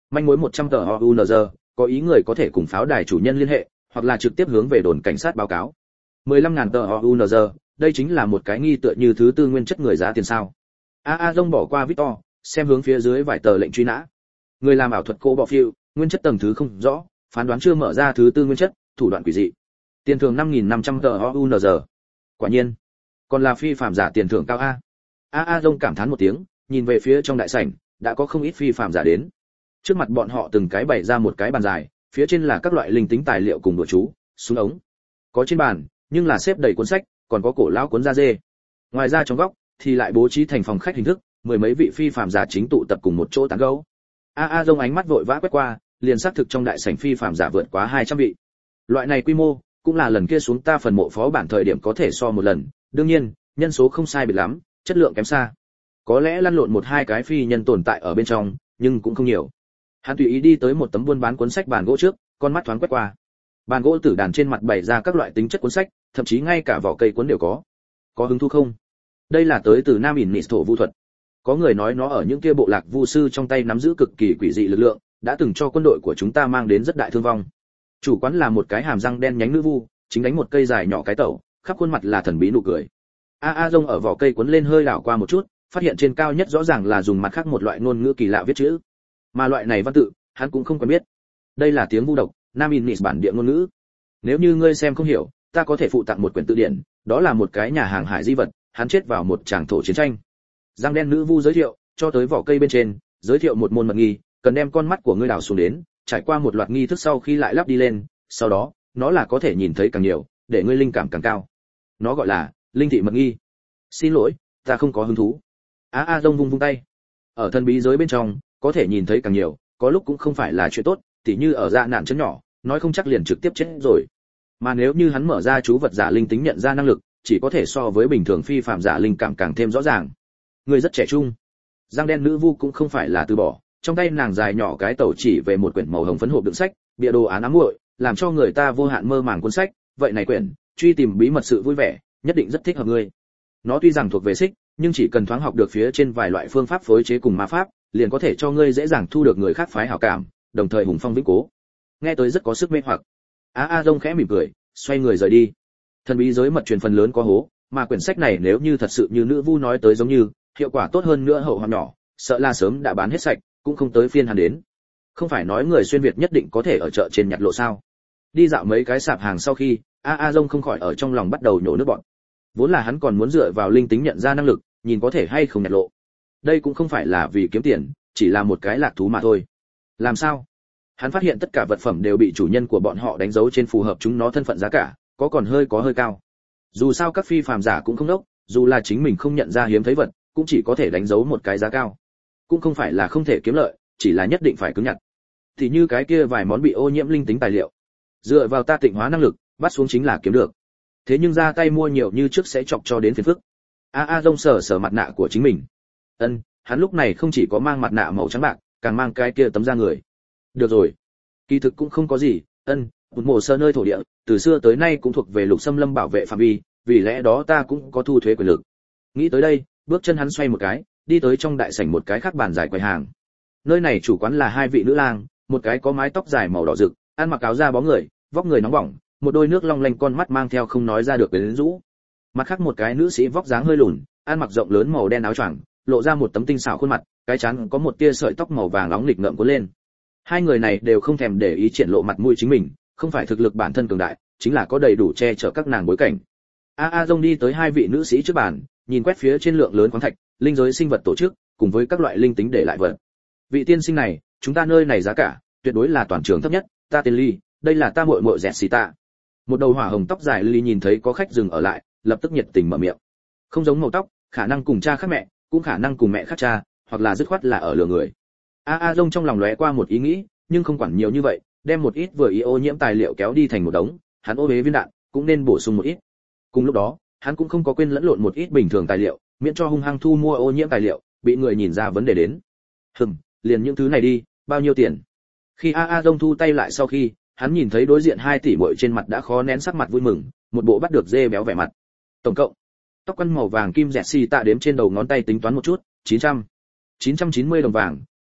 Manh mối một trăm tờ o u en giê, có ý người có thể cùng pháo đài chủ nhân liên hệ, hoặc là trực tiếp hướng về đồn cảnh sát báo cáo. mười lăm ngàn tờ o u en giê, đây chính là một cái nghi tựa như thứ tư nguyên chất người giá tiền sao. A A Dông bỏ qua Victor, xem hướng phía dưới vài tờ lệnh truy nã. Người làm ảo thuật cô bỏ phiêu, nguyên chất tầng thứ không rõ, phán đoán chưa mở ra thứ tư nguyên chất, thủ đoạn quỷ dị. Tiền thưởng năm nghìn năm trăm tờ o u en giê. Quả nhiên, còn là phi phạm giả tiền thưởng cao a. A A Dông cảm thán một tiếng, nhìn về phía trong đại sảnh, đã có không ít phi phạm giả đến. Trước mặt bọn họ từng cái bày ra một cái bàn dài, phía trên là các loại linh tính tài liệu cùng đồ chú, súng ống. Có trên bàn, nhưng là xếp đầy cuốn sách, còn có cổ lão cuốn da dê. Ngoài ra trong góc thì lại bố trí thành phòng khách hình thức, mười mấy vị phi phàm giả chính tụ tập cùng một chỗ tán gẫu. A A Dông ánh mắt vội vã quét qua, liền xác thực trong đại sảnh phi phàm giả vượt quá hai trăm vị. Loại này quy mô, cũng là lần kia xuống ta phần mộ phó bản thời điểm có thể so một lần, đương nhiên, nhân số không sai biệt lắm, chất lượng kém xa. Có lẽ lăn lộn một hai cái phi nhân tồn tại ở bên trong, nhưng cũng không nhiều. Hắn tùy ý đi tới một tấm buôn bán cuốn sách bàn gỗ trước, con mắt thoáng quét qua. Bàn gỗ tử đàn trên mặt bày ra các loại tính chất cuốn sách, thậm chí ngay cả vỏ cây cuốn đều có. Có hứng thú không? Đây là tới từ Nam ỉn Nịt thổ vu thuật. Có người nói nó ở những kia bộ lạc vu sư trong tay nắm giữ cực kỳ quỷ dị lực lượng, đã từng cho quân đội của chúng ta mang đến rất đại thương vong. Chủ quán là một cái hàm răng đen nhánh nữ vu, chính đánh một cây dài nhỏ cái tẩu, khắp khuôn mặt là thần bí nụ cười. A A Dông ở vỏ cây cuốn lên hơi đảo qua một chút, phát hiện trên cao nhất rõ ràng là dùng mặt khác một loại ngôn ngữ kỳ lạ viết chữ. Mà loại này văn tự, hắn cũng không quen biết. Đây là tiếng vu độc, Nam ỉn Nịt bản địa ngôn ngữ. Nếu như ngươi xem không hiểu, ta có thể phụ tặng một quyển tự điển, đó là một cái nhà hàng hải di vật, hắn chết vào một tràng thổ chiến tranh. Răng đen nữ vu giới thiệu, cho tới vỏ cây bên trên, giới thiệu một môn mật nghi, cần đem con mắt của ngươi đào xuống đến, trải qua một loạt nghi thức sau khi lại lắp đi lên, sau đó, nó là có thể nhìn thấy càng nhiều, để ngươi linh cảm càng cao. Nó gọi là linh thị mật nghi. Xin lỗi, ta không có hứng thú. A A Dông vung vung tay. Ở thần bí giới bên trong, có thể nhìn thấy càng nhiều, có lúc cũng không phải là chuyện tốt, tỉ như ở dạ nạn chấn nhỏ, nói không chắc liền trực tiếp chết rồi. Mà nếu như hắn mở ra chú vật giả linh tính nhận ra năng lực, chỉ có thể so với bình thường phi phạm giả linh cảm càng thêm rõ ràng. Người rất trẻ trung. Giang đen nữ vu cũng không phải là từ bỏ, trong tay nàng dài nhỏ cái tẩu chỉ về một quyển màu hồng phấn hộp đựng sách, bìa đồ án ám muội, làm cho người ta vô hạn mơ màng cuốn sách, vậy này quyển, truy tìm bí mật sự vui vẻ, nhất định rất thích hợp ngươi. Nó tuy rằng thuộc về xích, nhưng chỉ cần thoáng học được phía trên vài loại phương pháp phối chế cùng ma pháp, liền có thể cho ngươi dễ dàng thu được người khác phái hảo cảm, đồng thời hùng phong vĩnh cố. Nghe tới rất có sức mê hoặc. A A Dông khẽ mỉm cười, xoay người rời đi. Thần bí giới mật truyền phần lớn có hố, mà quyển sách này nếu như thật sự như nữ vu nói tới giống như, hiệu quả tốt hơn nữa hậu hoạn nhỏ, sợ là sớm đã bán hết sạch, cũng không tới phiên hắn đến. Không phải nói người xuyên việt nhất định có thể ở chợ trên nhặt lộ sao? Đi dạo mấy cái sạp hàng sau khi, A A Dông không khỏi ở trong lòng bắt đầu nhổ nước bọt. Vốn là hắn còn muốn dựa vào linh tính nhận ra năng lực, nhìn có thể hay không nhặt lộ. Đây cũng không phải là vì kiếm tiền, chỉ là một cái lạc thú mà thôi. Làm sao? Hắn phát hiện tất cả vật phẩm đều bị chủ nhân của bọn họ đánh dấu trên phù hợp chúng nó thân phận giá cả, có còn hơi có hơi cao. Dù sao các phi phàm giả cũng không đốc, dù là chính mình không nhận ra hiếm thấy vật, cũng chỉ có thể đánh dấu một cái giá cao. Cũng không phải là không thể kiếm lợi, chỉ là nhất định phải cứng nhặt. Thì như cái kia vài món bị ô nhiễm linh tính tài liệu, dựa vào ta tịnh hóa năng lực, bắt xuống chính là kiếm được. Thế nhưng ra tay mua nhiều như trước sẽ chọc cho đến phiền phức. A A Dông sờ sờ mặt nạ của chính mình. Ân, hắn lúc này không chỉ có mang mặt nạ màu trắng bạc, càng mang cái kia tấm da người. Được rồi, kỳ thực cũng không có gì. Ân, một mộ sơ nơi thổ địa, từ xưa tới nay cũng thuộc về Lục Xâm Lâm bảo vệ phạm vi, vì lẽ đó ta cũng có thu thuế quyền lực. Nghĩ tới đây, bước chân hắn xoay một cái, đi tới trong đại sảnh một cái khác bàn dài quầy hàng. Nơi này chủ quán là hai vị nữ lang, một cái có mái tóc dài màu đỏ rực, ăn mặc áo da bó người, vóc người nóng bỏng, một đôi nước long lanh con mắt mang theo không nói ra được quyến rũ. Mặt khác một cái nữ sĩ vóc dáng hơi lùn, ăn mặc rộng lớn màu đen áo choàng, lộ ra một tấm tinh xảo khuôn mặt, cái trán có một tia sợi tóc màu vàng nóng nghịch ngợm cuốn lên. Hai người này đều không thèm để ý triển lộ mặt mũi chính mình, không phải thực lực bản thân cường đại, chính là có đầy đủ che chở các nàng bối cảnh. A A Dông đi tới hai vị nữ sĩ trước bàn, nhìn quét phía trên lượng lớn khoáng thạch, linh giới sinh vật tổ chức, cùng với các loại linh tính để lại vật. Vị tiên sinh này, chúng ta nơi này giá cả, tuyệt đối là toàn trường thấp nhất, ta tên Ly, đây là ta muội muội Jessica. Một đầu hỏa hồng tóc dài Ly nhìn thấy có khách dừng ở lại, lập tức nhiệt tình mở miệng. Không giống màu tóc, khả năng cùng cha khác mẹ, cũng khả năng cùng mẹ khác cha, hoặc là dứt khoát là ở lừa người. A A Dông trong lòng lóe qua một ý nghĩ, nhưng không quản nhiều như vậy, đem một ít vừa ý ô nhiễm tài liệu kéo đi thành một đống, hắn ô bế viên đạn, cũng nên bổ sung một ít. Cùng lúc đó, hắn cũng không có quên lẫn lộn một ít bình thường tài liệu, miễn cho hung hăng thu mua ô nhiễm tài liệu, bị người nhìn ra vấn đề đến. Hừm, liền những thứ này đi, bao nhiêu tiền? Khi A A Dông thu tay lại sau khi, hắn nhìn thấy đối diện hai tỷ muội trên mặt đã khó nén sắc mặt vui mừng, một bộ bắt được dê béo vẻ mặt. Tổng cộng, tóc quăn màu vàng kim dẹt xì tạ đếm trên đầu ngón tay tính toán một chút, chín trăm chín trăm chín mươi đồng vàng,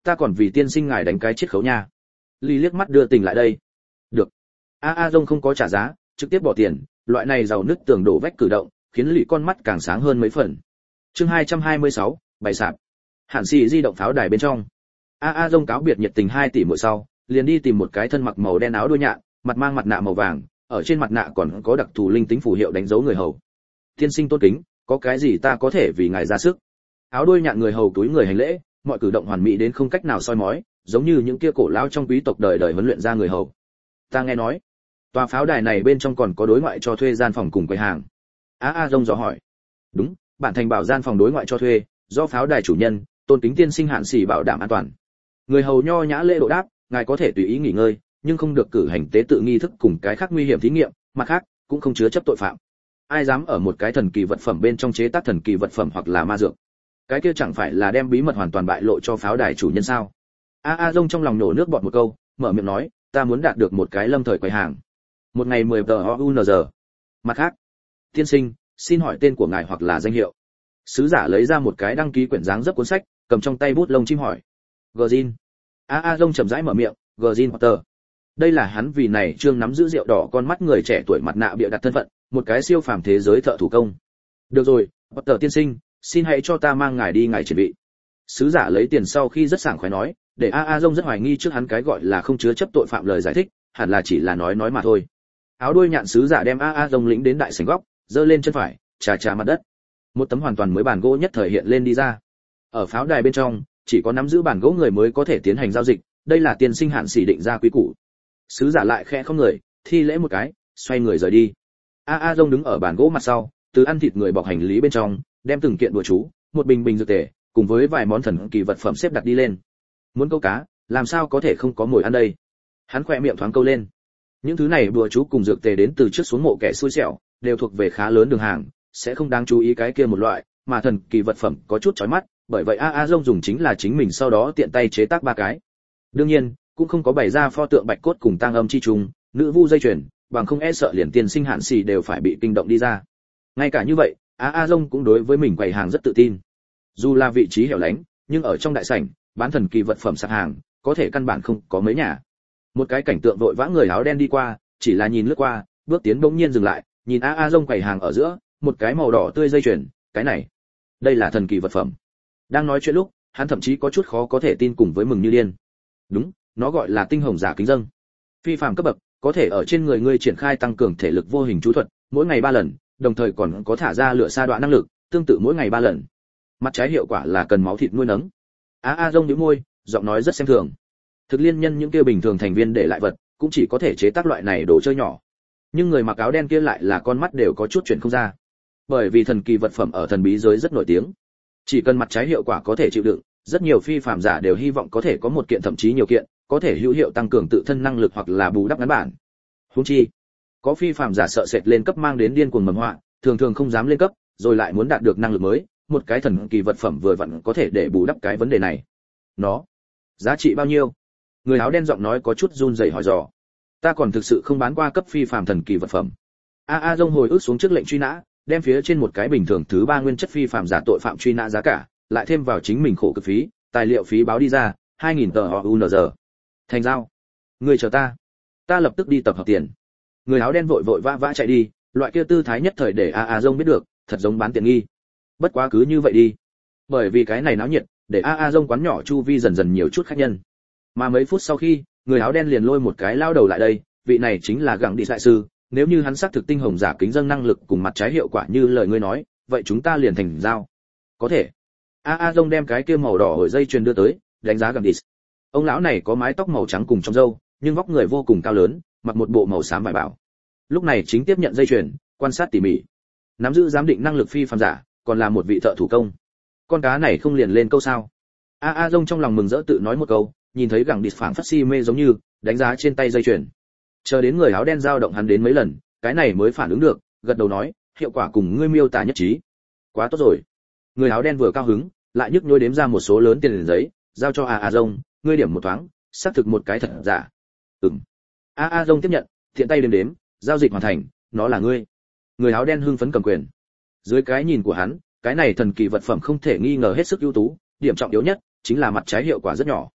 ta còn vì tiên sinh ngài đánh cái chiết khấu nha. Lý liếc mắt đưa tình lại đây. Được. A A Dông không có trả giá, trực tiếp bỏ tiền, loại này giàu nứt tường đổ vách cử động, khiến Lý con mắt càng sáng hơn mấy phần. Chương hai trăm hai mươi sáu, bày sạp. Hạn Sĩ di động pháo đài bên trong. A A Dông cáo biệt nhiệt tình hai tỷ mỗi sau, liền đi tìm một cái thân mặc màu đen áo đuôi nhạn, mặt mang mặt nạ màu vàng, ở trên mặt nạ còn có đặc thù linh tính phù hiệu đánh dấu người hầu. Tiên sinh tôn kính, có cái gì ta có thể vì ngài ra sức? Áo đuôi nhạn người hầu túi người hành lễ, mọi cử động hoàn mỹ đến không cách nào soi mói, giống như những kia cổ lão trong quý tộc đời đời huấn luyện ra người hầu. Ta nghe nói, tòa pháo đài này bên trong còn có đối ngoại cho thuê gian phòng cùng quầy hàng. A A Dông dò hỏi. Đúng, bản thành bảo gian phòng đối ngoại cho thuê, do pháo đài chủ nhân, tôn kính tiên sinh Hạn Sĩ bảo đảm an toàn. Người hầu nho nhã lễ độ đáp, ngài có thể tùy ý nghỉ ngơi, nhưng không được cử hành tế tự nghi thức cùng cái khác nguy hiểm thí nghiệm, mặt khác cũng không chứa chấp tội phạm. Ai dám ở một cái thần kỳ vật phẩm bên trong chế tác thần kỳ vật phẩm hoặc là ma dược, cái kia chẳng phải là đem bí mật hoàn toàn bại lộ cho pháo đài chủ nhân sao? A A Dông trong lòng nổ nước bọt một câu, mở miệng nói, ta muốn đạt được một cái lâm thời quầy hàng, một ngày mười tờ o u en giờ. Mặt khác, tiên sinh, xin hỏi tên của ngài hoặc là danh hiệu. Sứ giả lấy ra một cái đăng ký quyển dáng dấp cuốn sách, cầm trong tay bút lông chim hỏi. Gjin. A A Dông chậm rãi mở miệng, Gjin Potter. Đây là hắn vì này trương nắm giữ rượu đỏ con mắt người trẻ tuổi mặt nạ bịa đặt thân phận, một cái siêu phàm thế giới thợ thủ công. Được rồi, Potter tiên sinh, xin hãy cho ta mang ngài đi ngài chuẩn bị. Sứ giả lấy tiền sau khi rất sảng khoái nói, để A A Dông rất hoài nghi trước hắn cái gọi là không chứa chấp tội phạm lời giải thích, hẳn là chỉ là nói nói mà thôi. Áo đuôi nhạn sứ giả đem A A Dông lĩnh đến đại sảnh góc, giơ lên chân phải, chà chà mặt đất. Một tấm hoàn toàn mới bàn gỗ nhất thời hiện lên đi ra. Ở pháo đài bên trong, chỉ có nắm giữ bàn gỗ người mới có thể tiến hành giao dịch, đây là tiên sinh Hạn Sĩ định ra quý củ. Sứ giả lại khẽ không người, thi lễ một cái, xoay người rời đi. A A Dông đứng ở bàn gỗ mặt sau, từ ăn thịt người bọc hành lý bên trong, đem từng kiện đùa chú, một bình bình dược tề, cùng với vài món thần kỳ vật phẩm xếp đặt đi lên. Muốn câu cá, làm sao có thể không có mồi ăn đây? Hắn khẽ miệng thoáng câu lên. Những thứ này đùa chú cùng dược tề đến từ trước xuống mộ kẻ xui xẻo, đều thuộc về khá lớn đường hàng, sẽ không đáng chú ý cái kia một loại, mà thần kỳ vật phẩm có chút chói mắt, bởi vậy A A Dông dùng chính là chính mình sau đó tiện tay chế tác ba cái. Đương nhiên, cũng không có bày ra pho tượng bạch cốt cùng tang âm chi trùng, nữ vu dây chuyền, bằng không e sợ liền tiên sinh Hạn Sĩ đều phải bị kinh động đi ra. Ngay cả như vậy, A A Dông cũng đối với mình quầy hàng rất tự tin. Dù là vị trí hẻo lánh, nhưng ở trong đại sảnh, bán thần kỳ vật phẩm sạp hàng, có thể căn bản không có mấy nhà. Một cái cảnh tượng vội vã người áo đen đi qua, chỉ là nhìn lướt qua, bước tiến bỗng nhiên dừng lại, nhìn A A Dông quầy hàng ở giữa, một cái màu đỏ tươi dây chuyền, cái này, đây là thần kỳ vật phẩm. Đang nói chuyện lúc, hắn thậm chí có chút khó có thể tin cùng với mừng như điên. Đúng, nó gọi là tinh hồng giả kính dâng. Phi phàm cấp bậc, có thể ở trên người ngươi triển khai tăng cường thể lực vô hình chú thuật, mỗi ngày ba lần, đồng thời còn có thả ra lửa sa đoạn năng lực, tương tự mỗi ngày ba lần. Mặt trái hiệu quả là cần máu thịt nuôi nấng. A A Dông nhíu môi, giọng nói rất xem thường. Thực liên nhân những kia bình thường thành viên để lại vật, cũng chỉ có thể chế tác loại này đồ chơi nhỏ. Nhưng người mặc áo đen kia lại là con mắt đều có chút chuyển không ra. Bởi vì thần kỳ vật phẩm ở thần bí giới rất nổi tiếng. Chỉ cần mặt trái hiệu quả có thể chịu đựng, rất nhiều phi phàm giả đều hy vọng có thể có một kiện thậm chí nhiều kiện, có thể hữu hiệu tăng cường tự thân năng lực hoặc là bù đắp ngắn bản. Huống chi, có phi phàm giả sợ sệt lên cấp mang đến điên cuồng mầm họa, thường thường không dám lên cấp, rồi lại muốn đạt được năng lực mới, một cái thần kỳ vật phẩm vừa vặn có thể để bù đắp cái vấn đề này. Nó giá trị bao nhiêu? Người áo đen giọng nói có chút run rẩy hỏi dò. Ta còn thực sự không bán qua cấp phi phàm thần kỳ vật phẩm. A A Dông hồi ức xuống trước lệnh truy nã, đem phía trên một cái bình thường thứ ba nguyên chất phi phàm giả tội phạm truy nã giá cả, lại thêm vào chính mình khổ cực phí, tài liệu phí báo đi ra, hai nghìn tờ o u en giờ. Thành giao. Người chờ ta. Ta lập tức đi tập hợp tiền. Người áo đen vội vội vã vã chạy đi, loại kia tư thái nhất thời để A A Dông biết được, thật giống bán tiện nghi. Bất quá cứ như vậy đi. Bởi vì cái này náo nhiệt, để A A Dông quán nhỏ chu vi dần dần nhiều chút khách nhân. Mà mấy phút sau khi, người áo đen liền lôi một cái lao đầu lại đây, vị này chính là Gẳng Đi đại sư, nếu như hắn xác thực tinh hồng giả kính dâng năng lực cùng mặt trái hiệu quả như lời ngươi nói, vậy chúng ta liền thành giao. Có thể. A A Dông đem cái kia màu đỏ hồi dây chuyền đưa tới, đánh giá Gẳng Đi. Ông lão này có mái tóc màu trắng cùng trong râu, nhưng vóc người vô cùng cao lớn, mặc một bộ màu xám vải bảo. Lúc này chính tiếp nhận dây chuyền, quan sát tỉ mỉ. Nắm giữ giám định năng lực phi phàm giả, còn là một vị thợ thủ công. Con cá này không liền lên câu sao? A A Dông trong lòng mừng rỡ tự nói một câu, nhìn thấy Gẳng Đi phảng phất si mê giống như, đánh giá trên tay dây chuyền. Chờ đến người áo đen dao động hắn đến mấy lần, cái này mới phản ứng được, gật đầu nói, hiệu quả cùng ngươi miêu tả nhất trí. Quá tốt rồi. Người áo đen vừa cao hứng, lại nhức nhối đếm ra một số lớn tiền giấy, giao cho A A Dông, ngươi điểm một thoáng, xác thực một cái thật giả. Ừm. A A Dông tiếp nhận, thiện tay đếm đếm, giao dịch hoàn thành, nó là ngươi. Người áo đen hưng phấn cầm quyền. Dưới cái nhìn của hắn, cái này thần kỳ vật phẩm không thể nghi ngờ hết sức ưu tú, điểm trọng yếu nhất chính là mặt trái hiệu quả rất nhỏ.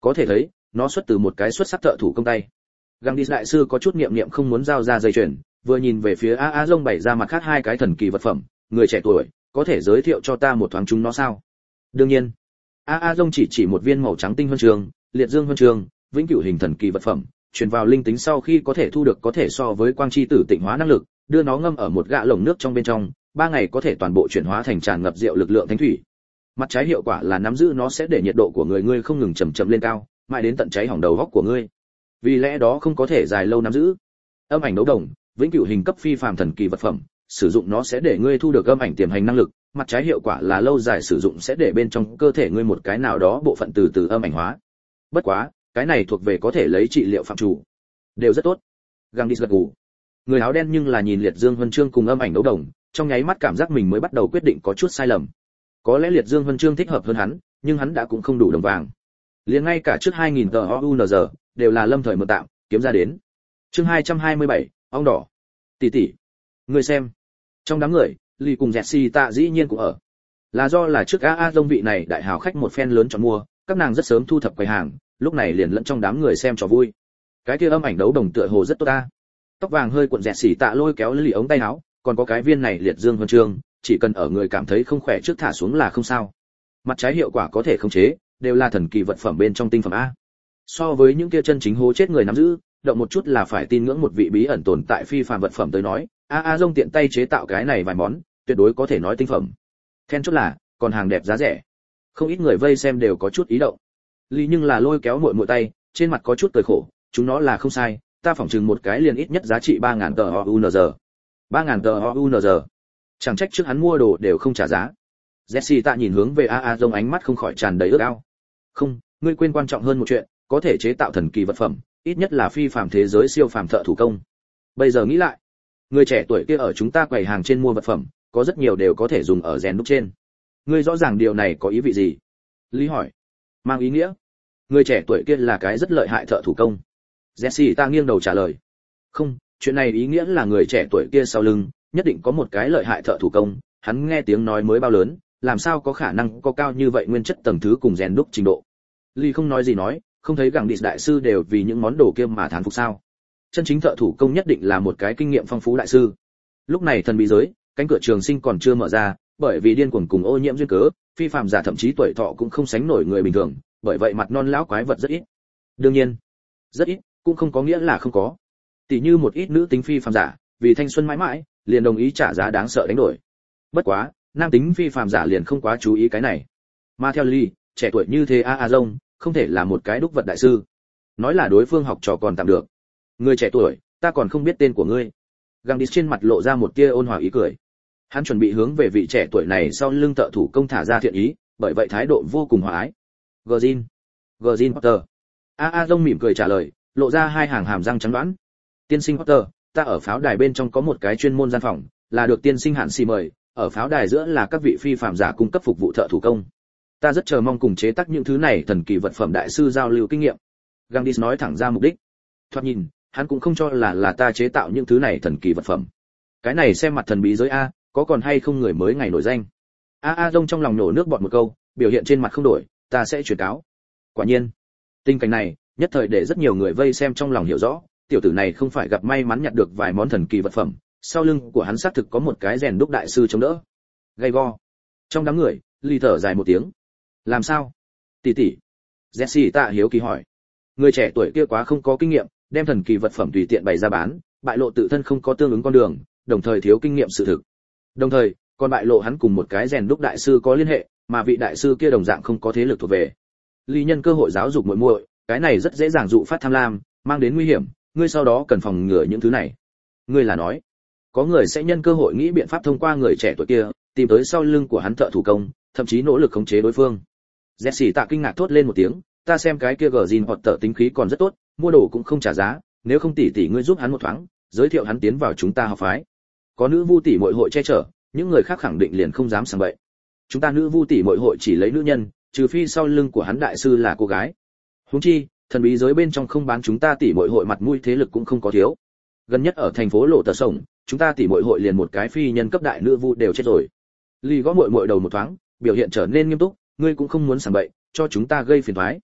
có thể thấy nó xuất từ một cái xuất sắc thợ thủ công tay. Gandhi đại sư có chút niệm niệm không muốn giao ra dây chuyền, vừa nhìn về phía a a dông bày ra mặt khác hai cái thần kỳ vật phẩm. Người trẻ tuổi có thể giới thiệu cho ta một thoáng chúng nó sao? Đương nhiên. a a dông chỉ chỉ một viên màu trắng tinh huân trường, liệt dương huân trường, vĩnh cửu hình thần kỳ vật phẩm, truyền vào linh tính sau khi có thể thu được có thể so với quang chi tử tịnh hóa năng lực, đưa nó ngâm ở một gạ lồng nước trong bên trong, ba ngày có thể toàn bộ chuyển hóa thành tràn ngập rượu lực lượng thánh thủy. Mặt trái hiệu quả là nắm giữ nó sẽ để nhiệt độ của người ngươi không ngừng chậm chậm lên cao, mãi đến tận cháy hỏng đầu góc của ngươi. Vì lẽ đó không có thể dài lâu nắm giữ. Âm ảnh đấu đồng, vĩnh cửu hình cấp phi phàm thần kỳ vật phẩm, sử dụng nó sẽ để ngươi thu được âm ảnh tiềm hành năng lực, mặt trái hiệu quả là lâu dài sử dụng sẽ để bên trong cơ thể ngươi một cái nào đó bộ phận từ từ âm ảnh hóa. Bất quá, cái này thuộc về có thể lấy trị liệu phạm chủ. Đều rất tốt. Gandhi gật gù. Người áo đen nhưng là nhìn liệt dương huân chương cùng âm ảnh đấu đồng, trong nháy mắt cảm giác mình mới bắt đầu quyết định có chút sai lầm. Có lẽ liệt dương huân chương thích hợp hơn hắn, nhưng hắn đã cũng không đủ đồng vàng. Liền ngay cả trước hai nghìn tờ o u en giê đều là lâm thời mượn tạm kiếm ra đến. Chương hai trăm hai mươi bảy, ong đỏ. Tỷ tỷ, người xem. Trong đám người, Ly cùng Jessie tạ dĩ nhiên cũng ở. Là do là trước a a dông vị này đại hào khách một phen lớn chọn mua, các nàng rất sớm thu thập quầy hàng, lúc này liền lẫn trong đám người xem trò vui. Cái kia âm ảnh đấu đồng tựa hồ rất tốt ta. Tóc vàng hơi cuộn Jessie tạ lôi kéo Ly ống tay áo, còn có cái viên này liệt dương huân chương, chỉ cần ở người cảm thấy không khỏe trước thả xuống là không sao. Mặt trái hiệu quả có thể khống chế, đều là thần kỳ vật phẩm bên trong tinh phẩm a. So với những kia chân chính hố chết người nắm giữ, động một chút là phải tin ngưỡng một vị bí ẩn tồn tại phi phàm vật phẩm tới nói, a a dông tiện tay chế tạo cái này vài món, tuyệt đối có thể nói tinh phẩm. Then chốt là, còn hàng đẹp giá rẻ. Không ít người vây xem đều có chút ý động. Lý nhưng là lôi kéo muội muội tay, trên mặt có chút cười khổ, chúng nó là không sai, ta phỏng chừng một cái liền ít nhất giá trị ba nghìn tờ o u en giê. ba nghìn tờ o u en giê. Chẳng trách trước hắn mua đồ đều không trả giá. Jessie tạ nhìn hướng về a a dông ánh mắt không khỏi tràn đầy ước ao. Không, ngươi quên quan trọng hơn một chuyện, có thể chế tạo thần kỳ vật phẩm, ít nhất là phi phàm thế giới siêu phàm thợ thủ công. Bây giờ nghĩ lại, người trẻ tuổi kia ở chúng ta quầy hàng trên mua vật phẩm, có rất nhiều đều có thể dùng ở rèn đúc trên. Ngươi rõ ràng điều này có ý vị gì? Lý hỏi. Mang ý nghĩa, người trẻ tuổi kia là cái rất lợi hại thợ thủ công. Jessie ta nghiêng đầu trả lời. Không, chuyện này ý nghĩa là người trẻ tuổi kia sau lưng nhất định có một cái lợi hại thợ thủ công, hắn nghe tiếng nói mới bao lớn, làm sao có khả năng có cao như vậy nguyên chất tầng thứ cùng rèn đúc trình độ. Lý không nói gì nói, không thấy gẳng địch đại sư đều vì những món đồ kia mà thán phục sao? Chân chính thợ thủ công nhất định là một cái kinh nghiệm phong phú đại sư. Lúc này thần bí giới, cánh cửa trường sinh còn chưa mở ra, bởi vì điên cuồng cùng ô nhiễm duyên cớ, phi phàm giả thậm chí tuổi thọ cũng không sánh nổi người bình thường, bởi vậy mặt non lão quái vật rất ít. Đương nhiên, rất ít cũng không có nghĩa là không có. Tỷ như một ít nữ tính phi phàm giả, vì thanh xuân mãi mãi, liền đồng ý trả giá đáng sợ đánh đổi. Bất quá, nam tính phi phàm giả liền không quá chú ý cái này. Mà theo Ly, trẻ tuổi như thế a a dông, không thể là một cái đúc vật đại sư. Nói là đối phương học trò còn tạm được. Người trẻ tuổi, ta còn không biết tên của ngươi. Gandhi trên mặt lộ ra một tia ôn hòa ý cười. Hắn chuẩn bị hướng về vị trẻ tuổi này sau lưng thợ thủ công thả ra thiện ý, bởi vậy thái độ vô cùng hòa ái. Gjin, Gjin Potter. A A Dông mỉm cười trả lời, lộ ra hai hàng hàm răng trắng đoán. Tiên sinh Potter, ta ở pháo đài bên trong có một cái chuyên môn gian phòng, là được tiên sinh hạn xì mời, ở pháo đài giữa là các vị phi phàm giả cung cấp phục vụ thợ thủ công. Ta rất chờ mong cùng chế tác những thứ này thần kỳ vật phẩm đại sư giao lưu kinh nghiệm. Gandhi nói thẳng ra mục đích. Thoạt nhìn, hắn cũng không cho là là ta chế tạo những thứ này thần kỳ vật phẩm. Cái này xem mặt thần bí giới a, có còn hay không người mới ngày nổi danh. A A Dông trong lòng nổ nước bọt một câu, biểu hiện trên mặt không đổi, ta sẽ truyền cáo. Quả nhiên, tình cảnh này nhất thời để rất nhiều người vây xem trong lòng hiểu rõ, tiểu tử này không phải gặp may mắn nhặt được vài món thần kỳ vật phẩm, sau lưng của hắn xác thực có một cái rèn đúc đại sư chống đỡ. Gay go. Trong đám người, Ly thở dài một tiếng. Làm sao? Tỷ tỷ. Jessie tạ hiếu kỳ hỏi. Người trẻ tuổi kia quá không có kinh nghiệm, đem thần kỳ vật phẩm tùy tiện bày ra bán, bại lộ tự thân không có tương ứng con đường, đồng thời thiếu kinh nghiệm sự thực. Đồng thời, còn bại lộ hắn cùng một cái rèn đúc đại sư có liên hệ, mà vị đại sư kia đồng dạng không có thế lực thuộc về. Lý nhân cơ hội giáo dục muội muội, cái này rất dễ dàng dụ phát tham lam, mang đến nguy hiểm, ngươi sau đó cần phòng ngừa những thứ này. Ngươi là nói, có người sẽ nhân cơ hội nghĩ biện pháp thông qua người trẻ tuổi kia, tìm tới sau lưng của hắn thợ thủ công, thậm chí nỗ lực khống chế đối phương. Jessie tạ kinh ngạc thốt lên một tiếng, ta xem cái kia Gjin hoặc tợ tính khí còn rất tốt, mua đồ cũng không trả giá, nếu không tỷ tỷ ngươi giúp hắn một thoáng, giới thiệu hắn tiến vào chúng ta học phái. Có nữ vu tỷ muội hội che chở, những người khác khẳng định liền không dám sang bậy. Chúng ta nữ vu tỷ muội hội chỉ lấy nữ nhân, trừ phi sau lưng của hắn đại sư là cô gái. Huống chi, thần bí giới bên trong không bán chúng ta tỷ muội hội mặt mũi thế lực cũng không có thiếu. Gần nhất ở thành phố Lộ Tờ Sổng, chúng ta tỷ muội hội liền một cái phi nhân cấp đại nữ vu đều chết rồi. Ly gõ muội muội đầu một thoáng, biểu hiện trở nên nghiêm túc, ngươi cũng không muốn sang bậy, cho chúng ta gây phiền toái.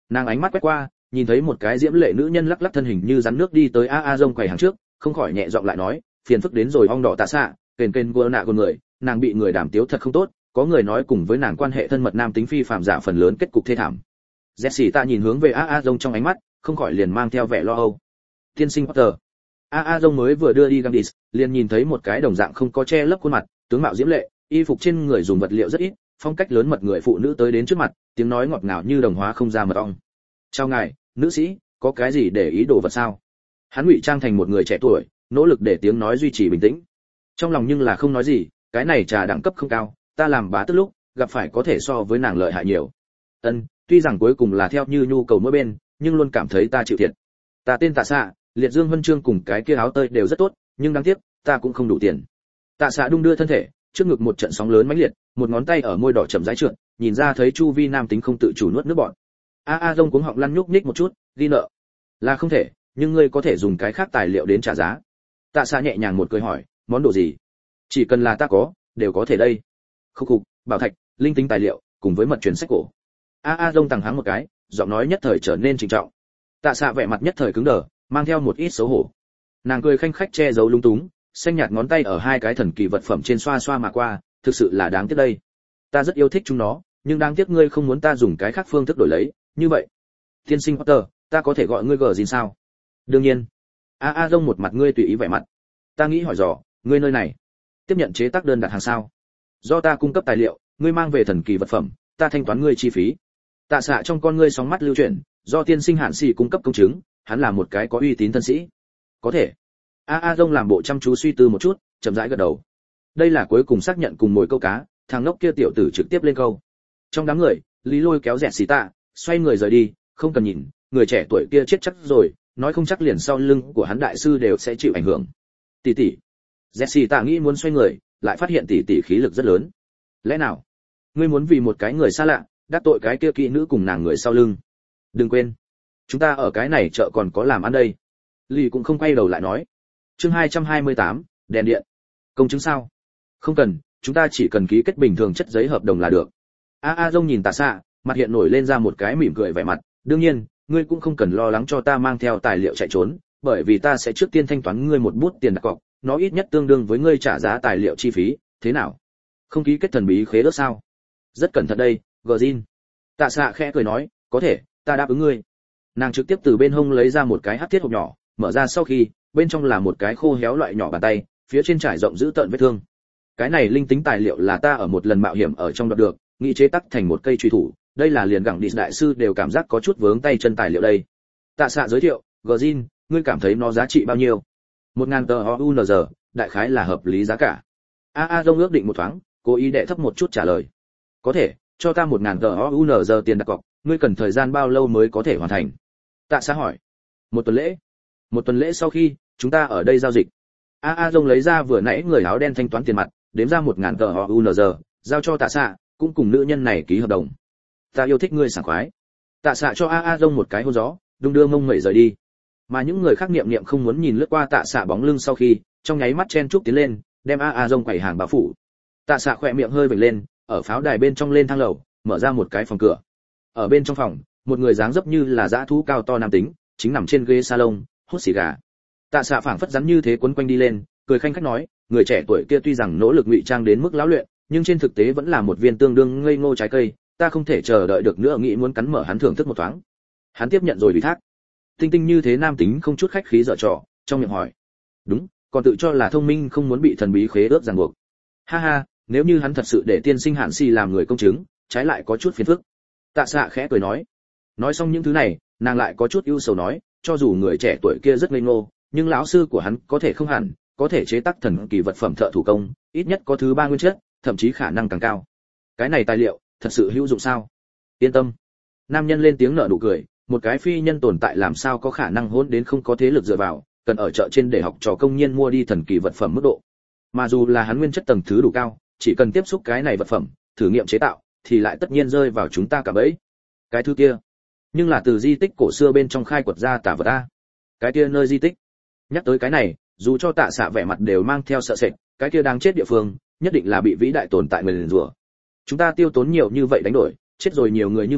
Nàng ánh mắt quét qua, nhìn thấy một cái diễm lệ nữ nhân lắc lắc thân hình như rắn nước đi tới a a rông quầy hàng trước, không khỏi nhẹ giọng lại nói, phiền phức đến rồi ong đỏ tạ xạ, kền kền gua nạ con người, nàng bị người đàm tiếu thật không tốt, có người nói cùng với nàng quan hệ thân mật nam tính phi phàm giả phần lớn kết cục thê thảm. Jessie ta nhìn hướng về a a rông trong ánh mắt, không khỏi liền mang theo vẻ lo âu. Tiên sinh Potter. a a rông mới vừa đưa đi Gandis, liền nhìn thấy một cái đồng dạng không có che lấp khuôn mặt, tướng mạo diễm lệ, y phục trên người dùng vật liệu rất ít, phong cách lớn mật người phụ nữ tới đến trước mặt, tiếng nói ngọt ngào như đồng hóa không ra mật ong. Chào ngài, nữ sĩ, có cái gì để ý đồ vật sao? Hắn ngụy trang thành một người trẻ tuổi, nỗ lực để tiếng nói duy trì bình tĩnh. Trong lòng nhưng là không nói gì, cái này trà đẳng cấp không cao, ta làm bá tức lúc, gặp phải có thể so với nàng lợi hại nhiều. Ân, tuy rằng cuối cùng là theo như nhu cầu mỗi bên, nhưng luôn cảm thấy ta chịu thiệt. Ta tên Tạ Xạ, liệt dương huân chương cùng cái kia áo tơi đều rất tốt, nhưng đáng tiếc, ta cũng không đủ tiền. Tạ Xạ đung đưa thân thể, trước ngực một trận sóng lớn mãnh liệt, một ngón tay ở môi đỏ chậm rãi trượt, nhìn ra thấy chu vi nam tính không tự chủ nuốt nước bọt. A a rông cuống họng lăn nhúc nhích một chút, ghi nợ. Là không thể, nhưng ngươi có thể dùng cái khác tài liệu đến trả giá. Tạ Xạ nhẹ nhàng một cười hỏi, món đồ gì? Chỉ cần là ta có, đều có thể đây. Khúc khục, bảo thạch, linh tính tài liệu, cùng với mật truyền sách cổ. A a rông tằng hắng một cái, giọng nói nhất thời trở nên trịnh trọng. Tạ Xạ vẻ mặt nhất thời cứng đờ, mang theo một ít xấu hổ. Nàng cười khanh khách che giấu lung túng, xanh nhạt ngón tay ở hai cái thần kỳ vật phẩm trên xoa xoa mà qua, thực sự là đáng tiếc đây. Ta rất yêu thích chúng nó, nhưng đáng tiếc ngươi không muốn ta dùng cái khác phương thức đổi lấy, như vậy. Tiên sinh Potter, ta có thể gọi ngươi gờ gì sao? Đương nhiên. A a rông một mặt ngươi tùy ý vẻ mặt. Ta nghĩ hỏi dò, ngươi nơi này tiếp nhận chế tác đơn đặt hàng sao? Do ta cung cấp tài liệu, ngươi mang về thần kỳ vật phẩm, ta thanh toán ngươi chi phí. Tạ Xạ trong con ngươi sóng mắt lưu chuyển, do tiên sinh Hạn Sĩ cung cấp công chứng, hắn là một cái có uy tín thân sĩ. Có thể. A a rông làm bộ chăm chú suy tư một chút, chậm rãi gật đầu. Đây là cuối cùng xác nhận cùng mồi câu cá, thằng ngốc kia tiểu tử trực tiếp lên câu. Trong đám người, Lý Lôi kéo Dẹt Xì Tạ, xoay người rời đi, không cần nhìn, người trẻ tuổi kia chết chắc rồi, nói không chắc liền sau lưng của hắn đại sư đều sẽ chịu ảnh hưởng. Tỷ tỷ. Dẹt Xì Tạ nghĩ muốn xoay người, lại phát hiện tỷ tỷ khí lực rất lớn. Lẽ nào, ngươi muốn vì một cái người xa lạ, đắc tội cái kia kỹ nữ cùng nàng người sau lưng? Đừng quên, chúng ta ở cái này chợ còn có làm ăn đây. Lý cũng không quay đầu lại nói. Chương hai trăm hai mươi tám, đèn điện. Công chứng sao? Không cần, chúng ta chỉ cần ký kết bình thường chất giấy hợp đồng là được. A a rông nhìn Tạ Xạ, mặt hiện nổi lên ra một cái mỉm cười vẻ mặt, đương nhiên, ngươi cũng không cần lo lắng cho ta mang theo tài liệu chạy trốn, bởi vì ta sẽ trước tiên thanh toán ngươi một bút tiền đặt cọc, nó ít nhất tương đương với ngươi trả giá tài liệu chi phí, thế nào? Không ký kết thần bí khế ước sao? Rất cẩn thận đây, Gjin. Tạ Xạ khẽ cười nói, có thể, ta đáp ứng ngươi. Nàng trực tiếp từ bên hông lấy ra một cái hắc thiết hộp nhỏ, mở ra sau khi, bên trong là một cái khô héo loại nhỏ bàn tay, phía trên trải rộng giữ tợn vết thương. Cái này linh tính tài liệu là ta ở một lần mạo hiểm ở trong đoạt được, nghĩ chế tác thành một cây truy thủ, đây là liền gẳng đi đại sư đều cảm giác có chút vướng tay chân tài liệu đây. Tạ Xạ giới thiệu, Gjin, ngươi cảm thấy nó giá trị bao nhiêu? Một ngàn tờ o u en giê, đại khái là hợp lý giá cả. A a rông ước định một thoáng, cố ý đệ thấp một chút trả lời. Có thể, cho ta một ngàn tờ o u en giê tiền đặt cọc, ngươi cần thời gian bao lâu mới có thể hoàn thành? Tạ Xạ hỏi. Một tuần lễ. Một tuần lễ sau khi, chúng ta ở đây giao dịch. A a rông lấy ra vừa nãy người áo đen thanh toán tiền mặt, đếm ra một ngàn tờ o u en giê, giao cho Tạ Xạ, cũng cùng nữ nhân này ký hợp đồng. Ta yêu thích ngươi sảng khoái. Tạ Xạ cho A a rông một cái hôn gió, đung đưa mông mẩy rời đi. Mà những người khác niệm niệm không muốn nhìn lướt qua Tạ Xạ bóng lưng sau khi, trong nháy mắt chen chúc tiến lên, đem A a rông quẩy hàng bao phủ. Tạ Xạ khỏe miệng hơi vểnh lên, ở pháo đài bên trong lên thang lầu, mở ra một cái phòng cửa. Ở bên trong phòng, một người dáng dấp như là dã thú cao to nam tính, chính nằm trên ghế salon, hút xì gà. Tạ Xạ phảng phất rắn như thế quấn quanh đi lên, cười khanh khách nói, người trẻ tuổi kia tuy rằng nỗ lực ngụy trang đến mức lão luyện, nhưng trên thực tế vẫn là một viên tương đương ngây ngô trái cây, ta không thể chờ đợi được nữa, nghĩ muốn cắn mở hắn thưởng thức một thoáng. Hắn tiếp nhận rồi ủy thác. Tinh tinh như thế nam tính không chút khách khí dở trò, trong miệng hỏi, đúng, còn tự cho là thông minh không muốn bị thần bí khế ước ràng buộc. Ha ha, nếu như hắn thật sự để tiên sinh Hạn Sĩ làm người công chứng, trái lại có chút phiền phức. Tạ Xạ khẽ cười nói. Nói xong những thứ này, nàng lại có chút ưu sầu nói, cho dù người trẻ tuổi kia rất ngây ngô, nhưng lão sư của hắn có thể không hẳn, có thể chế tác thần kỳ vật phẩm thợ thủ công, ít nhất có thứ ba nguyên chất, thậm chí khả năng càng cao. Cái này tài liệu, thật sự hữu dụng sao? Yên tâm. Nam nhân lên tiếng nở nụ cười, một cái phi nhân tồn tại làm sao có khả năng hỗn đến không có thế lực dựa vào, cần ở chợ trên để học trò công nhân mua đi thần kỳ vật phẩm mức độ. Mà dù là hắn nguyên chất tầng thứ đủ cao, chỉ cần tiếp xúc cái này vật phẩm, thử nghiệm chế tạo, thì lại tất nhiên rơi vào chúng ta cả bẫy. Cái thứ kia, nhưng là từ di tích cổ xưa bên trong khai quật ra tả vật a. Cái kia nơi di tích. Nhắc tới cái này, dù cho Tạ Xạ vẻ mặt đều mang theo sợ sệt, cái kia đang chết địa phương, nhất định là bị vĩ đại tồn tại nguyền rủa. Chúng ta tiêu tốn nhiều như vậy đánh đổi, chết rồi nhiều người như vậy,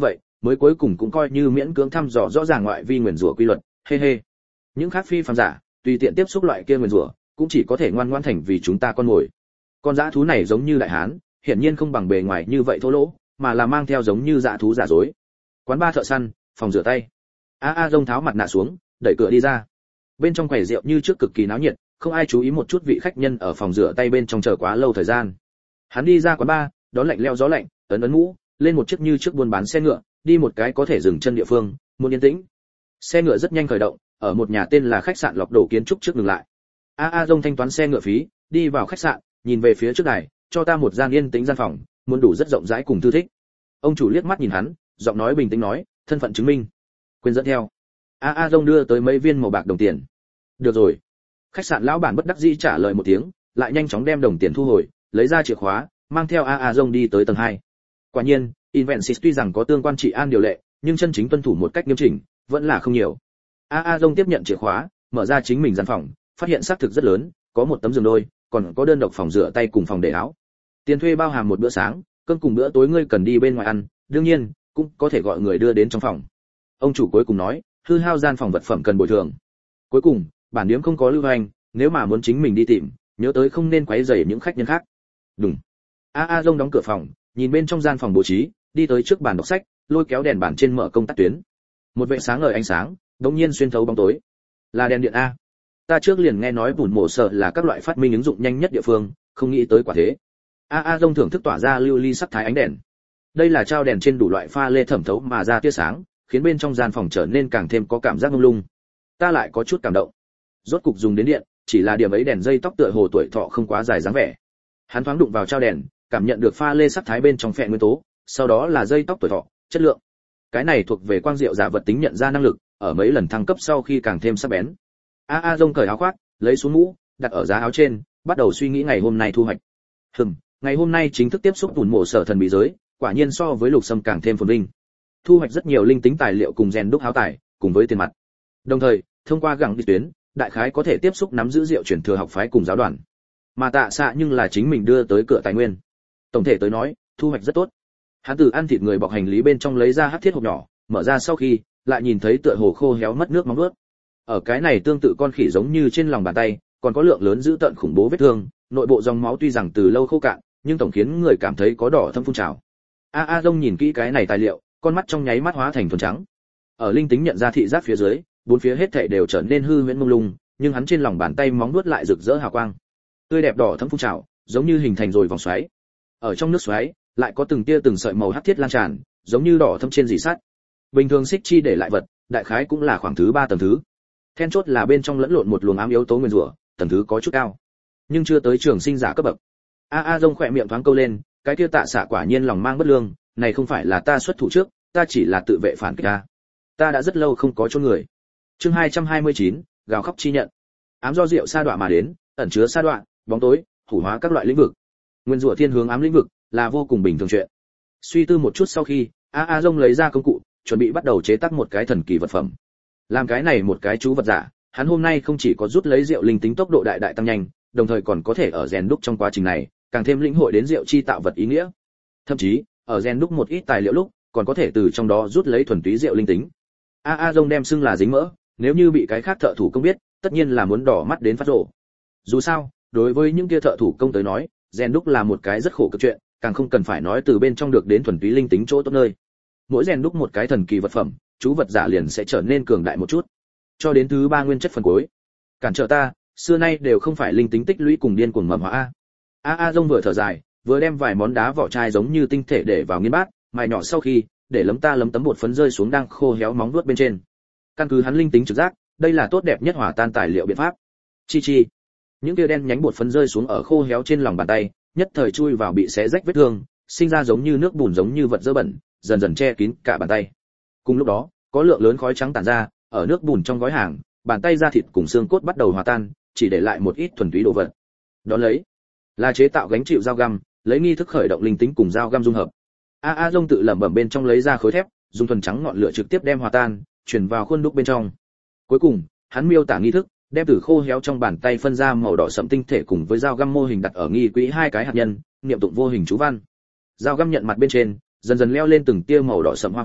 mới cuối cùng cũng coi như miễn cưỡng thăm dò rõ ràng ngoại vi nguyền rủa quy luật, hê hê. Những khác phi phàm giả, tùy tiện tiếp xúc loại kia nguyền rủa, cũng chỉ có thể ngoan ngoãn thành vì chúng ta con mồi. Con dã thú này giống như đại hán, hiển nhiên không bằng bề ngoài như vậy thô lỗ, mà là mang theo giống như dã thú giả dối. Quán ba thợ săn, phòng rửa tay. A A Dông tháo mặt nạ xuống, đẩy cửa đi ra. Bên trong quầy rượu như trước cực kỳ náo nhiệt, không ai chú ý một chút vị khách nhân ở phòng rửa tay bên trong chờ quá lâu thời gian. Hắn đi ra quán ba, đón lạnh leo gió lạnh, ấn ấn mũ, lên một chiếc như trước buôn bán xe ngựa, đi một cái có thể dừng chân địa phương, muốn yên tĩnh. Xe ngựa rất nhanh khởi động, ở một nhà tên là khách sạn Lọc Đồ kiến trúc trước dừng lại. A A Dông thanh toán xe ngựa phí, đi vào khách sạn, nhìn về phía trước đài, cho ta một gian yên tĩnh gian phòng, muốn đủ rất rộng rãi cùng thư thích. Ông chủ liếc mắt nhìn hắn, giọng nói bình tĩnh nói, thân phận chứng minh. Quên dẫn theo. A A Dông đưa tới mấy viên màu bạc đồng tiền. Được rồi. Khách sạn lão bản bất đắc dĩ trả lời một tiếng, lại nhanh chóng đem đồng tiền thu hồi, lấy ra chìa khóa, mang theo A A Dông đi tới tầng hai. Quả nhiên, Invensis tuy rằng có tương quan trị an điều lệ, nhưng chân chính tuân thủ một cách nghiêm chỉnh, vẫn là không nhiều. A A Dông tiếp nhận chìa khóa, mở ra chính mình gian phòng, phát hiện xác thực rất lớn, có một tấm giường đôi, còn có đơn độc phòng rửa tay cùng phòng để áo. Tiền thuê bao hàm một bữa sáng, cơm cùng bữa tối ngươi cần đi bên ngoài ăn, đương nhiên, cũng có thể gọi người đưa đến trong phòng. Ông chủ cuối cùng nói, hư hao gian phòng vật phẩm cần bồi thường. Cuối cùng, bản điếm không có lưu hành, nếu mà muốn chính mình đi tìm, nhớ tới không nên quấy rầy những khách nhân khác. Đúng. A A Dông đóng cửa phòng, nhìn bên trong gian phòng bố trí, đi tới trước bàn đọc sách, lôi kéo đèn bàn trên mở công tắc tuyến. Một vệt sáng ngời ánh sáng, đống nhiên xuyên thấu bóng tối. Là đèn điện a. Ta trước liền nghe nói bùn mổ sợ là các loại phát minh ứng dụng nhanh nhất địa phương, không nghĩ tới quả thế. A A Dông thưởng thức tỏa ra lưu ly sắc thái ánh đèn. Đây là trao đèn trên đủ loại pha lê thẩm thấu mà ra tia sáng, khiến bên trong gian phòng trở nên càng thêm có cảm giác mông lung. Ta lại có chút cảm động. Rốt cục dùng đến điện, chỉ là điểm ấy đèn dây tóc tựa hồ tuổi thọ không quá dài dáng vẻ. Hắn thoáng đụng vào trao đèn, cảm nhận được pha lê sắc thái bên trong phệ nguyên tố, sau đó là dây tóc tuổi thọ, chất lượng. Cái này thuộc về quang diệu giả vật tính nhận ra năng lực, ở mấy lần thăng cấp sau khi càng thêm sắc bén. A A Dông cởi áo khoác, lấy xuống mũ, đặt ở giá áo trên, bắt đầu suy nghĩ ngày hôm nay thu hoạch. Hừm, ngày hôm nay chính thức tiếp xúc bùn mổ sở thần bí giới, quả nhiên so với lục sâm càng thêm phồn vinh. Thu hoạch rất nhiều linh tính tài liệu cùng rèn đúc háo tài, cùng với tiền mặt. Đồng thời, thông qua gẳng đi tuyến, đại khái có thể tiếp xúc nắm giữ diệu truyền thừa học phái cùng giáo đoàn. Mà tạ xạ nhưng là chính mình đưa tới cửa tài nguyên. Tổng thể tới nói, thu hoạch rất tốt. Hắn từ ăn thịt người bọc hành lý bên trong lấy ra hắc thiết hộp nhỏ, mở ra sau khi, lại nhìn thấy tựa hồ khô héo mất nước móng nuốt. Ở cái này tương tự con khỉ giống như trên lòng bàn tay, còn có lượng lớn dữ tợn khủng bố vết thương, nội bộ dòng máu tuy rằng từ lâu khô cạn, nhưng tổng khiến người cảm thấy có đỏ thâm phun trào. A A Dông nhìn kỹ cái này tài liệu, con mắt trong nháy mắt hóa thành thuần trắng. Ở linh tính nhận ra thị giác phía dưới, bốn phía hết thảy đều trở nên hư huyễn mông lung, nhưng hắn trên lòng bàn tay móng nuốt lại rực rỡ hào quang. Tươi đẹp đỏ thâm phun trào, giống như hình thành rồi vòng xoáy. Ở trong nước xoáy, lại có từng tia từng sợi màu hắc thiết lan tràn, giống như đỏ thâm trên rỉ sắt. Bình thường xích chi để lại vật, đại khái cũng là khoảng thứ ba tầng thứ. Then chốt là bên trong lẫn lộn một luồng ám yếu tố nguyên rủa, tầng thứ có chút cao, nhưng chưa tới trường sinh giả cấp bậc. A A Dông khỏe miệng thoáng câu lên, cái kia tạ xạ quả nhiên lòng mang bất lương, này không phải là ta xuất thủ trước, ta chỉ là tự vệ phản kích ta. Ta đã rất lâu không có chôn người. Chương hai trăm hai mươi chín, gào khóc chi nhận. Ám do rượu sa đọa mà đến, ẩn chứa sa đọa, bóng tối, hủ hóa các loại lĩnh vực. Nguyên rủa thiên hướng ám lĩnh vực là vô cùng bình thường chuyện. Suy tư một chút sau khi, A A Dông lấy ra công cụ, chuẩn bị bắt đầu chế tác một cái thần kỳ vật phẩm. Làm cái này một cái chú vật giả, hắn hôm nay không chỉ có rút lấy rượu linh tính tốc độ đại đại tăng nhanh, đồng thời còn có thể ở rèn đúc trong quá trình này, càng thêm lĩnh hội đến rượu chi tạo vật ý nghĩa. Thậm chí, ở rèn đúc một ít tài liệu lúc, còn có thể từ trong đó rút lấy thuần túy rượu linh tính. A A Dông đem xưng là dính mỡ, nếu như bị cái khác thợ thủ công biết, tất nhiên là muốn đỏ mắt đến phát rồ. Dù sao, đối với những kia thợ thủ công tới nói, rèn đúc là một cái rất khổ cực chuyện, càng không cần phải nói từ bên trong được đến thuần túy linh tính chỗ tốt nơi. Mỗi rèn đúc một cái thần kỳ vật phẩm, chú vật giả liền sẽ trở nên cường đại một chút. Cho đến thứ ba nguyên chất phần cuối. Cản trở ta, xưa nay đều không phải linh tính tích lũy cùng điên cuồng mầm hóa a. A A Dông vừa thở dài, vừa đem vài món đá vỏ chai giống như tinh thể để vào nghiên bát, mài nhỏ sau khi, để lấm ta lấm tấm bột phấn rơi xuống đang khô héo móng vuốt bên trên. Căn cứ hắn linh tính trực giác, đây là tốt đẹp nhất hòa tan tài liệu biện pháp. Chi chi. Những tia đen nhánh bột phấn rơi xuống ở khô héo trên lòng bàn tay, nhất thời chui vào bị xé rách vết thương, sinh ra giống như nước bùn giống như vật dơ bẩn, dần dần che kín cả bàn tay. Cùng lúc đó, có lượng lớn khói trắng tản ra, ở nước bùn trong gói hàng, bàn tay da thịt cùng xương cốt bắt đầu hòa tan, chỉ để lại một ít thuần túy đồ vật. Đó lấy là chế tạo gánh chịu dao găm, lấy nghi thức khởi động linh tính cùng dao găm dung hợp. A A Dông tự lẩm bẩm bên trong lấy ra khối thép, dùng thuần trắng ngọn lửa trực tiếp đem hòa tan, chuyển vào khuôn đúc bên trong. Cuối cùng, hắn miêu tả nghi thức, đem từ khô héo trong bàn tay phân ra màu đỏ sẫm tinh thể cùng với dao găm mô hình đặt ở nghi quỹ hai cái hạt nhân, niệm tụng vô hình chú văn. Dao găm nhận mặt bên trên, dần dần leo lên từng tia màu đỏ sẫm hoa văn,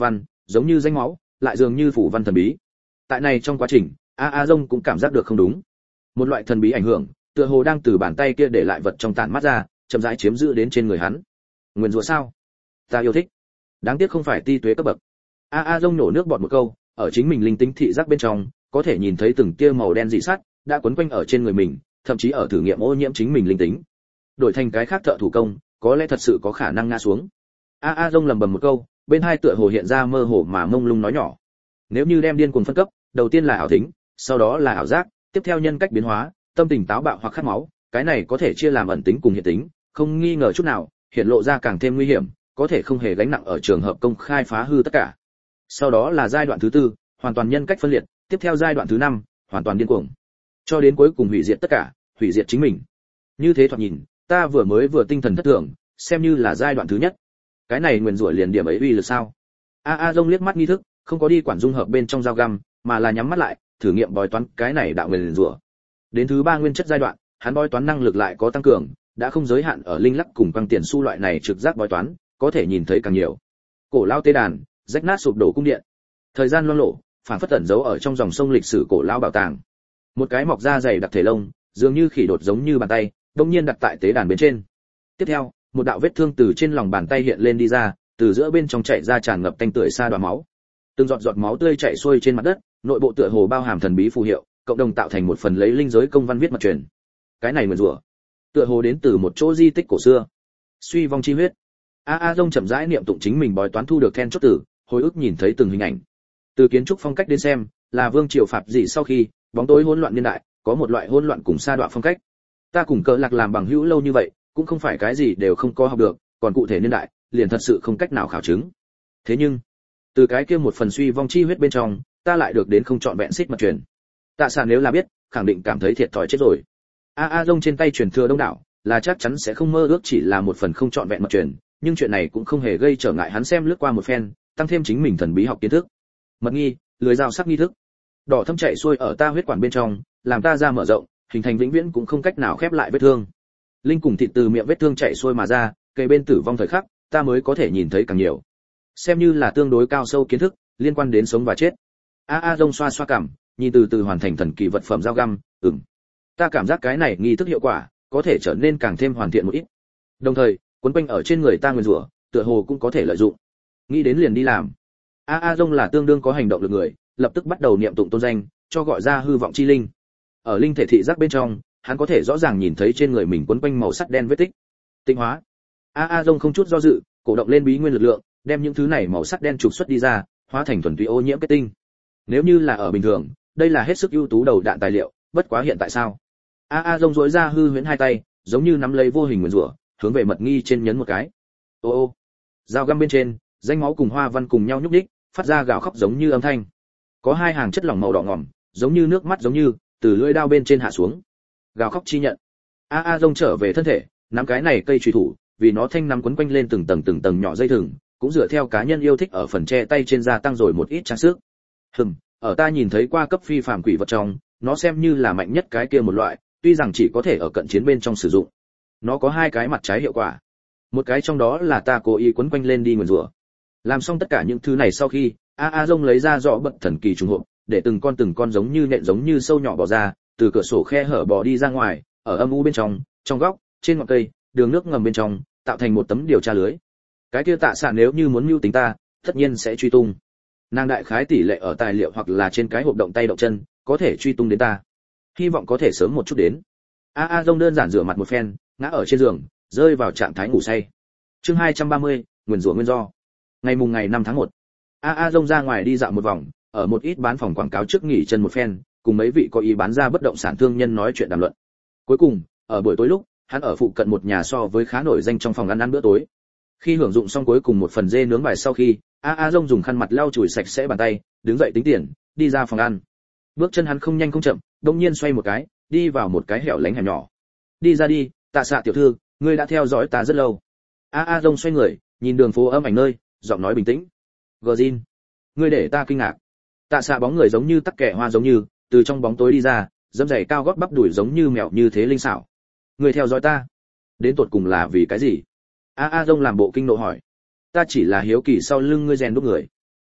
giống như danh máu, lại dường như phủ văn thần bí. Tại này trong quá trình, a a dông cũng cảm giác được không đúng. Một loại thần bí ảnh hưởng, tựa hồ đang từ bàn tay kia để lại vật trong tản mắt ra, chậm rãi chiếm giữ đến trên người hắn. Nguyên rủa sao? Ta yêu thích. Đáng tiếc không phải ti tuế cấp bậc. a a dông nổ nước bọt một câu, ở chính mình linh tính thị giác bên trong, có thể nhìn thấy từng tia màu đen dị sắt đã quấn quanh ở trên người mình, thậm chí ở thử nghiệm ô nhiễm chính mình linh tính. Đổi thành cái khác thợ thủ công, có lẽ thật sự có khả năng ngã xuống. a a dông lầm bầm một câu, bên hai tựa hồ hiện ra mơ hồ mà mông lung nói nhỏ. Nếu như đem điên cuồng phân cấp, đầu tiên là ảo tính, sau đó là ảo giác, tiếp theo nhân cách biến hóa, tâm tình táo bạo hoặc khát máu, cái này có thể chia làm ẩn tính cùng hiện tính, không nghi ngờ chút nào, hiện lộ ra càng thêm nguy hiểm, có thể không hề gánh nặng ở trường hợp công khai phá hư tất cả. Sau đó là giai đoạn thứ tư, hoàn toàn nhân cách phân liệt, tiếp theo giai đoạn thứ năm, hoàn toàn điên cuồng, cho đến cuối cùng hủy diệt tất cả, hủy diệt chính mình. Như thế thoạt nhìn, ta vừa mới vừa tinh thần thất thường, xem như là giai đoạn thứ nhất. Cái này nguyền rủa liền điểm ấy uy lực sao? A A Dông liếc mắt nghi thức, không có đi quản dung hợp bên trong dao găm, mà là nhắm mắt lại, thử nghiệm bói toán cái này đạo nguyền rủa. Đến thứ ba nguyên chất giai đoạn, hắn bói toán năng lực lại có tăng cường, đã không giới hạn ở linh lắc cùng quang tiền xu loại này trực giác bói toán, có thể nhìn thấy càng nhiều. Cổ lao tế đàn, rách nát sụp đổ cung điện. Thời gian loang lổ, phản phất tẩn giấu ở trong dòng sông lịch sử cổ lao bảo tàng. Một cái mọc da dày đặc thể lông, dường như khỉ đột giống như bàn tay, đột nhiên đặt tại tế đàn bên trên. Tiếp theo, một đạo vết thương từ trên lòng bàn tay hiện lên đi ra, từ giữa bên trong chảy ra tràn ngập tanh tưởi xa đoá máu. Từng giọt giọt máu tươi chảy xuôi trên mặt đất, nội bộ tựa hồ bao hàm thần bí phù hiệu, cộng đồng tạo thành một phần lấy linh giới công văn viết mật truyền. Cái này nguyền rủa, tựa hồ đến từ một chỗ di tích cổ xưa. Suy vong chi huyết. A A Dông chậm rãi niệm tụng chính mình bói toán thu được then chốt tử, hồi ức nhìn thấy từng hình ảnh. Từ kiến trúc phong cách đến xem, là vương triều phạt dị sau khi bóng tối hỗn loạn niên đại, có một loại hỗn loạn cùng sa đọa phong cách. Ta cùng Cờ Lạc làm bằng hữu lâu như vậy, cũng không phải cái gì đều không có học được, còn cụ thể niên đại, liền thật sự không cách nào khảo chứng. Thế nhưng, từ cái kia một phần suy vong chi huyết bên trong, ta lại được đến không chọn vẹn xích mật truyền. Tạ Sản nếu là biết, khẳng định cảm thấy thiệt thòi chết rồi. A A Dông trên tay truyền thừa đông đảo, là chắc chắn sẽ không mơ ước chỉ là một phần không chọn vẹn mật truyền, nhưng chuyện này cũng không hề gây trở ngại hắn xem lướt qua một phen, tăng thêm chính mình thần bí học kiến thức. Mật nghi, lưới dao sắc nghi thức. Đỏ thâm chạy xuôi ở ta huyết quản bên trong, làm ta ra mở rộng, hình thành vĩnh viễn cũng không cách nào khép lại vết thương. Linh cùng thịt từ miệng vết thương chạy xuôi mà ra, kề bên tử vong thời khắc, ta mới có thể nhìn thấy càng nhiều. Xem như là tương đối cao sâu kiến thức, liên quan đến sống và chết. A A Dông xoa xoa cằm, nhìn từ từ hoàn thành thần kỳ vật phẩm dao găm, ừm. Ta cảm giác cái này nghi thức hiệu quả, có thể trở nên càng thêm hoàn thiện một ít. Đồng thời, quấn quanh ở trên người ta nguyên rủa, tựa hồ cũng có thể lợi dụng. Nghĩ đến liền đi làm. A A Dông là tương đương có hành động lực người, lập tức bắt đầu niệm tụng tôn danh, cho gọi ra hư vọng chi linh. Ở linh thể thị giác bên trong, hắn có thể rõ ràng nhìn thấy trên người mình quấn quanh màu sắt đen vết tích. Tinh hóa. A A Dông không chút do dự, cổ động lên bí nguyên lực lượng, đem những thứ này màu sắt đen trục xuất đi ra, hóa thành thuần túy ô nhiễm kết tinh. Nếu như là ở bình thường, đây là hết sức ưu tú đầu đạn tài liệu, bất quá hiện tại sao? A A Dông duỗi ra hư huyễn hai tay, giống như nắm lấy vô hình nguyên rủa, hướng về mật nghi trên nhấn một cái. Ô ô. Dao găm bên trên, danh máu cùng hoa văn cùng nhau nhúc nhích, phát ra gào khóc giống như âm thanh. Có hai hàng chất lỏng màu đỏ ngòm, giống như nước mắt giống như từ lưỡi dao bên trên hạ xuống. Gào khóc chi nhận. A A Dông trở về thân thể, nắm cái này cây chùy thủ, vì nó thanh nắm quấn quanh lên từng tầng từng tầng nhỏ dây thừng, cũng dựa theo cá nhân yêu thích ở phần che tay trên da tăng rồi một ít trang sức. Hừm, ở ta nhìn thấy qua cấp phi phàm quỷ vật trong, nó xem như là mạnh nhất cái kia một loại, tuy rằng chỉ có thể ở cận chiến bên trong sử dụng. Nó có hai cái mặt trái hiệu quả. Một cái trong đó là ta cố ý quấn quanh lên đi nguyền rủa. Làm xong tất cả những thứ này sau khi, A A Dông lấy ra rõ bật thần kỳ trùng hộp, để từng con từng con giống như nện giống như sâu nhỏ bò ra, từ cửa sổ khe hở bò đi ra ngoài, ở âm u bên trong, trong góc, trên ngọn cây, đường nước ngầm bên trong, tạo thành một tấm điều tra lưới. Cái kia Tạ Sản nếu như muốn mưu tính ta, tất nhiên sẽ truy tung. Nàng đại khái tỷ lệ ở tài liệu hoặc là trên cái hộp động tay động chân, có thể truy tung đến ta. Hy vọng có thể sớm một chút đến. A A Dông đơn giản rửa mặt một phen, ngã ở trên giường, rơi vào trạng thái ngủ say. Chương hai trăm ba mươi, nguyên rủa nguyên do. Ngày mùng ngày năm tháng một, A A Dông ra ngoài đi dạo một vòng, ở một ít bán phòng quảng cáo trước nghỉ chân một phen, cùng mấy vị có ý bán ra bất động sản thương nhân nói chuyện đàm luận. Cuối cùng, ở buổi tối lúc, hắn ở phụ cận một nhà so với khá nổi danh trong phòng ăn ăn bữa tối. Khi hưởng dụng xong cuối cùng một phần dê nướng bài sau khi, A A Dông dùng khăn mặt lau chùi sạch sẽ bàn tay, đứng dậy tính tiền, đi ra phòng ăn. Bước chân hắn không nhanh không chậm, đột nhiên xoay một cái, đi vào một cái hẻo lánh hẻm nhỏ. Đi ra đi, Tạ Xạ tiểu thư, ngươi đã theo dõi ta rất lâu. A A Dông xoay người, nhìn đường phố âm ảnh nơi, giọng nói bình tĩnh. Gjin, ngươi để ta kinh ngạc. Tạ Xạ bóng người giống như tắc kẻ hoa giống như, từ trong bóng tối đi ra, dẫm giày cao gót bắp đùi giống như mèo như thế linh xảo. Ngươi theo dõi ta, đến tột cùng là vì cái gì? A A Dông làm bộ kinh nộ hỏi. Ta chỉ là hiếu kỳ sau lưng ngươi rèn đúc người.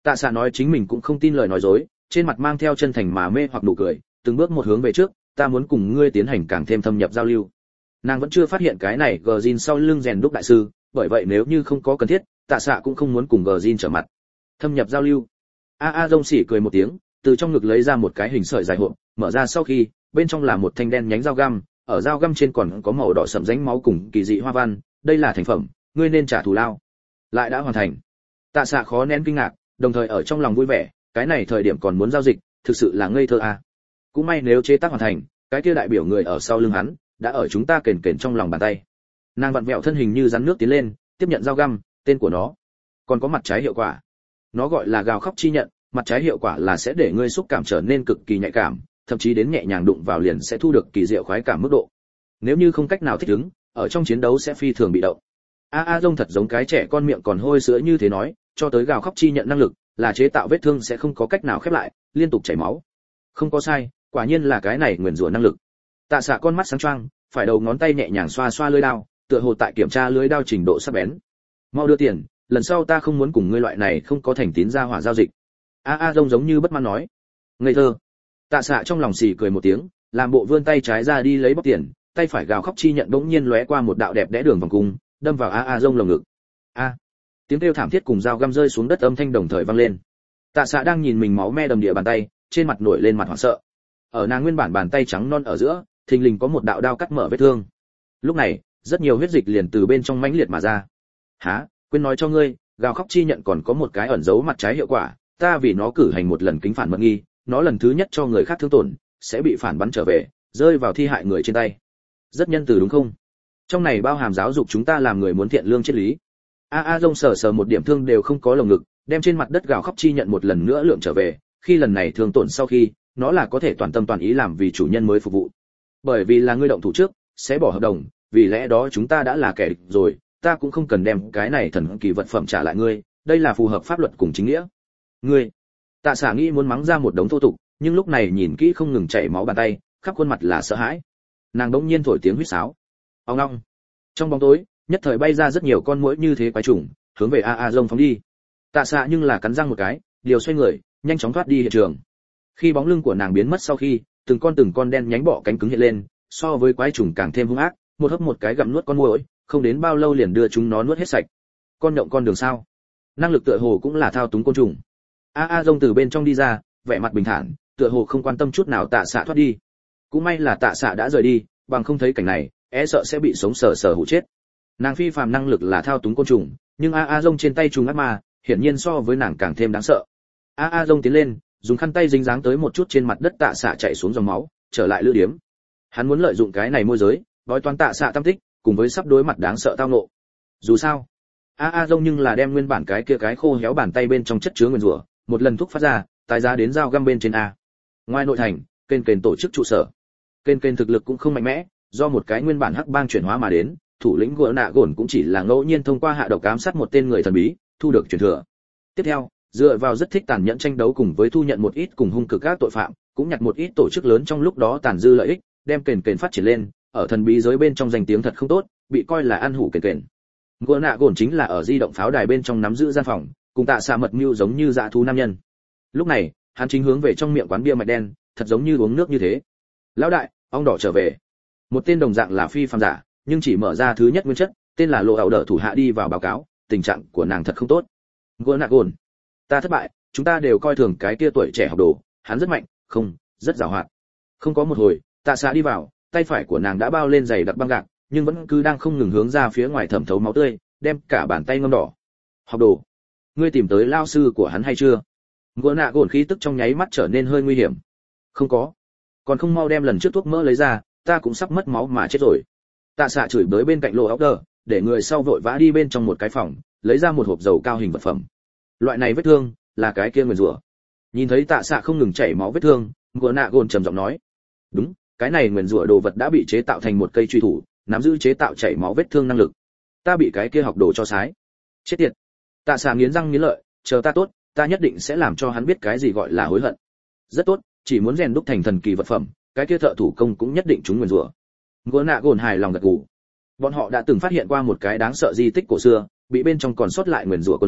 Tạ Xạ nói chính mình cũng không tin lời nói dối, trên mặt mang theo chân thành mà mê hoặc nụ cười, từng bước một hướng về trước, ta muốn cùng ngươi tiến hành càng thêm thâm nhập giao lưu. Nàng vẫn chưa phát hiện cái này Gjin sau lưng rèn đúc đại sư, bởi vậy nếu như không có cần thiết, Tạ Xạ cũng không muốn cùng Gjin trở mặt. Thâm nhập giao lưu. A A Dông xỉ cười một tiếng, từ trong ngực lấy ra một cái hình sợi dài hộp, mở ra sau khi, bên trong là một thanh đen nhánh dao găm, ở dao găm trên còn có màu đỏ sẫm rãnh máu cùng kỳ dị hoa văn, đây là thành phẩm, ngươi nên trả thù lao. Lại đã hoàn thành. Tạ Xạ khó nén kinh ngạc, đồng thời ở trong lòng vui vẻ, cái này thời điểm còn muốn giao dịch, thực sự là ngây thơ à. Cũng may nếu chế tác hoàn thành, cái kia đại biểu người ở sau lưng hắn, đã ở chúng ta kền kền trong lòng bàn tay. Nàng vặn vẹo thân hình như rắn nước tiến lên, tiếp nhận dao găm, tên của nó, còn có mặt trái hiệu quả. Nó gọi là gào khóc chi nhận, mặt trái hiệu quả là sẽ để ngươi xúc cảm trở nên cực kỳ nhạy cảm, thậm chí đến nhẹ nhàng đụng vào liền sẽ thu được kỳ diệu khoái cảm mức độ. Nếu như không cách nào thích ứng, ở trong chiến đấu sẽ phi thường bị động. A A Dông thật giống cái trẻ con miệng còn hôi sữa như thế nói, cho tới gào khóc chi nhận năng lực, là chế tạo vết thương sẽ không có cách nào khép lại, liên tục chảy máu. Không có sai, quả nhiên là cái này nguyền rủa năng lực. Tạ Xạ con mắt sáng choang, phải đầu ngón tay nhẹ nhàng xoa xoa lưỡi dao, tựa hồ tại kiểm tra lưỡi dao trình độ sắc bén. Mau đưa tiền, lần sau ta không muốn cùng ngươi loại này không có thành tín ra hỏa giao dịch. A A Dông giống như bất mãn nói. Ngây thơ. Tạ Xạ trong lòng xì cười một tiếng, làm bộ vươn tay trái ra đi lấy bóc tiền, tay phải gào khóc chi nhận bỗng nhiên lóe qua một đạo đẹp đẽ đường vòng cung, đâm vào A A Dông lồng ngực. A! Tiếng kêu thảm thiết cùng dao găm rơi xuống đất âm thanh đồng thời vang lên. Tạ Xạ đang nhìn mình máu me đầm địa bàn tay, trên mặt nổi lên mặt hoảng sợ. Ở nàng nguyên bản bàn tay trắng non ở giữa, thình lình có một đạo đao cắt mở vết thương. Lúc này, rất nhiều huyết dịch liền từ bên trong mãnh liệt mà ra. Hả? Quên nói cho ngươi, gào khóc chi nhận còn có một cái ẩn giấu mặt trái hiệu quả, ta vì nó cử hành một lần kính phản mật nghi, nó lần thứ nhất cho người khác thương tổn, sẽ bị phản bắn trở về, rơi vào thi hại người trên tay. Rất nhân từ đúng không? Trong này bao hàm giáo dục chúng ta làm người muốn thiện lương triết lý. A A Dông sờ sờ một điểm thương đều không có lồng ngực, đem trên mặt đất gào khóc chi nhận một lần nữa lượng trở về, khi lần này thương tổn sau khi, nó là có thể toàn tâm toàn ý làm vì chủ nhân mới phục vụ. Bởi vì là ngươi động thủ trước, sẽ bỏ hợp đồng, vì lẽ đó chúng ta đã là kẻ địch rồi, ta cũng không cần đem cái này thần kỳ vật phẩm trả lại ngươi, đây là phù hợp pháp luật cùng chính nghĩa. Ngươi. Tạ Xạ nghĩ muốn mắng ra một đống thô tục, nhưng lúc này nhìn kỹ không ngừng chảy máu bàn tay, khắp khuôn mặt là sợ hãi. Nàng đống nhiên thổi tiếng huýt sáo. Ong ong. Trong bóng tối, nhất thời bay ra rất nhiều con muỗi như thế quái trùng, hướng về A A Dông phóng đi. Tạ Xạ nhưng là cắn răng một cái, điều xoay người, nhanh chóng thoát đi hiện trường. Khi bóng lưng của nàng biến mất sau khi, từng con từng con đen nhánh bọ cánh cứng hiện lên, so với quái trùng càng thêm hung ác, một hớp một cái gặm nuốt con muỗi, không đến bao lâu liền đưa chúng nó nuốt hết sạch. Con nhộng con đường sao? Năng lực tựa hồ cũng là thao túng côn trùng. A A Dông từ bên trong đi ra, vẻ mặt bình thản, tựa hồ không quan tâm chút nào Tạ Xạ thoát đi. Cũng may là Tạ Xạ đã rời đi, bằng không thấy cảnh này, e sợ sẽ bị sống sờ sờ hụ chết. Nàng phi phàm năng lực là thao túng côn trùng, nhưng A A Dông trên tay trùng ác ma, hiển nhiên so với nàng càng thêm đáng sợ. A A Dông tiến lên, dùng khăn tay dính dáng tới một chút trên mặt đất Tạ Xạ chảy xuống dòng máu, trở lại lữ điếm. Hắn muốn lợi dụng cái này môi giới, gói toán Tạ Xạ tâm tích, cùng với sắp đối mặt đáng sợ tao ngộ. Dù sao, A A Dông nhưng là đem nguyên bản cái kia cái khô héo bàn tay bên trong chất chứa nguyên rủa, một lần thúc phát ra, tái giá đến dao găm bên trên a. Ngoài nội thành, kênh kênh tổ chức trụ sở. Kênh kênh thực lực cũng không mạnh mẽ, do một cái nguyên bản hắc bang chuyển hóa mà đến, thủ lĩnh gỗ nạ gồn cũng chỉ là ngẫu nhiên thông qua hạ độc ám sát một tên người thần bí, thu được truyền thừa. Tiếp theo, dựa vào rất thích tàn nhẫn tranh đấu cùng với thu nhận một ít cùng hung cực các tội phạm, cũng nhặt một ít tổ chức lớn trong lúc đó tàn dư lợi ích, đem kền kền phát triển lên, ở thần bí giới bên trong danh tiếng thật không tốt, bị coi là ăn hủ kền kền. Gỗ nạ gồn chính là ở di động pháo đài bên trong nắm giữ gian phòng, cùng Tạ Xạ mật mưu giống như dã thú nam nhân. Lúc này, hắn chính hướng về trong miệng quán bia mạch đen, thật giống như uống nước như thế. Lão đại, ong đỏ trở về. Một tên đồng dạng là phi phàm giả, nhưng chỉ mở ra thứ nhất nguyên chất, tên là Lộ ảo đỡ thủ hạ đi vào báo cáo, tình trạng của nàng thật không tốt. Gỗ nạ gồn, ta thất bại, chúng ta đều coi thường cái kia tuổi trẻ học đồ, hắn rất mạnh, không, rất giàu hoạt. Không có một hồi, Tạ Xạ đi vào, tay phải của nàng đã bao lên giày đặc băng gạc, nhưng vẫn cứ đang không ngừng hướng ra phía ngoài thẩm thấu máu tươi, đem cả bàn tay ngâm đỏ. Học đồ, ngươi tìm tới lao sư của hắn hay chưa? Gỗ nạ gồn khí tức trong nháy mắt trở nên hơi nguy hiểm. Không có, còn không mau đem lần trước thuốc mỡ lấy ra, ta cũng sắp mất máu mà chết rồi. Tạ Xạ chửi bới bên cạnh Lộ áo đờ, để người sau vội vã đi bên trong một cái phòng, lấy ra một hộp dầu cao hình vật phẩm. Loại này vết thương là cái kia nguyền rủa. Nhìn thấy Tạ Xạ không ngừng chảy máu vết thương, Gỗ nạ gồn trầm giọng nói, đúng, cái này nguyền rủa đồ vật đã bị chế tạo thành một cây truy thủ, nắm giữ chế tạo chảy máu vết thương năng lực. Ta bị cái kia học đồ cho sái. Chết tiệt. Tạ Xạ nghiến răng nghiến lợi, chờ ta tốt, ta nhất định sẽ làm cho hắn biết cái gì gọi là hối hận. Rất tốt, chỉ muốn rèn đúc thành thần kỳ vật phẩm, cái kia thợ thủ công cũng nhất định trúng nguyền rủa. Gỗ nạ gồn hài lòng gật gù. Bọn họ đã từng phát hiện qua một cái đáng sợ di tích cổ xưa, bị bên trong còn sót lại nguyền rủa cuốn lấy,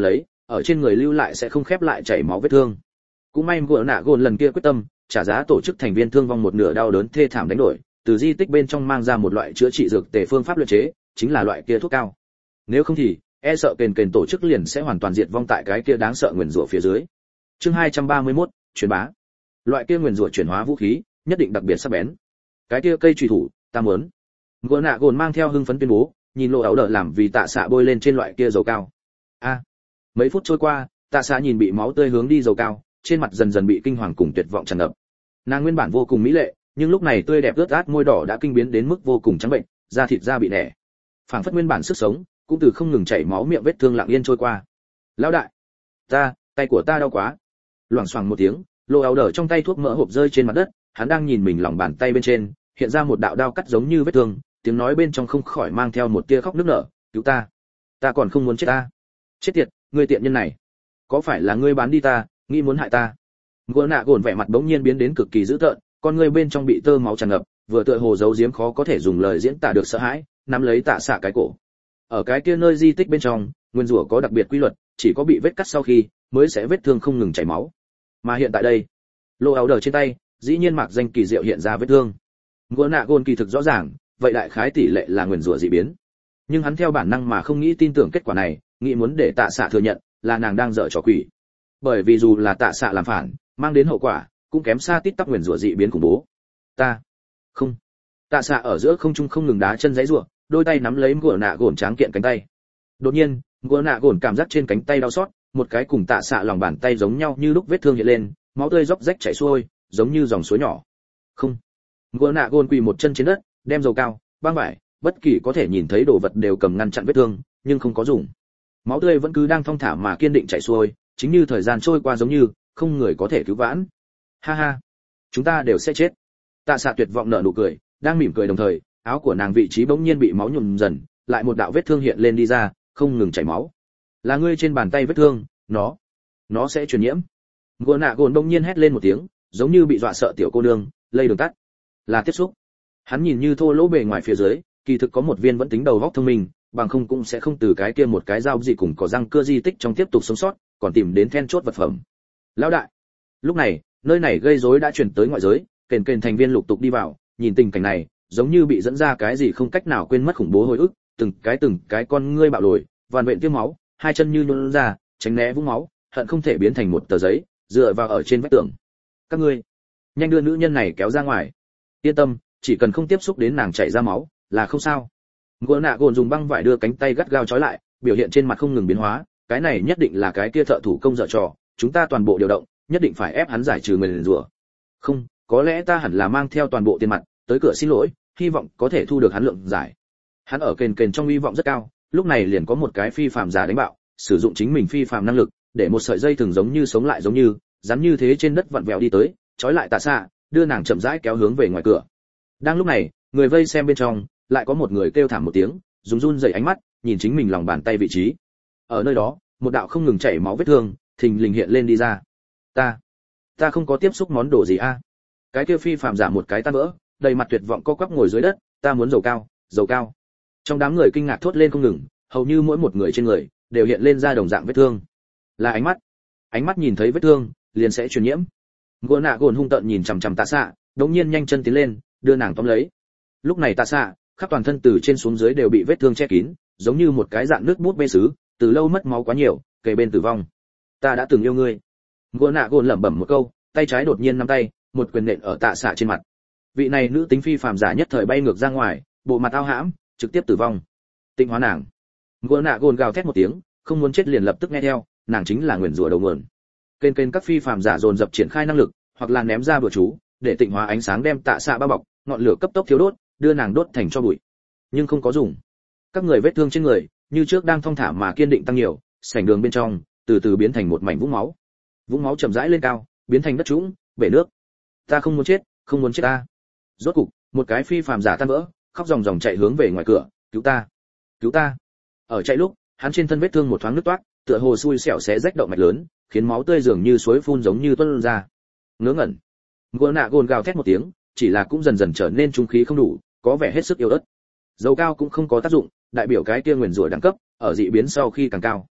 ở trên người lưu lại sẽ không khép lại chảy máu vết thương. Cũng may ngựa nạ gồn lần kia quyết tâm trả giá tổ chức thành viên thương vong một nửa đau đớn thê thảm đánh đổi, từ di tích bên trong mang ra một loại chữa trị dược tề phương pháp luyện chế, chính là loại kia thuốc cao. Nếu không thì e sợ kền kền tổ chức liền sẽ hoàn toàn diệt vong tại cái kia đáng sợ nguyền rủa phía dưới. Chương hai trăm ba mươi mốt, truyền bá. Loại kia nguyền rủa chuyển hóa vũ khí, nhất định đặc biệt sắc bén. Cái kia cây chùy thủ, ta muốn. Ngựa nạ gồn mang theo hưng phấn tuyên bố, nhìn lộ áo đỡ làm vì tạ xạ bôi lên trên loại kia dầu cao. A. Mấy phút trôi qua, tạ xạ nhìn bị máu tươi hướng đi dầu cao, trên mặt dần dần bị kinh hoàng cùng tuyệt vọng tràn ngập. Nàng nguyên bản vô cùng mỹ lệ, nhưng lúc này tươi đẹp ướt át môi đỏ đã kinh biến đến mức vô cùng trắng bệnh, da thịt da bị nẻ. Phảng phất nguyên bản sức sống, cũng từ không ngừng chảy máu miệng vết thương lặng yên trôi qua. Lão đại, ta, tay của ta đau quá. Loảng xoảng một tiếng, lộ áo đỡ trong tay thuốc mỡ hộp rơi trên mặt đất, hắn đang nhìn mình lòng bàn tay bên trên, hiện ra một đạo đao cắt giống như vết thương, tiếng nói bên trong không khỏi mang theo một tia khóc nức nở, cứu ta, ta còn không muốn chết ta. Chết tiệt, ngươi tiện nhân này, có phải là ngươi bán đi ta, nghĩ muốn hại ta? Ngựa nạ gồn vẻ mặt bỗng nhiên biến đến cực kỳ dữ tợn, con ngươi bên trong bị tơ máu tràn ngập, vừa tựa hồ giấu giếm khó có thể dùng lời diễn tả được sợ hãi, nắm lấy tạ xạ cái cổ. Ở cái kia nơi di tích bên trong, nguyên rủa có đặc biệt quy luật, chỉ có bị vết cắt sau khi mới sẽ vết thương không ngừng chảy máu. Mà hiện tại đây, lô áo đờ trên tay, dĩ nhiên mạc danh kỳ diệu hiện ra vết thương. Ngựa nạ gồn kỳ thực rõ ràng, vậy đại khái tỷ lệ là nguyên rủa dị biến. Nhưng hắn theo bản năng mà không nghĩ tin tưởng kết quả này, nghĩ muốn để tạ xạ thừa nhận là nàng đang dở trò quỷ. Bởi vì dù là tạ xạ làm phản, mang đến hậu quả cũng kém xa tít tắc nguyên rủa dị biến khủng bố. Ta không. Tạ xạ ở giữa không trung không ngừng đá chân giãy giụa, đôi tay nắm lấy ngựa nạ gồn tráng kiện cánh tay. Đột nhiên, ngựa nạ gồn cảm giác trên cánh tay đau xót, một cái cùng tạ xạ lòng bàn tay giống nhau như lúc vết thương hiện lên, máu tươi róc rách chảy xuôi, giống như dòng suối nhỏ. Không. Ngựa nạ gồn quỳ một chân trên đất, đem dầu cao, băng vải, bất kỳ có thể nhìn thấy đồ vật đều cầm ngăn chặn vết thương, nhưng không có dùng. Máu tươi vẫn cứ đang thong thả mà kiên định chảy xuôi, chính như thời gian trôi qua giống như không người có thể cứu vãn. Ha ha, chúng ta đều sẽ chết. Tạ xạ tuyệt vọng nở nụ cười, đang mỉm cười đồng thời, áo của nàng vị trí bỗng nhiên bị máu nhuộm dần, lại một đạo vết thương hiện lên đi ra, không ngừng chảy máu. Là ngươi trên bàn tay vết thương, nó, nó sẽ truyền nhiễm. Ngựa nạ gồn bỗng nhiên hét lên một tiếng, giống như bị dọa sợ tiểu cô nương, lây đường tắt. Là tiếp xúc. Hắn nhìn như thô lỗ bề ngoài phía dưới, kỳ thực có một viên vẫn tính đầu óc thông minh, bằng không cũng sẽ không từ cái kia một cái dao gì cùng có răng cưa di tích trong tiếp tục sống sót, còn tìm đến then chốt vật phẩm. Lão đại. Lúc này, nơi này gây rối đã truyền tới ngoại giới, kền kền thành viên lục tục đi vào, nhìn tình cảnh này, giống như bị dẫn ra cái gì không cách nào quên mất khủng bố hồi ức, từng cái từng cái con ngươi bạo lồi, vằn vện tiêm máu, hai chân như nhũn ra, tránh né vũng máu, hận không thể biến thành một tờ giấy, dựa vào ở trên vách tường. Các ngươi, nhanh đưa nữ nhân này kéo ra ngoài. Yên tâm, chỉ cần không tiếp xúc đến nàng chảy ra máu, là không sao. Ngựa nạ gồn dùng băng vải đưa cánh tay gắt gao trói lại, biểu hiện trên mặt không ngừng biến hóa, cái này nhất định là cái kia thợ thủ công dở trò, chúng ta toàn bộ điều động, nhất định phải ép hắn giải trừ nguyền rủa. Không, có lẽ ta hẳn là mang theo toàn bộ tiền mặt tới cửa xin lỗi, hy vọng có thể thu được hắn lượng giải. Hắn ở kền kền trong hy vọng rất cao, lúc này liền có một cái phi phàm giả đánh bạo, sử dụng chính mình phi phàm năng lực, để một sợi dây thường giống như sống lại giống như, rắn như thế trên đất vặn vẹo đi tới, trói lại Tạ Xạ, đưa nàng chậm rãi kéo hướng về ngoài cửa. Đang lúc này, người vây xem bên trong, lại có một người kêu thảm một tiếng, dùng run rẩy ánh mắt, nhìn chính mình lòng bàn tay vị trí. Ở nơi đó, một đạo không ngừng chảy máu vết thương, thình lình hiện lên đi ra. Ta, ta không có tiếp xúc món đồ gì a? Cái kia phi phàm giả một cái tan vỡ, đầy mặt tuyệt vọng co quắp ngồi dưới đất, ta muốn dầu cao, dầu cao. Trong đám người kinh ngạc thốt lên không ngừng, hầu như mỗi một người trên người đều hiện lên ra đồng dạng vết thương. Là ánh mắt, ánh mắt nhìn thấy vết thương, liền sẽ truyền nhiễm. Ngô nạ gồn hung tợn nhìn chằm chằm Tạ Xạ, đống nhiên nhanh chân tiến lên, đưa nàng tóm lấy. Lúc này Tạ Xạ, khắp toàn thân từ trên xuống dưới đều bị vết thương che kín, giống như một cái dạng nước bút bê sứ, từ lâu mất máu quá nhiều, kề bên tử vong. Ta đã từng yêu ngươi. Ngô nạ gồn lẩm bẩm một câu, tay trái đột nhiên nắm tay, một quyền nện ở Tạ Xạ trên mặt. Vị này nữ tính phi phàm giả nhất thời bay ngược ra ngoài, bộ mặt ao hãm, trực tiếp tử vong. Tinh hóa nàng. Ngô nạ gồn gào thét một tiếng, không muốn chết liền lập tức nghe theo, nàng chính là nguyền rủa đầu nguồn. Kênh kênh các phi phàm giả dồn dập triển khai năng lực, hoặc là ném ra bừa chú, để tịnh hóa ánh sáng đem Tạ Xạ bao bọc, ngọn lửa cấp tốc thiêu đốt, đưa nàng đốt thành tro bụi. Nhưng không có dùng. Các người vết thương trên người, như trước đang thong thả mà kiên định tăng nhiều, sảnh đường bên trong, từ từ biến thành một mảnh vũng máu. Vũng máu chậm rãi lên cao, biến thành đất trũng, bể nước. Ta không muốn chết, không muốn chết ta. Rốt cục, một cái phi phàm giả tan vỡ, khóc ròng ròng chạy hướng về ngoài cửa, cứu ta, cứu ta. Ở chạy lúc, hắn trên thân vết thương một thoáng nứt toát, tựa hồ xui xẻo xé rách động mạch lớn, khiến máu tươi dường như suối phun giống như tuôn ra. Ngớ ngẩn. Ngô nạ gồn gào thét một tiếng, chỉ là cũng dần dần trở nên trung khí không đủ, có vẻ hết sức yếu ớt. Dầu cao cũng không có tác dụng, đại biểu cái kia nguyền rủa đẳng cấp ở dị biến sau khi càng cao.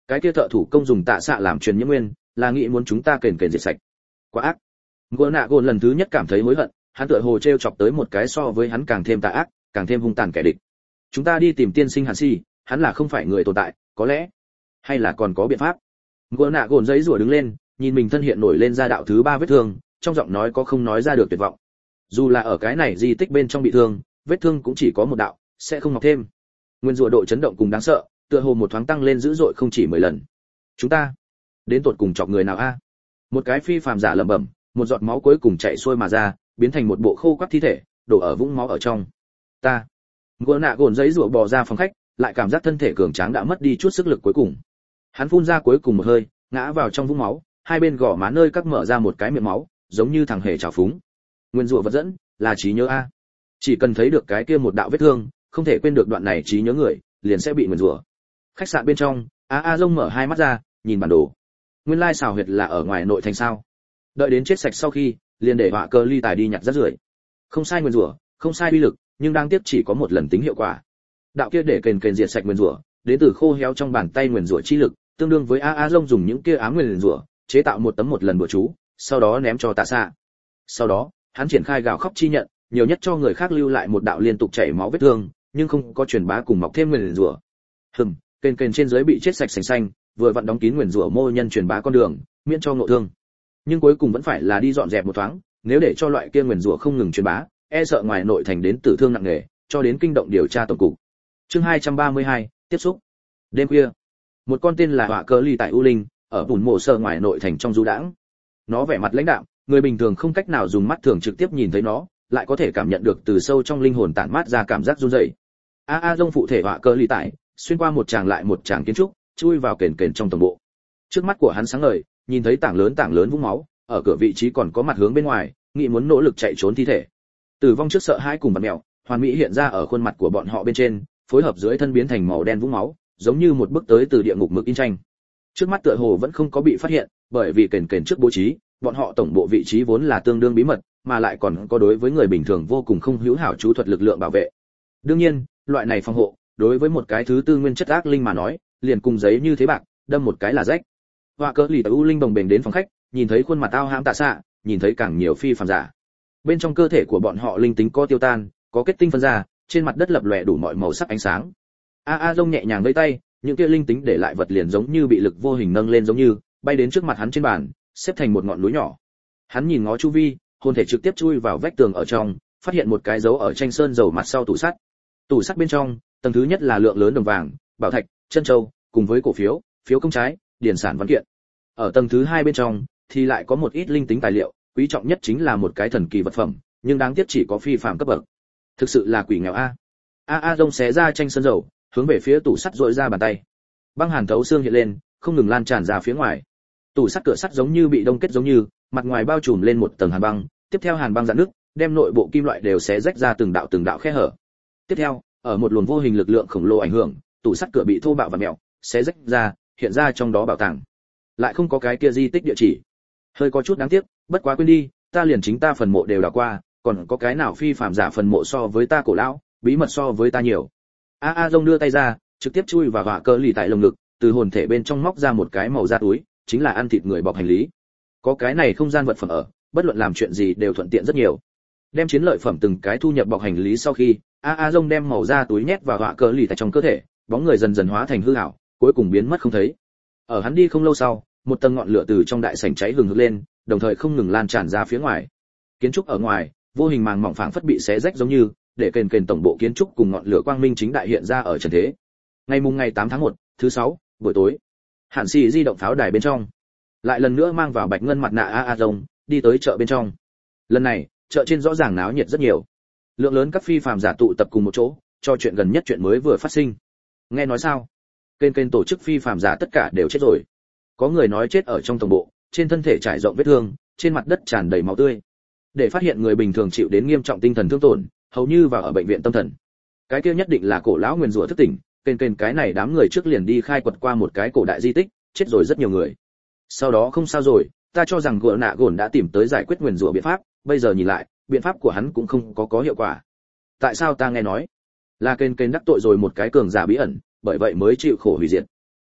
Cái kia thợ thủ công dùng tạ xạ làm truyền nhiễm nguyên, là nghĩ muốn chúng ta kền kền diệt sạch. Quá ác. Ngô nạ gồn lần thứ nhất cảm thấy hối hận, hắn tựa hồ trêu chọc tới một cái so với hắn càng thêm tà ác, càng thêm hung tàn kẻ địch. Chúng ta đi tìm tiên sinh Hàn Si, hắn là không phải người tồn tại, có lẽ hay là còn có biện pháp. Ngô nạ gồn giấy rủa đứng lên, nhìn mình thân hiện nổi lên ra đạo thứ ba vết thương, trong giọng nói có không nói ra được tuyệt vọng. Dù là ở cái này di tích bên trong bị thương, vết thương cũng chỉ có một đạo, sẽ không mọc thêm. Nguyên rủa độ chấn động cùng đáng sợ, tựa hồ một thoáng tăng lên dữ dội không chỉ mười lần. Chúng ta đến tột cùng chọc người nào a? Một cái phi phàm giả lẩm bẩm, một giọt máu cuối cùng chảy xuôi mà ra, biến thành một bộ khô quắt thi thể, đổ ở vũng máu ở trong. Ta. Ngô nạ gồn giấy rủa bò ra phòng khách, lại cảm giác thân thể cường tráng đã mất đi chút sức lực cuối cùng. Hắn phun ra cuối cùng một hơi, ngã vào trong vũng máu, hai bên gò má nơi cắt mở ra một cái miệng máu, giống như thằng hề trào phúng. Nguyên rủa vật dẫn là trí nhớ a. Chỉ cần thấy được cái kia một đạo vết thương, không thể quên được đoạn này trí nhớ người, liền sẽ bị nguyên rủa. Khách sạn bên trong, a a rông mở hai mắt ra, nhìn bản đồ. Nguyên lai xào huyệt là ở ngoài nội thành sao? Đợi đến chết sạch sau khi, liền để họa cơ ly tài đi nhặt rác rưởi. Không sai nguyên rủa, không sai uy lực, nhưng đang tiếp chỉ có một lần tính hiệu quả. Đạo kia để kền kền diệt sạch nguyên rủa, đến từ khô héo trong bàn tay nguyên rủa chi lực, tương đương với a a rông dùng những kia ám nguyên rủa, chế tạo một tấm một lần bùa chú, sau đó ném cho tạ xạ. Sau đó, hắn triển khai gào khóc chi nhận, nhiều nhất cho người khác lưu lại một đạo liên tục chảy máu vết thương, nhưng không có truyền bá cùng mọc thêm nguyên rủa. Hừm, kền kền trên dưới bị chết sạch sành xanh, vừa vặn đóng kín nguyên rủa mô nhân truyền bá con đường, miễn cho ngộ thương. Nhưng cuối cùng vẫn phải là đi dọn dẹp một thoáng, nếu để cho loại kia nguyên rủa không ngừng truyền bá, e sợ ngoài nội thành đến tử thương nặng nề, cho đến kinh động điều tra tổng cục. Chương hai trăm ba mươi hai, tiếp xúc. Đêm khuya, một con tên là họa cơ ly tại u linh, ở bùn mộ sơ ngoài nội thành trong du đãng. Nó vẻ mặt lãnh đạm, người bình thường không cách nào dùng mắt thường trực tiếp nhìn thấy nó, lại có thể cảm nhận được từ sâu trong linh hồn tản mát ra cảm giác run rẩy. A A Dông phụ thể họa cơ ly tại, xuyên qua một tràng lại một tràng kiến trúc, chui vào kền kền trong tổng bộ. Trước mắt của hắn sáng ngời, nhìn thấy tảng lớn tảng lớn vũng máu, ở cửa vị trí còn có mặt hướng bên ngoài, nghĩ muốn nỗ lực chạy trốn thi thể. Tử vong trước sợ hãi cùng bật mèo, hoàn mỹ hiện ra ở khuôn mặt của bọn họ bên trên, phối hợp dưới thân biến thành màu đen vũng máu, giống như một bức tới từ địa ngục mực in tranh. Trước mắt tựa hồ vẫn không có bị phát hiện, bởi vì kền kền trước bố trí, bọn họ tổng bộ vị trí vốn là tương đương bí mật, mà lại còn có đối với người bình thường vô cùng không hữu hảo chú thuật lực lượng bảo vệ. Đương nhiên, loại này phòng hộ, đối với một cái thứ tư nguyên chất ác linh mà nói, liền cùng giấy như thế bạc, đâm một cái là rách. Họa cơ lì u linh đồng bền đến phòng khách, nhìn thấy khuôn mặt ao hãm tạ xạ, nhìn thấy càng nhiều phi phàm giả. Bên trong cơ thể của bọn họ linh tính có tiêu tan, có kết tinh phân ra, trên mặt đất lập lòe đủ mọi màu sắc ánh sáng. A A Dông nhẹ nhàng vẫy tay, những kia linh tính để lại vật liền giống như bị lực vô hình nâng lên giống như, bay đến trước mặt hắn trên bàn, xếp thành một ngọn núi nhỏ. Hắn nhìn ngó chu vi, hồn thể trực tiếp chui vào vách tường ở trong, phát hiện một cái dấu ở tranh sơn dầu mặt sau tủ sắt. Tủ sắt bên trong, tầng thứ nhất là lượng lớn đồng vàng, bảo thạch, chân châu, cùng với cổ phiếu, phiếu công trái, điển sản văn kiện. Ở tầng thứ hai bên trong thì lại có một ít linh tính tài liệu, quý trọng nhất chính là một cái thần kỳ vật phẩm, nhưng đáng tiếc chỉ có phi phàm cấp bậc. Thực sự là quỷ nghèo a. A A Dông xé ra tranh sơn dầu, hướng về phía tủ sắt dội ra bàn tay. Băng hàn thấu xương hiện lên, không ngừng lan tràn ra phía ngoài. Tủ sắt cửa sắt giống như bị đông kết giống như, mặt ngoài bao trùm lên một tầng hàn băng, tiếp theo hàn băng rạn nứt, đem nội bộ kim loại đều xé rách ra từng đạo từng đạo khe hở. Tiếp theo, ở một luồng vô hình lực lượng khổng lồ ảnh hưởng, tủ sắt cửa bị thô bạo và mèo, xé rách ra, hiện ra trong đó bảo tàng. Lại không có cái kia di tích địa chỉ. Hơi có chút đáng tiếc, bất quá quên đi, ta liền chính ta phần mộ đều đã qua, còn có cái nào phi phàm giả phần mộ so với ta cổ lão, bí mật so với ta nhiều. A A Dông đưa tay ra, trực tiếp chui vào họa cơ lì tại lồng ngực, từ hồn thể bên trong móc ra một cái màu da túi, chính là ăn thịt người bọc hành lý. Có cái này không gian vật phẩm ở, bất luận làm chuyện gì đều thuận tiện rất nhiều. Đem chiến lợi phẩm từng cái thu nhập bọc hành lý sau khi, A A Dông đem màu da túi nhét vào họa cơ lì tại trong cơ thể, bóng người dần dần hóa thành hư ảo, cuối cùng biến mất không thấy. Ở hắn đi không lâu sau, một tầng ngọn lửa từ trong đại sảnh cháy hừng hực lên, đồng thời không ngừng lan tràn ra phía ngoài. Kiến trúc ở ngoài, vô hình màng mỏng phảng phất bị xé rách giống như, để kền kền tổng bộ kiến trúc cùng ngọn lửa quang minh chính đại hiện ra ở trần thế. Ngày mùng ngày tám tháng một, thứ sáu, buổi tối. Hàn Sĩ di động pháo đài bên trong, lại lần nữa mang vào bạch ngân mặt nạ A A Dông, đi tới chợ bên trong. Lần này, chợ trên rõ ràng náo nhiệt rất nhiều. Lượng lớn các phi phàm giả tụ tập cùng một chỗ, cho chuyện gần nhất chuyện mới vừa phát sinh. Nghe nói sao? Kênh kênh tổ chức phi phàm giả tất cả đều chết rồi. Có người nói chết ở trong tổng bộ, trên thân thể trải rộng vết thương, trên mặt đất tràn đầy máu tươi. Để phát hiện người bình thường chịu đến nghiêm trọng tinh thần thương tổn, hầu như vào ở bệnh viện tâm thần. Cái kia nhất định là cổ lão nguyên rủa thức tỉnh, kênh kênh cái này đám người trước liền đi khai quật qua một cái cổ đại di tích, chết rồi rất nhiều người. Sau đó không sao rồi, ta cho rằng gỗ nạ gồn đã tìm tới giải quyết nguyên rủa biện pháp, bây giờ nhìn lại, biện pháp của hắn cũng không có có hiệu quả. Tại sao ta nghe nói là kênh kênh đắc tội rồi một cái cường giả bí ẩn, bởi vậy mới chịu khổ hủy diệt.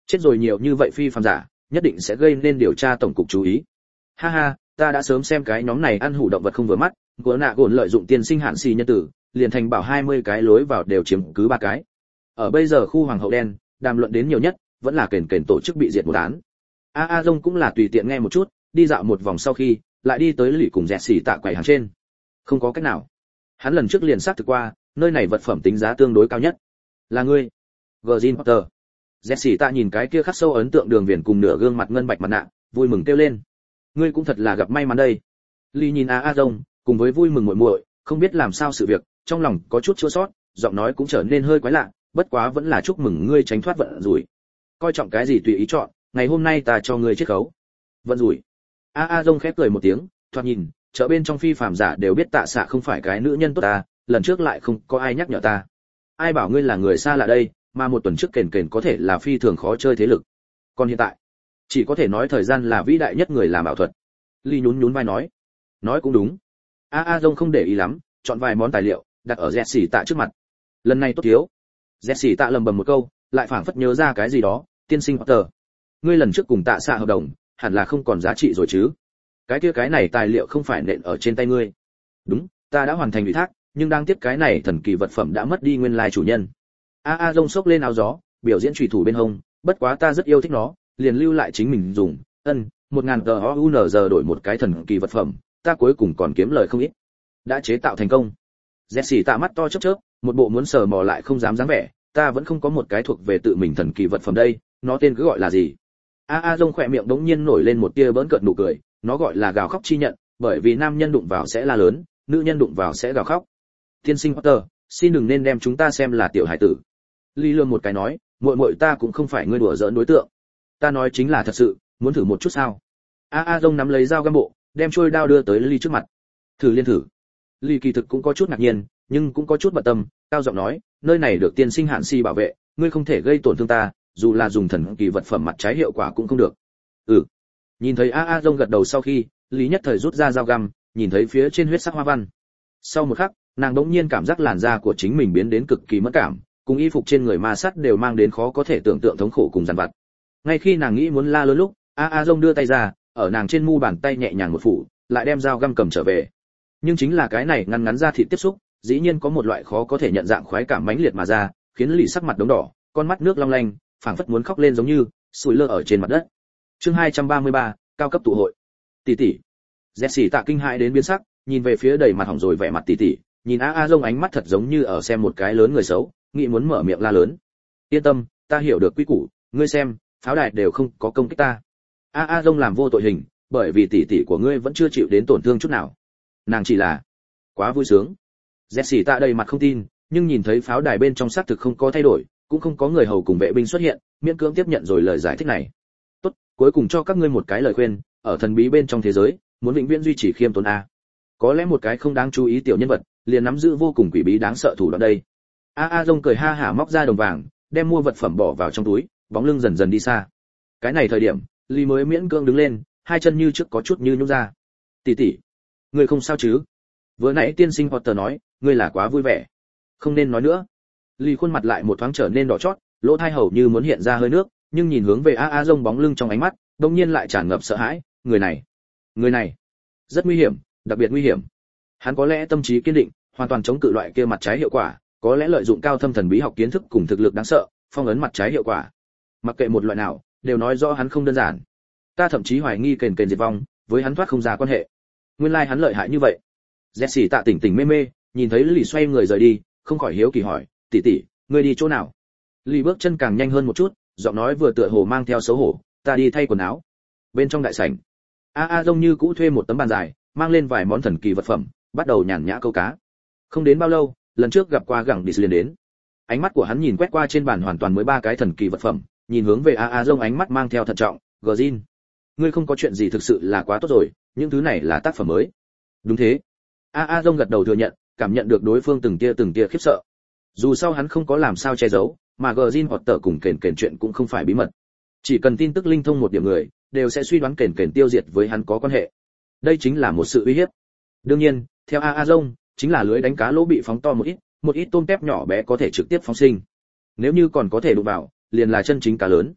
Chết rồi nhiều như vậy phi phàm giả, nhất định sẽ gây nên điều tra tổng cục chú ý. Ha ha, ta đã sớm xem cái nhóm này ăn hủ động vật không vừa mắt, gỡ nạ gồn lợi dụng tiên sinh hạn xì nhân tử, liền thành bảo hai mươi cái lối vào đều chiếm cứ ba cái. Ở bây giờ khu hoàng hậu đen, đàm luận đến nhiều nhất, vẫn là kền kền tổ chức bị diệt một án. A A Dông cũng là tùy tiện nghe một chút, đi dạo một vòng sau khi, lại đi tới lì cùng dẹt xỉ tạ quầy hàng trên. Không có cách nào. Hắn lần trước liền xác thực qua, nơi này vật phẩm tính giá tương đối cao nhất. Là ngươi, Virgin Potter. Dẹt xỉ tạ nhìn cái kia khắc sâu ấn tượng đường viền cùng nửa gương mặt ngân bạch mặt nạ, vui mừng kêu lên. Ngươi cũng thật là gặp may mắn đây. Lì nhìn A A Dông, cùng với vui mừng muội muội, không biết làm sao sự việc, trong lòng có chút chua xót, giọng nói cũng trở nên hơi quái lạ, bất quá vẫn là chúc mừng ngươi tránh thoát vận rủi. Coi trọng cái gì tùy ý chọn, ngày hôm nay ta cho ngươi chiết khấu. Vận rủi. A A Dông khép cười một tiếng, thoạt nhìn, chợ bên trong phi phàm giả đều biết Tạ Xạ không phải cái nữ nhân tốt ta, lần trước lại không có ai nhắc nhở ta. Ai bảo ngươi là người xa lạ đây, mà một tuần trước kền kền có thể là phi thường khó chơi thế lực. Còn hiện tại, chỉ có thể nói thời gian là vĩ đại nhất người làm ảo thuật. Ly nhún nhún vai nói. Nói cũng đúng. A A Dông không để ý lắm, chọn vài món tài liệu, đặt ở dẹt xỉ tạ trước mặt. Lần này tốt thiếu. Dẹt xỉ tạ lầm bầm một câu, lại phảng phất nhớ ra cái gì đó, tiên sinh Potter. Ngươi lần trước cùng Tạ Xạ hợp đồng, hẳn là không còn giá trị rồi chứ? Cái kia cái này tài liệu không phải nện ở trên tay ngươi. Đúng, ta đã hoàn thành ủy thác, nhưng đang tiếp cái này thần kỳ vật phẩm đã mất đi nguyên lai chủ nhân. A A Dông xốc lên áo gió, biểu diễn chủy thủ bên hông, bất quá ta rất yêu thích nó, liền lưu lại chính mình dùng. Ân, một ngàn tờ o u en giờ đổi một cái thần kỳ vật phẩm, ta cuối cùng còn kiếm lời không ít. Đã chế tạo thành công. Jessie tạ mắt to chớp chớp, một bộ muốn sờ mò lại không dám dáng vẻ, ta vẫn không có một cái thuộc về tự mình thần kỳ vật phẩm đây, nó tên cứ gọi là gì? A A Dông khỏe miệng đống nhiên nổi lên một tia bỡn cợt nụ cười, nó gọi là gào khóc chi nhận, bởi vì nam nhân đụng vào sẽ la lớn, nữ nhân đụng vào sẽ gào khóc. Tiên sinh Potter, xin đừng nên đem chúng ta xem là tiểu hải tử. Lý Lương một cái nói, muội muội ta cũng không phải ngươi đùa giỡn đối tượng. Ta nói chính là thật sự, muốn thử một chút sao? A A Dông nắm lấy dao găm bộ, đem trôi đao đưa tới Lý trước mặt. Thử liên thử. Lý kỳ thực cũng có chút ngạc nhiên, nhưng cũng có chút bận tâm, cao giọng nói, nơi này được tiên sinh Hạn Si bảo vệ, ngươi không thể gây tổn thương ta, dù là dùng thần kỳ vật phẩm mặt trái hiệu quả cũng không được. Ừ. Nhìn thấy A A Dông gật đầu sau khi, Lý nhất thời rút ra dao găm, nhìn thấy phía trên huyết sắc hoa văn. Sau một khắc, nàng đống nhiên cảm giác làn da của chính mình biến đến cực kỳ mất cảm, cùng y phục trên người ma sát đều mang đến khó có thể tưởng tượng thống khổ cùng giàn vặt. Ngay khi nàng nghĩ muốn la lớn lúc, A A Dông đưa tay ra, ở nàng trên mu bàn tay nhẹ nhàng một phủ, lại đem dao găm cầm trở về. Nhưng chính là cái này ngăn ngắn ra thịt tiếp xúc, dĩ nhiên có một loại khó có thể nhận dạng khoái cảm mãnh liệt mà ra, khiến Lý sắc mặt đống đỏ, con mắt nước long lanh, phảng phất muốn khóc lên giống như sủi lơ ở trên mặt đất. Chương hai trăm ba mươi ba, cao cấp tụ hội. Tỷ tỷ. Jessie tạ kinh hãi đến biến sắc, nhìn về phía đầy mặt hỏng rồi vẻ mặt tỷ tỷ, nhìn A A Dông ánh mắt thật giống như ở xem một cái lớn người xấu, nghĩ muốn mở miệng la lớn. Yên tâm, ta hiểu được quy củ, ngươi xem, pháo đài đều không có công kích ta. A A Dông làm vô tội hình, bởi vì tỷ tỷ của ngươi vẫn chưa chịu đến tổn thương chút nào. Nàng chỉ là quá vui sướng. Jessie tạ đầy mặt không tin, nhưng nhìn thấy pháo đài bên trong xác thực không có thay đổi, cũng không có người hầu cùng vệ binh xuất hiện, miễn cưỡng tiếp nhận rồi lời giải thích này. Tốt, cuối cùng cho các ngươi một cái lời khuyên, ở thần bí bên trong thế giới, muốn vĩnh viễn duy trì khiêm tốn a. Có lẽ một cái không đáng chú ý tiểu nhân vật, liền nắm giữ vô cùng quỷ bí đáng sợ thủ đoạn đây. A A Dông cười ha hả móc ra đồng vàng, đem mua vật phẩm bỏ vào trong túi, bóng lưng dần dần đi xa. Cái này thời điểm, Lý mới miễn cưỡng đứng lên, hai chân như trước có chút như nhũn ra. Tỷ tỷ, ngươi không sao chứ? Vừa nãy tiên sinh Potter nói, ngươi là quá vui vẻ. Không nên nói nữa. Lý khuôn mặt lại một thoáng trở nên đỏ chót, lỗ tai hầu như muốn hiện ra hơi nước, nhưng nhìn hướng về A A Dông bóng lưng trong ánh mắt, đột nhiên lại tràn ngập sợ hãi, người này, người này, rất nguy hiểm, đặc biệt nguy hiểm. Hắn có lẽ tâm trí kiên định, hoàn toàn chống cự loại kia mặt trái hiệu quả, có lẽ lợi dụng cao thâm thần bí học kiến thức cùng thực lực đáng sợ, phong ấn mặt trái hiệu quả. Mặc kệ một loại nào, đều nói rõ hắn không đơn giản. Ta thậm chí hoài nghi kền kền diệt vong, với hắn thoát không ra quan hệ. Nguyên lai like hắn lợi hại như vậy. Jessie tạ tỉnh tỉnh mê mê, nhìn thấy Lý xoay người rời đi, không khỏi hiếu kỳ hỏi, tỷ tỷ, ngươi đi chỗ nào? Lý bước chân càng nhanh hơn một chút, giọng nói vừa tựa hồ mang theo xấu hổ, ta đi thay quần áo. Bên trong đại sảnh, A A Dông như cũ thuê một tấm bàn dài, mang lên vài món thần kỳ vật phẩm, bắt đầu nhàn nhã câu cá. Không đến bao lâu, lần trước gặp qua gẳng đi liền đến. Ánh mắt của hắn nhìn quét qua trên bàn hoàn toàn mới ba cái thần kỳ vật phẩm, nhìn hướng về A A Dông ánh mắt mang theo thận trọng, Gjin, ngươi không có chuyện gì thực sự là quá tốt rồi, những thứ này là tác phẩm mới. Đúng thế. A A Dông gật đầu thừa nhận, cảm nhận được đối phương từng tia từng tia khiếp sợ. Dù sao hắn không có làm sao che giấu, mà Gjin hoặc tở cùng kền kền chuyện cũng không phải bí mật. Chỉ cần tin tức linh thông một điểm người, đều sẽ suy đoán kền kền tiêu diệt với hắn có quan hệ. Đây chính là một sự uy hiếp. Đương nhiên, theo A A Dông, chính là lưới đánh cá lỗ bị phóng to một ít, một ít tôm tép nhỏ bé có thể trực tiếp phóng sinh. Nếu như còn có thể đụng vào, liền là chân chính cá lớn.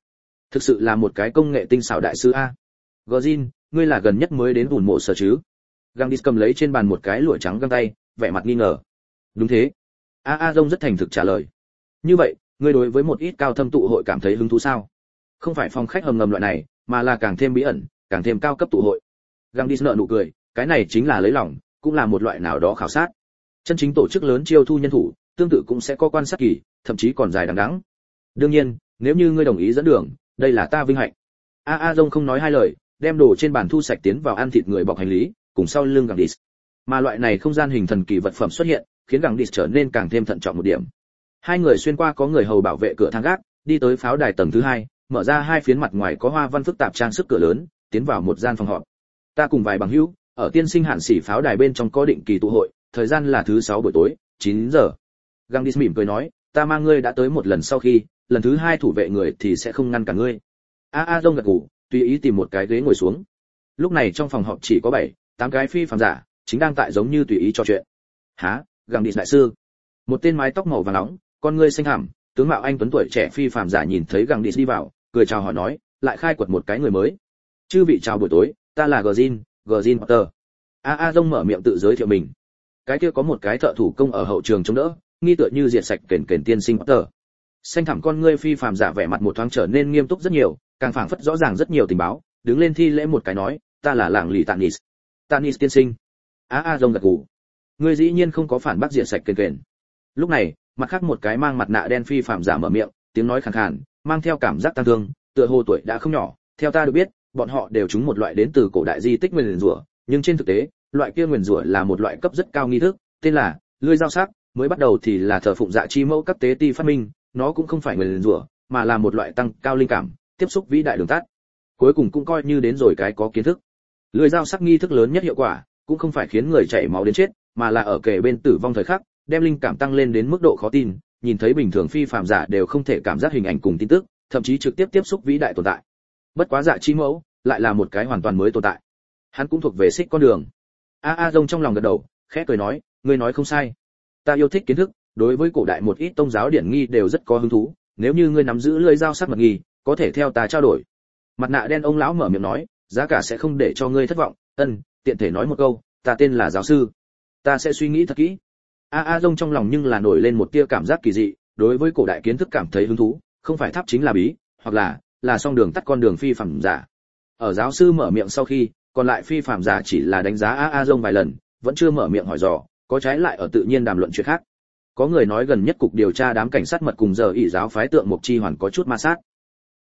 Thực sự là một cái công nghệ tinh xảo đại sư a. Gjin, ngươi là gần nhất mới đến ủn mộ sở chứ? Gandhi cầm lấy trên bàn một cái lụa trắng găng tay, vẻ mặt nghi ngờ. Đúng thế. A A Dông rất thành thực trả lời. Như vậy, ngươi đối với một ít cao thâm tụ hội cảm thấy hứng thú sao? Không phải phòng khách hầm ngầm loại này, mà là càng thêm bí ẩn, càng thêm cao cấp tụ hội. Gandhi nở nụ cười, cái này chính là lấy lòng, cũng là một loại nào đó khảo sát. Chân chính tổ chức lớn chiêu thu nhân thủ, tương tự cũng sẽ có quan sát kỳ, thậm chí còn dài đằng đẵng. Đương nhiên, nếu như ngươi đồng ý dẫn đường, đây là ta vinh hạnh. A A Dông không nói hai lời, đem đồ trên bàn thu sạch tiến vào ăn thịt người bọc hành lý, cùng sau lưng Gandhi. Mà loại này không gian hình thần kỳ vật phẩm xuất hiện, khiến Gandhi trở nên càng thêm thận trọng một điểm. Hai người xuyên qua có người hầu bảo vệ cửa thang gác, đi tới pháo đài tầng thứ hai, mở ra hai phiến mặt ngoài có hoa văn phức tạp trang sức cửa lớn, tiến vào một gian phòng họp. Ta cùng vài bằng hữu ở tiên sinh hạn sĩ pháo đài bên trong có định kỳ tụ hội, thời gian là thứ sáu buổi tối, chín giờ. Gandhi mỉm cười nói, ta mang ngươi đã tới một lần sau khi, lần thứ hai thủ vệ người thì sẽ không ngăn cả ngươi. A A Dông gật gù, tùy ý tìm một cái ghế ngồi xuống. Lúc này trong phòng họp chỉ có bảy, tám cái phi phàm giả, chính đang tại giống như tùy ý trò chuyện. Hả, Gandhi đại sư? Một tên mái tóc màu vàng nóng, con ngươi xanh thẳm, tướng mạo anh tuấn tuổi trẻ phi phàm giả nhìn thấy Gandhi đi vào, cười chào hỏi nói, lại khai quật một cái người mới. Chư vị chào buổi tối, ta là Gjin, Gjin Potter. A A Dông mở miệng tự giới thiệu mình. Cái kia có một cái thợ thủ công ở hậu trường chống đỡ, nghi tựa như diệt sạch kền kền tiên sinh Potter. Xanh thẳm con ngươi phi phàm giả vẻ mặt một thoáng trở nên nghiêm túc rất nhiều, càng phảng phất rõ ràng rất nhiều tình báo, đứng lên thi lễ một cái nói, ta là làng lì Tanis. Tanis tiên sinh. A A Dông gật gù. Ngươi dĩ nhiên không có phản bác diệt sạch kền kền. Lúc này, mặt khác một cái mang mặt nạ đen phi phàm giả mở miệng, tiếng nói khàn khàn, mang theo cảm giác tăng thương, tựa hồ tuổi đã không nhỏ, theo ta được biết, bọn họ đều trúng một loại đến từ cổ đại di tích nguyền rủa, nhưng trên thực tế, loại kia nguyền rủa là một loại cấp rất cao nghi thức, tên là lưỡi dao sắc, mới bắt đầu thì là thờ phụng dạ chi mẫu cấp tế ti phát minh, nó cũng không phải nguyền rủa, mà là một loại tăng cao linh cảm, tiếp xúc vĩ đại đường tắt. Cuối cùng cũng coi như đến rồi cái có kiến thức. Lưỡi dao sắc nghi thức lớn nhất hiệu quả, cũng không phải khiến người chảy máu đến chết, mà là ở kề bên tử vong thời khắc, đem linh cảm tăng lên đến mức độ khó tin, nhìn thấy bình thường phi phàm giả đều không thể cảm giác hình ảnh cùng tin tức, thậm chí trực tiếp tiếp xúc vĩ đại tồn tại. Bất quá dạ chi mẫu lại là một cái hoàn toàn mới tồn tại. Hắn cũng thuộc về xích con đường. A A Dông trong lòng gật đầu, khẽ cười nói, ngươi nói không sai. Ta yêu thích kiến thức, đối với cổ đại một ít tông giáo điển nghi đều rất có hứng thú, nếu như ngươi nắm giữ lưỡi dao sắc mật nghi, có thể theo ta trao đổi. Mặt nạ đen ông lão mở miệng nói, giá cả sẽ không để cho ngươi thất vọng. Ân, tiện thể nói một câu, ta tên là giáo sư. Ta sẽ suy nghĩ thật kỹ. A A Dông trong lòng nhưng là nổi lên một tia cảm giác kỳ dị, đối với cổ đại kiến thức cảm thấy hứng thú, không phải tháp chính là bí, hoặc là là song đường tắt con đường phi phàm giả. Ở giáo sư mở miệng sau khi, còn lại phi phàm giả chỉ là đánh giá A A Dông vài lần, vẫn chưa mở miệng hỏi dò, có trái lại ở tự nhiên đàm luận chuyện khác. Có người nói gần nhất cục điều tra đám cảnh sát mật cùng giờ ỷ giáo phái tượng Mộc Chi Hoàn có chút ma sát.